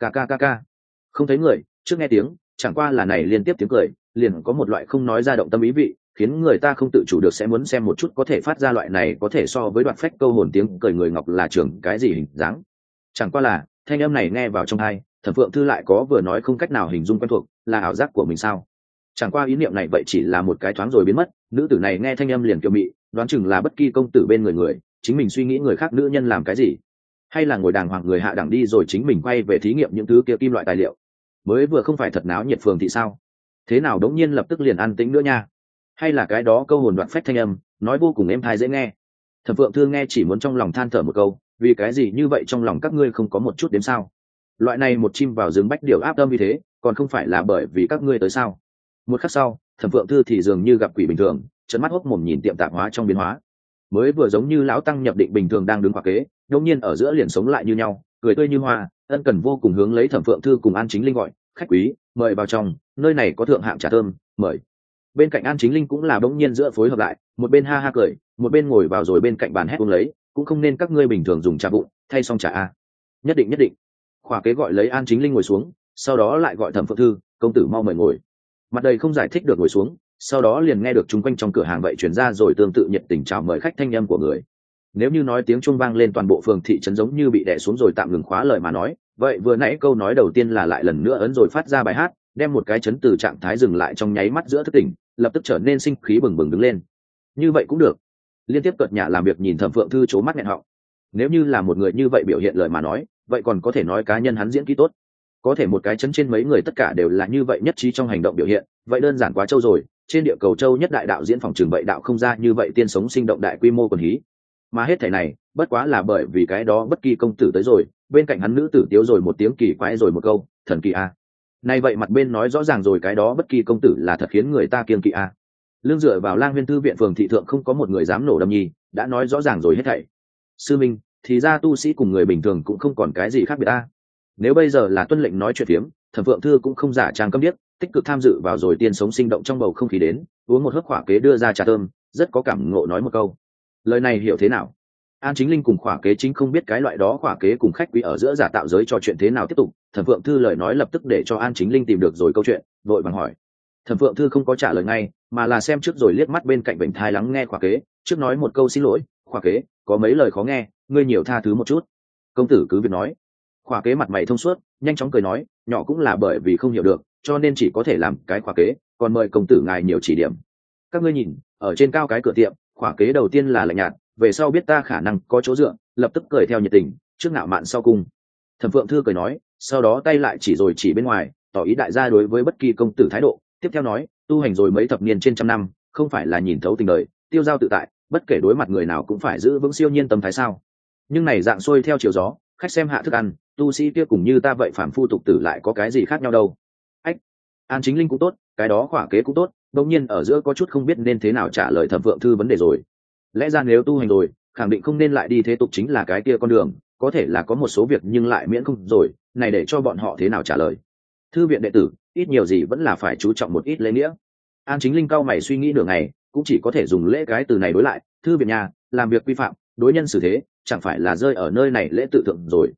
Ca. Không thấy người, trước nghe tiếng, chẳng qua là này liên tiếp tiếng cười, liền có một loại không nói ra động tâm ý vị, khiến người ta không tự chủ được sẽ muốn xem một chút có thể phát ra loại này có thể so với đoạn phách câu hồn tiếng cười người ngọc là trưởng cái gì hình dáng. Chẳng qua là, thanh âm này nghe vào trong tai, Thẩm Phượng Thư lại có vừa nói không cách nào hình dung quen thuộc, là ảo giác của mình sao? Chẳng qua ý niệm này vậy chỉ là một cái thoáng rồi biến mất, nữ tử này nghe thanh âm liền kiều mị, đoán chừng là Bất Kỳ công tử bên người, chính mình suy nghĩ người khác nữ nhân làm cái gì, hay là ngồi đàng hoàng người hạ đẳng đi rồi chính mình quay về thí nghiệm những thứ kia kim loại tài liệu. Mới vừa không phải thật náo nhiệt phường thị sao? Thế nào đống nhiên lập tức liền an tĩnh nữa nha? Hay là cái đó câu hồn đoạn phách thanh âm, nói vô cùng êm tai dễ nghe. Thẩm Phượng Thư nghe chỉ muốn trong lòng than thở một câu, vì cái gì như vậy trong lòng các ngươi không có một chút đếm sao? Loại này một chim vào rừng bách điều áp tâm như thế, còn không phải là bởi vì các ngươi tới sao? Một khắc sau, Thẩm Phượng Thư thì dường như gặp quỷ bình thường, trợn mắt hốc mồm nhìn tiệm tạp hóa trong biến hóa. Mới vừa giống như lão tăng nhập định bình thường đang đứng khỏa kế, đột nhiên ở giữa liền sống lại như nhau, cười tươi như hoa, ân cần vô cùng hướng lấy Thẩm Phượng Thư cùng An Chính Linh gọi, khách quý, mời vào trong, nơi này có thượng hạng trà thơm, mời. bên cạnh An Chính Linh cũng là bỗng nhiên giữa phối hợp lại, một bên ha ha cười, một bên ngồi vào rồi bên cạnh bàn hét uống lấy, cũng không nên các ngươi bình thường dùng trà bụng thay xong trà a. Nhất định nhất định. Khỏa kế gọi lấy An Chính Linh ngồi xuống, sau đó lại gọi Thẩm Phượng Thư, công tử mau mời ngồi. Mặt đầy không giải thích được ngồi xuống, sau đó liền nghe được chung quanh trong cửa hàng vậy truyền ra rồi tương tự nhiệt tình chào mời khách thanh âm của người. Nếu như nói tiếng chuông vang lên toàn bộ phường thị trấn giống như bị đè xuống rồi tạm ngừng khóa lời mà nói, vậy vừa nãy câu nói đầu tiên là lại lần nữa ấn rồi phát ra bài hát, đem một cái chấn từ trạng thái dừng lại trong nháy mắt giữa thức tỉnh, lập tức trở nên sinh khí bừng bừng đứng lên. Như vậy cũng được. Liên tiếp cợt nhả làm việc nhìn Thẩm Phượng Thư trố mắt nghẹn họng. Nếu như là một người như vậy biểu hiện lời mà nói, vậy còn có thể nói cá nhân hắn diễn kỹ tốt. Có thể một cái chấn trên mấy người tất cả đều là như vậy nhất trí trong hành động biểu hiện, vậy đơn giản quá trâu rồi. Trên địa cầu châu nhất đại đạo diễn phòng trường vậy đạo không ra như vậy tiên sống sinh động đại quy mô quần hí. Mà hết thảy này, bất quá là bởi vì cái đó bất kỳ công tử tới rồi, bên cạnh hắn nữ tử tiếu rồi một tiếng kỳ quái rồi một câu, thần kỳ a. Này vậy mặt bên nói rõ ràng rồi cái đó bất kỳ công tử là thật khiến người ta kiêng kỵ a. Lương dựa vào Lang Huyên thư viện phường thị thượng không có một người dám nổ đâm nhi, đã nói rõ ràng rồi hết thảy. Sư minh, thì ra tu sĩ cùng người bình thường cũng không còn cái gì khác biệt a. Nếu bây giờ là tuân lệnh nói chuyện phiếm, Thẩm Phượng Thư cũng không giả trang câm điếc, tích cực tham dự vào rồi tiên sống sinh động trong bầu không khí đến, uống một hớp khỏa kế đưa ra trà thơm, rất có cảm ngộ nói một câu. Lời này hiểu thế nào? An Chính Linh cùng khỏa kế chính không biết cái loại đó khỏa kế cùng khách quý ở giữa giả tạo giới trò chuyện thế nào tiếp tục. Thẩm Phượng Thư lời nói lập tức để cho An Chính Linh tìm được rồi câu chuyện, vội vàng hỏi. Thẩm Phượng Thư không có trả lời ngay, mà là xem trước rồi liếc mắt bên cạnh bệnh thai lắng nghe khỏa kế, trước nói một câu xin lỗi, khỏa kế, có mấy lời khó nghe, ngươi nhiều tha thứ một chút. Công tử cứ việc nói. Khỏa kế mặt mày thông suốt, nhanh chóng cười nói, nhỏ cũng là bởi vì không hiểu được, cho nên chỉ có thể làm cái khỏa kế, còn mời công tử ngài nhiều chỉ điểm. Các ngươi nhìn, ở trên cao cái cửa tiệm, khỏa kế đầu tiên là lạnh nhạt, về sau biết ta khả năng có chỗ dựa, lập tức cười theo nhiệt tình, trước ngạo mạn sau cung. Thẩm Phượng Thư cười nói, sau đó tay lại chỉ rồi chỉ bên ngoài, tỏ ý đại gia đối với bất kỳ công tử thái độ, tiếp theo nói, tu hành rồi mấy thập niên trên trăm năm, không phải là nhìn thấu tình đời, tiêu dao tự tại, bất kể đối mặt người nào cũng phải giữ vững siêu nhiên tâm thái sao? Nhưng này dạng xuôi theo chiều gió, khách xem hạ thức ăn, tu sĩ kia cùng như ta vậy phàm phu tục tử lại có cái gì khác nhau đâu? Ách, An Chính Linh cũng tốt, cái đó khỏa kế cũng tốt, đột nhiên ở giữa có chút không biết nên thế nào trả lời Thẩm Phượng Thư vấn đề rồi. Lẽ ra nếu tu hành rồi, khẳng định không nên lại đi thế tục chính là cái kia con đường, có thể là có một số việc nhưng lại miễn không rồi, này để cho bọn họ thế nào trả lời? Thư viện đệ tử, ít nhiều gì vẫn là phải chú trọng một ít lễ nghĩa. An Chính Linh cao mày suy nghĩ nửa ngày, cũng chỉ có thể dùng lễ cái từ này đối lại, thư viện nhà, làm việc quy phạm, đối nhân xử thế, chẳng phải là rơi ở nơi này lễ tự thượng rồi.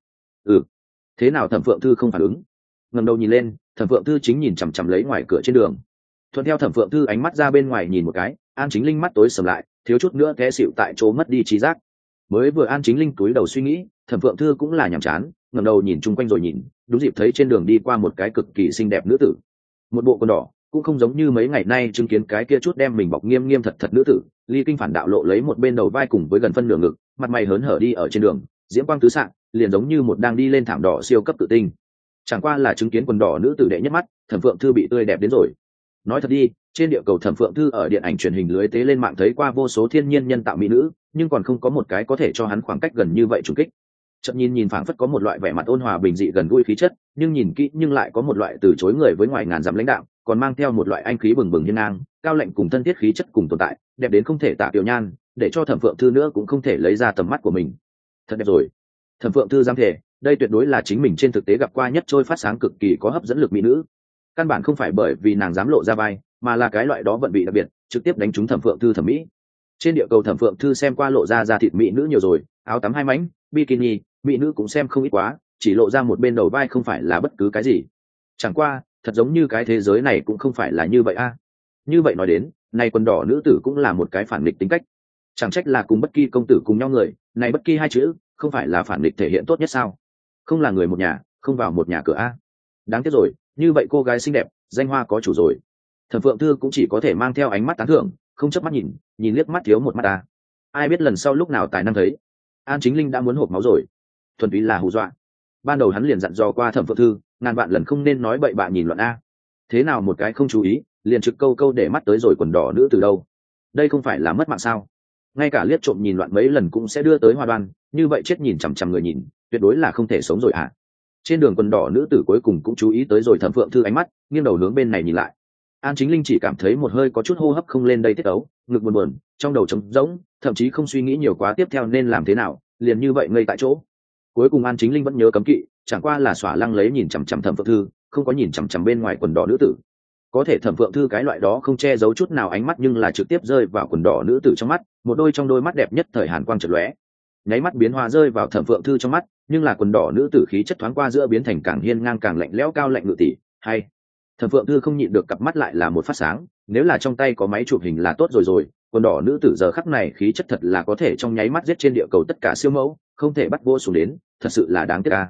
Thế nào Thẩm Phượng Thư không phản ứng? Ngẩng đầu nhìn lên, Thẩm Phượng Thư chính nhìn chằm chằm lấy ngoài cửa trên đường. Thuận theo Thẩm Phượng Thư ánh mắt ra bên ngoài nhìn một cái, An Chính Linh mắt tối sầm lại, thiếu chút nữa té xịu tại chỗ mất đi trí giác. Mới vừa An Chính Linh túi đầu suy nghĩ, Thẩm Phượng Thư cũng là nhàm chán, ngẩng đầu nhìn chung quanh rồi nhìn, đúng dịp thấy trên đường đi qua một cái cực kỳ xinh đẹp nữ tử. Một bộ quần đỏ, cũng không giống như mấy ngày nay chứng kiến cái kia chút đem mình bọc nghiêm nghiêm thật thật nữ tử, ly kinh phản đạo lộ lấy một bên đầu vai cùng với gần phân nửa ngực, mặt mày hớn hở đi ở trên đường, diễm quang tứ xạ, liền giống như một đang đi lên thảm đỏ siêu cấp tự tinh. Chẳng qua là chứng kiến quần đỏ nữ tử đệ nhất mắt, Thẩm Phượng Thư bị tươi đẹp đến rồi. Nói thật đi, trên địa cầu Thẩm Phượng Thư ở điện ảnh truyền hình lưới tế lên mạng thấy qua vô số thiên nhiên nhân tạo mỹ nữ, nhưng còn không có một cái có thể cho hắn khoảng cách gần như vậy trùng kích. Chợt nhìn phảng phất có một loại vẻ mặt ôn hòa bình dị gần gũi khí chất, nhưng nhìn kỹ nhưng lại có một loại từ chối người với ngoài ngàn dặm lãnh đạo, còn mang theo một loại anh khí bừng bừng hiên ngang, cao lạnh cùng thân thiết khí chất cùng tồn tại, đẹp đến không thể tả tiểu nhan, để cho Thẩm Phượng Thư nữa cũng không thể lấy ra tầm mắt của mình. Thật đẹp rồi. Thẩm Phượng Thư dám thể, đây tuyệt đối là chính mình trên thực tế gặp qua nhất trôi phát sáng cực kỳ có hấp dẫn lực mỹ nữ. Căn bản không phải bởi vì nàng dám lộ ra vai, mà là cái loại đó vận vị đặc biệt, trực tiếp đánh trúng Thẩm Phượng Thư thẩm mỹ. Trên địa cầu Thẩm Phượng Thư xem qua lộ ra thịt mỹ nữ nhiều rồi, áo tắm hai mảnh, bikini, mỹ nữ cũng xem không ít quá, chỉ lộ ra một bên đầu vai không phải là bất cứ cái gì. Chẳng qua, thật giống như cái thế giới này cũng không phải là như vậy a. Như vậy nói đến, này quần đỏ nữ tử cũng là một cái phản nghịch tính cách. Chẳng trách là cùng bất kỳ công tử cùng nhau người, này bất kỳ hai chữ, không phải là phản nghịch thể hiện tốt nhất sao? Không là người một nhà, không vào một nhà cửa a. Đáng tiếc rồi, như vậy cô gái xinh đẹp, danh hoa có chủ rồi. Thẩm Phượng Thư cũng chỉ có thể mang theo ánh mắt tán thưởng, không chớp mắt nhìn liếc mắt thiếu một mắt ta. Ai biết lần sau lúc nào tài năng thấy. An Chính Linh đã muốn hộp máu rồi. Thuần túy là hù dọa. Ban đầu hắn liền dặn dò qua Thẩm Phượng Thư, ngàn vạn lần không nên nói bậy bạ nhìn loạn a. Thế nào một cái không chú ý, liền trực câu để mắt tới rồi quần đỏ nữ từ đâu? Đây không phải là mất mạng sao? Ngay cả liếc trộm nhìn loạn mấy lần cũng sẽ đưa tới hoa đoan, như vậy chết nhìn chằm chằm người nhìn, tuyệt đối là không thể sống rồi à. Trên đường quần đỏ nữ tử cuối cùng cũng chú ý tới rồi Thẩm Phượng Thư ánh mắt, nghiêng đầu hướng bên này nhìn lại. An Chính Linh chỉ cảm thấy một hơi có chút hô hấp không lên đây tiết ấu, ngực buồn buồn, trong đầu trống rỗng, thậm chí không suy nghĩ nhiều quá tiếp theo nên làm thế nào, liền như vậy ngây tại chỗ. Cuối cùng An Chính Linh vẫn nhớ cấm kỵ, chẳng qua là xỏa lăng lấy nhìn chằm chằm Thẩm Phượng Thư, không có nhìn chằm chằm bên ngoài quần đỏ nữ tử. có thể Thẩm Phượng Thư cái loại đó không che giấu chút nào ánh mắt nhưng là trực tiếp rơi vào quần đỏ nữ tử trong mắt, một đôi trong đôi mắt đẹp nhất thời hàn quang chợt lóe, nháy mắt biến hóa rơi vào Thẩm Phượng Thư trong mắt, nhưng là quần đỏ nữ tử khí chất thoáng qua giữa biến thành càng hiên ngang càng lạnh lẽo cao lạnh ngự tỷ, hay. Thẩm Phượng Thư không nhịn được cặp mắt lại là một phát sáng, nếu là trong tay có máy chụp hình là tốt rồi, quần đỏ nữ tử giờ khắc này khí chất thật là có thể trong nháy mắt giết trên địa cầu tất cả siêu mẫu, không thể bắt vô xuống đến, thật sự là đáng tiếc a.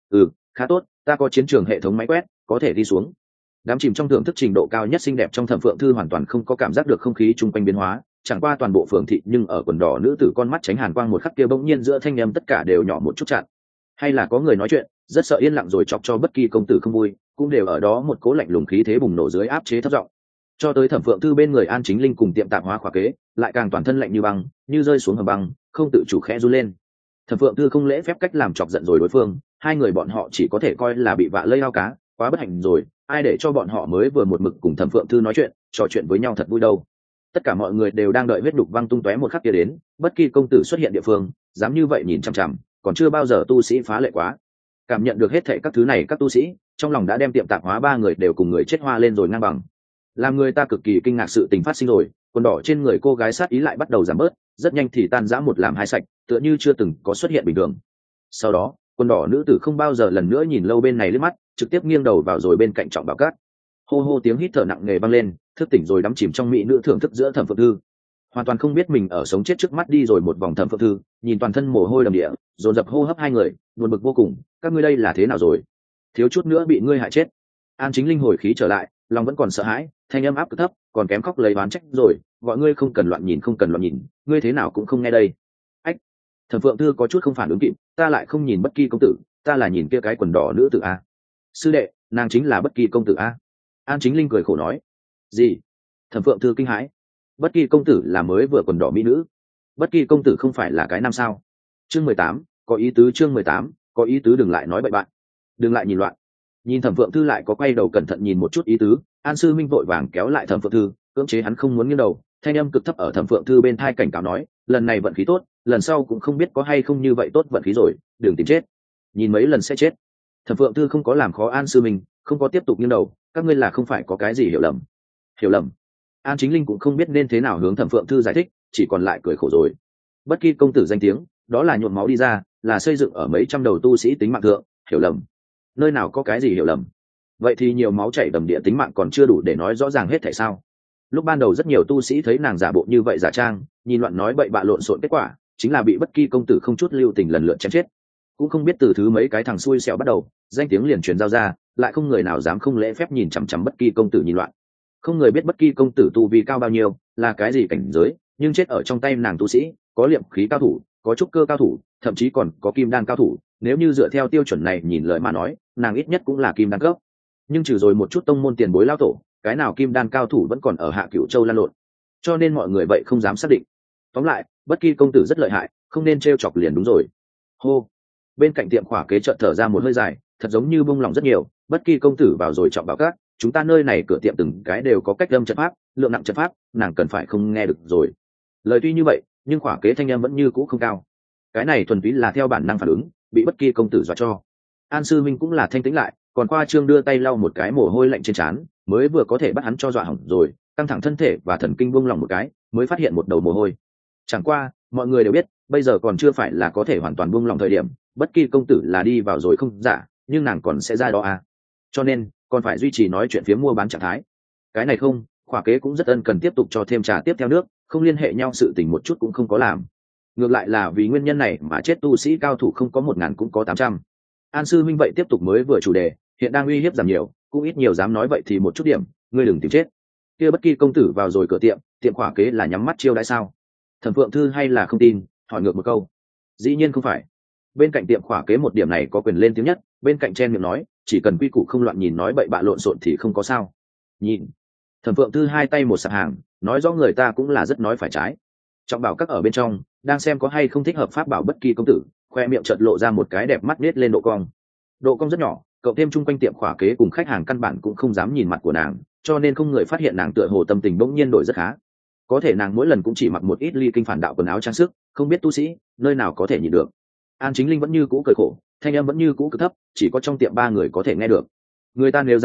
Khá tốt, ta có chiến trường hệ thống máy quét, có thể đi xuống. Đám chìm trong thưởng thức trình độ cao nhất xinh đẹp trong Thẩm Phượng Thư hoàn toàn không có cảm giác được không khí chung quanh biến hóa, chẳng qua toàn bộ phường thị nhưng ở quần đỏ nữ tử con mắt tránh hàn quang một khắc kia bỗng nhiên giữa thanh âm tất cả đều nhỏ một chút chặn. Hay là có người nói chuyện, rất sợ yên lặng rồi chọc cho bất kỳ công tử không vui, cũng đều ở đó một cố lạnh lùng khí thế bùng nổ dưới áp chế thấp giọng. Cho tới Thẩm Phượng Thư bên người An Chính Linh cùng tiệm tạp hóa khóa kế, lại càng toàn thân lạnh như băng, như rơi xuống hầm băng, không tự chủ khẽ run lên. Thẩm Phượng Thư không lễ phép cách làm chọc giận rồi đối phương, hai người bọn họ chỉ có thể coi là bị vạ lây ao cá, quá bất hạnh rồi, ai để cho bọn họ mới vừa một mực cùng Thẩm Phượng Thư nói chuyện, trò chuyện với nhau thật vui đâu. Tất cả mọi người đều đang đợi huyết đục văng tung tóe một khắc kia đến, bất kỳ công tử xuất hiện địa phương, dám như vậy nhìn chằm chằm, còn chưa bao giờ tu sĩ phá lệ quá. Cảm nhận được hết thảy các thứ này các tu sĩ, trong lòng đã đem tiệm tạp hóa ba người đều cùng người chết hoa lên rồi ngang bằng. Làm người ta cực kỳ kinh ngạc sự tình phát sinh rồi, quần đỏ trên người cô gái sát ý lại bắt đầu giảm bớt, rất nhanh thì tan rã một làm hai sạch, tựa như chưa từng có xuất hiện bình thường. Sau đó, quần đỏ nữ tử không bao giờ lần nữa nhìn lâu bên này liếc mắt, trực tiếp nghiêng đầu vào rồi bên cạnh Trọng Bảo Cát. Hô hô tiếng hít thở nặng nề vang lên, thức tỉnh rồi đắm chìm trong mỹ nữ thưởng thức giữa Thẩm Phượng Thư. Hoàn toàn không biết mình ở sống chết trước mắt đi rồi một vòng Thẩm Phượng Thư, nhìn toàn thân mồ hôi đầm địa, dồn dập hô hấp hai người, buồn bực vô cùng, các ngươi đây là thế nào rồi? Thiếu chút nữa bị ngươi hại chết. An Chính Linh hồi khí trở lại, lòng vẫn còn sợ hãi, thanh âm áp cực thấp, còn kém khóc lấy oán trách rồi, gọi ngươi không cần loạn nhìn không cần loạn nhìn, ngươi thế nào cũng không nghe đây. Ách. Thẩm Phượng Thư có chút không phản ứng kịp, ta lại không nhìn bất kỳ công tử, ta là nhìn kia cái quần đỏ nữ tử a. Sư đệ, nàng chính là bất kỳ công tử a. An Chính Linh cười khổ nói. Gì? Thẩm Phượng Thư kinh hãi. Bất kỳ công tử là mới vừa quần đỏ mỹ nữ. Bất kỳ công tử không phải là cái nam sao? Chương 18, có ý tứ chương 18, có ý tứ đừng lại nói bậy bạn. Đừng lại nhìn loạn. Nhìn Thẩm Phượng Thư lại có quay đầu cẩn thận nhìn một chút ý tứ, An Sư Minh vội vàng kéo lại Thẩm Phượng Thư, cưỡng chế hắn không muốn nghiêng đầu, thanh âm cực thấp ở Thẩm Phượng Thư bên thai cảnh cáo nói, lần này vận khí tốt, lần sau cũng không biết có hay không như vậy tốt vận khí rồi, đừng tìm chết. Nhìn mấy lần sẽ chết. Thẩm Phượng Thư không có làm khó An Sư Minh, không có tiếp tục nghiêng đầu, các ngươi là không phải có cái gì hiểu lầm. Hiểu lầm? An Chính Linh cũng không biết nên thế nào hướng Thẩm Phượng Thư giải thích, chỉ còn lại cười khổ rồi. Bất kỳ công tử danh tiếng, đó là nhuộm máu đi ra, là xây dựng ở mấy trăm đầu tu sĩ tính mạng thượng, hiểu lầm. Nơi nào có cái gì hiểu lầm? Vậy thì nhiều máu chảy đầm địa tính mạng còn chưa đủ để nói rõ ràng hết tại sao? Lúc ban đầu rất nhiều tu sĩ thấy nàng giả bộ như vậy giả trang, nhìn loạn nói bậy bạ lộn xộn, kết quả chính là bị bất kỳ công tử không chút lưu tình lần lượt chém chết. Cũng không biết từ thứ mấy cái thằng xui xẻo bắt đầu, danh tiếng liền truyền giao ra, lại không người nào dám không lễ phép nhìn chằm chằm bất kỳ công tử nhìn loạn. Không người biết bất kỳ công tử tu vi cao bao nhiêu, là cái gì cảnh giới, nhưng chết ở trong tay nàng tu sĩ, có liệm khí cao thủ, có trúc cơ cao thủ, thậm chí còn có kim đan cao thủ. Nếu như dựa theo tiêu chuẩn này nhìn lời mà nói, nàng ít nhất cũng là kim đan cấp. Nhưng trừ rồi một chút tông môn tiền bối lao tổ, cái nào kim đan cao thủ vẫn còn ở Hạ Cửu Châu lan lộn, cho nên mọi người vậy không dám xác định. Tóm lại, bất kỳ công tử rất lợi hại, không nên trêu chọc liền đúng rồi. Hô. Bên cạnh tiệm khỏa kế chợt thở ra một hơi dài, thật giống như bông lòng rất nhiều. Bất kỳ công tử vào rồi Trọng Bảo Các, chúng ta nơi này cửa tiệm từng cái đều có cách âm trận pháp, lượng nặng trận pháp, nàng cần phải không nghe được rồi. Lời tuy như vậy, nhưng khỏa kế thanh âm vẫn như cũ không cao. Cái này thuần túy là theo bản năng phản ứng, bị bất kỳ công tử dọa cho. An Sư Minh cũng là thanh tĩnh lại, còn qua trương đưa tay lau một cái mồ hôi lạnh trên trán, mới vừa có thể bắt hắn cho dọa hỏng rồi, căng thẳng thân thể và thần kinh buông lòng một cái, mới phát hiện một đầu mồ hôi. Chẳng qua, mọi người đều biết, bây giờ còn chưa phải là có thể hoàn toàn buông lòng thời điểm, bất kỳ công tử là đi vào rồi không giả, nhưng nàng còn sẽ ra đó à. Cho nên, còn phải duy trì nói chuyện phía mua bán trạng thái. Cái này không, khỏa kế cũng rất ân cần tiếp tục cho thêm trà tiếp theo nước, không liên hệ nhau sự tình một chút cũng không có làm. Ngược lại là vì nguyên nhân này mà chết tu sĩ cao thủ không có 1000 cũng có 800. An Sư Minh vậy tiếp tục mới vừa chủ đề, hiện đang uy hiếp giảm nhiều, cũng ít nhiều dám nói vậy thì một chút điểm, ngươi đừng tìm chết. Kia bất kỳ công tử vào rồi cửa tiệm, tiệm khỏa kế là nhắm mắt chiêu đãi sao? Thẩm Phượng Thư hay là không tin, hỏi ngược một câu. Dĩ nhiên không phải. Bên cạnh tiệm khỏa kế một điểm này có quyền lên tiếng nhất, bên cạnh chen miệng nói, chỉ cần quy củ không loạn nhìn nói bậy bạ lộn xộn thì không có sao. Nhìn. Thẩm Phượng Thư hai tay một sạp hàng, nói rõ người ta cũng là rất nói phải trái. Trọng Bảo Các ở bên trong, đang xem có hay không thích hợp pháp bảo bất kỳ công tử, khoe miệng chợt lộ ra một cái đẹp mắt nết lên độ cong. Độ cong rất nhỏ, cộng thêm chung quanh tiệm khỏa kế cùng khách hàng căn bản cũng không dám nhìn mặt của nàng, cho nên không người phát hiện nàng tựa hồ tâm tình bỗng nhiên đổi rất khá. Có thể nàng mỗi lần cũng chỉ mặc một ít ly kinh phản đạo quần áo trang sức, không biết tu sĩ nơi nào có thể nhìn được. An Chính Linh vẫn như cũ cười khổ, thanh âm vẫn như cũ cực thấp, chỉ có trong tiệm ba người có thể nghe được. Người ta nếu dám mặc,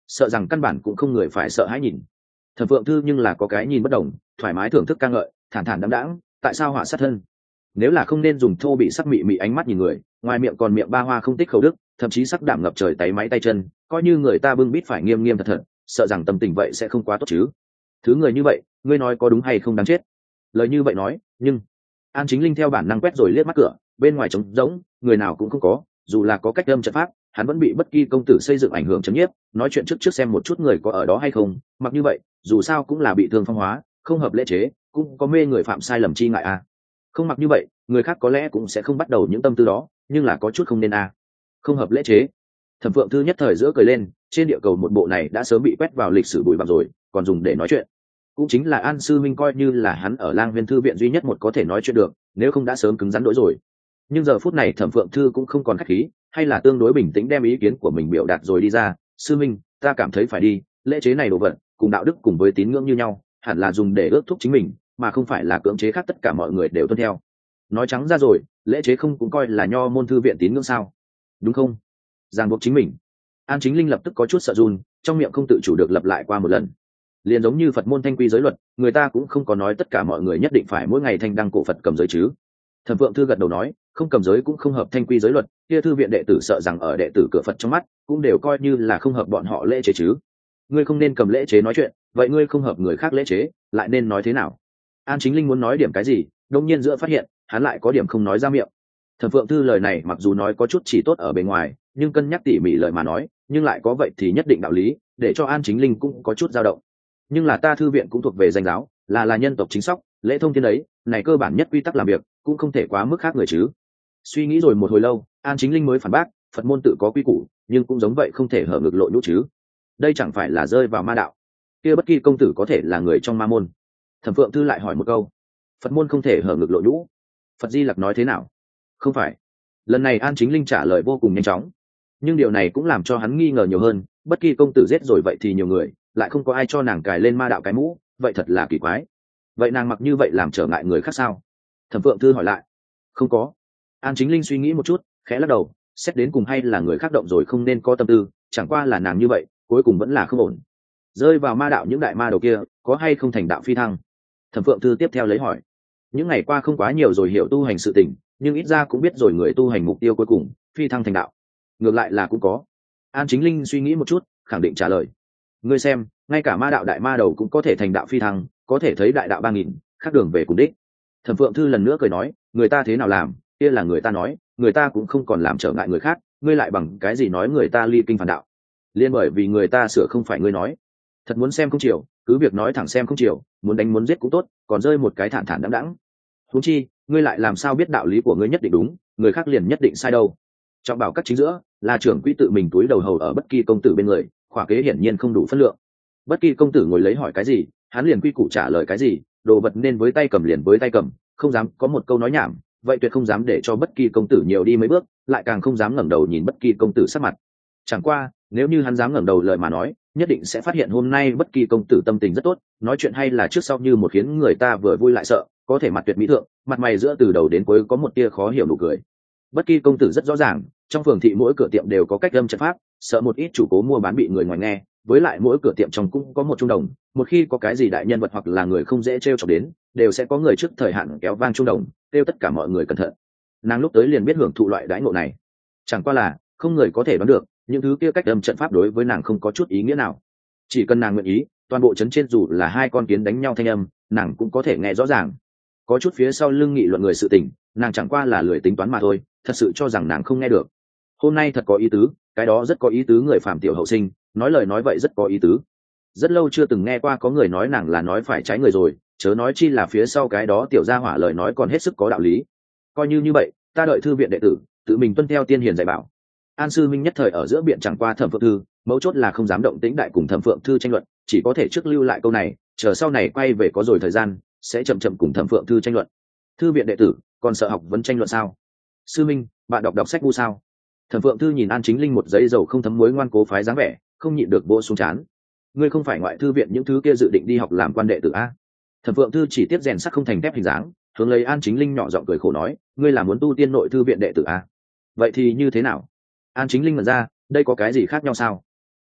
sợ rằng căn bản cũng không người phải sợ hãi nhìn. Thẩm Phượng Thư nhưng là có cái nhìn bất đồng, thoải mái thưởng thức ca ngợi, thản thản đãng đãng, tại sao họa sát thân? Nếu là không nên dùng thô bị sắc mị mị ánh mắt nhìn người, ngoài miệng còn miệng ba hoa không tích khẩu đức, thậm chí sắc đảm ngập trời tay máy tay chân, coi như người ta bưng bít phải nghiêm nghiêm thật thật, sợ rằng tâm tình vậy sẽ không quá tốt chứ. Thứ người như vậy, ngươi nói có đúng hay không đáng chết? Lời như vậy nói, nhưng An Chính Linh theo bản năng quét rồi liếc mắt cửa, bên ngoài trống rỗng, người nào cũng không có, dù là có cách âm trận pháp, hắn vẫn bị bất kỳ công tử xây dựng ảnh hưởng chấm nhiếp, nói chuyện trước xem một chút người có ở đó hay không, mặc như vậy, dù sao cũng là bị thương phong hóa, không hợp lễ chế, cũng có mê người phạm sai lầm chi ngại à. Không mặc như vậy, người khác có lẽ cũng sẽ không bắt đầu những tâm tư đó, nhưng là có chút không nên à. Không hợp lễ chế. Thẩm Phượng Thư nhất thời giữa cười lên, trên địa cầu một bộ này đã sớm bị quét vào lịch sử bụi bặm rồi, còn dùng để nói chuyện. Cũng chính là An sư minh coi như là hắn ở Lang Viên thư viện duy nhất một có thể nói chuyện được, nếu không đã sớm cứng rắn đỗi rồi. Nhưng giờ phút này Thẩm Phượng Thư cũng không còn khách khí, hay là tương đối bình tĩnh đem ý kiến của mình biểu đạt rồi đi ra. Sư minh, ta cảm thấy phải đi, lễ chế này đồ vật cùng đạo đức cùng với tín ngưỡng như nhau, hẳn là dùng để ước thúc chính mình, mà không phải là cưỡng chế khác tất cả mọi người đều tuân theo. Nói trắng ra rồi, lễ chế không cũng coi là nho môn thư viện tín ngưỡng sao? Đúng không? Ràng buộc chính mình. An Chính Linh lập tức có chút sợ run, trong miệng không tự chủ được lặp lại qua một lần. Liền giống như Phật môn thanh quy giới luật, người ta cũng không có nói tất cả mọi người nhất định phải mỗi ngày thanh đăng cổ Phật cầm giới chứ. Thẩm Phượng Thư gật đầu nói, không cầm giới cũng không hợp thanh quy giới luật, kia thư viện đệ tử sợ rằng ở đệ tử cửa Phật trong mắt cũng đều coi như là không hợp bọn họ lễ chế chứ. Ngươi không nên cầm lễ chế nói chuyện, vậy ngươi không hợp người khác lễ chế, lại nên nói thế nào? An Chính Linh muốn nói điểm cái gì, đột nhiên giữa phát hiện, hắn lại có điểm không nói ra miệng. Thẩm Phượng Thư lời này mặc dù nói có chút chỉ tốt ở bề ngoài, nhưng cân nhắc tỉ mỉ lời mà nói, nhưng lại có vậy thì nhất định đạo lý, để cho An Chính Linh cũng có chút dao động. Nhưng là ta thư viện cũng thuộc về danh giáo, là nhân tộc chính sóc, lễ thông thiên đấy, này cơ bản nhất quy tắc làm việc, cũng không thể quá mức khác người chứ. Suy nghĩ rồi một hồi lâu, An Chính Linh mới phản bác, Phật môn tự có quy củ, nhưng cũng giống vậy không thể hở ngực lộ nhũ chứ. Đây chẳng phải là rơi vào ma đạo. Kia bất kỳ công tử có thể là người trong ma môn. Thẩm Phượng Thư lại hỏi một câu, Phật môn không thể hở ngực lộ nhũ, Phật Di Lặc nói thế nào? Không phải. Lần này An Chính Linh trả lời vô cùng nhanh chóng, nhưng điều này cũng làm cho hắn nghi ngờ nhiều hơn, bất kỳ công tử giết rồi vậy thì nhiều người, lại không có ai cho nàng cài lên ma đạo cái mũ, vậy thật là kỳ quái. Vậy nàng mặc như vậy làm trở ngại người khác sao? Thẩm Phượng Thư hỏi lại. Không có. An Chính Linh suy nghĩ một chút, khẽ lắc đầu, xét đến cùng hay là người khác động rồi không nên có tâm tư, chẳng qua là nàng như vậy cuối cùng vẫn là không ổn. Rơi vào ma đạo những đại ma đầu kia có hay không thành đạo phi thăng? Thẩm Phượng Thư tiếp theo lấy hỏi. Những ngày qua không quá nhiều rồi hiểu tu hành sự tình, nhưng ít ra cũng biết rồi người tu hành mục tiêu cuối cùng phi thăng thành đạo. Ngược lại là cũng có. An Chính Linh suy nghĩ một chút, khẳng định trả lời. Ngươi xem, ngay cả ma đạo đại ma đầu cũng có thể thành đạo phi thăng, có thể thấy đại đạo 3000, khác đường về cùng đích. Thẩm Phượng Thư lần nữa cười nói, người ta thế nào làm, kia là người ta nói, người ta cũng không còn làm trở ngại người khác, ngươi lại bằng cái gì nói người ta ly kinh phản đạo? Liên bởi vì người ta sửa không phải ngươi nói. Thật muốn xem không chiều, cứ việc nói thẳng xem không chiều, muốn đánh muốn giết cũng tốt, còn rơi một cái thản thản đãng đãng. Huống chi, ngươi lại làm sao biết đạo lý của ngươi nhất định đúng, người khác liền nhất định sai đâu? Trọng bảo các chính giữa, là trưởng quỹ tự mình túi đầu hầu ở bất kỳ công tử bên người, khỏa kế hiển nhiên không đủ phân lượng. Bất kỳ công tử ngồi lấy hỏi cái gì, hắn liền quy củ trả lời cái gì, đồ vật nên với tay cầm liền với tay cầm, không dám có một câu nói nhảm, vậy tuyệt không dám để cho bất kỳ công tử nhiều đi mấy bước, lại càng không dám ngẩng đầu nhìn bất kỳ công tử sắc mặt. Chẳng qua, nếu như hắn dám ngẩng đầu lời mà nói, nhất định sẽ phát hiện hôm nay bất kỳ công tử tâm tình rất tốt, nói chuyện hay là trước sau như một khiến người ta vừa vui lại sợ, có thể mặt tuyệt mỹ thượng, mặt mày giữa từ đầu đến cuối có một tia khó hiểu nụ cười. Bất kỳ công tử rất rõ ràng, trong phường thị mỗi cửa tiệm đều có cách âm trận pháp, sợ một ít chủ cố mua bán bị người ngoài nghe, với lại mỗi cửa tiệm trong cũng có một trung đồng, một khi có cái gì đại nhân vật hoặc là người không dễ trêu chọc đến, đều sẽ có người trước thời hạn kéo vang trung đồng, kêu tất cả mọi người cẩn thận. Nàng lúc tới liền biết hưởng thụ loại đãi ngộ này, chẳng qua là không người có thể đoán được những thứ kia cách âm trận pháp đối với nàng không có chút ý nghĩa nào. Chỉ cần nàng nguyện ý, toàn bộ trấn trên dù là hai con kiến đánh nhau thanh âm, nàng cũng có thể nghe rõ ràng. Có chút phía sau lưng nghị luận người sự tình, nàng chẳng qua là lười tính toán mà thôi, thật sự cho rằng nàng không nghe được. Hôm nay thật có ý tứ, cái đó rất có ý tứ, người phàm tiểu hậu sinh nói lời nói vậy rất có ý tứ. Rất lâu chưa từng nghe qua có người nói nàng là nói phải trái người rồi, chớ nói chi là phía sau cái đó tiểu gia hỏa lời nói còn hết sức có đạo lý. Coi như vậy, ta đợi thư viện đệ tử tự mình tuân theo tiên hiền dạy bảo. An sư minh nhất thời ở giữa biện chẳng qua Thẩm Phượng Thư, mấu chốt là không dám động tĩnh đại cùng Thẩm Phượng Thư tranh luận, chỉ có thể trước lưu lại câu này, chờ sau này quay về có rồi thời gian sẽ chậm chậm cùng Thẩm Phượng Thư tranh luận. Thư viện đệ tử còn sợ học vấn tranh luận sao? Sư minh, bạn đọc sách ngu sao? Thẩm Phượng Thư nhìn An Chính Linh một giấy dầu không thấm muối ngoan cố phái dáng vẻ, không nhịn được vỗ xuống chán. Ngươi không phải ngoại thư viện những thứ kia dự định đi học làm quan đệ tử a? Thẩm Phượng Thư chỉ tiếp rèn sắt không thành thép hình dáng, hướng lấy An Chính Linh nhỏ giọng cười khổ nói, ngươi là muốn tu tiên nội thư viện đệ tử a? Vậy thì như thế nào? An Chính Linh mở ra, đây có cái gì khác nhau sao?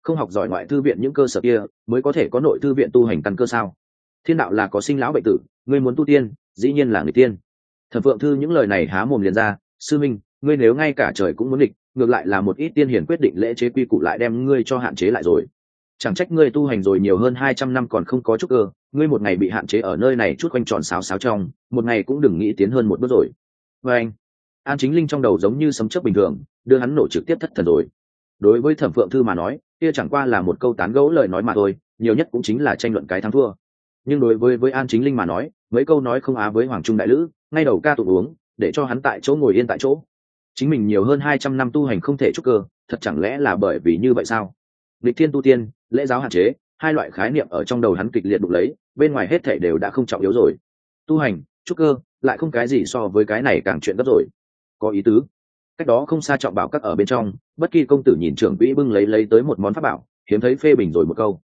không học giỏi ngoại thư viện những cơ sở kia mới có thể có nội thư viện tu hành căn cơ sao? Thiên đạo là có sinh lão bệnh tử, ngươi muốn tu tiên dĩ nhiên là người tiên. Thẩm Phượng Thư những lời này há mồm liền ra, sư minh, ngươi nếu ngay cả trời cũng muốn địch, ngược lại là một ít tiên hiển quyết định lễ chế quy củ lại đem ngươi cho hạn chế lại rồi. Chẳng trách ngươi tu hành rồi nhiều hơn 200 năm còn không có chút cơ, ngươi một ngày bị hạn chế ở nơi này chút quanh tròn sáo sáo trong, một ngày cũng đừng nghĩ tiến hơn một bước rồi. Và anh, An Chính Linh trong đầu giống như sấm chớp bình thường, đưa hắn nổ trực tiếp thất thần rồi. Đối với Thẩm Phượng Thư mà nói, kia chẳng qua là một câu tán gẫu lời nói mà thôi, nhiều nhất cũng chính là tranh luận cái thắng thua. Nhưng đối với An Chính Linh mà nói, mấy câu nói không á với Hoàng Trung đại lữ, ngay đầu ca tụng uống, để cho hắn tại chỗ ngồi yên tại chỗ. Chính mình nhiều hơn 200 năm tu hành không thể trúc cơ, thật chẳng lẽ là bởi vì như vậy sao? Lịch thiên tu tiên, lễ giáo hạn chế, hai loại khái niệm ở trong đầu hắn kịch liệt đụng lấy, bên ngoài hết thảy đều đã không trọng yếu rồi. Tu hành, trúc cơ, lại không cái gì so với cái này càng chuyện gấp rồi. Có ý tứ. Cách đó không xa Trọng Bảo các ở bên trong, Bất Kỳ công tử nhìn trưởng quỹ bưng lấy tới một món pháp bảo, hiếm thấy phê bình rồi một câu.